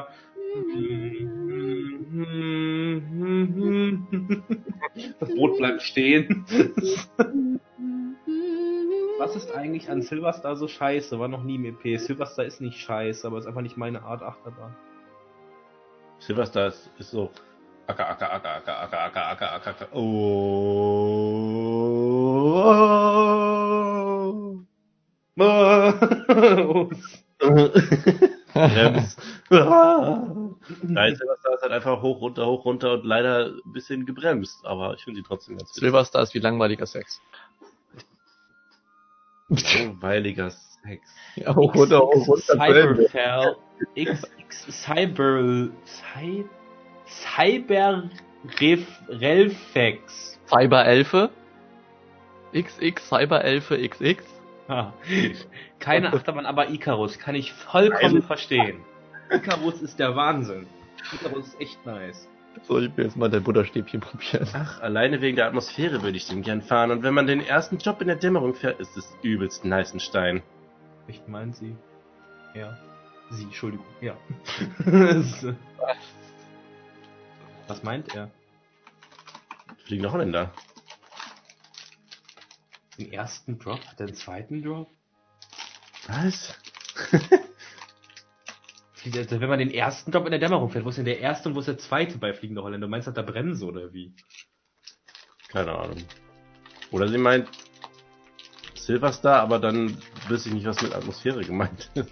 Speaker 1: Das Boot bleibt stehen. Was ist eigentlich an Silverstar so scheiße? War noch nie im E P. Silverstar ist nicht scheiße, aber ist einfach nicht meine Art Achterbahn.
Speaker 2: Silverstar ist, ist so. Acker, acker, acker, acker, acker, acker, acker, acker, acker. Oh. Brems. Nein, Silverstar ist halt einfach hoch, runter, hoch, runter und leider ein bisschen gebremst, aber ich finde sie trotzdem ganz witzig.
Speaker 3: Silverstar ist wie langweiliger Sex.
Speaker 2: Langweiliger Sex.
Speaker 3: Ja, hoch, runter, hoch, runter.
Speaker 1: Cyberfell. X X Cyber. Cy, Cyber. Ref, Relfex.
Speaker 3: Cyberelfe. X X, Cyberelfe X X.
Speaker 1: Ah, keine Achterbahn, aber Icarus kann ich vollkommen verstehen. Icarus ist der Wahnsinn. Icarus ist echt nice.
Speaker 3: So, ich will jetzt mal dein Butterstäbchen probieren.
Speaker 2: Ach, alleine wegen der Atmosphäre würde ich den gern fahren. Und wenn man den ersten Job in der Dämmerung fährt, ist es übelst Neißenstein.
Speaker 1: Ich meint sie. Ja. Sie, Entschuldigung. Ja. Was meint er?
Speaker 2: Fliegende Holländer.
Speaker 1: Den ersten Drop? Hat er den zweiten Drop?
Speaker 2: Was?
Speaker 1: Wenn man den ersten Drop in der Dämmerung fährt, wo ist denn der erste und wo ist der zweite bei Fliegende Holländer? Du meinst, hat da Bremse oder wie?
Speaker 2: Keine Ahnung. Oder sie meint Silverstar, aber dann wüsste ich nicht, was mit Atmosphäre gemeint ist.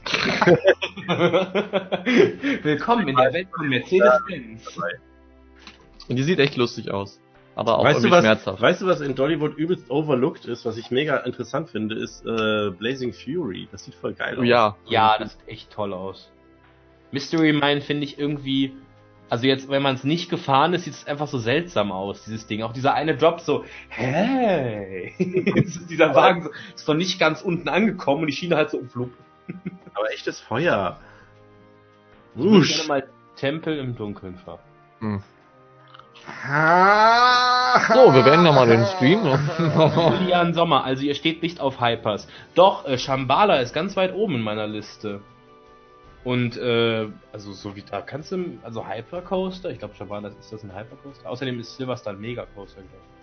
Speaker 1: Willkommen in der Welt von Mercedes-Benz.
Speaker 3: Und die sieht echt lustig aus. Aber auch
Speaker 2: Weißt du,
Speaker 3: irgendwie
Speaker 2: was,
Speaker 3: schmerzhaft.
Speaker 2: weißt du, was in Dollywood übelst overlooked ist, was ich mega interessant finde, ist äh, Blazing Fury. Das sieht voll geil aus.
Speaker 3: Ja.
Speaker 1: Ja, das sieht echt toll aus. Mystery Mine finde ich irgendwie, also jetzt, wenn man es nicht gefahren ist, sieht es einfach so seltsam aus, dieses Ding. Auch dieser eine Drop so, hey, dieser Wagen so, ist noch nicht ganz unten angekommen und die Schiene halt so umflog.
Speaker 2: Aber echtes Feuer.
Speaker 1: Ich würde gerne mal Tempel im Dunkeln fahren.
Speaker 3: Hm. So, wir beenden nochmal den Stream.
Speaker 1: Julian Sommer, also ihr steht nicht auf Hypers. Doch, äh, Shambhala ist ganz weit oben in meiner Liste. Und, äh, also so wie da kannst du, also Hypercoaster, ich glaube Shambhala ist das ein Hypercoaster. Außerdem ist Silverstar ein Megacoaster,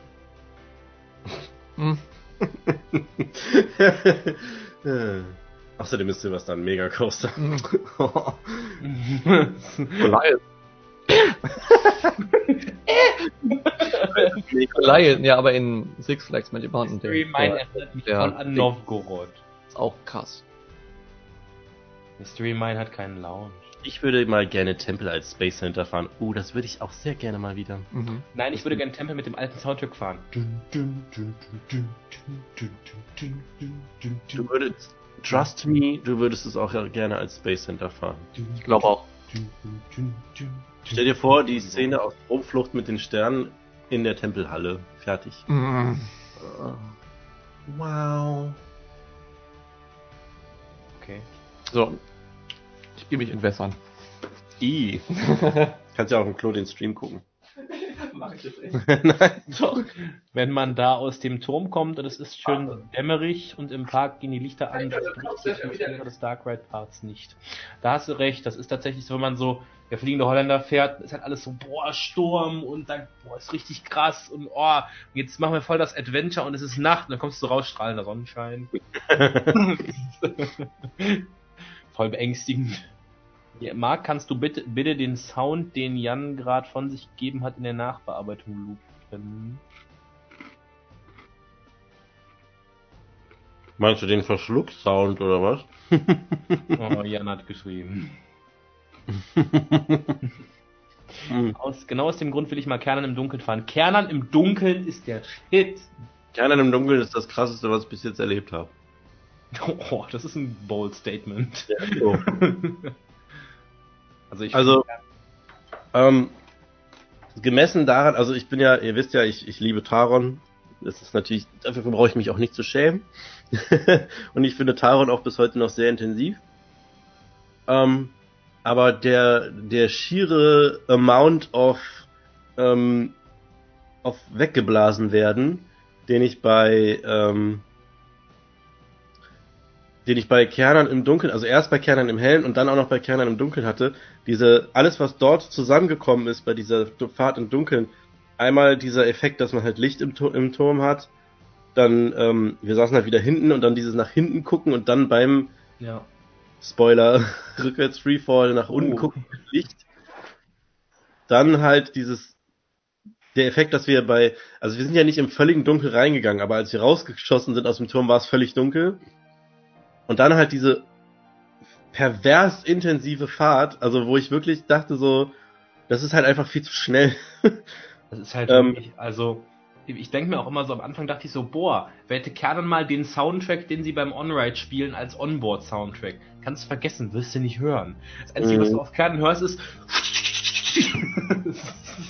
Speaker 1: glaube ich.
Speaker 2: Hm. Außerdem ist Silverstar ein Megacoaster.
Speaker 3: Lion, ja, aber in Six Flags Magic Mountain.
Speaker 1: Mystery Mine erinnert mich voll an Novgorod.
Speaker 3: Ist auch krass.
Speaker 1: Mystery Mine hat keinen Lounge.
Speaker 2: Ich würde mal gerne Tempel als Space Center fahren. Oh, das würde ich auch sehr gerne mal wieder.
Speaker 3: Mhm.
Speaker 1: Nein, ich würde gerne Tempel mit dem alten Soundtrack fahren.
Speaker 2: Du würdest, trust me, du würdest es auch gerne als Space Center fahren.
Speaker 3: Ich glaube auch.
Speaker 2: Stell dir vor, die Szene aus Rumflucht mit den Sternen in der Tempelhalle. Fertig.
Speaker 3: Mhm.
Speaker 2: Wow.
Speaker 1: Okay.
Speaker 3: So. Ich gehe mich entwässern.
Speaker 2: I. Kannst ja auch im Klo den Stream gucken.
Speaker 3: Mach ich das echt?
Speaker 2: Nein.
Speaker 1: Doch. Wenn man da aus dem Turm kommt und es ist schön dämmerig und im Park gehen die Lichter an, das bricht die Atmosphäre des Dark Ride Parts nicht. Da hast du recht, das ist tatsächlich so, wenn man so der fliegende Holländer fährt, ist halt alles so, boah, Sturm und dann, boah, ist richtig krass und oh, jetzt machen wir voll das Adventure und es ist Nacht und dann kommst du so raus, strahlender Sonnenschein. Voll beängstigend. Ja, Marc, kannst du bitte, bitte den Sound, den Jan gerade von sich gegeben hat, in der Nachbearbeitung loopen?
Speaker 2: Meinst du den Verschluck-Sound oder was?
Speaker 1: Oh, Jan hat geschrieben. aus, genau aus dem Grund will ich mal Kernern im Dunkeln fahren. Kernern im Dunkeln ist der Shit.
Speaker 2: Kernern im Dunkeln ist das krasseste, was ich bis jetzt erlebt habe.
Speaker 1: Oh, das ist ein bold Statement.
Speaker 2: Ja, so.
Speaker 1: Also, ich
Speaker 2: Also, ähm, gemessen daran, also ich bin ja, ihr wisst ja, ich, ich liebe Taron. Das ist natürlich, dafür brauche ich mich auch nicht zu schämen. Und ich finde Taron auch bis heute noch sehr intensiv. Ähm, aber der, der schiere Amount of, ähm, auf weggeblasen werden, den ich bei, ähm, den ich bei Kernern im Dunkeln, also erst bei Kernern im Hellen und dann auch noch bei Kernern im Dunkeln hatte, diese, alles was dort zusammengekommen ist bei dieser Fahrt im Dunkeln, einmal dieser Effekt, dass man halt Licht im, im Turm hat, dann, ähm, wir saßen halt wieder hinten und dann dieses nach hinten gucken und dann beim,
Speaker 1: ja.
Speaker 2: Spoiler, rückwärts Freefall nach unten
Speaker 1: Oh.
Speaker 2: gucken mit Licht, dann halt dieses, der Effekt, dass wir bei, also wir sind ja nicht im völligen Dunkel reingegangen, aber als wir rausgeschossen sind aus dem Turm, war es völlig dunkel. Und dann halt diese pervers intensive Fahrt, also wo ich wirklich dachte so, das ist halt einfach viel zu schnell.
Speaker 1: Das ist halt
Speaker 2: Ähm,
Speaker 1: wirklich, also, ich denke mir auch immer so, am Anfang dachte ich so, boah, wer hätte Kernan mal den Soundtrack, den sie beim On-Ride spielen, als Onboard-Soundtrack. Kannst du vergessen, wirst du nicht hören. Das Einzige,
Speaker 2: Mhm.
Speaker 1: was du auf Kernan hörst, ist die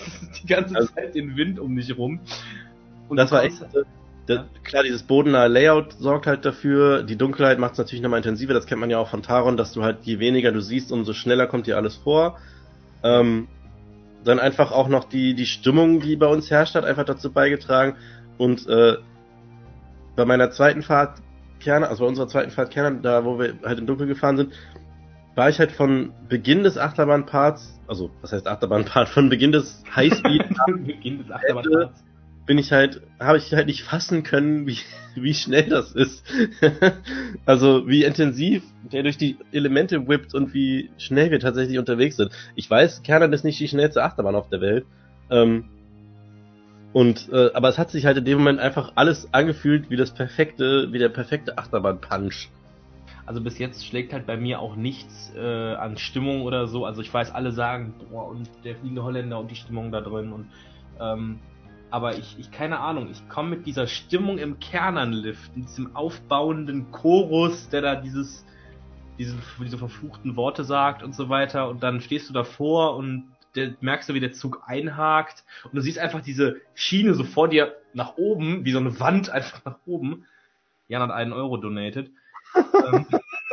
Speaker 1: ganze
Speaker 2: Also-
Speaker 1: Zeit den Wind um dich rum. Und
Speaker 2: das
Speaker 1: du
Speaker 2: war
Speaker 1: kommst-
Speaker 2: echt, äh, das, klar, dieses bodennahe Layout sorgt halt dafür, die Dunkelheit macht es natürlich nochmal intensiver, das kennt man ja auch von Taron, dass du halt, je weniger du siehst, umso schneller kommt dir alles vor. Ähm, dann einfach auch noch die, die Stimmung, die bei uns herrscht, hat einfach dazu beigetragen. Und äh, bei meiner zweiten Fahrt, Kerner, also bei unserer zweiten Fahrt Kerner, da wo wir halt im Dunkeln gefahren sind, war ich halt von Beginn des Achterbahnparts, also was heißt Achterbahnpart, von Beginn des Highspeed
Speaker 1: Beginn des Achterbahnfahrts.
Speaker 2: bin ich halt, habe ich halt nicht fassen können, wie, wie schnell das ist. Also wie intensiv der durch die Elemente whippt und wie schnell wir tatsächlich unterwegs sind. Ich weiß, Kernan ist nicht die schnellste Achterbahn auf der Welt. Ähm, und äh, aber es hat sich halt in dem Moment einfach alles angefühlt wie das perfekte, wie der perfekte Achterbahn-Punch.
Speaker 1: Also bis jetzt schlägt halt bei mir auch nichts äh, an Stimmung oder so. Also ich weiß, alle sagen, boah, und der fliegende Holländer und die Stimmung da drin und ähm, aber ich, ich, keine Ahnung, ich komme mit dieser Stimmung im Kernanlift, mit diesem aufbauenden Chorus, der da dieses, diese, diese verfluchten Worte sagt und so weiter, und dann stehst du davor und der, merkst du, wie der Zug einhakt und du siehst einfach diese Schiene so vor dir nach oben, wie so eine Wand einfach nach oben. Jan hat einen Euro donated. ähm,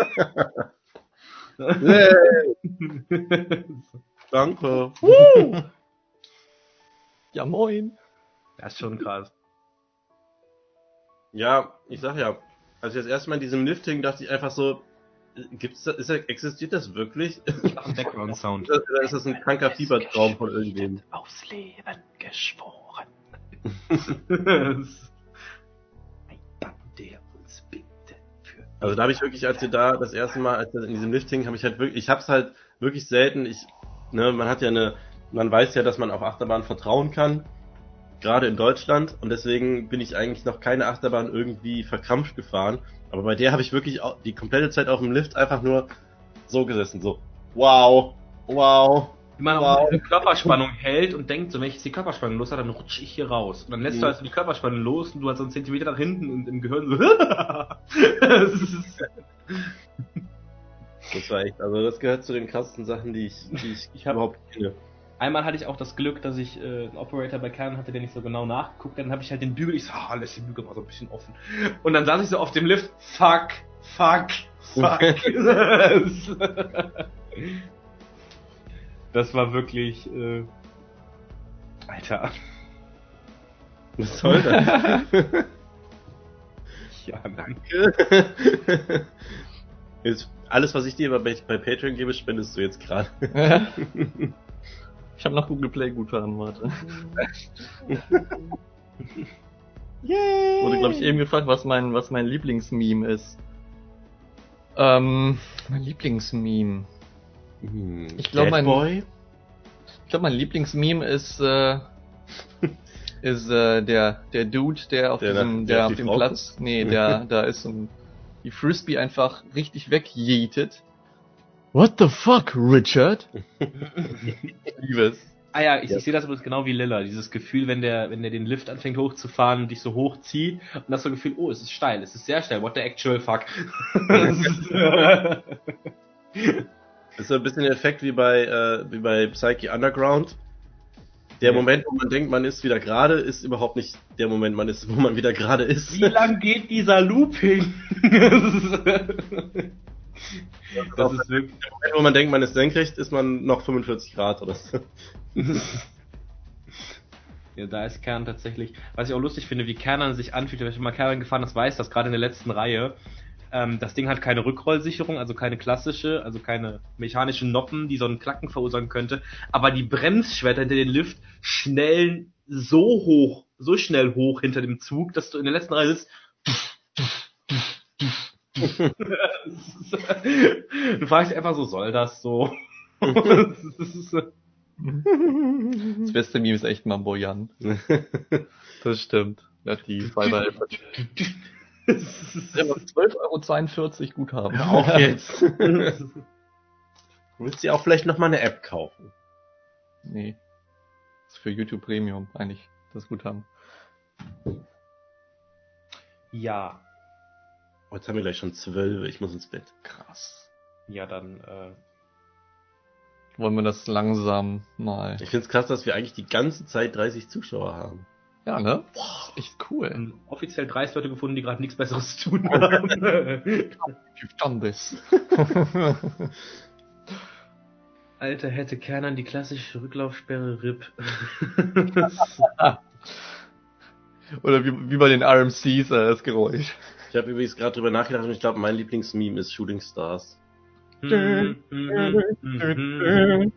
Speaker 2: Hey, danke.
Speaker 3: Ja, moin.
Speaker 1: Das ist schon krass.
Speaker 2: Ja, ich sag ja, als ich das erste Mal in diesem Lift hing, dachte ich einfach so, gibt's das, ist das, existiert das wirklich?
Speaker 1: Ein Background-Sound.
Speaker 2: Oder ist das ein kranker Fiebertraum von irgendwem?
Speaker 1: Aufs Leben geschworen. Ein Mann, der uns bittet für.
Speaker 2: Also da habe ich wirklich, als wir da das erste Mal, als wir in diesem Lift hingen, habe ich halt wirklich, ich hab's halt wirklich selten, ich, ne, man hat ja eine, man weiß ja, dass man auf Achterbahn vertrauen kann, gerade in Deutschland, und deswegen bin ich eigentlich noch keine Achterbahn irgendwie verkrampft gefahren, aber bei der habe ich wirklich auch die komplette Zeit auf dem Lift einfach nur so gesessen, so, wow, wow.
Speaker 1: Wie man
Speaker 2: Wow.
Speaker 1: auch diese Körperspannung hält und denkt, so wenn ich jetzt die Körperspannung los habe, dann rutsche ich hier raus. Und dann lässt
Speaker 2: Mhm.
Speaker 1: du also die Körperspannung los und du hast so einen Zentimeter nach hinten und im Gehirn so. Das ist-
Speaker 2: Das war echt, also das gehört zu den krassesten Sachen, die ich, die ich,
Speaker 1: Ich hab-
Speaker 2: überhaupt kenne.
Speaker 1: Einmal hatte ich auch das Glück, dass ich äh, einen Operator bei Kern hatte, der nicht so genau nachgeguckt hat. Dann habe ich halt den Bügel, ich so, ah, lässt den Bügel mal so ein bisschen offen. Und dann saß ich so auf dem Lift, fuck, fuck, fuck. Das- Das war wirklich, äh, Alter.
Speaker 2: Was soll das?
Speaker 1: Ja,
Speaker 2: Danke. Jetzt, alles, was ich dir bei, bei Patreon gebe, spendest du jetzt gerade.
Speaker 3: Ich habe noch Google Play Guthaben, warte.
Speaker 2: Yay!
Speaker 3: Wurde, glaube ich, eben gefragt, was mein, was mein Lieblingsmeme ist. Ähm, mein Lieblingsmeme.
Speaker 2: Hm,
Speaker 3: Ich glaub, mein-
Speaker 2: Boy.
Speaker 3: Ich glaube, mein Lieblingsmeme ist, äh, ist äh, der, der Dude, der auf
Speaker 2: Der
Speaker 3: diesem,
Speaker 2: nach- der
Speaker 3: der
Speaker 2: auf
Speaker 3: auf
Speaker 2: die
Speaker 3: dem
Speaker 2: Frau
Speaker 3: Platz, nee, der, da ist und die Frisbee einfach richtig wegjeetet. What the fuck, Richard? Ich liebe es.
Speaker 1: Ah ja, ich,
Speaker 2: Ja.
Speaker 1: ich sehe das übrigens genau wie Lilla. Dieses Gefühl, wenn der, wenn der den Lift anfängt hochzufahren und dich so hochzieht und das so Gefühl, oh, es ist steil, es ist sehr steil, what the actual fuck. Das ist, äh,
Speaker 2: Das ist so ein bisschen der Effekt wie bei, äh, wie bei Psyche Underground. Der
Speaker 1: Ja.
Speaker 2: Moment, wo man denkt, man ist wieder gerade, ist überhaupt nicht der Moment, man ist, wo man wieder gerade ist.
Speaker 1: Wie lang geht dieser Looping? Das ist, das ist wirklich.
Speaker 2: Der Moment, wo man denkt, man ist senkrecht, ist man noch fünfundvierzig Grad oder so.
Speaker 1: Ja, da ist Kern tatsächlich, was ich auch lustig finde, wie Kern sich anfühlt, wenn ich mal Kern gefahren ist, weiß das gerade in der letzten Reihe. Ähm, das Ding hat keine Rückrollsicherung, also keine klassische, also keine mechanischen Noppen, die so einen Klacken verursachen könnte, aber die Bremsschwerter hinter den Lift schnellen so hoch, so schnell hoch hinter dem Zug, dass du in der letzten Reihe sitzt. Du fragst dich einfach so, soll das so? Das ist,
Speaker 3: Das beste Meme ist echt Mambo Jan. Das stimmt. Hat die Fiber zwölf Euro zweiundvierzig Guthaben.
Speaker 2: Auch jetzt. Du willst dir auch vielleicht noch mal eine App kaufen.
Speaker 3: Nee. Das ist für YouTube Premium eigentlich, das Guthaben.
Speaker 1: ja,
Speaker 2: Oh, jetzt haben wir gleich schon zwölf, ich muss ins Bett.
Speaker 3: Krass.
Speaker 1: ja, dann äh,
Speaker 3: wollen wir das langsam mal.
Speaker 2: Ich find's krass, dass wir eigentlich die ganze Zeit dreißig Zuschauer haben.
Speaker 3: Ja, ne? Boah, echt cool.
Speaker 1: Ähm, offiziell dreißig Leute gefunden, die gerade nichts Besseres zu tun haben.
Speaker 3: You've done this.
Speaker 1: Alter, hätte Kernern die klassische Rücklaufsperre R I P.
Speaker 3: Oder wie, wie bei den R M Cs, äh, das Geräusch.
Speaker 2: Ich habe übrigens gerade drüber nachgedacht und ich glaube, mein Lieblingsmeme ist Shooting Stars.
Speaker 1: Mhm, mhm, mhm.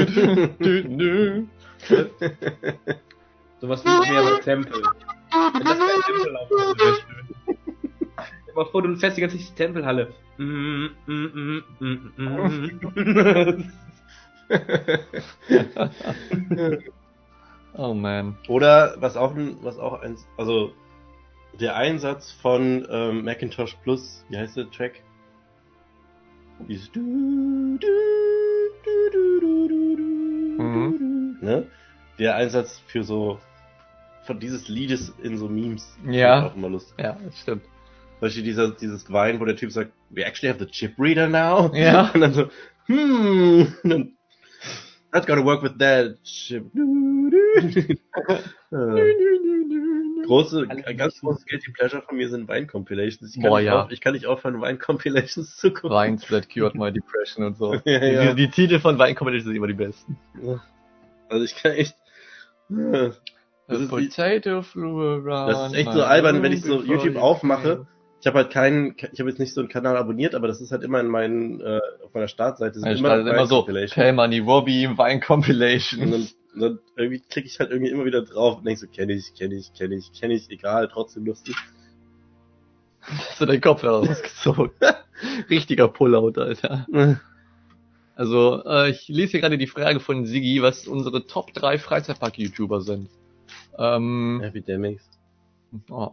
Speaker 1: Sowas wünsche ich mir bei Tempel. Wenn das bei Tempel aufkommt, wäre schön. Stell dir mal vor, du fährst die ganze Zeit die Tempelhalle. Mhm, mhm, mhm, mhm.
Speaker 3: Oh man.
Speaker 2: Oder was auch ein, was auch eins, also der Einsatz von ähm, Macintosh Plus, wie heißt der Track? Dieses du, du, du, du, du, du, du,
Speaker 3: Mhm.
Speaker 2: ne? Der Einsatz für so von dieses Liedes in so Memes.
Speaker 3: Ja.
Speaker 2: Finde ich auch immer lustig.
Speaker 3: Ja, das stimmt.
Speaker 2: Zum Beispiel dieser, dieses Wein, wo der Typ sagt, we actually have the chip reader now.
Speaker 3: Ja.
Speaker 2: Und dann so, hmm, und dann, that's gotta work with that chip. Du, du. Äh. Große, ein ganz großes Guilty Pleasure von mir sind Wein-Compilations. Ich kann,
Speaker 3: Boah,
Speaker 2: nicht
Speaker 3: ja.
Speaker 2: auf, ich kann nicht aufhören, Wein-Compilations zu gucken.
Speaker 3: Wines that cured my depression und so.
Speaker 2: Ja, ja.
Speaker 3: Die, die Titel von Wein-Compilations sind immer die besten.
Speaker 2: Also ich kann echt... äh, Das
Speaker 3: The
Speaker 2: ist, wie-
Speaker 3: potato flew around.
Speaker 2: das ist echt
Speaker 3: my
Speaker 2: so albern, wenn ich
Speaker 3: room
Speaker 2: so
Speaker 3: before
Speaker 2: YouTube
Speaker 3: you
Speaker 2: aufmache.
Speaker 3: came.
Speaker 2: Ich habe halt keinen, ich habe jetzt nicht so einen Kanal abonniert, aber das ist halt immer in meinen, äh, auf meiner Startseite sind
Speaker 3: Ja,
Speaker 2: immer,
Speaker 3: immer, immer so,
Speaker 2: Wein-Compilations.
Speaker 3: Pay Money Robbie, Wein
Speaker 2: Und dann,
Speaker 3: Compilations.
Speaker 2: und dann irgendwie klicke ich halt irgendwie immer wieder drauf und denk so, kenn ich, kenn ich, kenn ich, kenn ich, egal, trotzdem lustig.
Speaker 3: Hast du deinen Kopfhörer rausgezogen? Richtiger Pullout, Alter. Also, äh, ich lese hier gerade die Frage von Sigi, was unsere Top drei Freizeitpark-YouTuber sind. Ähm,
Speaker 2: Epidemics.
Speaker 3: oh.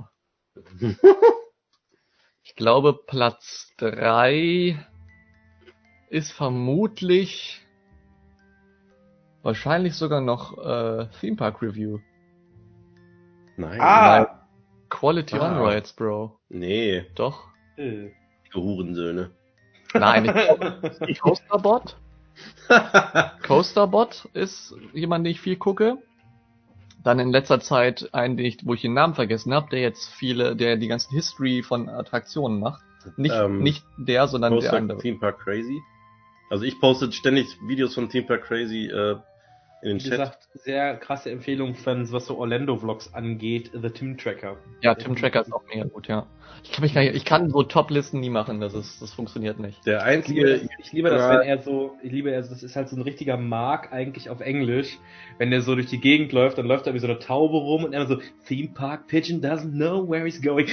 Speaker 3: Ich glaube, Platz drei ist vermutlich wahrscheinlich sogar noch äh, Theme Park Review.
Speaker 2: Nein.
Speaker 1: Ah!
Speaker 3: Quality
Speaker 2: Ah.
Speaker 3: on Rides, Bro.
Speaker 2: Nee,
Speaker 3: Doch?
Speaker 1: Äh.
Speaker 2: die Hurensöhne.
Speaker 3: Nein, ich glaube, die Coasterbot. Coasterbot ist jemand, den ich viel gucke. Dann in letzter Zeit einen, den ich, wo ich den Namen vergessen habe, der jetzt viele, der die ganzen History von Attraktionen macht. Nicht,
Speaker 2: Ähm,
Speaker 3: nicht der, sondern der
Speaker 2: Poster
Speaker 3: andere.
Speaker 2: Theme Park Crazy. Also ich poste ständig Videos von Theme Park Crazy äh, in den
Speaker 1: Wie
Speaker 2: Chat.
Speaker 1: gesagt, sehr krasse Empfehlung, wenn was so Orlando-Vlogs angeht, The Tim Tracker.
Speaker 3: Ja, Tim Tracker ist auch mega gut, ja. Ich kann mich gar nicht, ich kann so Top-Listen nie machen, das ist, das funktioniert nicht.
Speaker 2: Der
Speaker 1: Ich liebe,
Speaker 2: einzige
Speaker 1: das, ich liebe das,
Speaker 2: Kanal-
Speaker 1: wenn er so, ich liebe es, das ist halt so ein richtiger Mark eigentlich auf Englisch, wenn der so durch die Gegend läuft, dann läuft er wie so eine Taube rum und er so, Theme Park Pigeon doesn't know where he's going.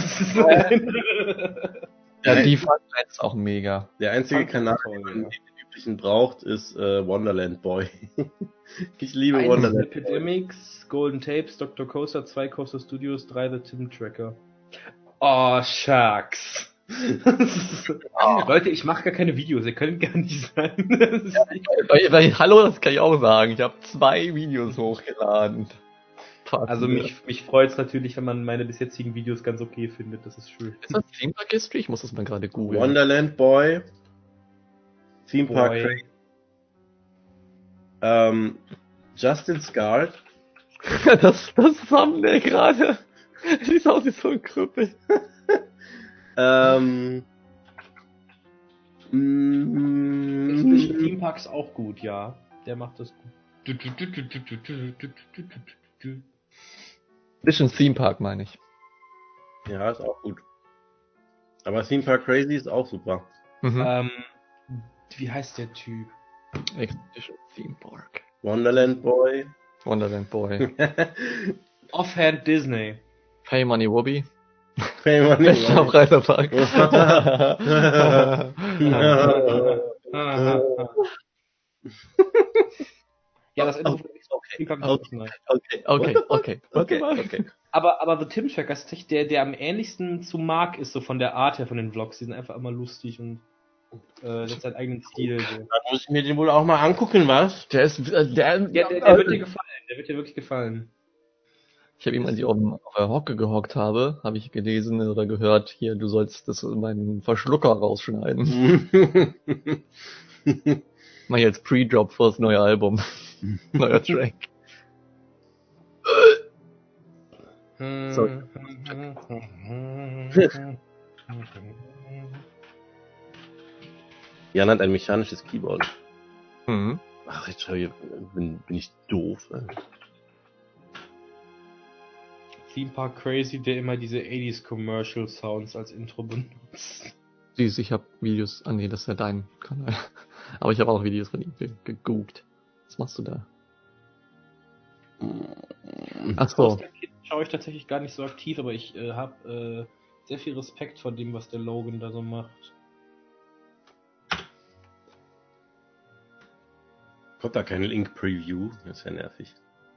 Speaker 3: Ja, die Fun ist auch mega.
Speaker 2: Der einzige
Speaker 1: Fand ich
Speaker 2: Kanal,
Speaker 1: toll,
Speaker 2: den man
Speaker 1: ja.
Speaker 2: den üblichen braucht, ist äh, Wonderland Boy. Ich liebe
Speaker 1: Eins
Speaker 2: Wonderland Boy.
Speaker 1: Epidemics, Golden Tapes, Doktor Coaster, zwei Coaster Studios, drei The Tim Tracker. Oh, shucks. Leute, ich mache gar keine Videos, ihr könnt gar nicht sein. Das ist
Speaker 3: Weil, weil, hallo, das kann ich auch sagen. Ich habe zwei Videos hochgeladen. Passende.
Speaker 1: Also mich, mich freut es natürlich, wenn man meine bis jetzigen Videos ganz okay findet. Das ist schön.
Speaker 3: Ist das Theme Park History? Ich muss das mal gerade googeln.
Speaker 2: Wonderland Boy. Theme Park
Speaker 1: Boy.
Speaker 2: Crazy. Ähm, Justin Scarlett.
Speaker 3: das, das Thumbnail gerade. Sieht aus wie so ein Krüppel.
Speaker 2: Ähm,
Speaker 1: Inzwischen
Speaker 2: mm,
Speaker 1: Theme Park ist auch gut, ja. Der macht das gut.
Speaker 3: Bisschen Theme Park, meine ich.
Speaker 2: ja, ist auch gut. Aber Theme Park Crazy ist auch super.
Speaker 3: Mhm.
Speaker 1: Ähm, wie heißt der Typ?
Speaker 3: Expedition Theme Park.
Speaker 2: Wonderland Boy.
Speaker 3: Wonderland Boy.
Speaker 1: Offhand Disney.
Speaker 3: Pay Money Robbie.
Speaker 2: Hey, Mann,
Speaker 3: Bester Freizeitpark.
Speaker 1: Ja, das Intro
Speaker 3: Okay,
Speaker 1: Theme Park ist nice.
Speaker 3: okay, okay, okay, okay,
Speaker 2: Okay.
Speaker 3: okay.
Speaker 1: Aber, aber The Tim Tracker ist tatsächlich der, der am ähnlichsten zu Mark ist, so von der Art her von den Vlogs. Die sind einfach immer lustig und äh, das hat seinen eigenen Stil. So.
Speaker 2: Dann muss ich mir den wohl auch mal angucken, was?
Speaker 3: Der ist, äh, der,
Speaker 1: Ja, der, der wird dir gefallen. Der wird dir wirklich gefallen.
Speaker 3: Ich habe ihm, als ich auf, dem- auf der Hocke gehockt habe, habe ich gelesen oder gehört, hier, du sollst das meinen Verschlucker rausschneiden. Mach ich als Pre-Drop fürs neue Album. Neuer Track. So.
Speaker 2: Jan hat ein mechanisches Keyboard.
Speaker 3: Mhm.
Speaker 2: Ach, jetzt schau ich, bin, bin ich doof. Ey.
Speaker 1: Theme Park Crazy, der immer diese achtziger Commercial Sounds als Intro benutzt.
Speaker 3: Süß, ich habe Videos. Ah nee, das ist ja dein Kanal. Aber ich habe auch Videos von ihm ge- geguckt. Was machst du da? Ach so.
Speaker 1: Schaue ich tatsächlich gar nicht so aktiv, aber ich äh, habe äh, sehr viel Respekt vor dem, was der Logan da so macht.
Speaker 2: Kommt da keine Link-Preview? Das ist ja nervig.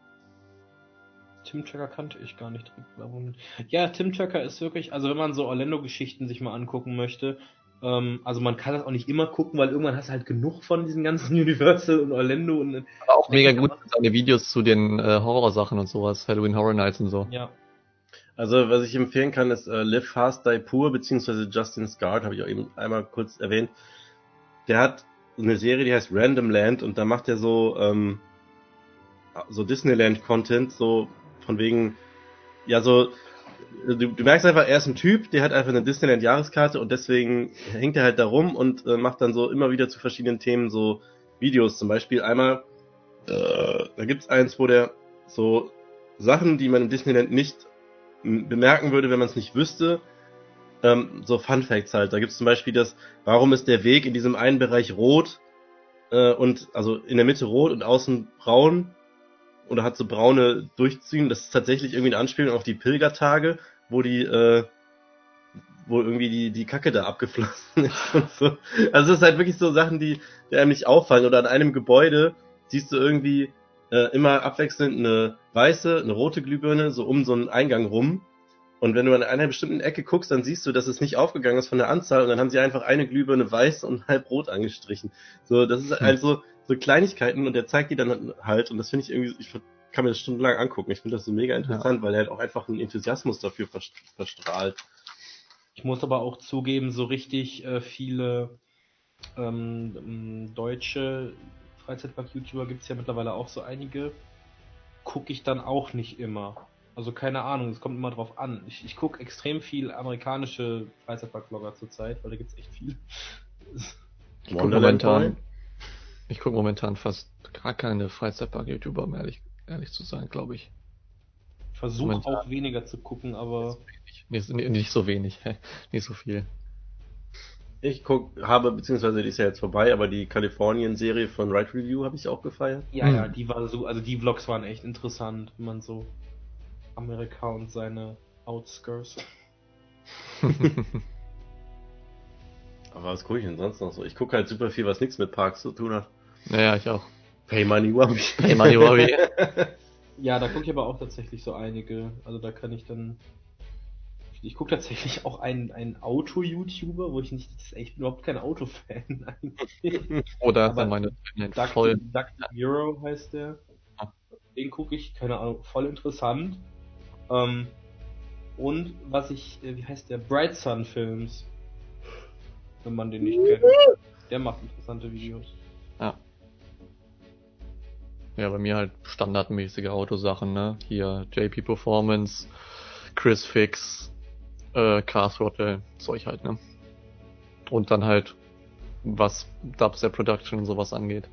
Speaker 1: Tim Tracker kannte ich gar nicht. Warum? Ja, Tim Tracker ist wirklich, also wenn man so Orlando-Geschichten sich mal angucken möchte, ähm, also man kann das auch nicht immer gucken, weil irgendwann hast du halt genug von diesen ganzen Universal und Orlando und
Speaker 3: Aber auch mega gut seine Videos zu den äh, Horrorsachen und sowas, Halloween Horror Nights und so.
Speaker 1: ja.
Speaker 2: Also, was ich empfehlen kann, ist äh, Live Fast Die Poor, beziehungsweise Justin Scard, habe ich auch eben einmal kurz erwähnt. Der hat eine Serie, die heißt Random Land, und da macht er so ähm, so Disneyland-Content, so von wegen, ja, so, du, du merkst einfach, er ist ein Typ, der hat einfach eine Disneyland-Jahreskarte, und deswegen hängt er halt da rum und äh, macht dann so immer wieder zu verschiedenen Themen so Videos. Zum Beispiel einmal, äh, da gibt's eins, wo der so Sachen, die man im Disneyland nicht m- bemerken würde, wenn man es nicht wüsste, ähm, so Fun Facts halt. Da gibt's zum Beispiel das, warum ist der Weg in diesem einen Bereich rot äh, und also in der Mitte rot und außen braun, oder hat so braune Durchziehen. Das ist tatsächlich irgendwie eine Anspielung auf die Pilgertage, wo die, äh, wo irgendwie die, die Kacke da abgeflossen ist und so. Also es ist halt wirklich so Sachen, die, die einem nicht auffallen. Oder an einem Gebäude siehst du irgendwie äh, immer abwechselnd eine weiße, eine rote Glühbirne so um so einen Eingang rum. Und wenn du an einer bestimmten Ecke guckst, dann siehst du, dass es nicht aufgegangen ist von der Anzahl, und dann haben sie einfach eine Glühbirne weiß und halb rot angestrichen. So, das ist halt so, so Kleinigkeiten, und der zeigt die dann halt, und das finde ich irgendwie, ich kann mir das stundenlang angucken. Ich finde das so mega interessant, ja, weil er halt auch einfach einen Enthusiasmus dafür verstrahlt.
Speaker 1: Ich muss aber auch zugeben, so richtig äh, viele ähm, deutsche Freizeitpark-YouTuber gibt es ja mittlerweile auch so einige. Gucke ich dann auch nicht immer. Also keine Ahnung, es kommt immer drauf an. Ich, ich gucke extrem viel amerikanische Freizeitpark-Vlogger zurzeit, weil da gibt es echt viel.
Speaker 3: Ich gucke momentan, ich guck momentan fast gar keine Freizeitpark-YouTuber, um ehrlich, ehrlich zu sein, glaube ich.
Speaker 1: Versuche auch weniger zu gucken, aber...
Speaker 3: Nicht, nicht so wenig, nicht so viel.
Speaker 2: Ich guck, habe, beziehungsweise die ist ja jetzt vorbei, aber die Kalifornien-Serie von Ride Review habe ich auch gefeiert.
Speaker 1: Ja, hm. ja, die war so, also die Vlogs waren echt interessant, wenn man so Amerika und seine Outskirts.
Speaker 2: Aber was gucke ich denn sonst noch so? Ich gucke halt super viel, was nichts mit Parks zu tun hat.
Speaker 3: Naja, ich auch.
Speaker 2: Pay Money Wabi.
Speaker 3: Pay Money Wabi.
Speaker 1: Ja, da gucke ich aber auch tatsächlich so einige. Also da kann ich dann... Ich gucke tatsächlich auch einen, einen Auto-YouTuber, wo ich nicht... Ich bin überhaupt kein Autofan eigentlich.
Speaker 3: Oder
Speaker 1: aber
Speaker 3: meine
Speaker 1: Duck,
Speaker 3: voll...
Speaker 1: Duck Hero heißt der.
Speaker 3: Ah.
Speaker 1: Den gucke ich, keine Ahnung, voll interessant. Ähm, und was ich... Wie heißt der? Bright Sun Films. Wenn man den nicht kennt. Der macht interessante Videos.
Speaker 3: Ja. Ja, bei mir halt standardmäßige Autosachen, ne? Hier J P Performance, Chris Fix, äh, Car Throttle, Zeug halt, ne? Und dann halt, was Dubstep Production und sowas angeht.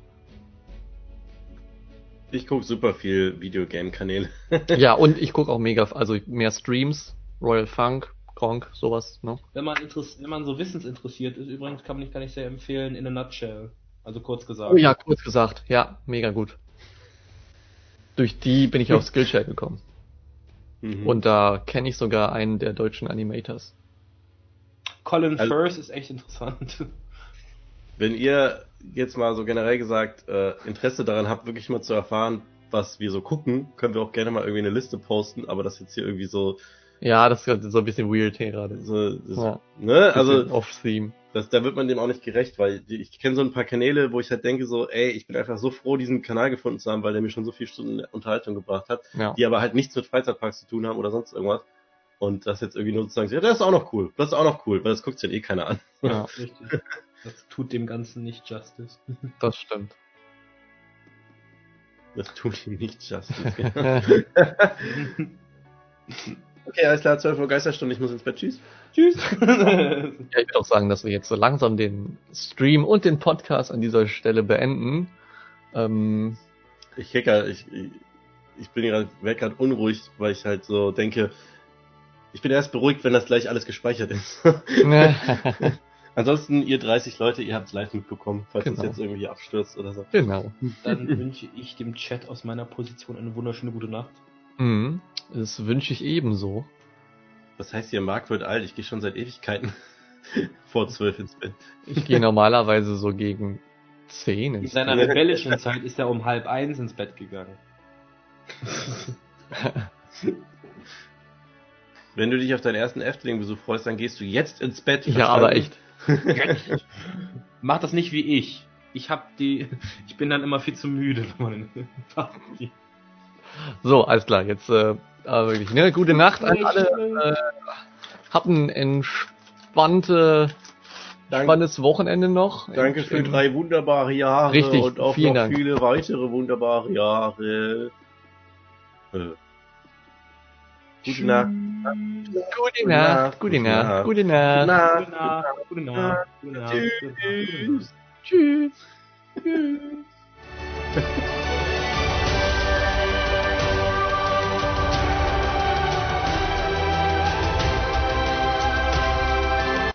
Speaker 2: Ich gucke super viel Videogame-Kanäle.
Speaker 3: Ja, und ich gucke auch mega, also mehr Streams, Royal Funk, Gronk, sowas, ne?
Speaker 1: Wenn man, interess- wenn man so wissensinteressiert ist, übrigens kann man nicht, kann ich sehr empfehlen, in a nutshell. Also kurz gesagt.
Speaker 3: Oh ja, kurz gesagt, ja, mega gut. Durch die bin ich auf Skillshare gekommen. Mhm. Und da kenne ich sogar einen der deutschen Animators.
Speaker 1: Colin also, Firth ist echt interessant.
Speaker 2: Wenn ihr jetzt mal so generell gesagt äh, Interesse daran habt, wirklich mal zu erfahren, was wir so gucken, können wir auch gerne mal irgendwie eine Liste posten, aber das jetzt hier irgendwie so...
Speaker 3: Ja, das ist so ein bisschen weird hier gerade.
Speaker 2: So, das, ja. Ne, also
Speaker 3: off-theme.
Speaker 2: Das, da wird man dem auch nicht gerecht, weil ich kenne so ein paar Kanäle, wo ich halt denke so, ey, ich bin einfach so froh, diesen Kanal gefunden zu haben, weil der mir schon so viele Stunden Unterhaltung gebracht hat, ja, die aber halt nichts mit Freizeitparks zu tun haben oder sonst irgendwas. Und das jetzt irgendwie nur sozusagen, ja, das ist auch noch cool, das ist auch noch cool, weil das guckt sich halt eh keiner an.
Speaker 1: Ja, richtig. Das tut dem Ganzen nicht Justice.
Speaker 3: Das stimmt.
Speaker 2: Das tut ihm nicht Justice. Okay, alles klar, zwölf Uhr Geisterstunde, ich muss ins Bett. Tschüss.
Speaker 1: Tschüss.
Speaker 3: Ja, ich würde auch sagen, dass wir jetzt so langsam den Stream und den Podcast an dieser Stelle beenden. Ähm,
Speaker 2: Ich kicker, ich, ich, ich bin gerade, werd gerade unruhig, weil ich halt so denke, ich bin erst beruhigt, wenn das gleich alles gespeichert ist. Ansonsten, ihr dreißig Leute, ihr habt es live mitbekommen, falls es
Speaker 3: Genau.
Speaker 2: jetzt irgendwie abstürzt oder so.
Speaker 3: genau.
Speaker 1: Dann wünsche ich dem Chat aus meiner Position eine wunderschöne gute Nacht.
Speaker 3: Mhm. Das wünsche ich ebenso.
Speaker 2: Was heißt hier, Marc wird alt, ich gehe schon seit Ewigkeiten vor zwölf ins Bett.
Speaker 3: Ich gehe normalerweise so gegen zehn
Speaker 1: In
Speaker 3: ins
Speaker 1: seiner
Speaker 3: Bett.
Speaker 1: rebellischen Zeit ist er um halb eins ins Bett gegangen.
Speaker 2: Wenn du dich auf deinen ersten Efteling-Besuch freust, dann gehst du jetzt ins Bett.
Speaker 3: Ja, aber echt.
Speaker 1: Mach das nicht wie ich. Ich hab die. Ich bin dann immer viel zu müde, wenn man die.
Speaker 3: So, alles klar, jetzt äh, aber wirklich, ne, gute Nacht an alle. Äh, habt ein entspannte,
Speaker 2: Dank-
Speaker 3: entspanntes Wochenende noch.
Speaker 2: Danke für drei wunderbare Jahre
Speaker 3: Richtig,
Speaker 2: und auch
Speaker 3: vielen
Speaker 2: noch
Speaker 3: Dank.
Speaker 2: viele weitere wunderbare Jahre. Äh. Gute Nacht.
Speaker 3: Gute Nacht, gute Nacht, gute Nacht.
Speaker 1: Gute Nacht. Gute Nacht. Gute Nacht. Gute Nacht. Gute Nacht.
Speaker 2: Tschüss.
Speaker 3: Tschüss. Tschüss.